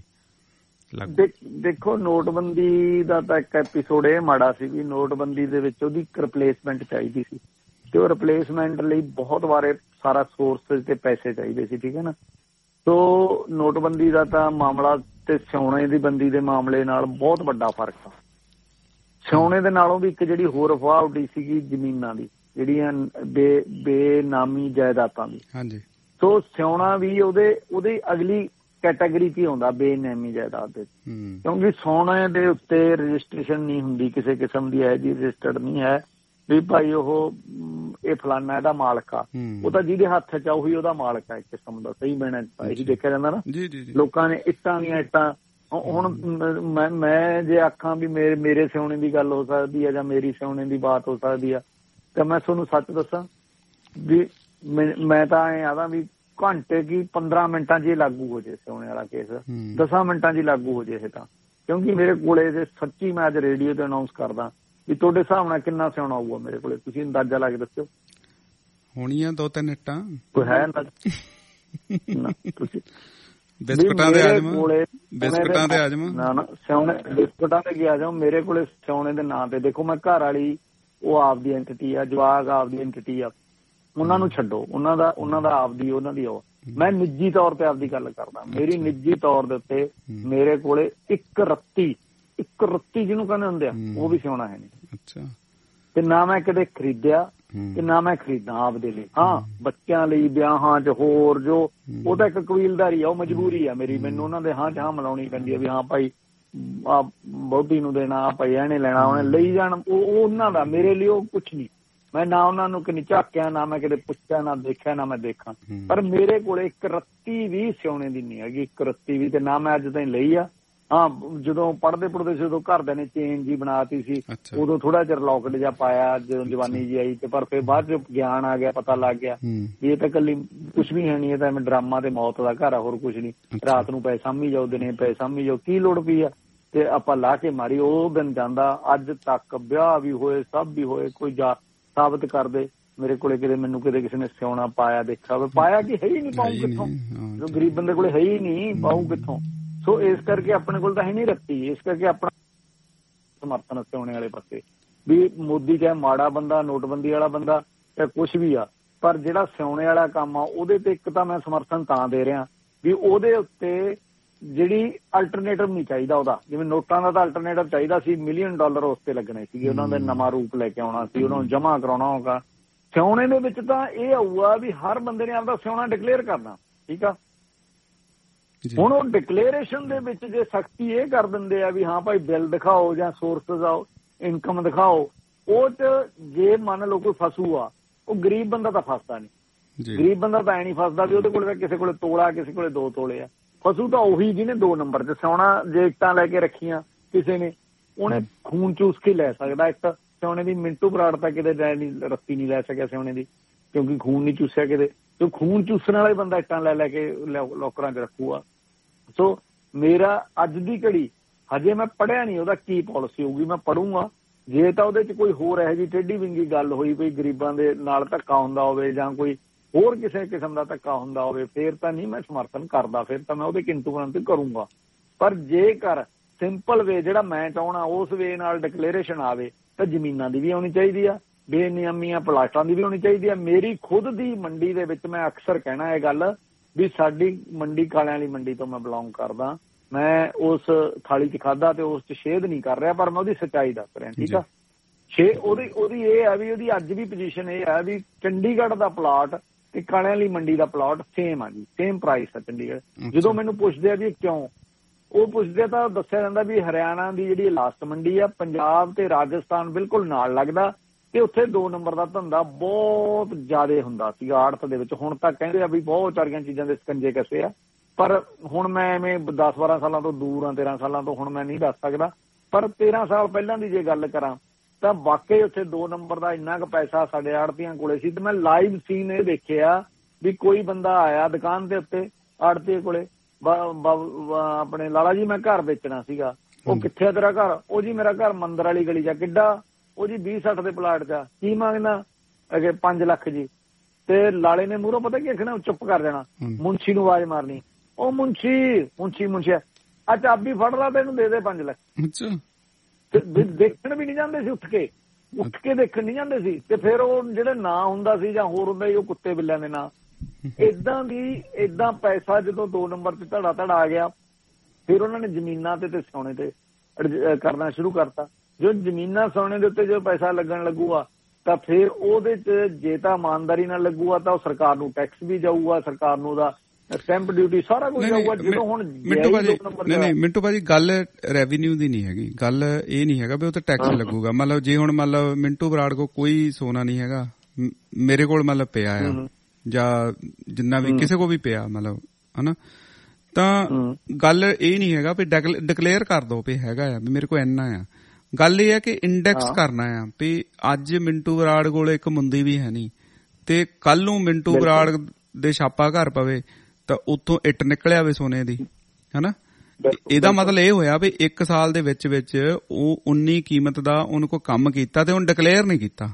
ਦੇਖੋ, ਨੋਟਬੰਦੀ ਦਾ ਤਾਂ ਇੱਕ ਐਪੀਸੋਡ ਇਹ ਮਾੜਾ ਸੀ ਵੀ ਨੋਟਬੰਦੀ ਦੇ ਵਿੱਚ ਉਹਦੀ ਰਿਪਲੇਸਮੈਂਟ ਚਾਹੀਦੀ ਸੀ, ਤੇ ਉਹ ਰਿਪਲੇਸਮੈਂਟ ਲਈ ਬਹੁਤ ਵਾਰੇ ਸਾਰਾ ਸੋਰਸ ਤੇ ਪੈਸੇ ਚਾਹੀਦੇ ਸੀ, ਠੀਕ ਹੈ ਨਾ। ਸੋ ਨੋਟਬੰਦੀ ਦਾ ਤਾਂ ਮਾਮਲਾ ਤੇ ਸੋਨੇ ਦੀ ਬੰਦੀ ਦੇ ਮਾਮਲੇ ਨਾਲ ਬਹੁਤ ਵੱਡਾ ਫਰਕ ਆ। ਸੋਨੇ ਦੇ ਨਾਲੋਂ ਵੀ ਇੱਕ ਜਿਹੜੀ ਹੋਰ ਅਫਵਾਹ ਉੱਡੀ ਸੀਗੀ ਜ਼ਮੀਨਾਂ ਦੀ, ਜਿਹੜੀਆਂ ਬੇਨਾਮੀ ਜਾਇਦਾਦਾਂ ਦੀ। ਹਾਂਜੀ। ਸੋ ਸੋਨਾ ਵੀ ਉਹਦੇ ਅਗਲੀ ਕੈਟਾਗਰੀ 'ਚ ਹੀ ਆਉਂਦਾ, ਬੇਨਾਮੀ ਜਾਇਦਾਦ ਦੇ, ਕਿਉਂਕਿ ਸੋਨੇ ਦੇ ਉੱਤੇ ਰਜਿਸਟ੍ਰੇਸ਼ਨ ਨਹੀਂ ਹੁੰਦੀ ਕਿਸੇ ਕਿਸਮ ਦੀ, ਹੈ ਜੀ ਰਜਿਸਟਰਡ ਨਹੀਂ ਹੈ ਵੀ ਭਾਈ ਉਹ ਇਹ ਫਲਾਨਾ ਇਹਦਾ ਮਾਲਕ ਆ। ਉਹ ਤਾਂ ਜਿਹਦੇ ਹੱਥ 'ਚ ਆ ਉਹੀ ਉਹਦਾ ਮਾਲਕ ਆ ਇੱਕ ਕਿਸਮ ਦਾ। ਸਹੀ ਬਣਾ ਇਹੀ ਦੇਖਿਆ ਜਾਂਦਾ ਨਾ। ਲੋਕਾਂ ਨੇ ਇੱਟਾਂ ਹੁਣ ਮੈਂ ਜੇ ਆਖਾਂ ਵੀ ਮੇਰੇ ਸੋਨੇ ਦੀ ਗੱਲ ਹੋ ਸਕਦੀ ਹੈ ਜਾਂ ਮੇਰੀ ਸੋਨੇ ਦੀ ਬਾਤ ਹੋ ਸਕਦੀ ਆ, ਤਾਂ ਮੈਂ ਤੁਹਾਨੂੰ ਸੱਚ ਦੱਸਾਂ ਵੀ ਮੈਂ ਤਾਂ ਐਂ ਆਦਾ ਵੀ ਘੰਟੇ ਕੀ 15 ਮਿੰਟਾਂ 'ਚ ਲਾਗੂ ਹੋ ਜੇ ਸੋਨੇ ਵਾਲਾ ਕੇਸ, 10 ਮਿੰਟਾਂ 'ਚ ਲਾਗੂ ਹੋ ਜੇ ਇਹ ਤਾਂ। ਕਿਉਂਕਿ ਮੇਰੇ ਕੋਲੇ ਜੇ ਸੱਚੀ ਮੈਂ ਅੱਜ ਰੇਡੀਓ ਤੇ ਅਨਾਊਂਸ ਕਰਦਾ ਵੀ ਤੁਹਾਡੇ ਹਿਸਾਬ ਨਾਲ ਕਿੰਨਾ ਸੋਨਾ ਆਊਗਾ ਮੇਰੇ ਕੋਲੇ, ਤੁਸੀਂ ਅੰਦਾਜ਼ਾ ਲਾ ਕੇ ਦੱਸਿਓ। ਹੋਣੀਆਂ 2-3 ਇੱਟਾਂ ਕੋਈ ਹੈ ਨਾ ਤੁਸੀਂ ਬਿਸਕੁਟਾਂ ਦੇ ਆਜਮ ਨਾ ਸੋਨੇ ਬਿਸਕੁਟਾਂ ਤੇ ਕੀ ਆ ਜਾਓ। ਮੇਰੇ ਕੋਲੇ ਸੋਨੇ ਦੇ ਨਾਂ ਤੇ ਦੇਖੋ, ਮੈਂ ਘਰ ਵਾਲੀ ਉਹ ਆਪਦੀ ਐਂਟੀਟੀ ਆ, ਜਵਾਕ ਆਪਦੀ ਐਂਟੀਟੀ ਆ, ਉਹਨਾਂ ਨੂੰ ਛੱਡੋ, ਉਹਨਾਂ ਦਾ ਆਪਦੀ ਉਹਨਾਂ ਦੀ ਉਹ। ਮੈਂ ਨਿੱਜੀ ਤੌਰ ਤੇ ਆਪਦੀ ਗੱਲ ਕਰਦਾ। ਮੇਰੀ ਨਿੱਜੀ ਤੌਰ ਦੇ ਉੱਤੇ ਮੇਰੇ ਕੋਲੇ ਇੱਕ ਰੱਤੀ ਜਿਹਨੂੰ ਕਹਿੰਦੇ ਹੁੰਦੇ ਆ, ਉਹ ਵੀ ਸੋਨਾ ਹੈ ਨਹੀਂ। ਤੇ ਨਾ ਮੈਂ ਕਦੇ ਖਰੀਦਿਆ ਤੇ ਨਾ ਮੈਂ ਖਰੀਦਾਂ ਆਪਦੇ ਲਈ। ਹਾਂ, ਬੱਚਿਆਂ ਲਈ, ਵਿਆਹਾਂ 'ਚ, ਹੋਰ ਜੋ ਉਹ ਤਾਂ ਇੱਕ ਕਬੀਲਦਾਰੀ ਆ, ਉਹ ਮਜਬੂਰੀ ਆ ਮੇਰੀ। ਮੈਨੂੰ ਉਹਨਾਂ ਦੇ ਹਾਂ 'ਚ ਹਾਂ ਮਿਲਾਉਣੀ ਪੈਂਦੀ ਆ ਵੀ ਹਾਂ ਭਾਈ ਆ ਬੋਟੀ ਨੂੰ ਦੇਣਾ, ਭਾਈ ਇਹਨੇ ਲੈਣਾ, ਉਹਨੇ ਲਈ ਜਾਣ, ਉਹ ਉਹਨਾਂ ਦਾ। ਮੇਰੇ ਲਈ ਉਹ ਕੁਛ ਨਹੀਂ। ਮੈਂ ਨਾ ਉਹਨਾਂ ਨੂੰ ਕਦੇ ਝਾਕਿਆ, ਨਾ ਮੈਂ ਕਦੇ ਪੁੱਛਿਆ, ਨਾ ਦੇਖਿਆ, ਨਾ ਮੈਂ ਦੇਖਾਂ। ਪਰ ਮੇਰੇ ਕੋਲ ਇੱਕ ਰੱਤੀ ਵੀ ਸੋਨੇ ਦੀ ਨਹੀਂ ਹੈਗੀ, ਇੱਕ ਰੱਤੀ ਵੀ। ਤੇ ਨਾ ਮੈਂ ਅੱਜ ਤਾਈਂ ਲਈ ਆ। ਹਾਂ, ਜਦੋਂ ਪੜ੍ਹਦੇ ਸੀ, ਉਦੋਂ ਘਰਦਿਆਂ ਨੇ ਚੇਨ ਜੀ ਬਣਾਤੀ ਸੀ, ਉਦੋਂ ਥੋੜਾ ਚਿਰ ਲੌਕਟ ਜਿਹਾ ਪਾਇਆ ਜਦੋਂ ਜਵਾਨੀ ਜੀ ਆਈ। ਤੇ ਪਰ ਫਿਰ ਬਾਅਦ ਚ ਗਿਆਨ ਆ ਗਿਆ, ਪਤਾ ਲੱਗ ਗਿਆ ਵੀ ਇਹ ਤਾਂ ਇਕੱਲੀ ਕੁਛ ਵੀ ਹੈ ਨੀ, ਇਹ ਤਾਂ ਐਵੇਂ ਡਰਾਮਾ ਤੇ ਮੌਤ ਦਾ ਘਰ ਆ, ਹੋਰ ਕੁਛ ਨੀ। ਰਾਤ ਨੂੰ ਪਏ ਸਾਂਭੀ ਜਾਓ, ਦਿਨੇ ਪਏ ਸਾਂਭੀ ਜਾਓ, ਕੀ ਲੋੜ ਪਈ ਆ? ਤੇ ਆਪਾਂ ਲਾ ਕੇ ਮਾਰੀ। ਉਹ ਦਿਨ ਜਾਂਦਾ, ਅੱਜ ਤੱਕ ਵਿਆਹ ਵੀ ਹੋਏ, ਸਭ ਵੀ ਹੋਏ, ਕੋਈ ਜਾ ਸਾਬਤ ਕਰਦੇ ਮੇਰੇ ਕੋਲੇ ਕਿਤੇ ਮੈਨੂੰ ਕਿਤੇ ਕਿਸੇ ਨੇ ਸੋਨਾ ਪਾਇਆ ਦੇਖਿਆ ਹੋਵੇ? ਪਾਇਆ ਕਿ ਹੈ ਹੀ ਨਹੀਂ, ਪਾਊ ਕਿੱਥੋਂ? ਜੋ ਗਰੀਬ ਬੰਦੇ ਕੋਲੇ ਹੈ ਹੀ ਨਹੀਂ, ਪਾਊ ਕਿੱਥੋਂ? ਸੋ ਇਸ ਕਰਕੇ ਆਪਣੇ ਕੋਲ ਤਾਂ ਹੈ ਨਹੀਂ ਰੱਤੀ। ਇਸ ਕਰਕੇ ਆਪਣਾ ਸਮਰਥਨ ਸੋਨੇ ਵਾਲੇ ਪਾਸੇ ਵੀ ਮੋਦੀ ਚਾਹੇ ਮਾੜਾ ਬੰਦਾ, ਨੋਟਬੰਦੀ ਵਾਲਾ ਬੰਦਾ ਜਾਂ ਕੁਛ ਵੀ ਆ, ਪਰ ਜਿਹੜਾ ਸੋਨੇ ਵਾਲਾ ਕੰਮ ਆ ਉਹਦੇ ਤੇ ਇੱਕ ਤਾਂ ਮੈਂ ਸਮਰਥਨ ਤਾਂ ਦੇ ਰਿਹਾ ਵੀ ਉਹਦੇ ਉੱਤੇ ਜਿਹੜੀ ਅਲਟਰਨੇਟਿਵ ਨਹੀਂ ਚਾਹੀਦਾ ਉਹਦਾ, ਜਿਵੇਂ ਨੋਟਾਂ ਦਾ ਤਾਂ ਅਲਟਰਨੇਟਿਵ ਚਾਹੀਦਾ ਸੀ, $1 ਮਿਲੀਅਨ ਉਸ ਤੇ ਲੱਗਣੇ ਸੀਗੇ, ਉਹਨਾਂ ਦਾ ਨਵਾਂ ਰੂਪ ਲੈ ਕੇ ਆਉਣਾ ਸੀ, ਉਹਨਾਂ ਨੂੰ ਜਮ੍ਹਾਂ ਕਰਾਉਣਾ ਹੋਗਾ। ਸੋਨੇ ਦੇ ਵਿੱਚ ਤਾਂ ਇਹ ਆਊਗਾ ਵੀ ਹਰ ਬੰਦੇ ਨੇ ਆਪਦਾ ਸੋਨਾ ਡਿਕਲੇਅਰ ਕਰਨਾ, ਠੀਕ ਆ। ਹੁਣ ਉਹ ਡਿਕਲੇਰੇਸ਼ਨ ਦੇ ਵਿੱਚ ਜੇ ਸਖਤੀ ਇਹ ਕਰ ਦਿੰਦੇ ਆ ਵੀ ਹਾਂ ਭਾਈ ਬਿੱਲ ਦਿਖਾਓ ਜਾਂ ਸੋਰਸਸ ਆਓ, ਇਨਕਮ ਦਿਖਾਓ, ਉਹ 'ਚ ਜੇ ਮੰਨ ਲਓ ਕੋਈ ਫਸੂ ਆ, ਉਹ ਗਰੀਬ ਬੰਦਾ ਤਾਂ ਫਸਦਾ ਨਹੀਂ। ਗਰੀਬ ਬੰਦਾ ਤਾਂ ਐ ਨਹੀਂ ਫਸਦਾ ਵੀ ਉਹਦੇ ਕੋਲ ਕਿਸੇ ਕੋਲੇ ਤੋਲਾ, ਕਿਸੇ ਕੋਲੇ 2 ਤੋਲੇ ਆ। ਫਸੂ ਤਾਂ ਉਹੀ ਜਿਹਨੇ 2 ਨੰਬਰ 'ਚ ਸੋਨਾ ਜੇ ਇੱਟਾਂ ਲੈ ਕੇ ਰੱਖੀਆਂ ਕਿਸੇ ਨੇ, ਉਹਨੇ ਖੂਨ ਚੂਸ ਕੇ ਲੈ ਸਕਦਾ ਇੱਟ। ਸੋਨੇ ਦੀ ਮਿੰਟੂ ਬਰਾੜ ਤਾਂ ਕਿਤੇ ਰੱਤੀ ਨਹੀਂ ਲੈ ਸਕਿਆ ਸੋਨੇ ਦੀ, ਕਿਉਂਕਿ ਖੂਨ ਨਹੀਂ ਚੂਸਿਆ ਕਿਤੇ। ਤੇ ਖੂਨ ਚੂਸਣ ਵਾਲੇ ਬੰਦਾ ਇੱਟਾਂ ਲੈ ਕੇ ਲੋਕਰਾਂ 'ਚ ਰੱਖੂਗਾ। ਸੋ ਮੇਰਾ ਅੱਜ ਦੀ ਘੜੀ ਹਜੇ ਮੈਂ ਪੜ੍ਹਿਆ ਨਹੀਂ ਉਹਦਾ ਕੀ ਪਾਲਿਸੀ ਹੋਊਗੀ, ਮੈਂ ਪੜ੍ਹੂੰਗਾ। ਜੇ ਤਾਂ ਉਹਦੇ 'ਚ ਕੋਈ ਹੋਰ ਇਹੋ ਜਿਹੀ ਟੇਢੀ ਵਿੰਗੀ ਗੱਲ ਹੋਈ ਕੋਈ ਗਰੀਬਾਂ ਦੇ ਨਾਲ ਧੱਕਾ ਹੁੰਦਾ ਹੋਵੇ ਜਾਂ ਕੋਈ ਹੋਰ ਕਿਸੇ ਕਿਸਮ ਦਾ ਧੱਕਾ ਹੁੰਦਾ ਹੋਵੇ, ਫੇਰ ਤਾਂ ਨਹੀਂ ਮੈਂ ਸਮਰਥਨ ਕਰਦਾ, ਫਿਰ ਤਾਂ ਮੈਂ ਉਹਦੇ ਕਿੰਤੂ ਪ੍ਰੰਤੂ ਕਰੂੰਗਾ। ਪਰ ਜੇਕਰ ਸਿੰਪਲ ਵੇ ਜਿਹੜਾ ਮੈਂ ਚਾਹੁੰਦਾ ਉਸ ਵੇ ਨਾਲ ਡਿਕਲੇਰੇਸ਼ਨ ਆਵੇ ਤਾਂ ਜ਼ਮੀਨਾਂ ਦੀ ਵੀ ਆਉਣੀ ਚਾਹੀਦੀ ਆ, ਬੇਨਿਯਮੀਆਂ ਪਲਾਟਾਂ ਦੀ ਵੀ ਹੋਣੀ ਚਾਹੀਦੀ ਆ। ਮੇਰੀ ਖੁਦ ਦੀ ਮੰਡੀ ਦੇ ਵਿੱਚ ਮੈਂ ਅਕਸਰ ਕਹਿਣਾ ਇਹ ਗੱਲ ਵੀ ਸਾਡੀ ਮੰਡੀ ਕਾਲਿਆਂ ਵਾਲੀ ਮੰਡੀ ਤੋਂ ਮੈਂ ਬਿਲੋਂਗ ਕਰਦਾ, ਮੈਂ ਉਸ ਥਾਲੀ 'ਚ ਖਾਧਾ ਤੇ ਉਸ 'ਚ ਛੇਦ ਨਹੀਂ ਕਰ ਰਿਹਾ, ਪਰ ਮੈਂ ਉਹਦੀ ਸੱਚਾਈ ਦੱਸ ਰਿਹਾ, ਠੀਕ ਆ। ਉਹਦੀ ਇਹ ਹੈ ਵੀ ਉਹਦੀ ਅੱਜ ਵੀ ਪੋਜੀਸ਼ਨ ਇਹ ਹੈ ਵੀ ਚੰਡੀਗੜ੍ਹ ਦਾ ਪਲਾਟ ਤੇ ਕਾਲਿਆਂ ਵਾਲੀ ਮੰਡੀ ਦਾ ਪਲਾਟ ਸੇਮ ਆ ਜੀ, ਸੇਮ ਪ੍ਰਾਈਸ ਆ ਚੰਡੀਗੜ੍ਹ। ਜਦੋਂ ਮੈਨੂੰ ਪੁੱਛਦੇ ਆ ਵੀ ਕਿਉਂ, ਉਹ ਪੁੱਛਦੇ ਤਾਂ ਦੱਸਿਆ ਜਾਂਦਾ ਵੀ ਹਰਿਆਣਾ ਦੀ ਜਿਹੜੀ ਲਾਸਟ ਮੰਡੀ ਆ, ਪੰਜਾਬ ਤੇ ਰਾਜਸਥਾਨ ਬਿਲਕੁਲ ਨਾਲ ਲੱਗਦਾ ਤੇ ਉੱਥੇ 2 ਨੰਬਰ ਦਾ ਧੰਦਾ ਬਹੁਤ ਜ਼ਿਆਦਾ ਹੁੰਦਾ ਸੀਗਾ ਆੜਤ ਦੇ ਵਿੱਚ। ਹੁਣ ਤਾਂ ਕਹਿੰਦੇ ਆ ਵੀ ਬਹੁਤ ਸਾਰੀਆਂ ਚੀਜ਼ਾਂ ਦੇ ਸਕੰਜੇ ਕਸੇ ਆ, ਪਰ ਹੁਣ ਮੈਂ ਐਵੇਂ 10-12 ਸਾਲਾਂ ਤੋਂ ਦੂਰ ਆ, 13 ਸਾਲਾਂ ਤੋਂ, ਹੁਣ ਮੈਂ ਨਹੀਂ ਦੱਸ ਸਕਦਾ। ਪਰ 13 ਸਾਲ ਪਹਿਲਾਂ ਦੀ ਜੇ ਗੱਲ ਕਰਾਂ ਤਾਂ ਵਾਕਈ ਉੱਥੇ 2 ਨੰਬਰ ਦਾ ਇੰਨਾ ਕੁ ਪੈਸਾ ਸਾਡੇ ਆੜਤੀਆਂ ਕੋਲੇ ਸੀ। ਤੇ ਮੈਂ ਲਾਈਵ ਸੀਨ ਇਹ ਦੇਖਿਆ ਵੀ ਕੋਈ ਬੰਦਾ ਆਇਆ ਦੁਕਾਨ ਦੇ ਉੱਤੇ ਆੜਤੀ ਕੋਲੇ, ਆਪਣੇ ਲਾਲਾ ਜੀ ਮੈਂ ਘਰ ਵੇਚਣਾ ਸੀਗਾ। ਉਹ ਕਿੱਥੇ ਆ ਤੇਰਾ ਘਰ? ਉਹ ਜੀ ਮੇਰਾ ਘਰ ਮੰਦਰ ਵਾਲੀ ਗਲੀ 'ਚ। ਕਿੱਡਾ? ਉਹ ਜੀ 20-60 ਦੇ ਪਲਾਟ 'ਚ। ਕੀ ਮੰਗਦਾ? ਅਗੇ 5 ਲੱਖ ਜੀ। ਤੇ ਲਾਲੇ ਨੇ ਮੂਹਰੋਂ ਪਤਾ ਕੀ ਆਖਣਾ, ਚੁੱਪ ਕਰ ਜਾਣਾ, ਮੁੰਸ਼ੀ ਨੂੰ ਆਵਾਜ਼ ਮਾਰਨੀ, ਉਹ ਮੁੰਸ਼ੀ ਆ ਚਾਬੀ ਫੜ ਲਾ, ਤੈਨੂੰ ਦੇ 5 ਲੱਖ। ਦੇਖਣ ਵੀ ਨਹੀਂ ਜਾਂਦੇ ਸੀ, ਉੱਠ ਕੇ ਦੇਖਣ ਨਹੀਂ ਜਾਂਦੇ ਸੀ। ਤੇ ਫਿਰ ਉਹ ਜਿਹੜੇ ਨਾਂ ਹੁੰਦਾ ਸੀ ਜਾਂ ਹੋਰ ਹੁੰਦਾ ਸੀ, ਉਹ ਕੁੱਤੇ ਬਿੱਲਿਆਂ ਦੇ ਨਾਂ। ਏਦਾਂ ਪੈਸਾ ਜਦੋਂ 2 ਨੰਬਰ ਤੇ ਧੜਾ ਆ ਗਿਆ, ਫਿਰ ਉਹਨਾਂ ਨੇ ਜ਼ਮੀਨਾਂ ਤੇ ਸੋਨੇ ਤੇ ਕਰਨਾ ਸ਼ੁਰੂ ਕਰਤਾ। ਜੋ ਜ਼ਮੀਨਾਂ ਸੋਨੇ ਦੇ ਉੱਤੇ ਜੋ ਪੈਸਾ ਲੱਗਣ ਲੱਗੂਗਾ ਤਾਂ ਫਿਰ ਉਹਦੇ 'ਚ ਜੇ ਤਾਂ ਇਮਾਨਦਾਰੀ ਨਾਲ ਲੱਗੂਗਾ ਤਾਂ ਉਹ ਸਰਕਾਰ ਨੂੰ ਟੈਕਸ ਵੀ ਜਾਊਗਾ, ਸਰਕਾਰ ਨੂੰ ਉਹਦਾ ਸਟੈਂਪ ਡਿਊਟੀ ਸਾਰਾ ਕੁਝ ਜਾਊਗਾ। ਜਦੋਂ ਹੁਣ ਮਿੰਟੂ ਭਾਜੀ ਗੱਲ ਰੈਵਨਿਊ ਦੀ ਨਹੀਂ ਹੈਗੀ, ਗੱਲ ਇਹ ਨਹੀਂ ਹੈਗਾ ਵੀ ਉਹ ਤੇ ਟੈਕਸ ਲੱਗੂਗਾ। ਮਤਲਬ ਜੇ ਹੁਣ ਮਤਲਬ ਮਿੰਟੂ ਬਰਾੜ ਕੋ ਕੋਈ ਸੋਨਾ ਨਹੀਂ ਹੈਗਾ, ਮੇਰੇ ਕੋਲ ਮਤਲਬ ਪਿਆ ਆ ਜਾਂ ਜਿੰਨਾ ਵੀ ਕਿਸੇ ਕੋ ਵੀ ਪਿਆ ਮਤਲਬ, ਹਨਾ, ਤਾਂ ਗੱਲ ਇਹ ਨਹੀਂ ਹੈਗਾ ਵੀ ਡਿਕਲੇਅਰ ਕਰ ਦੋ ਵੀ ਹੈਗਾ ਆ ਵੀ ਮੇਰੇ ਕੋਲ ਇੰਨਾ ਆ। ਗੱਲ ਇਹ ਹੈ ਕਿ ਇੰਡੈਕਸ ਕਰਨਾ ਆ ਵੀ ਅੱਜ ਮਿੰਟੂ ਬਰਾੜ ਕੋਲ ਇੱਕ ਮੁੰਦੀ ਵੀ ਹੈ ਨਹੀਂ ਤੇ ਕੱਲ ਨੂੰ ਮਿੰਟੂ ਬਰਾੜ ਦੇ ਛਾਪਾ ਘਰ ਪਵੇ ਤਾਂ ਉੱਥੋਂ ਇੱਟ ਨਿਕਲਿਆ ਵੇ ਸੋਨੇ ਦੀ, ਹਨਾ। ਇਹਦਾ ਮਤਲਬ ਇਹ ਹੋਇਆ ਵੀ 1 ਸਾਲ ਦੇ ਵਿੱਚ ਉਹ 19 ਕੀਮਤ ਦਾ ਉਹਨੂੰ ਕੋਈ ਕੰਮ ਕੀਤਾ ਤੇ ਉਹਨੂੰ ਡਿਕਲੇਅਰ ਨਹੀਂ ਕੀਤਾ,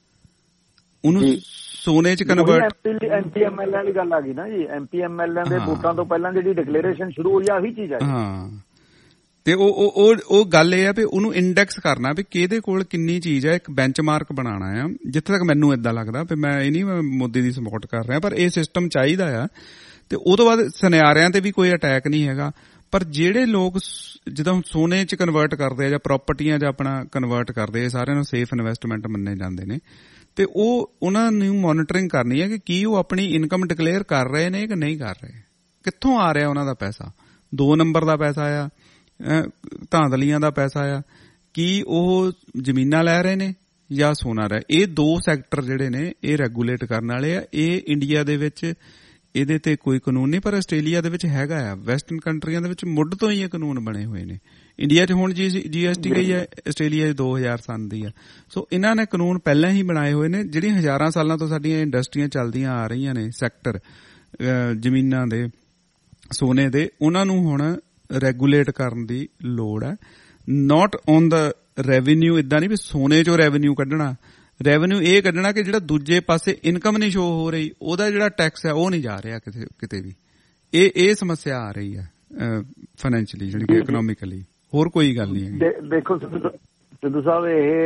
ਉਹਨੂੰ ਸੋਨੇ 'ਚ ਕਨਵਰਟ। MP-MLA ਵਾਲੀ ਗੱਲ ਆ ਗਈ ਨਾ ਜੀ, MP-MLA ਦੇ ਵੋਟਾਂ ਤੋਂ ਪਹਿਲਾਂ ਜਿਹੜੀ ਡਿਕਲੇਰੇਸ਼ਨ ਸ਼ੁਰੂ ਹੋਈ ਆ, ਉਹੀ ਚੀਜ਼ ਆ। ਹਾਂ, ਤੇ ਉਹ ਗੱਲ ਇਹ ਆ ਵੀ ਉਹਨੂੰ ਇੰਡੈਕਸ ਕਰਨਾ ਵੀ ਕਿਹਦੇ ਕੋਲ ਕਿੰਨੀ ਚੀਜ਼ ਆ, ਇੱਕ ਬੈਂਚਮਾਰਕ ਬਣਾਉਣਾ ਆ। ਜਿੱਥੇ ਤੱਕ ਮੈਨੂੰ ਏਦਾਂ ਲੱਗਦਾ ਵੀ ਮੈਂ ਇਹ ਨਹੀਂ ਮੋਦੀ ਦੀ ਸਪੋਰਟ ਕਰ ਰਿਹਾ, ਪਰ ਇਹ ਸਿਸਟਮ ਚਾਹੀਦਾ ਆ। ਤੇ ਉਹ ਤੋਂ ਬਾਅਦ ਸੁਨਿਆਰਿਆਂ ਤੇ ਵੀ ਕੋਈ ਅਟੈਕ ਨਹੀਂ ਹੈਗਾ, ਪਰ ਜਿਹੜੇ ਲੋਕ ਜਦੋਂ ਸੋਨੇ 'ਚ ਕਨਵਰਟ ਕਰਦੇ ਆ ਜਾਂ ਪ੍ਰਾਪਰਟੀਆਂ 'ਚ ਆਪਣਾ ਕਨਵਰਟ ਕਰਦੇ ਆ, ਸਾਰਿਆਂ ਨੂੰ ਸੇਫ ਇਨਵੈਸਟਮੈਂਟ ਮੰਨੇ ਜਾਂਦੇ ਨੇ। ਤੇ ਉਹਨਾਂ ਨੂੰ ਮੋਨੀਟਰਿੰਗ ਕਰਨੀ ਹੈ ਕਿ ਕੀ ਉਹ ਆਪਣੀ ਇਨਕਮ ਡਿਕਲੇਅਰ ਕਰ ਰਹੇ ਨੇ ਕਿ ਨਹੀਂ ਕਰ ਰਹੇ, ਕਿੱਥੋਂ ਆ ਰਿਹਾ ਉਹਨਾਂ ਦਾ ਪੈਸਾ। 2 ਨੰਬਰ ਦਾ ਪੈਸਾ ਆ, ਧਾਂਦਲੀਆਂ ਦਾ ਪੈਸਾ ਆ, ਕੀ ਉਹ ਜ਼ਮੀਨਾਂ ਲੈ ਰਹੇ ਨੇ ਜਾਂ ਸੋਨਾ ਲੈ। ਇਹ 2 ਸੈਕਟਰ ਜਿਹੜੇ ਨੇ ਇਹ ਰੈਗੂਲੇਟ ਕਰਨ ਵਾਲੇ ਆ। ਇਹ ਇੰਡੀਆ ਦੇ ਵਿੱਚ ਇਹਦੇ ਤੇ ਕੋਈ ਕਾਨੂੰਨ ਨਹੀਂ, ਪਰ ਆਸਟ੍ਰੇਲੀਆ ਦੇ ਵਿੱਚ ਹੈਗਾ ਆ। ਵੈਸਟਰਨ ਕੰਟਰੀਆਂ ਦੇ ਵਿੱਚ ਮੁੱਢ ਤੋਂ ਹੀ ਇਹ ਕਾਨੂੰਨ ਬਣੇ ਹੋਏ ਨੇ। ਇੰਡੀਆ 'ਚ ਹੁਣ GST ਗਈ ਹੈ, ਆਸਟ੍ਰੇਲੀਆ 'ਚ 2000 ਸੰਨ ਦੀ ਆ। ਸੋ ਇਹਨਾਂ ਨੇ ਕਾਨੂੰਨ ਪਹਿਲਾਂ ਹੀ ਬਣਾਏ ਹੋਏ ਨੇ। ਜਿਹੜੀਆਂ ਹਜ਼ਾਰਾਂ ਸਾਲਾਂ ਤੋਂ ਸਾਡੀਆਂ ਇੰਡਸਟਰੀਆਂ ਚੱਲਦੀਆਂ ਆ ਰਹੀਆਂ ਨੇ, ਸੈਕਟਰ ਜ਼ਮੀਨਾਂ ਦੇ, ਸੋਨੇ ਦੇ, ਉਹਨਾਂ ਨੂੰ ਹੁਣ ਰੈਗੂਲੇਟ ਕਰਨ ਦੀ ਲੋੜ ਹੈ। ਨਾਟ ਔਨ ਦਾ ਰੈਵਨਿਊ, ਏਦਾਂ ਨਹੀਂ ਵੀ ਸੋਨੇ 'ਚੋਂ ਰੈਵਨਿਊ ਕੱਢਣਾ। ਰੈਵਨਿਊ ਇਹ ਕੱਢਣਾ ਕਿ ਜਿਹੜਾ ਦੂਜੇ ਪਾਸੇ ਇਨਕਮ ਨਹੀਂ ਸ਼ੋ ਹੋ ਰਹੀ, ਉਹਦਾ ਜਿਹੜਾ ਟੈਕਸ ਹੈ ਉਹ ਨਹੀਂ ਜਾ ਰਿਹਾ ਕਿਤੇ ਵੀ। ਇਹ ਸਮੱਸਿਆ ਆ ਰਹੀ ਹੈ ਫਾਈਨੈਂਸ਼ੀਅਲੀ, ਜਿਹੜੀ ਕਿ ਇਕਨੋਮਿਕਲੀ, ਹੋਰ ਕੋਈ ਗੱਲ ਨਹੀਂ ਹੈ। ਸਿੱਧੂ ਸਾਹਿਬ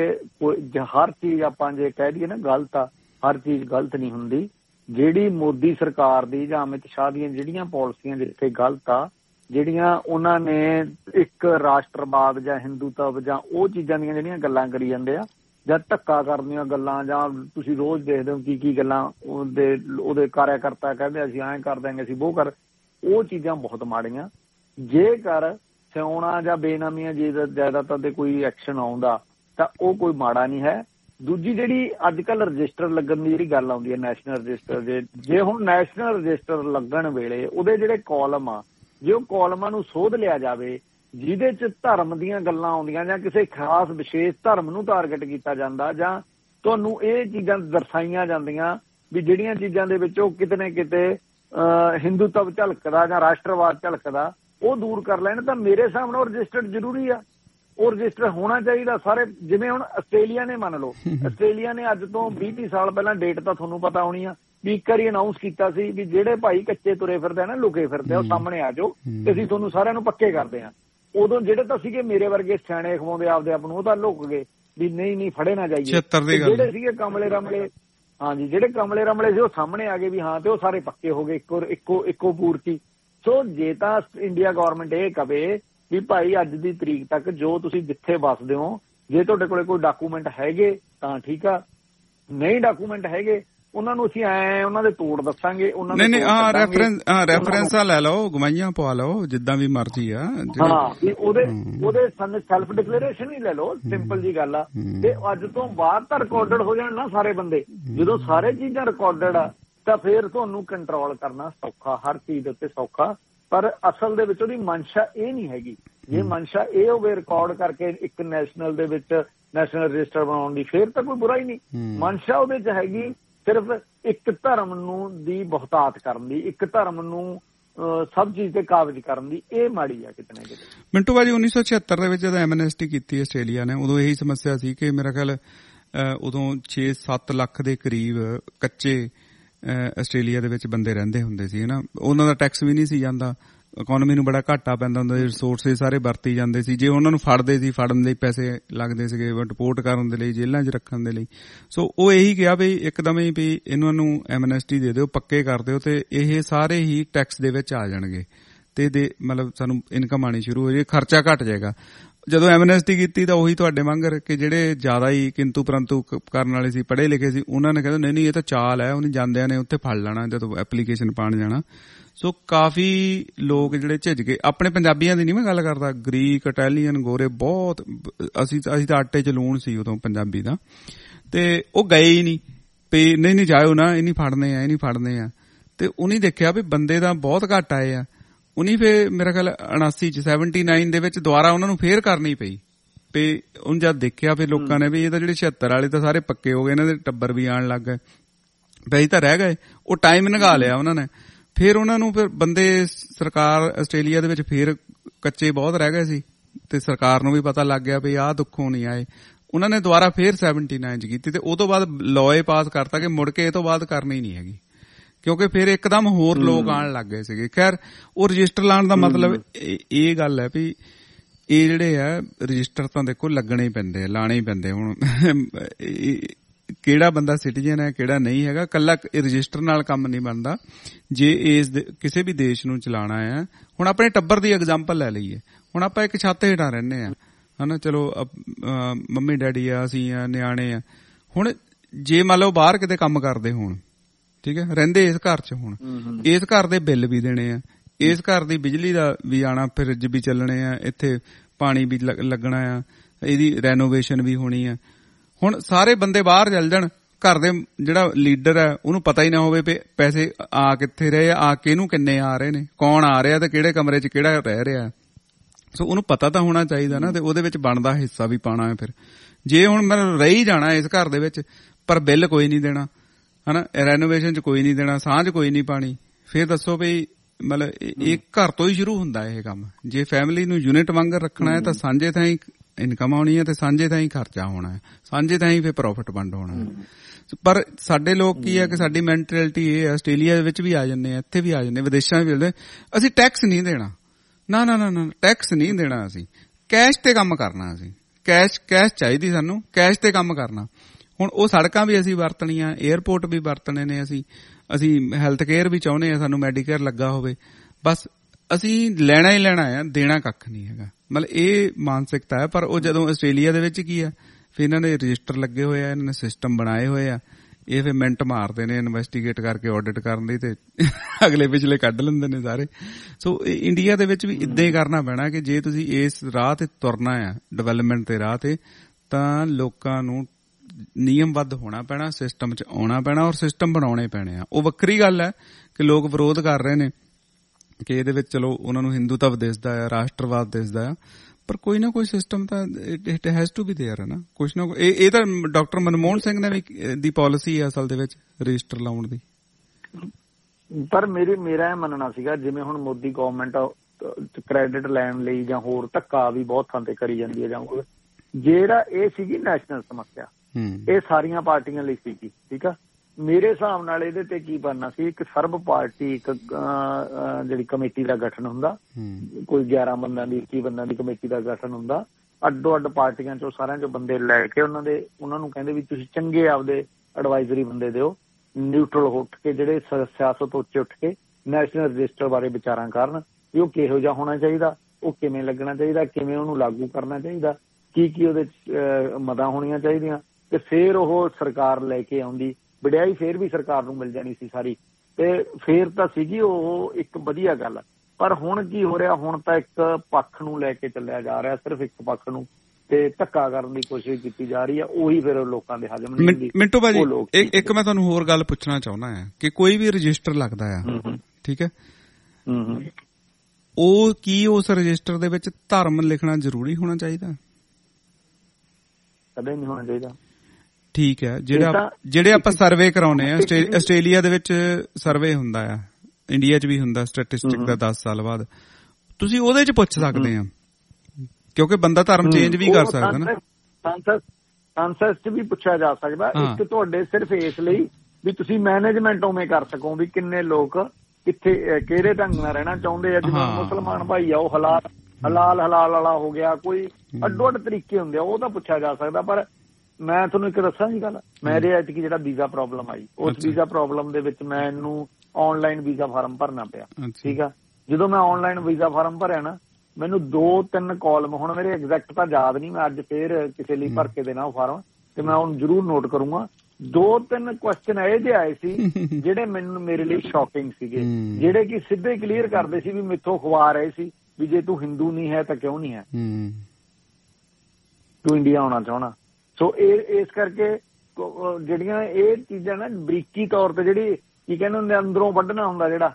ਇਹ ਹਰ ਚੀਜ਼ ਆਪਾਂ ਜੇ ਕਹਿ ਦਈਏ ਨਾ ਗਲਤ ਆ, ਹਰ ਚੀਜ਼ ਗਲਤ ਨਹੀਂ ਹੁੰਦੀ। ਜਿਹੜੀ ਮੋਦੀ ਸਰਕਾਰ ਦੀ ਜਾਂ ਅਮਿਤ ਸ਼ਾਹ ਦੀਆਂ ਜਿਹੜੀਆਂ ਪਾਲਿਸੀਆਂ ਜਿੱਥੇ ਗਲਤ ਆ, ਜਿਹੜੀਆਂ ਉਹਨਾਂ ਨੇ ਇੱਕ ਰਾਸ਼ਟਰਵਾਦ ਜਾਂ ਹਿੰਦੂਤਵ ਜਾਂ ਉਹ ਚੀਜ਼ਾਂ ਦੀਆਂ ਜਿਹੜੀਆਂ ਗੱਲਾਂ ਕਰੀ ਜਾਂਦੇ ਆ, ਜਾਂ ਧੱਕਾ ਕਰਨ ਦੀਆਂ ਗੱਲਾਂ, ਜਾਂ ਤੁਸੀਂ ਰੋਜ਼ ਦੇਖਦੇ ਹੋ ਕੀ ਗੱਲਾਂ ਉਹਦੇ ਕਾਰਿਆਕਰਤਾ ਕਹਿੰਦੇ ਅਸੀਂ ਐਂ ਕਰ ਦਿਆਂਗੇ, ਅਸੀਂ ਉਹ ਕਰ, ਉਹ ਚੀਜ਼ਾਂ ਬਹੁਤ ਮਾੜੀਆਂ। ਜੇਕਰ ਸਿਉਣਾ ਜਾਂ ਬੇਨਾਮੀਆਂ ਜਾਇਦਾਦਾਂ ਤੇ ਕੋਈ ਐਕਸ਼ਨ ਆਉਂਦਾ ਤਾਂ ਉਹ ਕੋਈ ਮਾੜਾ ਨਹੀਂ ਹੈ। ਦੂਜੀ ਜਿਹੜੀ ਅੱਜ ਕੱਲ੍ਹ ਰਜਿਸਟਰ ਲੱਗਣ ਦੀ ਜਿਹੜੀ ਗੱਲ ਆਉਂਦੀ ਹੈ, ਨੈਸ਼ਨਲ ਰਜਿਸਟਰ, ਜੇ ਹੁਣ ਨੈਸ਼ਨਲ ਰਜਿਸਟਰ ਲੱਗਣ ਵੇਲੇ ਉਹਦੇ ਜਿਹੜੇ ਕਾਲਮ ਆ, ਜੇ ਉਹ ਕਾਲਮਾਂ ਨੂੰ ਸੋਧ ਲਿਆ ਜਾਵੇ ਜਿਹਦੇ 'ਚ ਧਰਮ ਦੀਆਂ ਗੱਲਾਂ ਆਉਂਦੀਆਂ ਜਾਂ ਕਿਸੇ ਖਾਸ ਵਿਸ਼ੇਸ਼ ਧਰਮ ਨੂੰ ਟਾਰਗੇਟ ਕੀਤਾ ਜਾਂਦਾ, ਜਾਂ ਤੁਹਾਨੂੰ ਇਹ ਚੀਜ਼ਾਂ ਦਰਸਾਈਆਂ ਜਾਂਦੀਆਂ ਵੀ ਜਿਹੜੀਆਂ ਚੀਜ਼ਾਂ ਦੇ ਵਿੱਚ ਉਹ ਕਿਤੇ ਨਾ ਕਿਤੇ ਹਿੰਦੂਤਵ ਝਲਕਦਾ ਜਾਂ ਰਾਸ਼ਟਰਵਾਦ ਝਲਕਦਾ, ਉਹ ਦੂਰ ਕਰ ਲੈਣ, ਤਾਂ ਮੇਰੇ ਹਿਸਾਬ ਨਾਲ ਰਜਿਸਟਰਡ ਜ਼ਰੂਰੀ ਆ। ਉਹ ਰਜਿਸਟਰ ਹੋਣਾ ਚਾਹੀਦਾ ਸਾਰੇ। ਜਿਵੇਂ ਹੁਣ ਆਸਟ੍ਰੇਲੀਆ ਨੇ, ਮੰਨ ਲਓ ਆਸਟ੍ਰੇਲੀਆ ਨੇ ਅੱਜ ਤੋਂ 20-30 ਸਾਲ ਪਹਿਲਾਂ, ਡੇਟ ਤਾਂ ਤੁਹਾਨੂੰ ਪਤਾ ਹੋਣੀ ਆ, ਵੀ ਇੱਕ ਵਾਰੀ ਅਨਾਊਂਸ ਕੀਤਾ ਸੀ ਵੀ ਜਿਹੜੇ ਭਾਈ ਕੱਚੇ ਤੁਰੇ ਫਿਰਦੇ ਨਾ, ਲੁਕੇ ਫਿਰਦੇ, ਉਹ ਸਾਹਮਣੇ ਆ ਜਾਓ ਤੇ ਅਸੀਂ ਤੁਹਾਨੂੰ ਸਾਰਿਆਂ ਨੂੰ ਪੱਕੇ ਕਰਦੇ ਹਾਂ। ਉਦੋਂ ਜਿਹੜੇ ਤਾਂ ਸੀਗੇ ਮੇਰੇ ਵਰਗੇ ਸਿਆਣੇ ਖਵਾਉਂਦੇ ਆਪਦੇ ਆਪ ਨੂੰ, ਉਹ ਤਾਂ ਲੁਕ ਗਏ ਵੀ ਨਹੀਂ ਫੜੇ ਨਾ ਜਾਈਏ। ਜਿਹੜੇ ਸੀਗੇ ਕਮਲੇ ਰਮਲੇ, ਹਾਂਜੀ ਜਿਹੜੇ ਕਮਲੇ ਰਮਲੇ ਸੀ ਉਹ ਸਾਹਮਣੇ ਆ ਗਏ ਵੀ ਹਾਂ, ਤੇ ਉਹ ਸਾਰੇ ਪੱਕੇ ਹੋ ਗਏ ਇੱਕੋ ਪੂਰਤੀ। ਸੋ ਜੇ ਤਾਂ ਇੰਡੀਆ ਗੌਰਮੈਂਟ ਇਹ ਕਵੇ ਵੀ ਭਾਈ ਅੱਜ ਦੀ ਤਰੀਕ ਤੱਕ ਜੋ ਤੁਸੀਂ ਜਿੱਥੇ ਵੱਸਦੇ ਹੋ, ਜੇ ਤੁਹਾਡੇ ਕੋਲੇ ਕੋਈ ਡਾਕੂਮੈਂਟ ਹੈਗੇ ਤਾਂ ਠੀਕ ਆ, ਨਹੀਂ ਡਾਕੂਮੈਂਟ ਹੈਗੇ ਉਹਨਾਂ ਨੂੰ ਅਸੀਂ ਉਹਨਾਂ ਦੇ ਤੋੜ ਦੱਸਾਂਗੇ। ਉਹਨਾਂ ਨੂੰ ਰੈਫਰੈਂਸਾਂ ਲੈ ਲਓ, ਗਵਾਹੀਆਂ ਪਵਾ ਲਓ, ਜਿੱਦਾਂ ਵੀ ਮਰਜ਼ੀ ਆ। ਹਾਂ, ਉਹਦੇ ਸੈਲਫ ਡਿਕਲੇਰੇਸ਼ਨ ਹੀ ਲੈ ਲਓ, ਸਿੰਪਲ ਜੀ ਗੱਲ ਆ। ਤੇ ਅੱਜ ਤੋਂ ਬਾਅਦ ਤਾਂ ਰਿਕਾਰਡਡ ਹੋ ਜਾਣ ਨਾ ਸਾਰੇ ਬੰਦੇ। ਜਦੋਂ ਸਾਰੇ ਚੀਜ਼ਾਂ ਰਿਕਾਰਡਡ ਆ ਤਾਂ ਫਿਰ ਤੁਹਾਨੂੰ ਕੰਟਰੋਲ ਕਰਨਾ ਸੌਖਾ, ਹਰ ਚੀਜ਼ ਦੇ ਉੱਤੇ ਸੌਖਾ। ਪਰ ਅਸਲ ਦੇ ਵਿੱਚ ਉਹਦੀ ਮਨਸ਼ਾ ਇਹ ਨਹੀਂ ਹੈਗੀ। ਜੇ ਮਨਸ਼ਾ ਇਹ ਹੋਵੇ ਰਿਕਾਰਡ ਕਰਕੇ ਇੱਕ ਨੈਸ਼ਨਲ ਦੇ ਵਿੱਚ ਨੈਸ਼ਨਲ ਰਜਿਸਟਰ ਬਣਾਉਣ ਦੀ, ਫਿਰ ਤਾਂ ਕੋਈ ਬੁਰਾ ਹੀ ਨਹੀਂ। ਮਨਸ਼ਾ ਉਹਦੇ 'ਚ ਹੈਗੀ ਸਿਰਫ ਇੱਕ ਧਰਮ ਨੂੰ ਦੀ ਬਹੁਤਾਤ ਕਰਨ ਦੀ, ਇੱਕ ਧਰਮ ਨੂੰ ਸਭ ਚੀਜ਼ ਤੇ ਕਾਬਜ਼ ਕਰਨ ਦੀ, ਇਹ ਮਾੜੀ ਆ ਕਿਤੇ ਨਾ ਕਿਤੇ। ਮਿੰਟੂ ਬਾਜੀ 1976 ਦੇ ਵਿੱਚ ਜਦੋਂ ਐਮਨੈਸਟੀ ਕੀਤੀ ਆਸਟ੍ਰੇਲੀਆ ਨੇ, ਉਦੋਂ ਇਹੀ ਸਮੱਸਿਆ ਸੀ ਕਿ ਮੇਰਾ ਖਿਆਲ ਉਦੋਂ 6-7 ਲੱਖ ਦੇ ਕਰੀਬ ਕੱਚੇ ਆਸਟ੍ਰੇਲੀਆ ਦੇ ਵਿੱਚ ਬੰਦੇ ਰਹਿੰਦੇ ਹੁੰਦੇ ਸੀ ਨਾ। ਉਹਨਾਂ ਦਾ ਟੈਕਸ ਵੀ ਨਹੀਂ ਸੀ ਜਾਂਦਾ, ਇਕਨੋਮੀ ਨੂੰ ਬੜਾ ਘਾਟਾ ਪੈਂਦਾ ਹੁੰਦਾ ਸੀ, ਰਿਸੋਰਸਿਸ ਸਾਰੇ ਵਰਤੀ ਜਾਂਦੇ ਸੀ। ਜੇ ਉਹਨਾਂ ਨੂੰ ਫੜਦੇ ਸੀ, ਫੜਨ ਲਈ ਪੈਸੇ ਲੱਗਦੇ ਸੀਗੇ, ਡਿਪੋਰਟ ਕਰਨ ਦੇ ਲਈ, ਜੇਲ੍ਹਾਂ 'ਚ ਰੱਖਣ ਦੇ ਲਈ। ਸੋ ਉਹ ਇਹੀ ਕਿਹਾ ਵੀ ਇੱਕਦਮ ਹੀ ਵੀ ਇਹਨਾਂ ਨੂੰ ਐਮਨੈਸਟੀ ਦੇ ਦਿਓ, ਪੱਕੇ ਕਰ ਦਿਓ, ਤੇ ਇਹ ਸਾਰੇ ਹੀ ਟੈਕਸ ਦੇ ਵਿੱਚ ਆ ਜਾਣਗੇ ਤੇ ਮਤਲਬ ਸਾਨੂੰ ਇਨਕਮ ਆਣੀ ਸ਼ੁਰੂ ਹੋ ਜਾਏ, ਖਰਚਾ ਘਟ ਜਾਏਗਾ। ਜਦੋਂ ਐਮਨੈਸਟੀ ਕੀਤੀ ਤਾਂ ਉਹੀ ਤੁਹਾਡੇ ਵਾਂਗਰ ਕਿ ਜਿਹੜੇ ਜ਼ਿਆਦਾ ਹੀ ਕਿੰਤੂ ਪਰੰਤੂ ਕਰਨ ਵਾਲੇ ਸੀ, ਪੜ੍ਹੇ ਲਿਖੇ ਸੀ, ਉਹਨਾਂ ਨੇ ਕਹਿੰਦੇ ਨਹੀਂ ਇਹ ਤਾਂ ਚਾਲ ਹੈ, ਉਹਨੇ ਜਾਂਦਿਆਂ ਨੇ ਉੱਥੇ ਫੜ ਲੈਣਾ ਜਦੋਂ ਐਪਲੀਕੇਸ਼ਨ ਪਾਉਣ ਜਾਣਾ। ਸੋ ਕਾਫੀ ਲੋਕ ਜਿਹੜੇ ਝਿਜਕੇ, ਆਪਣੇ ਪੰਜਾਬੀਆਂ ਦੀ ਨਹੀਂ ਮੈਂ ਗੱਲ ਕਰਦਾ, ਗ੍ਰੀਕ, ਇਟਾਲੀਅਨ, ਗੋਰੇ ਬਹੁਤ, ਅਸੀਂ ਤਾਂ ਆਟੇ 'ਚ ਲੂਣ ਸੀ ਉਦੋਂ ਪੰਜਾਬੀ ਦਾ, ਤੇ ਉਹ ਗਏ ਹੀ ਨਹੀਂ ਵੀ ਨਹੀਂ ਜਾਇਓ ਨਾ, ਇਹ ਨਹੀਂ ਫੜਨੇ ਆ। ਤੇ ਉਹਨੇ ਦੇਖਿਆ ਵੀ ਬੰਦੇ ਤਾਂ ਬਹੁਤ ਘੱਟ ਆਏ ਆ। ਉਹਨੀ ਫੇਰ ਮੇਰਾ ਖਿਆਲ 79 ਦੇ ਵਿੱਚ ਦੁਬਾਰਾ ਉਹਨਾਂ ਨੂੰ ਫੇਰ ਕਰਨੀ ਪਈ ਵੀ ਉਹਨ ਜਦ ਦੇਖਿਆ ਫਿਰ ਲੋਕਾਂ ਨੇ ਵੀ ਇਹ ਤਾਂ ਜਿਹੜੇ 76 ਵਾਲੇ ਤਾਂ ਸਾਰੇ ਪੱਕੇ ਹੋ ਗਏ, ਇਹਨਾਂ ਦੇ ਟੱਬਰ ਵੀ ਆਉਣ ਲੱਗ ਗਏ, ਵੈਸੇ ਤਾਂ ਰਹਿ ਗਏ। ਉਹ ਟਾਈਮ ਨਿਘਾ ਲਿਆ ਉਹਨਾਂ ਨੇ। ਫਿਰ ਉਹਨਾਂ ਨੂੰ ਫਿਰ ਬੰਦੇ, ਸਰਕਾਰ ਆਸਟ੍ਰੇਲੀਆ ਦੇ ਵਿੱਚ ਫਿਰ ਕੱਚੇ ਬਹੁਤ ਰਹਿ ਗਏ ਸੀ ਤੇ ਸਰਕਾਰ ਨੂੰ ਵੀ ਪਤਾ ਲੱਗ ਗਿਆ ਵੀ ਆਹ ਦੁੱਖੋਂ ਨਹੀਂ ਆਏ। ਉਹਨਾਂ ਨੇ ਦੁਬਾਰਾ ਫੇਰ 79 'ਚ ਕੀਤੀ ਤੇ ਉਹ ਤੋਂ ਬਾਅਦ ਲਾਅ ਪਾਸ ਕਰਤਾ ਕਿ ਮੁੜ ਕੇ ਇਹ ਤੋਂ ਬਾਅਦ ਕਰਨੀ ਨਹੀਂ ਹੈਗੀ, ਕਿਉਂਕਿ ਫਿਰ ਇੱਕਦਮ ਹੋਰ ਲੋਕ ਆਉਣ ਲੱਗ ਗਏ ਸੀਗੇ। ਖੈਰ ਉਹ ਰਜਿਸਟਰ ਲਾਉਣ ਦਾ ਮਤਲਬ ਇਹ ਗੱਲ ਹੈ ਵੀ ਇਹ ਜਿਹੜੇ ਆ ਰਜਿਸਟਰ ਤਾਂ ਦੇਖੋ ਲੱਗਣੇ ਹੀ ਪੈਂਦੇ ਆ, ਲਾਣੇ ਹੀ ਪੈਂਦੇ। ਹੁਣ ਕਿਹੜਾ ਬੰਦਾ ਸਿਟੀਜ਼ਨ ਹੈ ਕਿਹੜਾ ਨਹੀਂ ਹੈਗਾ, ਕੱਲਾ ਰਜਿਸਟਰ ਨਾਲ ਕੰਮ ਨਹੀਂ ਬਣਦਾ। ਜੇ ਕਿਸੇ ਵੀ ਦੇਸ਼ ਨੂੰ ਚਲਾਉਣਾ ਹੈ, ਹੁਣ ਆਪਣੇ ਟੱਬਰ ਦੀ ਐਗਜ਼ਾਮਪਲ ਲੈ ਲਈਏ, ਹੁਣ ਆਪਾਂ ਇੱਕ ਛੱਤ ਹੇਠਾਂ ਰਹਿੰਦੇ ਆ ਹਨਾ, ਚਲੋ ਮੰਮੀ ਡੈਡੀ ਆ, ਅਸੀਂ ਆ, ਨਿਆਣੇ ਆ। ਹੁਣ ਜੇ ਮੰਨ ਲਓ ਬਾਹਰ ਕਿਤੇ ਕੰਮ ਕਰਦੇ ਹੋਣ, ਠੀਕ ਹੈ, ਰਹਿੰਦੇ ਇਸ ਘਰ 'ਚ, ਹੁਣ ਇਸ ਘਰ ਦੇ ਬਿੱਲ ਵੀ ਦੇਣੇ ਆ, ਇਸ ਘਰ ਦੀ ਬਿਜਲੀ ਦਾ ਵੀ ਆਣਾ, ਫਰਿੱਜ ਵੀ ਚੱਲਣੇ ਆ, ਇੱਥੇ ਪਾਣੀ ਵੀ ਲੱਗਣਾ ਆ, ਇਹਦੀ ਰੈਨੋਵੇਸ਼ਨ ਵੀ ਹੋਣੀ ਆ। ਹੁਣ ਸਾਰੇ ਬੰਦੇ ਬਾਹਰ ਚੱਲ ਜਾਣ, ਘਰ ਦੇ ਜਿਹੜਾ ਲੀਡਰ ਹੈ ਉਹਨੂੰ ਪਤਾ ਹੀ ਨਾ ਹੋਵੇ ਵੀ ਪੈਸੇ ਆ ਕਿੱਥੇ ਰਹੇ ਆ, ਕਿਹਨੂੰ ਕਿੰਨੇ ਆ ਰਹੇ ਨੇ, ਕੌਣ ਆ ਰਿਹਾ ਤੇ ਕਿਹੜੇ ਕਮਰੇ 'ਚ ਕਿਹੜਾ ਰਹਿ ਰਿਹਾ। ਸੋ ਉਹਨੂੰ ਪਤਾ ਤਾਂ ਹੋਣਾ ਚਾਹੀਦਾ ਨਾ, ਤੇ ਉਹਦੇ ਵਿੱਚ ਬਣਦਾ ਹਿੱਸਾ ਵੀ ਪਾਉਣਾ ਹੈ। ਫਿਰ ਜੇ ਹੁਣ ਮੈਂ ਰਹੀ ਜਾਣਾ ਇਸ ਘਰ ਦੇ ਵਿੱਚ ਪਰ ਬਿੱਲ ਕੋਈ ਨਹੀਂ ਦੇਣਾ ਹਨਾ, ਰੈਨੋਵੇਸ਼ਨ 'ਚ ਕੋਈ ਨਹੀਂ ਦੇਣਾ, ਸਾਂਝ ਕੋਈ ਨਹੀਂ ਪਾਣੀ, ਫਿਰ ਦੱਸੋ ਵੀ ਮਤਲਬ ਇਹ ਘਰ ਤੋਂ ਹੀ ਸ਼ੁਰੂ ਹੁੰਦਾ ਇਹ ਕੰਮ। ਜੇ ਫੈਮਿਲੀ ਨੂੰ ਯੂਨਿਟ ਵਾਂਗਰ ਰੱਖਣਾ ਹੈ ਤਾਂ ਸਾਂਝੇ ਥਾਂ ਹੀ ਇਨਕਮ ਆਉਣੀ ਹੈ ਤੇ ਸਾਂਝੇ ਥਾਂ ਹੀ ਖਰਚਾ ਹੋਣਾ ਹੈ, ਸਾਂਝੇ ਥਾਂ ਹੀ ਫਿਰ ਪ੍ਰੋਫਿਟ ਵੰਡ ਹੋਣਾ ਹੈ। ਪਰ ਸਾਡੇ ਲੋਕ ਕੀ ਹੈ ਕਿ ਸਾਡੀ ਮੈਂਟੈਲਿਟੀ ਇਹ ਹੈ, ਆਸਟ੍ਰੇਲੀਆ ਦੇ ਵਿੱਚ ਵੀ ਆ ਜਾਂਦੇ ਆ, ਇੱਥੇ ਵੀ ਆ ਜਾਂਦੇ, ਵਿਦੇਸ਼ਾਂ ਵੀ ਮਿਲਦੇ, ਅਸੀਂ ਟੈਕਸ ਨਹੀਂ ਦੇਣਾ, ਨਾ ਟੈਕਸ ਨਹੀਂ ਦੇਣਾ, ਅਸੀਂ ਕੈਸ਼ ਤੇ ਕੰਮ ਕਰਨਾ, ਅਸੀਂ ਕੈਸ਼ ਚਾਹੀਦੀ, ਸਾਨੂੰ ਕੈਸ਼ ਤੇ ਕੰਮ ਕਰਨਾ। ਹੁਣ ਉਹ ਸੜਕਾਂ ਵੀ ਅਸੀਂ ਵਰਤਣੀਆਂ, 에ਅਰਪੋਰਟ ਵੀ ਵਰਤਣੇ ਨੇ, ਅਸੀਂ ਹੈਲਥ ਕੇਅਰ ਵੀ ਚਾਹੁੰਦੇ ਆ, ਸਾਨੂੰ ਮੈਡੀਕੇਅਰ ਲੱਗਾ ਹੋਵੇ, ਬਸ ਅਸੀਂ ਲੈਣਾ ਹੀ ਲੈਣਾ ਆ, ਦੇਣਾ ਕੱਖ ਨਹੀਂ ਹੈਗਾ। ਮਤਲਬ ਇਹ ਮਾਨਸਿਕਤਾ ਹੈ। ਪਰ ਉਹ ਜਦੋਂ ਆਸਟ੍ਰੇਲੀਆ ਦੇ ਵਿੱਚ ਕੀ ਆ, ਫਿਰ ਇਹਨਾਂ ਨੇ ਰਜਿਸਟਰ ਲੱਗੇ ਹੋਏ ਆ, ਇਹਨਾਂ ਨੇ ਸਿਸਟਮ ਬਣਾਏ ਹੋਏ ਆ, ਇਹ ਫਿਰ ਮਿੰਟ ਮਾਰਦੇ ਨੇ ਇਨਵੈਸਟੀਗੇਟ ਕਰਕੇ ਆਡਿਟ ਕਰਨ ਲਈ, ਤੇ ਅਗਲੇ ਪਿਛਲੇ ਕੱਢ ਲੈਂਦੇ ਨੇ ਸਾਰੇ। ਸੋ ਇੰਡੀਆ ਦੇ ਵਿੱਚ ਵੀ ਇਦਾਂ ਹੀ ਕਰਨਾ ਪੈਣਾ ਕਿ ਜੇ ਤੁਸੀਂ ਇਸ ਰਾਹ ਤੇ ਤੁਰਨਾ ਆ, ਡਿਵੈਲਪਮੈਂਟ ਦੇ ਰਾਹ ਤੇ, ਤਾਂ ਲੋਕਾਂ ਨੂੰ ਨਿਯਮਬੱਧ ਹੋਣਾ ਪੈਣਾ, ਸਿਸਟਮ 'ਚ ਆਉਣਾ ਪੈਣਾ, ਔਰ ਸਿਸਟਮ ਬਣਾਉਣੇ ਪੈਣੇ ਆ। ਉਹ ਵੱਖਰੀ ਗੱਲ ਹੈ ਕਿ ਲੋਕ ਵਿਰੋਧ ਕਰ ਰਹੇ ਨੇ ਕਿ ਇਹਦੇ ਵਿੱਚ ਚਲੋ ਉਹਨਾਂ ਨੂੰ ਹਿੰਦੂਤਵ ਦਿਸਦਾ ਆ, ਰਾਸ਼ਟਰਵਾਦ ਦਿਸਦਾ ਆ, ਪਰ ਕੋਈ ਨਾ ਕੋਈ ਸਿਸਟਮ ਤਾਂ it has to be there ਹੈ ਨਾ, ਕੁਛ ਨਾ ਕੋਈ। ਇਹ ਤਾਂ ਡਾਕਟਰ ਮਨਮੋਹਨ ਸਿੰਘ ਨੇ ਵੀ ਦੀ ਪਾਲਿਸੀ ਹੈ ਅਸਲ ਦੇ ਵਿੱਚ ਰਜਿਸਟਰ ਲਾਉਣ ਦੀ। ਪਰ ਮੇਰਾ ਇਹ ਮੰਨਣਾ ਸੀਗਾ, ਜਿਵੇਂ ਹੁਣ ਮੋਦੀ ਗਵਰਨਮੈਂਟ ਕ੍ਰੈਡਿਟ ਲੈਣ ਲਈ ਜਾਂ ਹੋਰ ਧੱਕਾ ਵੀ ਬਹੁਤ ਥਾਂ ਤੇ ਕਰੀ ਜਾਂਦੀ ਹੈ, ਜਾਂ ਜਿਹੜਾ ਇਹ ਸੀਗੀ ਨੈਸ਼ਨਲ ਸਮੱਸਿਆ, ਇਹ ਸਾਰੀਆਂ ਪਾਰਟੀਆਂ ਲਈ ਸੀਗੀ, ਠੀਕ ਆ। ਮੇਰੇ ਹਿਸਾਬ ਨਾਲ ਇਹਦੇ ਤੇ ਕੀ ਬਣਨਾ ਸੀ, ਇੱਕ ਸਰਬ ਪਾਰਟੀ ਇੱਕ ਜਿਹੜੀ ਕਮੇਟੀ ਦਾ ਗਠਨ ਹੁੰਦਾ, ਕੋਈ 11 ਬੰਦਿਆਂ ਦੀ 21 ਬੰਦਿਆਂ ਦੀ ਕਮੇਟੀ ਦਾ ਗਠਨ ਹੁੰਦਾ, ਅੱਡੋ ਅੱਡ ਪਾਰਟੀਆਂ ਚੋਂ ਸਾਰਿਆਂ ਚੋਂ ਬੰਦੇ ਲੈ ਕੇ ਉਹਨਾਂ ਨੂੰ ਕਹਿੰਦੇ ਵੀ ਤੁਸੀਂ ਚੰਗੇ ਆਪਦੇ ਐਡਵਾਈਜ਼ਰੀ ਬੰਦੇ ਦਿਓ, ਨਿਊਟਰਲ ਉੱਠ ਕੇ, ਜਿਹੜੇ ਸਿਆਸਤ ਉੱਚ ਉੱਠ ਕੇ ਨੈਸ਼ਨਲ ਰਜਿਸਟਰ ਬਾਰੇ ਵਿਚਾਰਾਂ ਕਰਨ ਵੀ ਉਹ ਕਿਹੋ ਜਿਹਾ ਹੋਣਾ ਚਾਹੀਦਾ, ਉਹ ਕਿਵੇਂ ਲੱਗਣਾ ਚਾਹੀਦਾ, ਕਿਵੇਂ ਉਹਨੂੰ ਲਾਗੂ ਕਰਨਾ ਚਾਹੀਦਾ, ਕੀ ਉਹਦੇ ਮਦਾਂ ਹੋਣੀਆਂ ਚਾਹੀਦੀਆਂ, ਤੇ ਫਿਰ ਉਹ ਸਰਕਾਰ ਲੈ ਕੇ ਆਉਂਦੀ। ਵਡਿਆਈ ਫੇਰ ਵੀ ਸਰਕਾਰ ਨੂੰ ਮਿਲ ਜਾਣੀ ਸੀ ਸਾਰੀ, ਤੇ ਫੇਰ ਤਾਂ ਸੀਗੀ ਉਹ ਇੱਕ ਵਧੀਆ ਗੱਲ। ਪਰ ਹੁਣ ਕੀ ਹੋ ਰਿਹਾ, ਹੁਣ ਤਾਂ ਇੱਕ ਪੱਖ ਨੂੰ ਲੈ ਕੇ ਚੱਲਿਆ ਜਾ ਰਿਹਾ, ਸਿਰਫ ਇੱਕ ਪੱਖ ਨੂੰ, ਤੇ ਧੱਕਾ ਕਰਨ ਦੀ ਕੋਸ਼ਿਸ਼ ਕੀਤੀ ਜਾ ਰਹੀ ਹੈ। ਉਹੀ ਫਿਰ ਲੋਕਾਂ ਦੇ ਹਜਮ ਨਹੀਂ ਹੁੰਦੀ। ਮਿੰਟੂ ਭਾਜੀ, ਇੱਕ ਮੈਂ ਤੁਹਾਨੂੰ ਹੋਰ ਗੱਲ ਪੁੱਛਣਾ ਚਾਹੁੰਦਾ ਹਾਂ ਕਿ ਕੋਈ ਵੀ ਰਜਿਸਟਰ ਲੱਗਦਾ ਆ, ਠੀਕ ਹੈ, ਉਹ ਕੀ ਉਸ ਰਜਿਸਟਰ ਦੇ ਵਿੱਚ ਧਰਮ ਲਿਖਣਾ ਜ਼ਰੂਰੀ ਹੋਣਾ ਚਾਹੀਦਾ? ਕਦੇ ਨਹੀਂ ਹੋਣਾ ਚਾਹੀਦਾ। ਠੀਕ ਹੈ, ਜਿਹੜੇ ਆਪਾਂ ਸਰਵੇ ਕਰਾਉਨੇ ਆ, ਆਸਟ੍ਰੇਲੀਆ ਦੇ ਵਿੱਚ ਸਰਵੇ ਹੁੰਦਾ ਆ, ਇੰਡੀਆ 'ਚ ਵੀ ਹੁੰਦਾ ਸਟੈਟਿਸਟਿਕ ਦਾ 10 ਸਾਲ ਬਾਅਦ, ਤੁਸੀਂ ਉਹਦੇ 'ਚ ਪੁੱਛ ਸਕਦੇ ਆ, ਕਿਉਂਕਿ ਬੰਦਾ ਧਰਮ ਚੇਂਜ ਵੀ ਕਰ ਸਕਦਾ ਨਾ। ਸੈਂਸਸ 'ਚ ਵੀ ਪੁੱਛਿਆ ਜਾ ਸਕਦਾ, ਇੱਕ ਤੁਹਾਡੇ ਸਿਰਫ ਇਸ ਲਈ ਵੀ ਤੁਸੀਂ ਮੈਨੇਜਮੈਂਟ ਉਵੇਂ ਕਰ ਸਕੋ ਵੀ ਕਿੰਨੇ ਲੋਕ ਕਿੱਥੇ ਕਿਹੜੇ ਢੰਗ ਨਾਲ ਰਹਿਣਾ ਚਾਹੁੰਦੇ ਆ। ਜਿਵੇਂ ਮੁਸਲਮਾਨ ਭਾਈ ਆ, ਉਹ ਹਲਾਲ ਵਾਲਾ ਹੋ ਗਿਆ, ਕੋਈ ਅੱਡੋ ਅੱਡ ਤਰੀਕੇ ਹੁੰਦੇ ਆ, ਉਹ ਤਾਂ ਪੁੱਛਿਆ ਜਾ ਸਕਦਾ। ਪਰ ਮੈਂ ਤੁਹਾਨੂੰ ਇੱਕ ਦੱਸਾਂ ਜੀ ਗੱਲ, ਮੇਰੇ ਐਤਕੀ ਜਿਹੜਾ ਵੀਜ਼ਾ ਪ੍ਰੋਬਲਮ ਆਈ, ਉਸ ਵੀਜ਼ਾ ਪ੍ਰੋਬਲਮ ਦੇ ਵਿੱਚ ਮੈਨੂੰ ਆਨਲਾਈਨ ਵੀਜ਼ਾ ਫਾਰਮ ਭਰਨਾ ਪਿਆ, ਠੀਕ ਆ। ਜਦੋਂ ਮੈਂ ਆਨਲਾਈਨ ਵੀਜ਼ਾ ਫਾਰਮ ਭਰਿਆ ਨਾ, ਮੈਨੂੰ 2-3 ਕਾਲਮ, ਹੁਣ ਮੇਰੇ ਐਗਜ਼ੈਕਟ ਤਾਂ ਯਾਦ ਨਹੀਂ, ਮੈਂ ਅੱਜ ਫੇਰ ਕਿਸੇ ਲਈ ਭਰ ਕੇ ਦੇਣਾ ਉਹ ਫਾਰਮ, ਤੇ ਮੈਂ ਉਹਨੂੰ ਜ਼ਰੂਰ ਨੋਟ ਕਰੂੰਗਾ। 2-3 ਕੁਐਸਚਨ ਇਹ ਜਿਹੇ ਆਏ ਸੀ ਜਿਹੜੇ ਮੇਰੇ ਲਈ ਸ਼ੌਕਿੰਗ ਸੀਗੇ, ਜਿਹੜੇ ਕਿ ਸਿੱਧੇ ਕਲੀਅਰ ਕਰਦੇ ਸੀ ਵੀ ਮੈਥੋਂ ਖਵਾ ਰਹੇ ਸੀ ਵੀ ਜੇ ਤੂੰ ਹਿੰਦੂ ਨਹੀਂ ਹੈ ਤਾਂ ਕਿਉਂ ਨਹੀਂ ਹੈ, ਤੂੰ ਇੰਡੀਆ ਆਉਣਾ ਚਾਹਣਾ। ਸੋ ਇਸ ਕਰਕੇ ਜਿਹੜੀਆਂ ਇਹ ਚੀਜ਼ਾਂ ਨਾ ਬਰੀਕੀ ਤੌਰ ਤੇ, ਜਿਹੜੀ ਕੀ ਕਹਿੰਦੇ ਹੁੰਦੇ ਅੰਦਰੋਂ ਵੱਢਣਾ ਹੁੰਦਾ, ਜਿਹੜਾ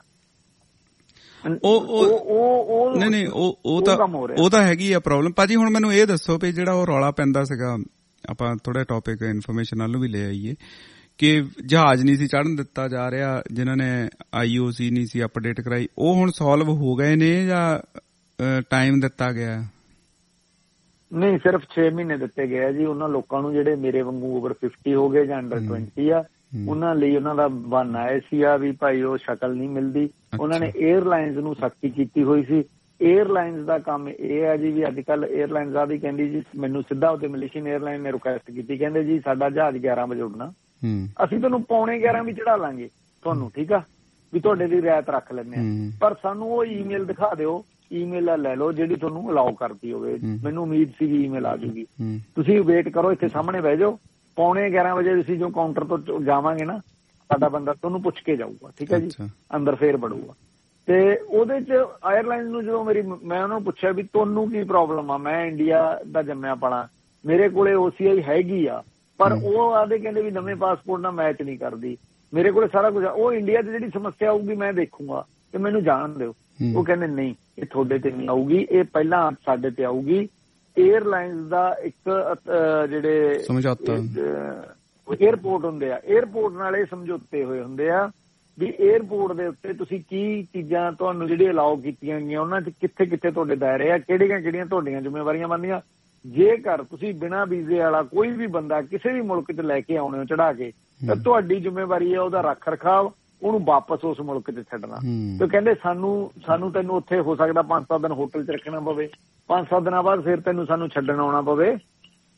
ਉਹ ਤਾਂ ਹੈਗੀ ਆ ਪ੍ਰੋਬਲਮ। ਭਾਜੀ ਹੁਣ ਮੈਨੂੰ ਇਹ ਦੱਸੋ ਵੀ ਜਿਹੜਾ ਉਹ ਰੌਲਾ ਪੈਂਦਾ ਸੀਗਾ, ਆਪਾਂ ਥੋੜਾ ਟੌਪਿਕ ਇਨਫੋਰਮੇਸ਼ਨ ਨਾਲ ਨੂੰ ਵੀ ਲੈ ਆਈਏ, ਕਿ ਜਹਾਜ਼ ਨਹੀਂ ਸੀ ਚੜ੍ਹਨ ਦਿੱਤਾ ਜਾ ਰਿਹਾ, ਜਿਨ੍ਹਾਂ ਨੇ IOC ਨਹੀਂ ਸੀ ਅਪਡੇਟ ਕਰਾਈ, ਉਹ ਹੁਣ ਸੋਲਵ ਹੋ ਗਏ ਨੇ ਜਾਂ ਟਾਈਮ ਦਿੱਤਾ ਗਿਆ? ਨਹੀਂ, ਸਿਰਫ 6 ਮਹੀਨੇ ਦਿੱਤੇ ਗਏ ਜੀ ਉਹਨਾਂ ਲੋਕਾਂ ਨੂੰ ਜਿਹੜੇ ਮੇਰੇ ਵਾਂਗੂ ਓਵਰ 50 ਹੋ ਗਏ ਜਾਂ ਅੰਡਰ 20 ਆ। ਉਹਨਾਂ ਲਈ ਉਹਨਾਂ ਦਾ ਬਹਾਨਾ ਇਹ ਸੀ ਆ ਵੀ ਭਾਈ ਉਹ ਸ਼ਕਲ ਨਹੀਂ ਮਿਲਦੀ। ਉਹਨਾਂ ਨੇ 에ਅਰਲਾਈਨਸ ਨੂੰ ਸਖਤੀ ਕੀਤੀ ਹੋਈ ਸੀ। 에ਅਰਲਾਈਨਸ ਦਾ ਕੰਮ ਇਹ ਹੈ ਜੀ ਵੀ ਅੱਜ ਕੱਲ 에ਅਰਲਾਈਨਸ ਆ ਵੀ ਕਹਿੰਦੀ ਜੀ, ਮੈਨੂੰ ਸਿੱਧਾ ਉਹਦੇ ਮਲੇਸ਼ੀਅਨ 에ਅਰਲਾਈਨ ਨੇ ਰਿਕੁਐਸਟ ਕੀਤੀ, ਕਹਿੰਦੇ ਜੀ ਸਾਡਾ ਜਹਾਜ਼ 11 ਵਜੇ ਉੱਡਣਾ, ਅਸੀਂ ਤੁਹਾਨੂੰ 11:15 ਵੀ ਚੜਾ ਲਾਂਗੇ ਤੁਹਾਨੂੰ, ਠੀਕ ਆ, ਵੀ ਤੁਹਾਡੇ ਲਈ ਰਿਆਇਤ ਰੱਖ ਲੈਂਦੇ ਆ, ਪਰ ਸਾਨੂੰ ਉਹ ਈਮੇਲ ਦਿਖਾ ਦਿਓ, ਈਮੇਲ ਲੈ ਲਓ ਜਿਹੜੀ ਤੁਹਾਨੂੰ ਅਲਾਓ ਕਰਦੀ ਹੋਵੇ। ਮੈਨੂੰ ਉਮੀਦ ਸੀ ਵੀ ਈਮੇਲ ਆ ਜੂਗੀ। ਤੁਸੀਂ ਵੇਟ ਕਰੋ, ਇੱਥੇ ਸਾਹਮਣੇ ਬਹਿ ਜਾਓ, 11:15 ਵਜੇ ਤੁਸੀਂ ਜੋ ਕਾਊਂਟਰ ਤੋਂ ਜਾਵਾਂਗੇ ਨਾ, ਸਾਡਾ ਬੰਦਾ ਤੁਹਾਨੂੰ ਪੁੱਛ ਕੇ ਜਾਊਗਾ, ਠੀਕ ਹੈ ਜੀ, ਅੰਦਰ ਫੇਰ ਵੜੂਗਾ। ਤੇ ਉਹਦੇ ਚ 에ਅਰਲਾਈਨਸ ਨੂੰ ਜਦੋਂ ਮੈਂ ਉਹਨਾਂ ਨੂੰ ਪੁੱਛਿਆ ਵੀ ਤੁਹਾਨੂੰ ਕੀ ਪ੍ਰੋਬਲਮ ਆ, ਮੈਂ ਇੰਡੀਆ ਦਾ ਜੰਮਿਆ ਪਲਾ, ਮੇਰੇ ਕੋਲੇ OCI ਹੈਗੀ ਆ, ਪਰ ਉਹ ਆਦੇ ਕਹਿੰਦੇ ਵੀ ਨਵੇਂ ਪਾਸਪੋਰਟ ਨਾਲ ਮੈਚ ਨਹੀਂ ਕਰਦੀ, ਮੇਰੇ ਕੋਲੇ ਸਾਰਾ ਕੁਝ, ਉਹ ਇੰਡੀਆ 'ਚ ਜਿਹੜੀ ਸਮੱਸਿਆ ਆਊਗੀ ਮੈਂ ਦੇਖੂੰਗਾ ਤੇ ਮੈਨੂੰ ਜਾਣ ਦਿਓ। ਉਹ ਕਹਿੰਦੇ ਨਹੀਂ, ਇਹ ਤੁਹਾਡੇ ਤੇ ਨਹੀਂ ਆਊਗੀ, ਇਹ ਪਹਿਲਾਂ ਸਾਡੇ ਤੇ ਆਊਗੀ। 에ਅਰਲਾਈਨਸ ਦਾ ਇੱਕ ਜਿਹੜੇ 에ਅਰਪੋਰਟ ਹੁੰਦੇ ਆ, 에ਅਰਪੋਰਟ ਨਾਲ ਇਹ ਸਮਝੌਤੇ ਹੋਏ ਹੁੰਦੇ ਆ ਵੀ 에ਅਰਪੋਰਟ ਦੇ ਉੱਤੇ ਤੁਸੀਂ ਕੀ ਚੀਜ਼ਾਂ ਤੁਹਾਨੂੰ ਜਿਹੜੀ ਅਲਾਓ ਕੀਤੀਆਂ ਗਈਆਂ, ਉਹਨਾਂ 'ਚ ਕਿੱਥੇ ਕਿੱਥੇ ਤੁਹਾਡੇ ਦਾਇਰੇ ਆ, ਕਿਹੜੀਆਂ ਕਿਹੜੀਆਂ ਤੁਹਾਡੀਆਂ ਜ਼ਿੰਮੇਵਾਰੀਆਂ ਬਣਦੀਆਂ। ਜੇਕਰ ਤੁਸੀਂ ਬਿਨਾਂ ਵੀਜ਼ੇ ਵਾਲਾ ਕੋਈ ਵੀ ਬੰਦਾ ਕਿਸੇ ਵੀ ਮੁਲਕ 'ਚ ਲੈ ਕੇ ਆਉਣੇ ਹੋ ਚੜਾ ਕੇ, ਤਾਂ ਤੁਹਾਡੀ ਜ਼ਿੰਮੇਵਾਰੀ ਹੈ ਉਹਦਾ ਰੱਖ ਰਖਾਵ, ਉਹਨੂੰ ਵਾਪਸ ਉਸ ਮੁਲਕ 'ਚ ਛੱਡਣਾ। ਤੇ ਕਹਿੰਦੇ ਸਾਨੂੰ ਤੈਨੂੰ ਉੱਥੇ ਹੋ ਸਕਦਾ 5-7 ਦਿਨ ਹੋਟਲ 'ਚ ਰੱਖਣਾ ਪਵੇ, 5-7 ਦਿਨਾਂ ਬਾਅਦ ਫਿਰ ਤੈਨੂੰ ਸਾਨੂੰ ਛੱਡਣ ਆਉਣਾ ਪਵੇ,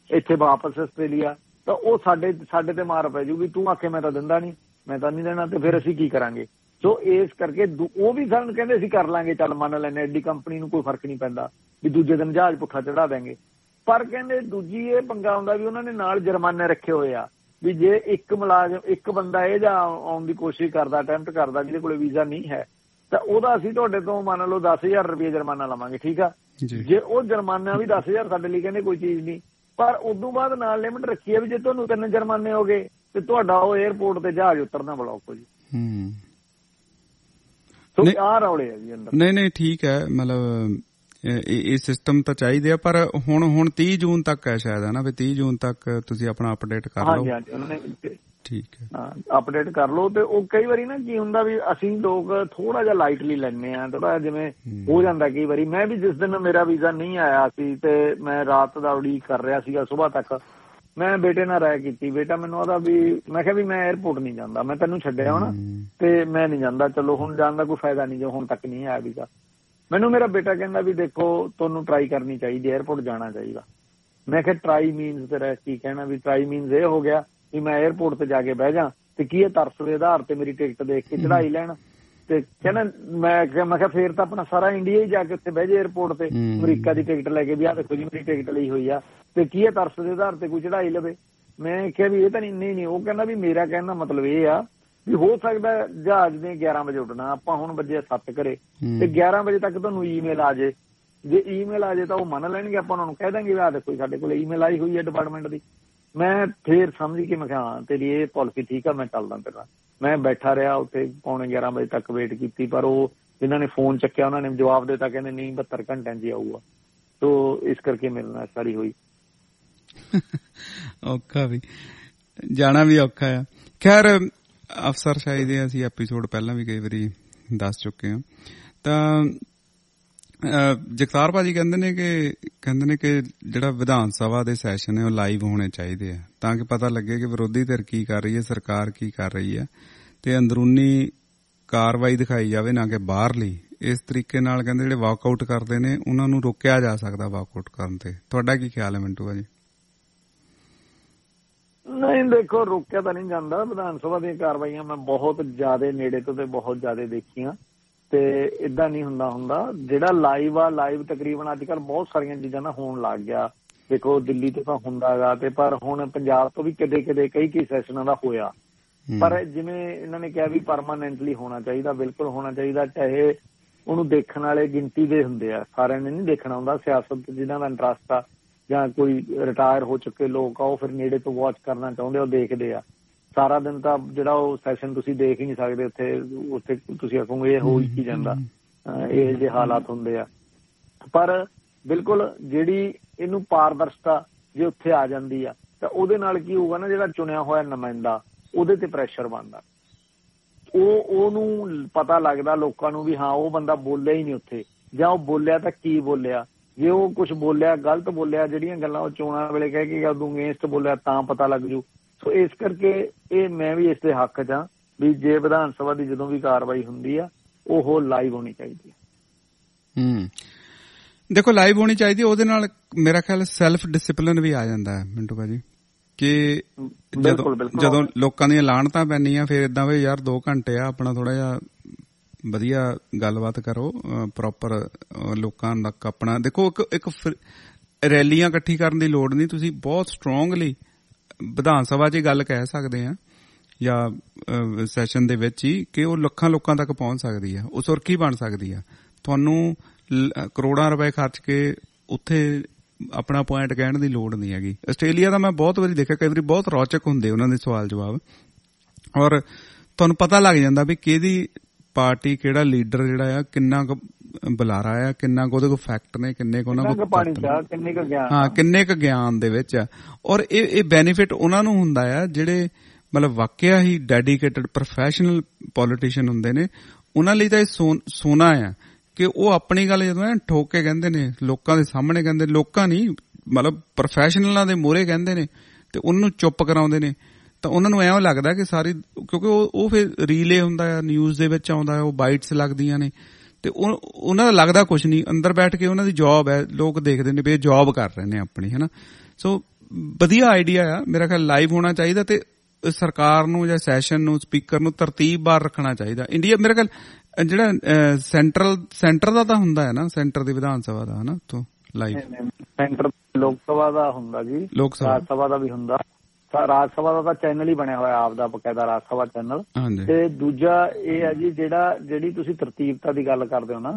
ਇੱਥੇ ਵਾਪਸ ਆਸਟ੍ਰੇਲੀਆ, ਤਾਂ ਉਹ ਸਾਡੇ ਤੇ ਮਾਰ ਪੈ ਜੂਗੀ, ਤੂੰ ਆਖੇ ਮੈਂ ਤਾਂ ਦਿੰਦਾ ਨਹੀਂ, ਮੈਂ ਤਾਂ ਨਹੀਂ ਦੇਣਾ, ਤੇ ਫਿਰ ਅਸੀਂ ਕੀ ਕਰਾਂਗੇ। ਸੋ ਇਸ ਕਰਕੇ ਉਹ ਵੀ ਸਾਨੂੰ ਕਹਿੰਦੇ ਅਸੀਂ ਕਰ ਲਾਂਗੇ, ਚੱਲ ਮੰਨ ਲੈਂਦੇ, ਐਡੀ ਕੰਪਨੀ ਨੂੰ ਕੋਈ ਫਰਕ ਨਹੀਂ ਪੈਂਦਾ ਵੀ ਦੂਜੇ ਦਿਨ ਜਹਾਜ਼ ਪੁੱਠਾ ਚੜਾ ਦੇਂਗੇ। ਪਰ ਕਹਿੰਦੇ ਦੂਜੀ ਇਹ ਪੰਗਾ ਹੁੰਦਾ ਵੀ ਉਹਨਾਂ ਨੇ ਨਾਲ ਜੁਰਮਾਨੇ ਰੱਖੇ ਹੋਏ ਆ ਵੀ ਜੇ ਇੱਕ ਬੰਦਾ ਇਹ ਜਾਂ ਆਉਣ ਦੀ ਕੋਸ਼ਿਸ਼ ਕਰਦਾ, ਅਟੈਂਪਟ ਕਰਦਾ, ਜਿਹਦੇ ਕੋਲ ਵੀਜ਼ਾ ਨਹੀਂ ਹੈ, ਤਾਂ ਉਹਦਾ ਅਸੀਂ ਤੁਹਾਡੇ ਤੋਂ ਮੰਨ ਲਓ 10,000 ਰੁਪਏ ਜੁਰਮਾਨਾ ਲਵਾਂਗੇ, ਠੀਕ ਆ। ਜੇ ਉਹ ਜੁਰਮਾਨਾ ਵੀ 10,000 ਸਾਡੇ ਲਈ ਕਹਿੰਦੇ ਕੋਈ ਚੀਜ਼ ਨਹੀਂ, ਪਰ ਉਦੋਂ ਬਾਅਦ ਨਾਲ ਲਿਮਟ ਰੱਖੀ ਹੈ ਵੀ ਜੇ ਤੁਹਾਨੂੰ 3 ਜੁਰਮਾਨੇ ਹੋ ਗਏ ਤੇ ਤੁਹਾਡਾ ਉਹ 에ਅਰਪੋਰਟ ਤੇ ਜਹਾਜ਼ ਉਤਰਨਾ ਬਲੌਕ ਹੋ ਜੀ। ਸੋ ਆਹ ਰੌਲੇ ਆ ਜੀ ਅੰਦਰ। ਨਹੀਂ ਠੀਕ ਹੈ, ਮਤਲਬ ਇਹ ਸਿਸਟਮ ਤਾਂ ਚਾਹੀਦੇ ਆ, ਪਰ ਹੁਣ 30 ਜੂਨ ਤੱਕ ਹੈ ਸ਼ਾਇਦ, ਹੈ ਨਾ ਵੀ 30 ਜੂਨ ਤੱਕ ਤੁਸੀਂ ਆਪਣਾ ਅਪਡੇਟ ਕਰ ਲਓ। ਹਾਂਜੀ ਉਹਨਾਂ ਨੇ ਠੀਕ ਹੈ, ਅਪਡੇਟ ਕਰ ਲਓ। ਤੇ ਉਹ ਕਈ ਵਾਰੀ ਨਾ ਕੀ ਹੁੰਦਾ ਵੀ ਅਸੀਂ ਲੋਕ ਥੋੜਾ ਜਿਹਾ ਲਾਈਟਲੀ ਲੈਂਦੇ ਆ, ਥੋੜਾ ਜਿਵੇਂ ਹੋ ਜਾਂਦਾ ਕਈ ਵਾਰੀ। ਮੈਂ ਵੀ ਜਿਸ ਦਿਨ ਮੇਰਾ ਵੀਜ਼ਾ ਨਹੀਂ ਆਇਆ ਸੀ ਤੇ ਮੈਂ ਰਾਤ ਦਾ ਉਡੀਕ ਕਰ ਰਿਹਾ ਸੀਗਾ ਸੁਬਾਹ ਤੱਕ, ਮੈਂ ਬੇਟੇ ਨਾਲ ਰਾਏ ਕੀਤੀ। ਬੇਟਾ ਮੈਨੂੰ ਆਦਾ ਵੀ, ਮੈਂ ਕਿਹਾ ਵੀ ਮੈਂ 에ਅਰਪੋਰਟ ਨਹੀਂ ਜਾਂਦਾ, ਮੈਂ ਤੈਨੂੰ ਛੱਡਿਆ ਹੋਣਾ ਤੇ ਮੈਂ ਨਹੀਂ ਜਾਂਦਾ, ਚਲੋ ਹੁਣ ਜਾਣ ਦਾ ਕੋਈ ਫਾਇਦਾ ਨਹੀਂ ਜੋ ਹੁਣ ਤੱਕ ਨਹੀਂ ਆਇਆ ਵੀਜ਼ਾ। ਮੈਨੂੰ ਮੇਰਾ ਬੇਟਾ ਕਹਿੰਦਾ ਵੀ ਦੇਖੋ ਤੁਹਾਨੂੰ ਟਰਾਈ ਕਰਨੀ ਚਾਹੀਦੀ, 에ਅਰਪੋਰਟ ਜਾਣਾ ਚਾਹੀਦਾ। ਮੈਂ ਕਿਹਾ ਟਰਾਈ ਮੀਨਸ ਤੇਰਾ ਕੀ ਕਹਿਣਾ, ਵੀ ਟਰਾਈ ਮੀਨਸ ਇਹ ਹੋ ਗਿਆ ਵੀ ਮੈਂ 에ਅਰਪੋਰਟ ਤੇ ਜਾ ਕੇ ਬਹਿ ਜਾ ਤੇ ਕੀ ਇਹ ਤਰਸ ਦੇ ਆਧਾਰ ਤੇ ਮੇਰੀ ਟਿਕਟ ਦੇਖ ਕੇ ਚੜਾਈ ਲੈਣ। ਤੇ ਕਹਿੰਦਾ ਮੈਂ ਕਿਹਾ ਫੇਰ ਤਾਂ ਆਪਣਾ ਸਾਰਾ ਇੰਡੀਆ ਹੀ ਜਾ ਕੇ ਉੱਥੇ ਬਹਿ ਜਾ 에ਅਰਪੋਰਟ ਤੇ, ਅਮਰੀਕਾ ਦੀ ਟਿਕਟ ਲੈ ਕੇ ਵੀ ਆਹ ਦੇਖੋ ਜੀ ਮੇਰੀ ਟਿਕਟ ਲਈ ਹੋਈ ਆ, ਤੇ ਕੀ ਇਹ ਤਰਸ ਦੇ ਆਧਾਰ ਤੇ ਕੋਈ ਚੜਾਈ ਲਵੇ। ਮੈਂ ਕਿਹਾ ਵੀ ਇਹ ਤਾਂ ਨਹੀਂ। ਉਹ ਕਹਿੰਦਾ ਵੀ ਮੇਰਾ ਕਹਿਣ ਦਾ ਮਤਲਬ ਇਹ ਆ ਵੀ ਹੋ ਸਕਦਾ ਜਹਾਜ਼ ਨੇ 11 ਵਜੇ ਉੱਡਣਾ, ਆਪਾਂ ਹੁਣ ਵੱਜੇ 7 ਘਰੇ, ਤੇ 11 ਵਜੇ ਤੱਕ ਤੁਹਾਨੂੰ ਈਮੇਲ ਆ ਜੇ, ਜੇ ਈਮੇਲ ਆ ਜੇ ਤਾਂ ਉਹ ਮੰਨ ਲੈਣਗੇ, ਆਪਾਂ ਉਹਨਾਂ ਨੂੰ ਕਹਿ ਦਾਂਗੇ ਵੀ ਆਹ ਦੇਖੋ ਸਾਡੇ ਕੋਲ ਈਮੇਲ ਆਈ ਹੋਈ ਹੈ ਡਿਪਾਰਟਮੈਂਟ ਦੀ। ਮੈਂ ਫੇਰ ਸਮਝ ਕੇ ਮੈਂ ਕਿਹਾ ਹਾਂ ਤੇਰੀ ਇਹ ਪਾਲਿਸੀ ਠੀਕ ਆ, ਮੈਂ ਚੱਲਦਾ ਤੇਰਾ। ਮੈਂ ਬੈਠਾ ਰਿਹਾ ਉੱਥੇ ਪੌਣੇ 11 ਵਜੇ ਤੱਕ ਵੇਟ ਕੀਤੀ, ਪਰ ਉਹ ਜਿਨ੍ਹਾਂ ਨੇ ਫੋਨ ਚੱਕਿਆ ਉਹਨਾਂ ਨੇ ਜਵਾਬ ਦਿੱਤਾ, ਕਹਿੰਦੇ ਨਹੀਂ 72 ਘੰਟਿਆਂ 'ਚ ਆਊਗਾ। ਸੋ ਇਸ ਕਰਕੇ ਮਿਲਣਾ ਸਾਰੀ ਹੋਈ ਔਖਾ ਵੀ ਜਾਣਾ ਵੀ ਔਖਾ ਆ। ਖੈਰ ਅਫਸਰ ਸ਼ਾਇਦ ਅਸੀਂ ਐਪੀਸੋਡ ਪਹਿਲਾਂ ਵੀ ਕਈ ਵਾਰੀ ਦੱਸ ਚੁੱਕੇ ਹਾਂ। ਤਾਂ ਜਗਤਾਰ ਭਾਜੀ ਕਹਿੰਦੇ ਨੇ ਕਿ ਜਿਹੜਾ ਵਿਧਾਨ ਸਭਾ ਦੇ ਸੈਸ਼ਨ ਹੈ ਉਹ ਲਾਈਵ ਹੋਣੇ ਚਾਹੀਦੇ ਆ, ਤਾਂ ਕਿ ਪਤਾ ਲੱਗੇ ਕਿ ਵਿਰੋਧੀ ਧਿਰ ਕੀ ਕਰ ਰਹੀ ਹੈ, ਸਰਕਾਰ ਕੀ ਕਰ ਰਹੀ ਹੈ, ਤੇ ਅੰਦਰੂਨੀ ਕਾਰਵਾਈ ਦਿਖਾਈ ਜਾਵੇ, ਨਾ ਕਿ ਬਾਹਰਲੀ। ਇਸ ਤਰੀਕੇ ਨਾਲ ਕਹਿੰਦੇ ਜਿਹੜੇ ਵਾਕਆਊਟ ਕਰਦੇ ਨੇ ਉਹਨਾਂ ਨੂੰ ਰੋਕਿਆ ਜਾ ਸਕਦਾ ਵਾਕਆਊਟ ਕਰਨ ਤੇ। ਤੁਹਾਡਾ ਕੀ ਖਿਆਲ ਹੈ ਮਿੰਟੂ ਭਾਜੀ? ਨਹੀਂ ਦੇਖੋ, ਰੋਕਿਆ ਤਾਂ ਨਹੀਂ ਜਾਂਦਾ। ਵਿਧਾਨ ਸਭਾ ਦੀਆਂ ਕਾਰਵਾਈਆਂ ਮੈਂ ਬਹੁਤ ਜ਼ਿਆਦਾ ਨੇੜੇ ਤੋਂ ਤੇ ਬਹੁਤ ਜ਼ਿਆਦਾ ਦੇਖੀਆਂ, ਤੇ ਏਦਾਂ ਨਹੀਂ ਹੁੰਦਾ। ਜਿਹੜਾ ਲਾਈਵ ਆ, ਲਾਈਵ ਤਕਰੀਬਨ ਅੱਜ ਕੱਲ੍ਹ ਬਹੁਤ ਸਾਰੀਆਂ ਚੀਜ਼ਾਂ ਨਾ ਹੋਣ ਲੱਗ ਗਿਆ। ਦੇਖੋ ਦਿੱਲੀ ਤੋਂ ਤਾਂ ਹੁੰਦਾ ਗਾ, ਤੇ ਪਰ ਹੁਣ ਪੰਜਾਬ ਤੋਂ ਵੀ ਕਿਤੇ ਕਈ ਸੈਸ਼ਨਾਂ ਦਾ ਹੋਇਆ। ਪਰ ਜਿਵੇਂ ਇਹਨਾਂ ਨੇ ਕਿਹਾ ਵੀ ਪਰਮਾਨੈਂਟਲੀ ਹੋਣਾ ਚਾਹੀਦਾ, ਬਿਲਕੁਲ ਹੋਣਾ ਚਾਹੀਦਾ। ਚਾਹੇ ਉਹਨੂੰ ਦੇਖਣ ਵਾਲੇ ਗਿਣਤੀ ਦੇ ਹੁੰਦੇ ਆ, ਸਾਰਿਆਂ ਨੇ ਨਹੀਂ ਦੇਖਣਾ ਹੁੰਦਾ। ਸਿਆਸਤ ਜਿਹਨਾਂ ਦਾ ਇੰਟਰਸਟ ਆ ਜਾਂ ਕੋਈ ਰਿਟਾਇਰ ਹੋ ਚੁੱਕੇ ਲੋਕ ਆ, ਉਹ ਫਿਰ ਨੇੜੇ ਤੋਂ ਵਾਚ ਕਰਨਾ ਚਾਹੁੰਦੇ, ਉਹ ਦੇਖਦੇ ਆ। ਸਾਰਾ ਦਿਨ ਤਾਂ ਜਿਹੜਾ ਉਹ ਸੈਸ਼ਨ ਤੁਸੀਂ ਦੇਖ ਹੀ ਨਹੀਂ ਸਕਦੇ ਉੱਥੇ ਤੁਸੀਂ ਆਖੋਗੇ ਇਹ ਹੋ ਹੀ ਜਾਂਦਾ, ਇਹ ਜਿਹੇ ਹਾਲਾਤ ਹੁੰਦੇ ਆ। ਪਰ ਬਿਲਕੁਲ ਜਿਹੜੀ ਇਹਨੂੰ ਪਾਰਦਰਸ਼ਤਾ ਜੇ ਉੱਥੇ ਆ ਜਾਂਦੀ ਆ, ਤਾਂ ਉਹਦੇ ਨਾਲ ਕੀ ਹੋਊਗਾ ਨਾ, ਜਿਹੜਾ ਚੁਣਿਆ ਹੋਇਆ ਨੁਮਾਇੰਦਾ ਉਹਦੇ ਤੇ ਪ੍ਰੈਸ਼ਰ ਬਣਦਾ, ਉਹਨੂੰ ਪਤਾ ਲੱਗਦਾ ਲੋਕਾਂ ਨੂੰ ਵੀ ਹਾਂ ਉਹ ਬੰਦਾ ਬੋਲਿਆ ਹੀ ਨਹੀਂ ਉੱਥੇ, ਜਾਂ ਉਹ ਬੋਲਿਆ ਤਾਂ ਕੀ ਬੋਲਿਆ। ਜੇ ਉਹ ਕੁਛ ਬੋਲਿਆ ਗਲਤ ਬੋਲਿਆ, ਜਿਹੜੀਆਂ ਗੱਲਾਂ ਉਹ ਚੋਣਾਂ ਵੇਲੇ ਕਹਿ ਕੇ ਉਦੋਂ ਅਗੇਂਸਟ ਬੋਲਿਆ, ਤਾਂ ਪਤਾ ਲੱਗ ਜੂ। ਸੋ ਇਸ ਕਰਕੇ ਇਹ ਮੈਂ ਵੀ ਇਸ ਦੇ ਹੱਕ 'ਚ ਹਾਂ ਵੀ ਜੇ ਵਿਧਾਨ ਸਭਾ ਦੀ ਜਦੋਂ ਵੀ ਕਾਰਵਾਈ ਹੁੰਦੀ ਆ ਉਹ ਲਾਈਵ ਹੋਣੀ ਚਾਹੀਦੀ ਹੈ। ਦੇਖੋ ਲਾਈਵ ਹੋਣੀ ਚਾਹੀਦੀ, ਉਹਦੇ ਨਾਲ ਮੇਰਾ ਖਿਆਲ ਸੈਲਫ ਡਿਸਿਪਲਿਨ ਵੀ ਆ ਜਾਂਦਾ ਹੈ ਮਿੰਟੂ ਭਾਜੀ, ਕਿ ਜਦੋਂ ਲੋਕਾਂ ਦੀਆਂ ਲਾਹਣਤਾਂ ਪੈਂਦੀਆਂ ਫਿਰ ਏਦਾਂ ਵੀ ਯਾਰ 2 ਘੰਟੇ ਆ, ਆਪਣਾ ਥੋੜਾ ਜਿਹਾ ਵਧੀਆ ਗੱਲਬਾਤ ਕਰੋ, ਪ੍ਰੋਪਰ ਲੋਕਾਂ ਤੱਕ ਆਪਣਾ। ਦੇਖੋ ਇੱਕ ਰੈਲੀਆਂ ਇਕੱਠੀ ਕਰਨ ਦੀ ਲੋੜ ਨਹੀਂ, ਤੁਸੀਂ ਬਹੁਤ ਸਟਰੋਂਗਲੀ ਵਿਧਾਨ ਸਭਾ 'ਚ ਗੱਲ ਕਹਿ ਸਕਦੇ ਆ ਜਾਂ ਸੈਸ਼ਨ ਦੇ ਵਿੱਚ ਹੀ, ਕਿ ਉਹ ਲੱਖਾਂ ਲੋਕਾਂ ਤੱਕ ਪਹੁੰਚ ਸਕਦੀ ਆ, ਉਹ ਸੁਰਖੀ ਬਣ ਸਕਦੀ ਆ। ਤੁਹਾਨੂੰ ਕਰੋੜਾਂ ਰੁਪਏ ਖਰਚ ਕੇ ਉੱਥੇ ਆਪਣਾ ਪੁਆਇੰਟ ਕਹਿਣ ਦੀ ਲੋੜ ਨਹੀਂ ਹੈਗੀ। ਆਸਟ੍ਰੇਲੀਆ ਦਾ ਮੈਂ ਬਹੁਤ ਵਾਰੀ ਦੇਖਿਆ, ਕਈ ਵਾਰੀ ਬਹੁਤ ਰੌਚਕ ਹੁੰਦੇ ਉਹਨਾਂ ਦੇ ਸਵਾਲ ਜਵਾਬ, ਔਰ ਤੁਹਾਨੂੰ ਪਤਾ ਲੱਗ ਜਾਂਦਾ ਵੀ ਕਿਹਦੀ ਪਾਰਟੀ, ਕਿਹੜਾ ਲੀਡਰ ਜਿਹੜਾ ਆ ਕਿੰਨਾ ਕੁ ਬੁਲਾਰਾ ਆ, ਕਿੰਨਾ ਕੁ ਉਹਦੇ ਕੋਲ ਫੈਕਟ ਨੇ, ਕਿੰਨੇ ਕੁ ਉਹਨਾਂ ਕੋਲ ਕਿੰਨੇ ਕੁ ਗਿਆਨ ਦੇ ਵਿੱਚ ਆ। ਔਰ ਇਹ ਬੈਨੀਫਿਟ ਉਹਨਾਂ ਨੂੰ ਹੁੰਦਾ ਆ ਜਿਹੜੇ ਮਤਲਬ ਵਾਕਿਆ ਹੀ ਡੈਡੀਕੇਟਡ ਪ੍ਰੋਫੈਸ਼ਨਲ ਪੋਲੀਟੀਸ਼ੀਅਨ ਹੁੰਦੇ ਨੇ। ਉਹਨਾਂ ਲਈ ਤਾਂ ਇਹ ਸੋਨਾ ਆ ਕਿ ਉਹ ਆਪਣੀ ਗੱਲ ਜਦੋਂ ਠੋਕ ਕੇ ਕਹਿੰਦੇ ਨੇ, ਲੋਕਾਂ ਦੇ ਸਾਹਮਣੇ ਕਹਿੰਦੇ, ਲੋਕਾਂ ਨਹੀਂ ਮਤਲਬ ਪ੍ਰੋਫੈਸ਼ਨਲਾਂ ਦੇ ਮੂਹਰੇ ਕਹਿੰਦੇ ਨੇ, ਤੇ ਉਹਨੂੰ ਚੁੱਪ ਕਰਾਉਂਦੇ ਨੇ। ਤਾਂ ਉਹਨਾਂ ਨੂੰ ਐਵੇਂ ਲੱਗਦਾ ਕਿ ਸਾਰੀ, ਕਿਉਂਕਿ ਉਹ ਫਿਰ ਰੀਲੇ ਹੁੰਦਾ ਆ, ਨਿਊਜ਼ ਦੇ ਵਿੱਚ ਆਉਂਦਾ, ਉਹ ਬਾਈਟਸ ਲੱਗਦੀਆਂ ਨੇ, ਤੇ ਉਹਨਾਂ ਦਾ ਲੱਗਦਾ ਕੁਛ ਨਹੀਂ, ਅੰਦਰ ਬੈਠ ਕੇ ਉਹਨਾਂ ਦੀ ਜੌਬ ਹੈ, ਲੋਕ ਦੇਖਦੇ ਨੇ ਵੀ ਇਹ ਜੌਬ ਕਰ ਰਹੇ ਨੇ ਆਪਣੀ, ਹਨਾ। ਸੋ ਵਧੀਆ ਆਈਡੀਆ ਆ ਮੇਰਾ ਖਿਆਲ ਲਾਈਵ ਹੋਣਾ ਚਾਹੀਦਾ ਤੇ ਸਰਕਾਰ ਨੂੰ ਜਾਂ ਸੈਸ਼ਨ ਨੂੰ ਸਪੀਕਰ ਨੂੰ ਤਰਤੀਬਵਾਰ ਰੱਖਣਾ ਚਾਹੀਦਾ। ਇੰਡੀਆ ਮੇਰੇ ਖਿਆਲ ਜਿਹੜਾ ਸੈਂਟਰ ਦਾ ਤਾਂ ਹੁੰਦਾ ਹੈ ਨਾ, ਸੈਂਟਰ ਦੀ ਵਿਧਾਨ ਸਭਾ ਦਾ ਹਨਾ ਤੋਂ ਲਾਈਵ ਸੈਂਟਰ ਲੋਕ ਸਭਾ ਦਾ ਹੁੰਦਾ ਜੀ, ਰਾਜ ਸਭਾ ਦਾ ਵੀ ਹੁੰਦਾ। ਰਾਜ ਸਭਾ ਦਾ ਤਾਂ ਚੈਨਲ ਹੀ ਬਣਿਆ ਹੋਇਆ ਆਪ ਦਾ ਬਕਾਇਦਾ ਰਾਜ ਸਭਾ ਚੈਨਲ। ਤੇ ਦੂਜਾ ਇਹ ਹੈ ਜੀ ਜਿਹੜੀ ਤੁਸੀਂ ਤਰਤੀਬਤਾ ਦੀ ਗੱਲ ਕਰਦੇ ਹੋ ਨਾ,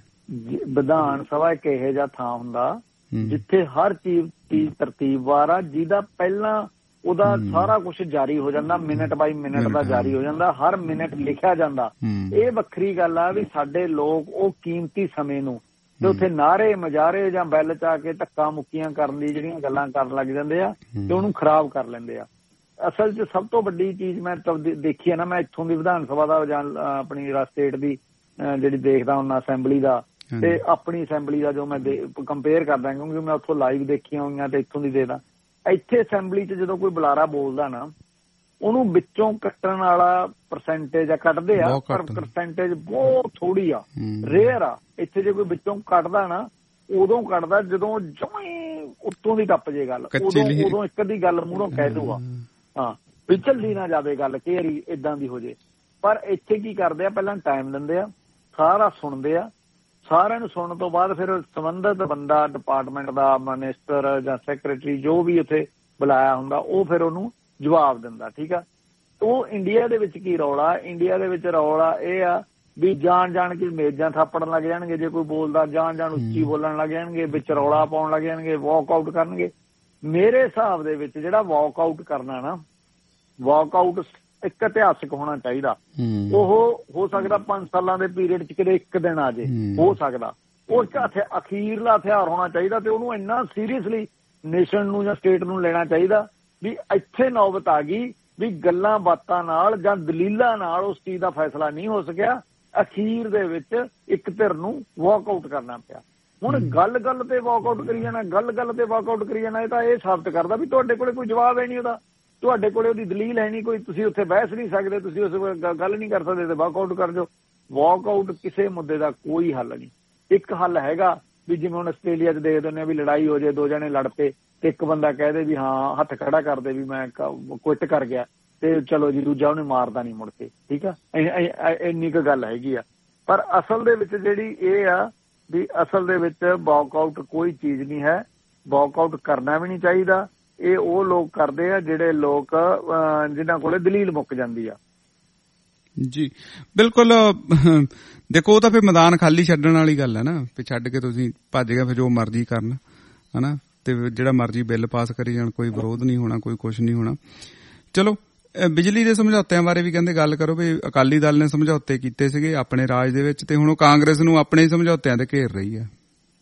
ਵਿਧਾਨ ਸਭਾ ਇੱਕ ਇਹੋ ਜਿਹਾ ਥਾਂ ਹੁੰਦਾ ਜਿੱਥੇ ਹਰ ਚੀਜ਼ ਤਰਤੀਬਵਾਰ ਆ, ਜਿਹਦਾ ਪਹਿਲਾਂ ਉਹਦਾ ਸਾਰਾ ਕੁਝ ਜਾਰੀ ਹੋ ਜਾਂਦਾ, ਮਿੰਟ ਬਾਈ ਮਿੰਟ ਦਾ ਜਾਰੀ ਹੋ ਜਾਂਦਾ, ਹਰ ਮਿੰਟ ਲਿਖਿਆ ਜਾਂਦਾ। ਇਹ ਵੱਖਰੀ ਗੱਲ ਆ ਵੀ ਸਾਡੇ ਲੋਕ ਉਹ ਕੀਮਤੀ ਸਮੇਂ ਨੂੰ ਤੇ ਉੱਥੇ ਨਾਅਰੇ ਮਜਾਰੇ ਜਾਂ ਬੈਲ ਚ ਆ ਕੇ ਧੱਕਾ ਮੁੱਕੀਆਂ ਕਰਨ ਦੀ ਜਿਹੜੀਆਂ ਗੱਲਾਂ ਕਰਨ ਲੱਗ ਜਾਂਦੇ ਆ ਤੇ ਉਹਨੂੰ ਖਰਾਬ ਕਰ ਲੈਂਦੇ ਆ। ਅਸਲ 'ਚ ਸਭ ਤੋਂ ਵੱਡੀ ਚੀਜ਼ ਮੈਂ ਦੇਖੀ ਹੈ ਨਾ, ਮੈਂ ਇੱਥੋਂ ਦੀ ਵਿਧਾਨ ਸਭਾ ਦਾ ਜਾਂ ਆਪਣੀ ਸਟੇਟ ਦੀ ਜਿਹੜੀ ਦੇਖਦਾ ਹੁੰਦਾ ਅਸੈਂਬਲੀ ਦਾ ਤੇ ਆਪਣੀ ਅਸੈਂਬਲੀ ਦਾ ਜੋ ਮੈਂ ਕੰਪੇਅਰ ਕਰਦਾ ਕਿਉਂਕਿ ਮੈਂ ਉੱਥੋਂ ਲਾਈਵ ਦੇਖੀਆਂ ਹੋਈਆਂ ਤੇ ਇੱਥੋਂ ਦੀ ਦੇਖਦਾ। ਇੱਥੇ ਅਸੈਂਬਲੀ 'ਚ ਜਦੋਂ ਕੋਈ ਬੁਲਾਰਾ ਬੋਲਦਾ ਨਾ ਉਹਨੂੰ ਵਿੱਚੋਂ ਕੱਟਣ ਵਾਲਾ ਪਰਸੈਂਟੇਜ ਆ, ਕੱਟਦੇ ਆ ਪਰ ਪਰਸੈਂਟੇਜ ਬਹੁਤ ਥੋੜੀ ਆ, ਰੇਅਰ ਆ। ਇੱਥੇ ਜੇ ਕੋਈ ਵਿੱਚੋਂ ਕੱਟਦਾ ਨਾ ਉਦੋਂ ਕੱਟਦਾ ਜਦੋਂ ਜਮੀ ਉੱਤੋਂ ਦੀ ਟੱਪ ਜੇ ਗੱਲ, ਉਦੋਂ ਇੱਕ ਅੱਧੀ ਗੱਲ ਮੂਹਰੋਂ ਕਹਿ ਦੂਗਾ, ਹਾਂ ਵੀ ਚੱਲੀ ਨਾ ਜਾਵੇ ਗੱਲ, ਕਈ ਵਾਰੀ ਏਦਾਂ ਦੀ ਹੋ ਜੇ। ਪਰ ਇੱਥੇ ਕੀ ਕਰਦੇ ਆ, ਪਹਿਲਾਂ ਟਾਈਮ ਦਿੰਦੇ ਆ, ਸਾਰਾ ਸੁਣਦੇ ਆ, ਸਾਰਿਆਂ ਨੂੰ ਸੁਣਨ ਤੋਂ ਬਾਅਦ ਫਿਰ ਸੰਬੰਧਿਤ ਬੰਦਾ ਡਿਪਾਰਟਮੈਂਟ ਦਾ ਮਿਨਿਸਟਰ ਜਾਂ ਸੈਕਟਰੀ ਜੋ ਵੀ ਉੱਥੇ ਬੁਲਾਇਆ ਹੁੰਦਾ ਉਹ ਫਿਰ ਉਹਨੂੰ ਜਵਾਬ ਦਿੰਦਾ। ਠੀਕ ਆ। ਉਹ ਇੰਡੀਆ ਦੇ ਵਿੱਚ ਕੀ ਰੌਲਾ, ਇੰਡੀਆ ਦੇ ਵਿੱਚ ਰੌਲਾ ਇਹ ਆ ਵੀ ਜਾਣ ਕੇ ਮੇਜ਼ਾਂ ਥਾਪੜਨ ਲੱਗ ਜਾਣਗੇ ਜੇ ਕੋਈ ਬੋਲਦਾ, ਜਾਣ ਉੱਚੀ ਬੋਲਣ ਲੱਗ ਜਾਣਗੇ, ਵਿੱਚ ਰੌਲਾ ਪਾਉਣ ਲੱਗ ਜਾਣਗੇ, ਵਾਕਆਊਟ ਕਰਨਗੇ। ਮੇਰੇ ਹਿਸਾਬ ਦੇ ਵਿੱਚ ਜਿਹੜਾ ਵਾਕਆਊਟ ਕਰਨਾ ਨਾ, ਵਾਕਆਊਟ ਇੱਕ ਇਤਿਹਾਸਕ ਹੋਣਾ ਚਾਹੀਦਾ। ਉਹ ਹੋ ਸਕਦਾ 5 ਸਾਲਾਂ ਦੇ ਪੀਰੀਅਡ 'ਚ ਕਿਤੇ ਇੱਕ ਦਿਨ ਆ ਜੇ, ਹੋ ਸਕਦਾ। ਉਹ ਇੱਕ ਅਖੀਰਲਾ ਹਥਿਆਰ ਹੋਣਾ ਚਾਹੀਦਾ ਤੇ ਉਹਨੂੰ ਇੰਨਾ ਸੀਰੀਅਸਲੀ ਨੇਸ਼ਨ ਨੂੰ ਜਾਂ ਸਟੇਟ ਨੂੰ ਲੈਣਾ ਚਾਹੀਦਾ ਵੀ ਇੱਥੇ ਨੌਬਤ ਆ ਗਈ ਵੀ ਗੱਲਾਂ ਬਾਤਾਂ ਨਾਲ ਜਾਂ ਦਲੀਲਾਂ ਨਾਲ ਉਸ ਚੀਜ਼ ਦਾ ਫੈਸਲਾ ਨਹੀਂ ਹੋ ਸਕਿਆ, ਅਖੀਰ ਦੇ ਵਿੱਚ ਇੱਕ ਧਿਰ ਨੂੰ ਵਾਕਆਊਟ ਕਰਨਾ ਪਿਆ। ਹੁਣ ਗੱਲ ਤੇ ਵਾਕਆਊਟ ਕਰੀ ਜਾਣਾ, ਗੱਲ ਤੇ ਵਾਕਆਊਟ ਕਰੀ ਜਾਣਾ, ਇਹ ਤਾਂ ਇਹ ਸਾਬਤ ਕਰਦਾ ਵੀ ਤੁਹਾਡੇ ਕੋਲੇ ਕੋਈ ਜਵਾਬ ਹੈ ਨਹੀਂ ਉਹਦਾ, ਤੁਹਾਡੇ ਕੋਲੇ ਉਹਦੀ ਦਲੀਲ ਹੈ ਨਹੀਂ ਕੋਈ, ਤੁਸੀਂ ਉੱਥੇ ਬਹਿਸ ਨਹੀਂ ਸਕਦੇ, ਤੁਸੀਂ ਉਸ ਗੱਲ ਨਹੀਂ ਕਰ ਸਕਦੇ ਤੇ ਵਾਕਆਊਟ ਕਰ ਜਾਓ। ਵਾਕਆਊਟ ਕਿਸੇ ਮੁੱਦੇ ਦਾ ਕੋਈ ਹੱਲ ਨਹੀਂ। ਇੱਕ ਹੱਲ ਹੈਗਾ ਵੀ ਜਿਵੇਂ ਹੁਣ ਆਸਟ੍ਰੇਲੀਆ 'ਚ ਦੇਖਦੇ ਹੁੰਦੇ ਵੀ ਲੜਾਈ ਹੋ ਜਾਏ, ਦੋ ਜਣੇ ਲੜ ਪਏ ਤੇ ਇੱਕ ਬੰਦਾ ਕਹਿ ਦੇ ਵੀ ਹਾਂ ਹੱਥ ਖੜਾ ਕਰ ਦੇ ਵੀ ਮੈਂ ਕੁਇਟ ਕਰ ਗਿਆ ਤੇ ਚਲੋ ਜੀ ਦੂਜਾ ਉਹਨੇ ਮਾਰਦਾ ਨਹੀਂ ਮੁੜ ਕੇ। ਠੀਕ ਆ, ਇੰਨੀ ਕੁ ਗੱਲ ਹੈਗੀ ਆ। ਪਰ ਅਸਲ ਦੇ ਵਿੱਚ ਜਿਹੜੀ ਇਹ ਆ ਵੀ ਅਸਲ ਦੇ ਵਿੱਚ ਵਾਕਆਊਟ ਕੋਈ ਚੀਜ਼ ਨਹੀਂ ਹੈ, ਵਾਕਆਊਟ ਕਰਨਾ ਵੀ ਨਹੀਂ ਚਾਹੀਦਾ। ਇਹ ਉਹ ਲੋਕ ਕਰਦੇ ਆ ਜਿਹੜੇ ਲੋਕ ਜਿਨ੍ਹਾਂ ਕੋਲੇ ਦਲੀਲ ਮੁੱਕ ਜਾਂਦੀ ਆ। ਜੀ ਬਿਲਕੁਲ। ਦੇਖੋ ਉਹ ਤਾਂ ਫਿਰ ਮੈਦਾਨ ਖਾਲੀ ਛੱਡਣ ਵਾਲੀ ਗੱਲ ਹੈ ਨਾ, ਫਿਰ ਛੱਡ ਕੇ ਤੁਸੀਂ ਭੱਜ ਗਏ ਫਿਰ ਜੋ ਮਰਜ਼ੀ ਕਰਨ ਹਨਾ, ਤੇ ਜਿਹੜਾ ਮਰਜ਼ੀ ਬਿੱਲ ਪਾਸ ਕਰੀ ਜਾਣ, ਕੋਈ ਵਿਰੋਧ ਨਹੀਂ ਹੋਣਾ, ਕੋਈ ਕੁਛ ਨਹੀਂ ਹੋਣਾ। ਚਲੋ ਬਿਜਲੀ ਦੇ ਸਮਝੌਤਿਆਂ ਬਾਰੇ ਵੀ ਕਹਿੰਦੇ ਗੱਲ ਕਰੋ ਵੀ ਅਕਾਲੀ ਦਲ ਨੇ ਸਮਝੌਤੇ ਕੀਤੇ ਸੀਗੇ ਆਪਣੇ ਰਾਜ ਦੇ ਵਿੱਚ ਤੇ ਹੁਣ ਉਹ ਕਾਂਗਰਸ ਨੂੰ ਆਪਣੇ ਸਮਝੌਤਿਆਂ ਤੇ ਘੇਰ ਰਹੀ ਹੈ।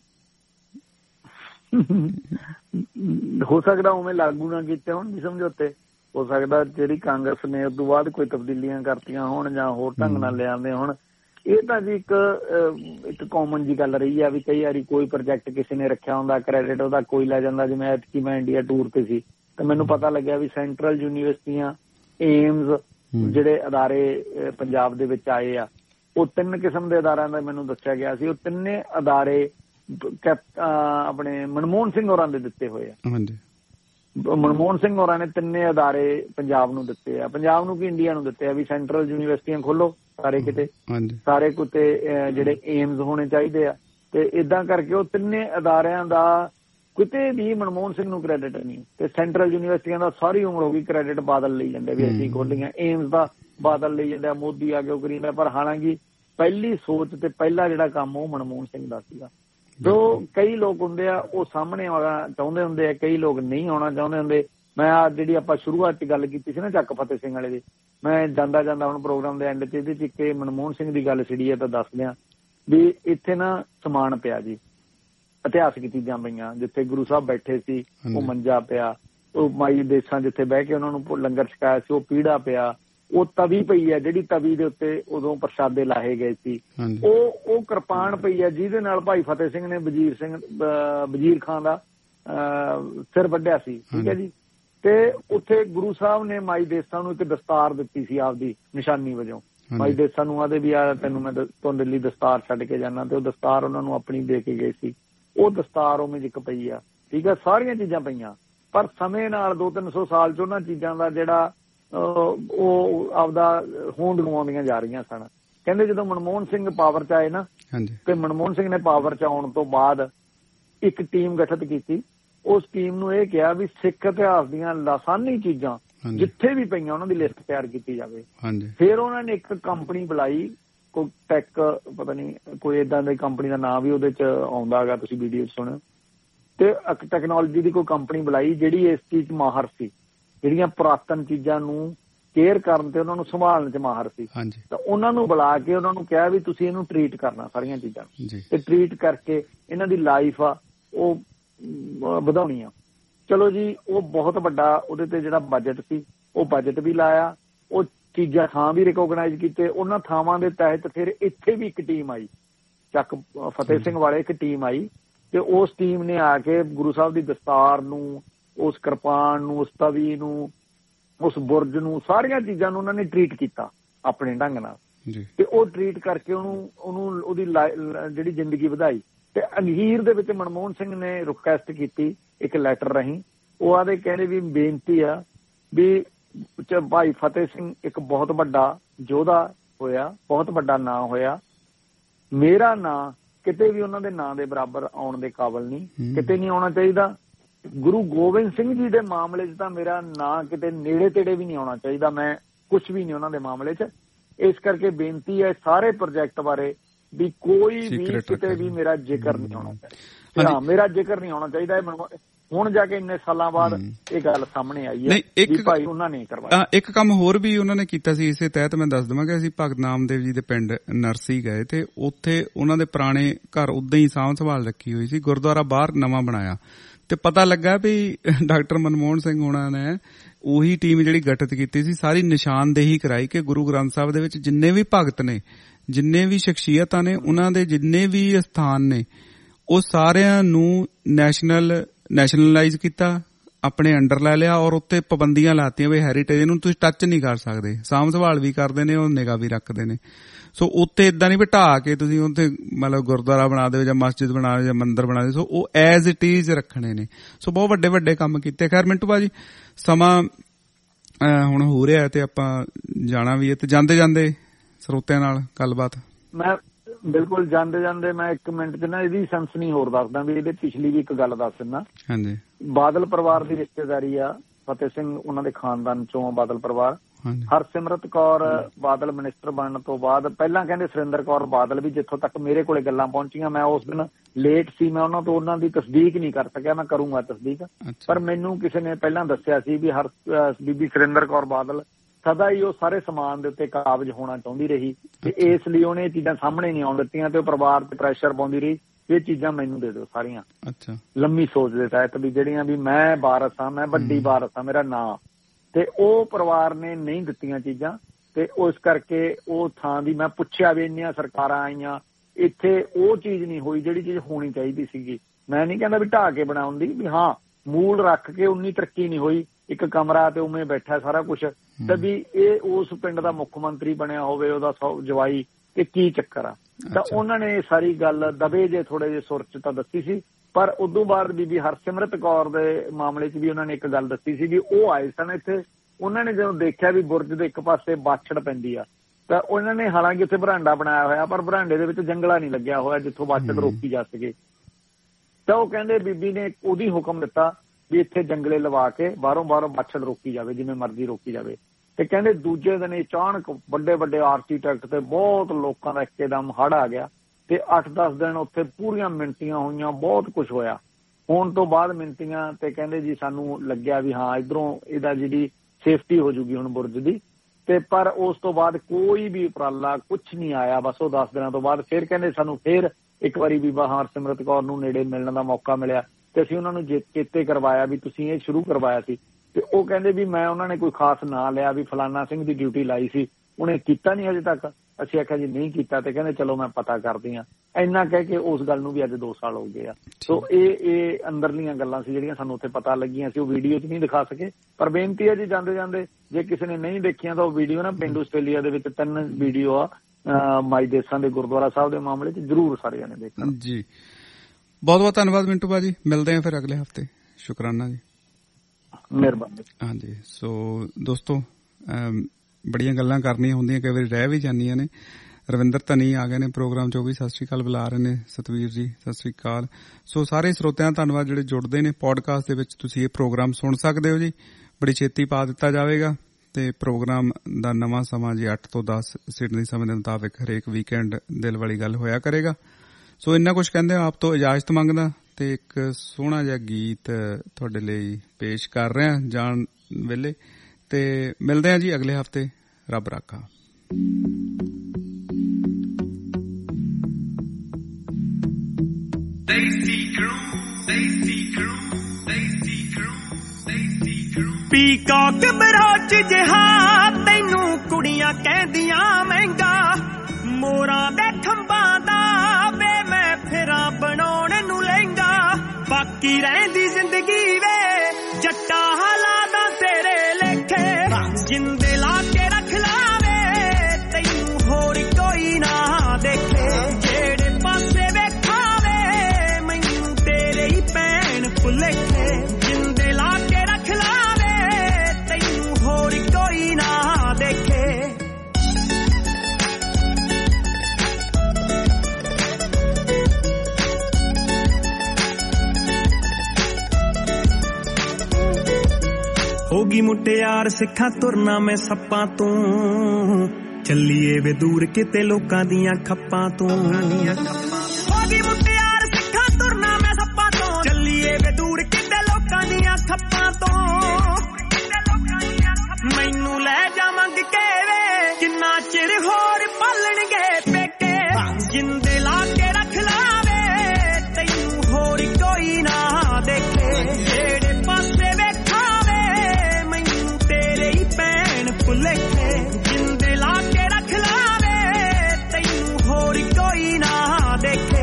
ਹੋ ਸਕਦਾ ਉਵੇਂ ਲਾਗੂ ਨਾ ਕੀਤੇ ਹੋਣ ਵੀ ਸਮਝੌਤੇ, ਹੋ ਸਕਦਾ ਜਿਹੜੀ ਕਾਂਗਰਸ ਨੇ ਉਸ ਤੋਂ ਬਾਅਦ ਕੋਈ ਤਬਦੀਲੀਆਂ ਕਰਤੀਆਂ ਹੋਣ ਜਾਂ ਹੋਰ ਢੰਗ ਨਾਲ ਲਿਆਂਦੇ ਹੋਣ। ਇਹ ਤਾਂ ਜੀ ਇੱਕ ਕਾਮਨ ਜੀ ਗੱਲ ਰਹੀ ਆ ਵੀ ਕਈ ਵਾਰੀ ਕੋਈ ਪ੍ਰੋਜੈਕਟ ਕਿਸੇ ਨੇ ਰੱਖਿਆ ਹੁੰਦਾ, ਕ੍ਰੈਡਿਟ ਉਹਦਾ ਕੋਈ ਲੈ ਜਾਂਦਾ। ਜਿਵੇਂ ਐਤਕੀ ਮੈਂ ਇੰਡੀਆ ਟੂਰ ਤੇ ਸੀ ਤੇ ਮੈਨੂੰ ਪਤਾ ਲੱਗਿਆ ਵੀ ਸੈਂਟਰਲ ਯੂਨੀਵਰਸਿਟੀਆਂ, ਏਮਜ਼ ਜਿਹੜੇ ਅਦਾਰੇ ਪੰਜਾਬ ਦੇ ਵਿੱਚ ਆਏ ਆ, ਉਹ 3 ਕਿਸਮ ਦੇ ਅਦਾਰਿਆਂ ਦਾ ਮੈਨੂੰ ਦੱਸਿਆ ਗਿਆ ਸੀ। ਉਹ ਤਿੰਨੇ ਅਦਾਰੇ ਆਪਣੇ ਮਨਮੋਹਨ ਸਿੰਘ ਹੋਰਾਂ ਦੇ ਦਿੱਤੇ ਹੋਏ ਆ। ਮਨਮੋਹਨ ਸਿੰਘ ਹੋਰਾਂ ਨੇ ਤਿੰਨੇ ਅਦਾਰੇ ਪੰਜਾਬ ਨੂੰ ਦਿੱਤੇ ਆ, ਪੰਜਾਬ ਨੂੰ ਕੀ ਇੰਡੀਆ ਨੂੰ ਦਿੱਤੇ ਆ ਵੀ ਸੈਂਟਰਲ ਯੂਨੀਵਰਸਿਟੀਆਂ ਖੋਲੋ ਸਾਰੇ ਕਿਤੇ, ਸਾਰੇ ਕਿਤੇ ਜਿਹੜੇ ਏਮਜ਼ ਹੋਣੇ ਚਾਹੀਦੇ ਆ। ਤੇ ਏਦਾਂ ਕਰਕੇ ਉਹ ਤਿੰਨੇ ਅਦਾਰਿਆਂ ਦਾ ਕਿਤੇ ਵੀ ਮਨਮੋਹਨ ਸਿੰਘ ਨੂੰ ਕ੍ਰੈਡਿਟ ਨਹੀਂ ਤੇ ਸੈਂਟਰਲ ਯੂਨੀਵਰਸਿਟੀਆਂ ਦਾ ਸਾਰੀ ਉਮਰ ਹੋ ਗਈ ਕ੍ਰੈਡਿਟ ਬਾਦਲ ਲਈ ਜਾਂਦੇ ਵੀ ਅਸੀਂ ਖੋਲੀਆਂ। ਏਮਜ਼ ਦਾ ਬਾਦਲ ਲਈ ਜਾਂਦਾ, ਮੋਦੀ ਆ ਕੇ ਉਹ ਕਰੀ ਜਾਂਦਾ। ਪਰ ਹਾਲਾਂਕਿ ਪਹਿਲੀ ਸੋਚ ਤੇ ਪਹਿਲਾ ਜਿਹੜਾ ਕੰਮ ਉਹ ਮਨਮੋਹਨ ਸਿੰਘ ਦਾ ਸੀਗਾ। ਜੋ ਕਈ ਲੋਕ ਹੁੰਦੇ ਆ ਉਹ ਸਾਹਮਣੇ ਆਉਣਾ ਚਾਹੁੰਦੇ ਹੁੰਦੇ ਆ, ਕਈ ਲੋਕ ਨਹੀਂ ਆਉਣਾ ਚਾਹੁੰਦੇ ਹੁੰਦੇ। ਮੈਂ ਆ ਜਿਹੜੀ ਆਪਾਂ ਸ਼ੁਰੂਆਤ 'ਚ ਗੱਲ ਕੀਤੀ ਸੀ ਨਾ ਚੱਕ ਫਤਿਹ ਸਿੰਘ ਵਾਲੇ ਦੀ, ਮੈਂ ਜਾਂਦਾ ਹੁਣ ਪ੍ਰੋਗਰਾਮ ਦੇ ਐਂਡ 'ਚ ਇਹਦੇ 'ਚ ਇੱਕ ਮਨਮੋਹਨ ਸਿੰਘ ਦੀ ਗੱਲ ਛਿੜੀ ਹੈ ਤਾਂ ਦੱਸ ਦਿਆਂ ਵੀ ਇੱਥੇ ਨਾ ਸਮਾਨ ਪਿਆ ਜੀ, ਇਤਿਹਾਸਕ ਚੀਜ਼ਾਂ ਪਈਆਂ। ਜਿੱਥੇ ਗੁਰੂ ਸਾਹਿਬ ਬੈਠੇ ਸੀ ਉਹ ਮੰਜਾ ਪਿਆ, ਉਹ ਮਾਈ ਦੇਸਾਂ ਜਿੱਥੇ ਬਹਿ ਕੇ ਉਹਨਾਂ ਨੂੰ ਲੰਗਰ ਛਕਾਇਆ ਸੀ ਉਹ ਪੀੜਾ ਪਿਆ, ਉਹ ਤਵੀ ਪਈ ਹੈ ਜਿਹੜੀ ਤਵੀ ਦੇ ਉੱਤੇ ਉਦੋਂ ਪ੍ਰਸ਼ਾਦੇ ਲਾਹੇ ਗਏ ਸੀ, ਉਹ ਕਿਰਪਾਨ ਪਈ ਹੈ ਜਿਹਦੇ ਨਾਲ ਭਾਈ ਫਤਿਹ ਸਿੰਘ ਨੇ ਵਜ਼ੀਰ ਖਾਂ ਦਾ ਸਿਰ ਵੱਢਿਆ ਸੀ। ਠੀਕ ਹੈ ਜੀ। ਤੇ ਉੱਥੇ ਗੁਰੂ ਸਾਹਿਬ ਨੇ ਮਾਈ ਦੇਸਾਂ ਨੂੰ ਇੱਕ ਦਸਤਾਰ ਦਿੱਤੀ ਸੀ ਆਪਦੀ ਨਿਸ਼ਾਨੀ ਵਜੋਂ। ਮਾਈ ਦੇਸਾਂ ਨੂੰ ਆਦੇ ਵੀ ਆ ਤੈਨੂੰ ਮੈਂ ਤੁਹਾਡੇ ਲਈ ਦਸਤਾਰ ਛੱਡ ਕੇ ਜਾਣਾ, ਤੇ ਉਹ ਦਸਤਾਰ ਉਹਨਾਂ ਨੂੰ ਆਪਣੀ ਦੇ ਕੇ ਗਏ ਸੀ। ਉਹ ਦਸਤਾਰ ਉਵੇਂ ਜਿੱਕ ਪਈ ਆ। ਠੀਕ ਹੈ, ਸਾਰੀਆਂ ਚੀਜ਼ਾਂ ਪਈਆਂ। ਪਰ ਸਮੇਂ ਨਾਲ 200-300 ਸਾਲ 'ਚ ਉਹਨਾਂ ਚੀਜ਼ਾਂ ਦਾ ਜਿਹੜਾ ਉਹ ਆਪਦਾ ਹੋਂਦ ਗਵਾਉਂਦੀਆਂ ਜਾ ਰਹੀਆਂ ਸਨ। ਕਹਿੰਦੇ ਜਦੋਂ ਮਨਮੋਹਨ ਸਿੰਘ ਪਾਵਰ 'ਚ ਆਏ ਨਾ, ਤੇ ਮਨਮੋਹਨ ਸਿੰਘ ਨੇ ਪਾਵਰ 'ਚ ਆਉਣ ਤੋਂ ਬਾਅਦ ਇੱਕ ਟੀਮ ਗਠਿਤ ਕੀਤੀ। ਉਸ ਟੀਮ ਨੂੰ ਇਹ ਕਿਹਾ ਵੀ ਸਿੱਖ ਇਤਿਹਾਸ ਦੀਆਂ ਲਾਸਾਨੀ ਚੀਜ਼ਾਂ ਜਿੱਥੇ ਵੀ ਪਈਆਂ ਉਹਨਾਂ ਦੀ ਲਿਸਟ ਤਿਆਰ ਕੀਤੀ ਜਾਵੇ। ਫਿਰ ਉਹਨਾਂ ਨੇ ਇੱਕ ਕੰਪਨੀ ਬੁਲਾਈ, ਕੋਈ ਟੈਕ ਪਤਾ ਨਹੀਂ ਕੋਈ ਏਦਾਂ ਦੀ ਕੰਪਨੀ ਦਾ ਨਾਮ ਵੀ ਉਹਦੇ 'ਚ ਆਉਂਦਾ ਹੈਗਾ, ਤੁਸੀਂ ਵੀਡੀਓ 'ਚ ਸੁਣਿਓ। ਤੇ ਟੈਕਨੋਲੋਜੀ ਦੀ ਕੋਈ ਕੰਪਨੀ ਬੁਲਾਈ ਜਿਹੜੀ ਇਸ ਚੀਜ਼ 'ਚ ਮਾਹਰ ਸੀ, ਜਿਹੜੀਆਂ ਪੁਰਾਤਨ ਚੀਜ਼ਾਂ ਨੂੰ ਕੇਅਰ ਕਰਨ ਤੇ ਉਹਨਾਂ ਨੂੰ ਸੰਭਾਲਣ 'ਚ ਮਾਹਰ ਸੀ। ਤਾਂ ਉਹਨਾਂ ਨੂੰ ਬੁਲਾ ਕੇ ਉਹਨਾਂ ਨੂੰ ਕਿਹਾ ਵੀ ਤੁਸੀਂ ਇਹਨੂੰ ਟਰੀਟ ਕਰਨਾ ਸਾਰੀਆਂ ਚੀਜ਼ਾਂ, ਤੇ ਟਰੀਟ ਕਰਕੇ ਇਹਨਾਂ ਦੀ ਲਾਈਫ ਆ ਉਹ ਵਧਾਉਣੀ ਆ। ਚਲੋ ਜੀ, ਉਹ ਬਹੁਤ ਵੱਡਾ ਉਹਦੇ ਤੇ ਜਿਹੜਾ ਬਜਟ ਸੀ ਉਹ ਬਜਟ ਵੀ ਲਾਇਆ, ਉਹ ਚੀਜ਼ਾਂ ਥਾਂ ਵੀ ਰਿਕੋਗਨਾਈਜ਼ ਕੀਤੇ। ਉਹਨਾਂ ਥਾਵਾਂ ਦੇ ਤਹਿਤ ਫਿਰ ਇੱਥੇ ਵੀ ਇੱਕ ਟੀਮ ਆਈ, ਚੱਕ ਫਤਿਹ ਸਿੰਘ ਵਾਲੇ ਇੱਕ ਟੀਮ ਆਈ, ਤੇ ਉਸ ਟੀਮ ਨੇ ਆ ਕੇ ਗੁਰੂ ਸਾਹਿਬ ਦੀ ਦਸਤਾਰ ਨੂੰ, ਉਸ ਕਿਰਪਾਨ ਨੂੰ, ਉਸ ਤਵੀ ਨੂੰ, ਉਸ ਬੁਰਜ ਨੂੰ, ਸਾਰੀਆਂ ਚੀਜ਼ਾਂ ਨੂੰ ਉਹਨਾਂ ਨੇ ਟਰੀਟ ਕੀਤਾ ਆਪਣੇ ਢੰਗ ਨਾਲ। ਤੇ ਉਹ ਟਰੀਟ ਕਰਕੇ ਉਹਦੀ ਜਿਹੜੀ ਜ਼ਿੰਦਗੀ ਵਧਾਈ। ਤੇ ਅਖੀਰ ਦੇ ਵਿੱਚ ਮਨਮੋਹਨ ਸਿੰਘ ਨੇ ਰਿਕੁਐਸਟ ਕੀਤੀ ਇੱਕ ਲੈਟਰ ਰਾਹੀਂ, ਉਹ ਆਦੇ ਕਹਿੰਦੇ ਵੀ ਬੇਨਤੀ ਆ ਵੀ ਭਾਈ ਫਤਿਹ ਸਿੰਘ ਇੱਕ ਬਹੁਤ ਵੱਡਾ ਯੋਧਾ ਹੋਇਆ, ਬਹੁਤ ਵੱਡਾ ਨਾਂ ਹੋਇਆ, ਮੇਰਾ ਨਾਂ ਕਿਤੇ ਵੀ ਉਹਨਾਂ ਦੇ ਨਾਂ ਦੇ ਬਰਾਬਰ ਆਉਣ ਦੇ ਕਾਬਲ ਨਹੀਂ, ਕਿਤੇ ਨਹੀਂ ਆਉਣਾ ਚਾਹੀਦਾ। ਗੁਰੂ ਗੋਬਿੰਦ ਸਿੰਘ ਜੀ ਦੇ ਮਾਮਲੇ 'ਚ ਤਾਂ ਮੇਰਾ ਨਾਂ ਕਿਤੇ ਨੇੜੇ ਤੇੜੇ ਵੀ ਨਹੀਂ ਆਉਣਾ ਚਾਹੀਦਾ, ਮੈਂ ਕੁਛ ਵੀ ਨਹੀਂ ਉਹਨਾਂ ਦੇ ਮਾਮਲੇ 'ਚ। ਇਸ ਕਰਕੇ ਬੇਨਤੀ ਹੈ ਸਾਰੇ ਪ੍ਰੋਜੈਕਟ ਬਾਰੇ ਵੀ ਕੋਈ ਵੀ ਕਿਤੇ ਵੀ ਮੇਰਾ ਜ਼ਿਕਰ ਨਹੀਂ ਆਉਣਾ ਚਾਹੀਦਾ, ਮੇਰਾ ਜ਼ਿਕਰ ਨਹੀਂ ਆਉਣਾ ਚਾਹੀਦਾ। ਹੁਣ ਜਾ ਕੇ ਇੰਨੇ ਸਾਲਾਂ ਬਾਅਦ ਇਹ ਗੱਲ ਸਾਹਮਣੇ ਆਈ ਹੈ ਵੀ ਭਾਈ ਉਹਨਾਂ ਨੇ ਕਰਵਾਇਆ। ਇੱਕ ਕੰਮ ਹੋਰ ਵੀ ਉਹਨਾਂ ਨੇ ਕੀਤਾ ਸੀ ਇਸੇ ਤਹਿਤ, ਮੈਂ ਦੱਸ ਦੇਵਾਂਗਾ। ਅਸੀਂ ਭਗਤ ਨਾਮਦੇਵ ਜੀ ਦੇ ਪਿੰਡ ਨਰਸੀ ਗਏ ਤੇ ਉੱਥੇ ਉਹਨਾਂ ਦੇ ਪੁਰਾਣੇ ਘਰ ਉਦਾਂ ਹੀ ਸਾਂਭ ਸੰਭਾਲ ਰੱਖੀ ਹੋਈ ਸੀ, ਗੁਰਦੁਆਰਾ ਬਾਹਰ ਨਵਾਂ ਬਣਾਇਆ, ਤੇ ਪਤਾ ਲੱਗਾ ਵੀ ਡਾਕਟਰ ਮਨਮੋਹਨ ਸਿੰਘ ਹੋਣਾ ਨੇ ਉਹੀ ਟੀਮ ਜਿਹੜੀ ਗਠਿਤ ਕੀਤੀ ਸੀ ਸਾਰੀ ਨਿਸ਼ਾਨਦੇਹੀ ਕਰਾਈ ਕਿ ਗੁਰੂ ਗ੍ਰੰਥ ਸਾਹਿਬ ਦੇ ਵਿੱਚ ਜਿੰਨੇ ਵੀ ਭਗਤ ਨੇ, ਜਿੰਨੇ ਵੀ ਸ਼ਖਸੀਅਤਾਂ ਨੇ, ਉਹਨਾਂ ਦੇ ਜਿੰਨੇ ਵੀ ਸਥਾਨ ਨੇ, ਉਹ ਸਾਰਿਆਂ ਨੂੰ ਨੈਸ਼ਨਲਾਈਜ਼ ਕੀਤਾ, ਆਪਣੇ ਅੰਡਰ ਲੈ ਲਿਆ, ਔਰ ਉੱਤੇ ਪਾਬੰਦੀਆਂ ਲਾਤੀਆਂ ਵੀ ਹੈਰੀਟੇਜ ਇਹਨੂੰ ਤੁਸੀਂ ਟੱਚ ਨਹੀਂ ਕਰ ਸਕਦੇ। ਸਾਂਭ ਸੰਭਾਲ ਵੀ ਕਰਦੇ ਨੇ, ਉਹ ਨਿਗਾਹ ਵੀ ਰੱਖਦੇ ਨੇ। ਸੋ ਉੱਤੇ ਏਦਾਂ ਨਹੀਂ ਬਿਠਾ ਕੇ ਤੁਸੀਂ ਉੱਥੇ ਮਤਲਬ ਗੁਰਦੁਆਰਾ ਬਣਾ ਦਿਓ ਜਾਂ ਮਸਜਿਦ ਬਣਾ ਦਿਓ ਜਾਂ ਮੰਦਿਰ ਬਣਾ ਦਿਓ, ਸੋ ਉਹ ਐਜ਼ ਇਟ ਇਜ਼ ਰੱਖਣੇ ਨੇ। ਸੋ ਬਹੁਤ ਵੱਡੇ ਵੱਡੇ ਕੰਮ ਕੀਤੇ। ਖੈਰ ਮਿੰਟੂ ਭਾਜੀ, ਸਮਾਂ ਹੁਣ ਹੋ ਰਿਹਾ ਤੇ ਆਪਾਂ ਜਾਣਾ ਵੀ ਹੈ, ਤੇ ਜਾਂਦੇ ਜਾਂਦੇ ਸਰੋਤਿਆਂ ਨਾਲ ਗੱਲਬਾਤ। ਮੈਂ ਬਿਲਕੁਲ ਜਾਂਦੇ ਜਾਂਦੇ ਮੈਂ 1 ਮਿੰਟ 'ਚ ਨਾ ਇਹਦੀ ਸਨਸਨੀ ਹੋਰ ਦੱਸਦਾ ਵੀ ਇਹਦੇ ਪਿਛਲੀ ਵੀ ਇੱਕ ਗੱਲ ਦੱਸ ਦਿੰਦਾ। ਹਾਂਜੀ, ਬਾਦਲ ਪਰਿਵਾਰ ਦੀ ਰਿਸ਼ਤੇਦਾਰੀ ਆ, ਫਤਿਹ ਸਿੰਘ ਉਹਨਾਂ ਦੇ ਖਾਨਦਾਨ ਚੋਂ ਬਾਦਲ ਪਰਿਵਾਰ। ਹਰਸਿਮਰਤ ਕੌਰ ਬਾਦਲ ਮਿਨਿਸਟਰ ਬਣਨ ਤੋਂ ਬਾਅਦ ਪਹਿਲਾਂ ਕਹਿੰਦੇ ਸੁਰਿੰਦਰ ਕੌਰ ਬਾਦਲ ਵੀ, ਜਿੱਥੋਂ ਤੱਕ ਮੇਰੇ ਕੋਲੇ ਗੱਲਾਂ ਪਹੁੰਚੀਆਂ, ਮੈਂ ਉਸ ਦਿਨ ਲੇਟ ਸੀ, ਮੈਂ ਉਹਨਾਂ ਦੀ ਤਸਦੀਕ ਨਹੀਂ ਕਰ ਸਕਿਆ, ਮੈਂ ਕਰੂੰਗਾ ਤਸਦੀਕ। ਪਰ ਮੈਨੂੰ ਕਿਸੇ ਨੇ ਪਹਿਲਾਂ ਦੱਸਿਆ ਸੀ ਵੀ ਬੀਬੀ ਸੁਰਿੰਦਰ ਕੌਰ ਬਾਦਲ ਸਦਾ ਹੀ ਉਹ ਸਾਰੇ ਸਮਾਨ ਦੇ ਉੱਤੇ ਕਾਬਜ਼ ਹੋਣਾ ਚਾਹੁੰਦੀ ਰਹੀ, ਤੇ ਇਸ ਲਈ ਉਹਨੇ ਇਹ ਚੀਜ਼ਾਂ ਸਾਹਮਣੇ ਨਹੀਂ ਆਉਣ ਦਿੱਤੀਆਂ, ਤੇ ਉਹ ਪਰਿਵਾਰ ਤੇ ਪ੍ਰੈਸ਼ਰ ਪਾਉਂਦੀ ਰਹੀ ਇਹ ਚੀਜ਼ਾਂ ਮੈਨੂੰ ਦੇ ਦਿਓ ਸਾਰੀਆਂ। ਲੰਮੀ ਸੋਚ ਦੇ ਤਹਿਤ ਵੀ ਜਿਹੜੀਆਂ ਵੀ ਮੈਂ ਵਾਰਸ ਹਾਂ, ਮੈਂ ਵੱਡੀ ਵਾਰਸ ਹਾਂ, ਮੇਰਾ ਨਾਂ, ਤੇ ਉਹ ਪਰਿਵਾਰ ਨੇ ਨਹੀਂ ਦਿੱਤੀਆਂ ਚੀਜ਼ਾਂ। ਤੇ ਉਸ ਕਰਕੇ ਉਹ ਥਾਂ ਦੀ ਮੈਂ ਪੁੱਛਿਆ ਵੀ ਇੰਨੀਆਂ ਸਰਕਾਰਾਂ ਆਈਆਂ, ਇੱਥੇ ਉਹ ਚੀਜ਼ ਨਹੀਂ ਹੋਈ ਜਿਹੜੀ ਚੀਜ਼ ਹੋਣੀ ਚਾਹੀਦੀ ਸੀਗੀ। ਮੈਂ ਨਹੀਂ ਕਹਿੰਦਾ ਵੀ ਢਾਹ ਕੇ ਬਣਾਉਣ ਦੀ, ਵੀ ਹਾਂ ਮੂਲ ਰੱਖ ਕੇ ਉਨੀ ਤਰੱਕੀ ਨਹੀਂ ਹੋਈ, ਇੱਕ ਕਮਰਾ ਤੇ ਉਵੇਂ ਬੈਠਾ ਸਾਰਾ ਕੁਛ, ਤੇ ਵੀ ਇਹ ਉਸ ਪਿੰਡ ਦਾ ਮੁੱਖ ਮੰਤਰੀ ਬਣਿਆ ਹੋਵੇ, ਉਹਦਾ ਜਵਾਈ, ਤੇ ਕੀ ਚੱਕਰ ਆ। ਤਾਂ ਉਹਨਾਂ ਨੇ ਸਾਰੀ ਗੱਲ ਦਬੇ ਜੇ ਥੋੜੇ ਜਿਹੇ ਸੁਰ 'ਚ ਤਾਂ ਦੱਸੀ ਸੀ, ਪਰ ਉਦੋਂ ਬਾਅਦ ਬੀਬੀ ਹਰਸਿਮਰਤ ਕੌਰ ਦੇ ਮਾਮਲੇ 'ਚ ਵੀ ਉਹਨਾਂ ਨੇ ਇੱਕ ਗੱਲ ਦੱਸੀ ਸੀ ਵੀ ਉਹ ਆਏ ਸਨ ਇੱਥੇ, ਉਹਨਾਂ ਨੇ ਜਦੋਂ ਦੇਖਿਆ ਵੀ ਬੁਰਜ ਦੇ ਇੱਕ ਪਾਸੇ ਬਾਛੜ ਪੈਂਦੀ ਆ, ਤਾਂ ਉਹਨਾਂ ਨੇ ਹਾਲਾਂਕਿ ਉੱਥੇ ਬਰਾਂਡਾ ਬਣਾਇਆ ਹੋਇਆ, ਪਰ ਬਰਾਂਡੇ ਦੇ ਵਿੱਚ ਜੰਗਲਾ ਨਹੀਂ ਲੱਗਿਆ ਹੋਇਆ ਜਿੱਥੋਂ ਬਾਛੜ ਰੋਕੀ ਜਾ ਸਕੇ। ਤਾਂ ਉਹ ਕਹਿੰਦੇ ਬੀਬੀ ਨੇ ਉਹਦੀ ਹੁਕਮ ਦਿੱਤਾ ਵੀ ਇੱਥੇ ਜੰਗਲੇ ਲਵਾ ਕੇ ਬਾਹਰੋਂ ਬਾਛੜ ਰੋਕੀ ਜਾਵੇ, ਜਿਵੇਂ ਮਰਜ਼ੀ ਰੋਕੀ ਜਾਵੇ। ਤੇ ਕਹਿੰਦੇ ਦੂਜੇ ਦਿਨ ਅਚਾਨਕ ਵੱਡੇ ਵੱਡੇ ਆਰਕੀਟੈਕਟ ਤੇ ਬਹੁਤ ਲੋਕਾਂ ਦਾ ਇੱਕਦਮ ਹੜ੍ਹ ਆ ਗਿਆ, ਤੇ 8-10 ਦਿਨ ਉੱਥੇ ਪੂਰੀਆਂ ਮਿੰਟੀਆਂ ਹੋਈਆਂ, ਬਹੁਤ ਕੁਝ ਹੋਇਆ। ਹੋਣ ਤੋਂ ਬਾਅਦ ਮਿੰਟੀਆਂ ਤੇ ਕਹਿੰਦੇ ਜੀ ਸਾਨੂੰ ਲੱਗਿਆ ਵੀ ਹਾਂ ਇੱਧਰੋਂ ਇਹਦਾ ਜਿਹੜੀ ਸੇਫਟੀ ਹੋ ਜੂਗੀ ਹੁਣ ਬੁਰਜ ਦੀ, ਤੇ ਪਰ ਉਸ ਤੋਂ ਬਾਅਦ ਕੋਈ ਵੀ ਉਪਰਾਲਾ ਕੁਛ ਨਹੀਂ ਆਇਆ। ਬਸ ਉਹ 10 ਦਿਨਾਂ ਤੋਂ ਬਾਅਦ ਫਿਰ ਕਹਿੰਦੇ ਸਾਨੂੰ ਫਿਰ ਇੱਕ ਵਾਰੀ ਬੀਬਾ ਹਰਸਿਮਰਤ ਕੌਰ ਨੂੰ ਨੇੜੇ ਮਿਲਣ ਦਾ ਮੌਕਾ ਮਿਲਿਆ, ਤੇ ਅਸੀਂ ਉਹਨਾਂ ਨੂੰ ਚੇਤੇ ਕਰਵਾਇਆ ਵੀ ਤੁਸੀਂ ਇਹ ਸ਼ੁਰੂ ਕਰਵਾਇਆ ਸੀ। ਤੇ ਉਹ ਕਹਿੰਦੇ ਵੀ ਮੈਂ ਉਹਨਾਂ ਨੇ ਕੋਈ ਖਾਸ ਨਾਂ ਲਿਆ ਵੀ ਫਲਾਨਾ ਸਿੰਘ ਦੀ ਡਿਊਟੀ ਲਾਈ ਸੀ, ਉਹਨੇ ਕੀਤਾ ਨਹੀਂ ਹਜੇ ਤੱਕ। ਅਸੀਂ ਆਖਿਆ ਜੀ ਨਹੀਂ ਕੀਤਾ, ਤੇ ਕਹਿੰਦੇ ਚਲੋ ਮੈਂ ਪਤਾ ਕਰਦੀ ਹਾਂ। ਇੰਨਾ ਕਹਿ ਕੇ ਉਸ ਗੱਲ ਨੂੰ ਵੀ ਅੱਜ 2 ਸਾਲ ਹੋ ਗਏ ਆ। ਸੋ ਇਹ ਅੰਦਰਲੀਆਂ ਗੱਲਾਂ ਸੀ ਜਿਹੜੀਆਂ ਸਾਨੂੰ ਉੱਥੇ ਪਤਾ ਲੱਗੀਆਂ ਸੀ, ਉਹ ਵੀਡੀਓ 'ਚ ਨਹੀਂ ਦਿਖਾ ਸਕੇ। ਪਰ ਬੇਨਤੀ ਹੈ ਜੀ ਜਾਂਦੇ ਜਾਂਦੇ ਜੇ ਕਿਸੇ ਨੇ ਨਹੀਂ ਦੇਖੀਆਂ ਤਾਂ ਉਹ ਵੀਡੀਓ ਨਾ ਪਿੰਡ ਆਸਟ੍ਰੇਲੀਆ ਦੇ ਵਿੱਚ 3 ਵੀਡੀਓ ਆ ਮਾਈ ਦੇਸਾਂ ਦੇ ਗੁਰਦੁਆਰਾ ਸਾਹਿਬ ਦੇ ਮਾਮਲੇ 'ਚ, ਜ਼ਰੂਰ ਸਾਰੇ ਜਾਣੇ ਦੇਖਣ ਜੀ। ਬਹੁਤ ਬਹੁਤ ਧੰਨਵਾਦ ਮਿੰਟੂ ਭਾਜੀ, ਮਿਲਦੇ ਹਾਂ ਫਿਰ ਅਗਲੇ ਹਫ਼ਤੇ। ਸ਼ੁਕਰਾਨਾ ਜੀ। ਮਿਹਰਬਾਨੀ। ਹਾਂਜੀ, ਸੋ ਦੋਸਤੋ ਬੜੀਆਂ ਗੱਲਾਂ ਕਰਨੀਆਂ ਹੁੰਦੀਆਂ, ਕਈ ਵਾਰੀ ਰਹਿ ਵੀ ਜਾਂਦੀਆਂ ਨੇ। ਰਵਿੰਦਰ ਧਨੀ ਆ ਗਏ ਨੇ ਪ੍ਰੋਗਰਾਮ 'ਚ, ਉਹ ਵੀ ਸਤਿ ਸ੍ਰੀ ਅਕਾਲ ਬੁਲਾ ਰਹੇ ਨੇ। ਸਤਵੀਰ ਜੀ ਸਤਿ ਸ੍ਰੀ ਅਕਾਲ। ਸੋ ਸਾਰੇ ਸਰੋਤਿਆਂ ਦਾ ਧੰਨਵਾਦ ਜਿਹੜੇ ਜੁੜਦੇ ਨੇ। ਪੋਡਕਾਸਟ ਦੇ ਵਿੱਚ ਤੁਸੀਂ ਇਹ ਪ੍ਰੋਗਰਾਮ ਸੁਣ ਸਕਦੇ ਹੋ ਜੀ, ਬੜੀ ਛੇਤੀ ਪਾ ਦਿੱਤਾ ਜਾਵੇਗਾ। ਤੇ ਪ੍ਰੋਗਰਾਮ ਦਾ ਨਵਾਂ ਸਮਾਂ ਜੀ 8 ਤੋਂ 10 ਸਿਡਨੀ ਸਮੇਂ ਦੇ ਮੁਤਾਬਿਕ ਹਰੇਕ ਵੀਕਐਂਡ ਦਿਲ ਵਾਲੀ ਗੱਲ ਹੋਇਆ ਕਰੇਗਾ। ਸੋ ਇੰਨਾ ਕੁਝ ਕਹਿੰਦੇ ਆਪ ਤੋਂ ਇਜਾਜ਼ਤ ਮੰਗਦਾ ਤੇ ਇੱਕ ਸੋਹਣਾ ਜਿਹਾ ਗੀਤ ਤੁਹਾਡੇ ਲਈ ਪੇਸ਼ ਕਰ ਰਿਹਾ ਜਾਣ ਵੇਲੇ, ਤੇ ਮਿਲਦੇ ਹਾਂ ਜੀ ਅਗਲੇ ਹਫ਼ਤੇ। ਰੱਬ ਰਾਖਾ। ਪੀਕੌਕ ਬਰੋਚ ਜਿਹਾ ਤੈਨੂੰ ਕੁੜੀਆਂ ਕਹਿੰਦੀਆਂ ਮਹਿੰਗਾ, ਮੋਰਾਂ ਦੇ ਖੰਭਾਂ ਦਾ ਵੇ ਮੈਂ ਫਿਰਾਂ ਬਣਾਉਣ ਨੂੰ ਲਹਿੰਗਾ। ਬਾਕੀ ਰਹਿੰਦੀ ਜ਼ਿੰਦਗੀ ਵੇ ਜੱਟਾ ਹਾਲਾਤਾਂ ਤੇਰੇ ਲੇਖੇ, ਜਿੰਦੇ ਲਾ ਕੇ ਰੱਖ ਲਾਵੇ ਤੈਨੂੰ ਹੋਰ ਕੋਈ ਨਾ ਦੇਖੇ। ਜਿਹੜੇ ਪਾਸੇ ਵੇਖਾਵੇ ਮੈਨੂੰ ਤੇਰੇ ਹੀ ਭੈਣ ਭੁਲੇਖੇ, ਜਿੰਦੇ ਲਾ ਕੇ ਰੱਖ ਲਾਵੇ ਤੈਨੂੰ ਹੋਰ ਕੋਈ ਨਾ ਦੇਖੇ। ਹੋਗੀ ਮੁਟਿਆਰ ਸਿੱਖਾਂ ਤੁਰਨਾ ਮੈਂ ਸੱਪਾਂ ਤੋਂ, ਚੱਲੀਏ ਵੇ ਦੂਰ ਕਿਤੇ ਲੋਕਾਂ ਦੀਆਂ ਖੱਪਾਂ ਤੋਂ। ਹੋਗੀ ਮੁਟਿਆਰ ਸਿੱਖਾਂ ਤੁਰਨਾ ਮੈਂ ਸੱਪਾਂ ਤੋਂ, ਚੱਲੀਏ ਵੇ ਦੂਰ ਕਿਤੇ ਲੋਕਾਂ ਦੀਆਂ ਖੱਪਾਂ ਤੋਂ। ਮੈਨੂੰ ਲੈ ਜਾ ਮੰਗ ਕੇ ਵੇ ਕਿੰਨਾ ਚਿਰ ਹੋਰ ਪਾਲਣਗੇ ਪੇਕੇ, ਜਿੰਦੇ ਲਾ ਕੇ ਰੱਖ ਲਾਵੇ ਤੈਨੂੰ ਹੋਰ ਕੋਈ ਨਾ ਦੇਖੇ। ਜਿਹੜੇ ਪਾਸੇ ਵੇਖਾਵੇ ਮੈਨੂੰ ਤੇਰੇ ਹੀ ਭੈਣ ਭੁਲੇਖੇ, ਜਿੰਦੇ ਲਾ ਕੇ ਰੱਖ ਲਾਵੇ ਤੈਨੂੰ ਹੋਰ ਕੋਈ ਨਾ ਦੇਖੇ।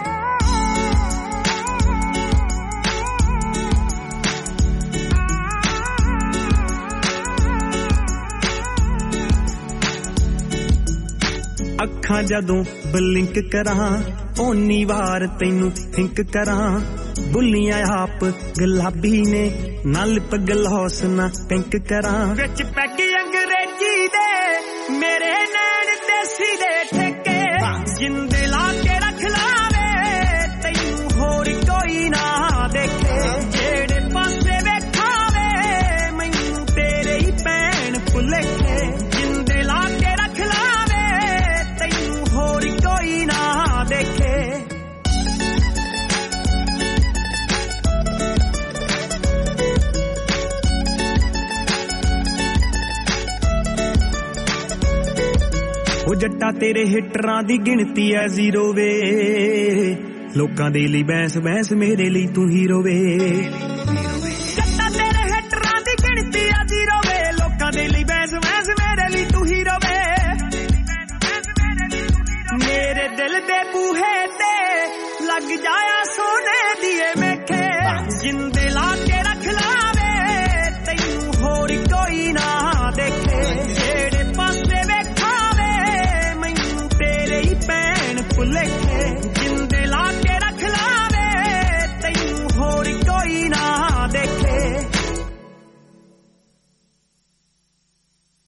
ਅੱਖਾਂ ਜਦੋਂ ਬਲਿੰਕ ਕਰਾਂ ਓਨੀ ਵਾਰ ਤੈਨੂੰ ਥਿੰਕ ਕਰਾਂ। ਬੁੱਲੀਆਂ ਆਪ ਗੁਲਾਬੀ ਨੇ ਨਾਲ ਪਗਲੋਸ ਨਾ ਪਿੰਕ ਕਰਾਂ। ਵਿੱਚ ਪੈਗੀ ਅੰਗਰੇਜ਼ੀ ਦੇ ਮੇਰੇ ਨੈਣ ਦੇਸੀ ਦੇ ਠੇਕੇ, ਜਿੰਦੇ ਲਾ ਕੇ ਰੱਖ ਲਾਵੇ ਤੈਨੂੰ ਹੋਰ ਕੋਈ ਨਾ ਦੇਖੇ। ਜਿਹੜੇ ਪਾਸੇ ਵੇਖਾਵੇ ਮੈਨੂੰ ਤੇਰੇ ਹੀ ਭੈਣ ਭੁਲੇਖੇ, ਜਿੰਦੇ ਲਾ ਕੇ ਰੱਖ ਲਾਵੇ ਤੈਨੂੰ ਹੋਰ ਕੋਈ ਨਾ ਦੇਖੇ। ਉਹ ਜੱਟਾ ਤੇਰੇ ਹਿੱਟਰਾਂ ਦੀ ਗਿਣਤੀ ਐ ਜ਼ੀਰੋ ਵੇ, ਲੋਕਾਂ ਦੇ ਲਈ ਬੈਂਸ ਬੈਂਸ ਮੇਰੇ ਲਈ ਤੂੰ ਹੀਰੋ ਵੇ।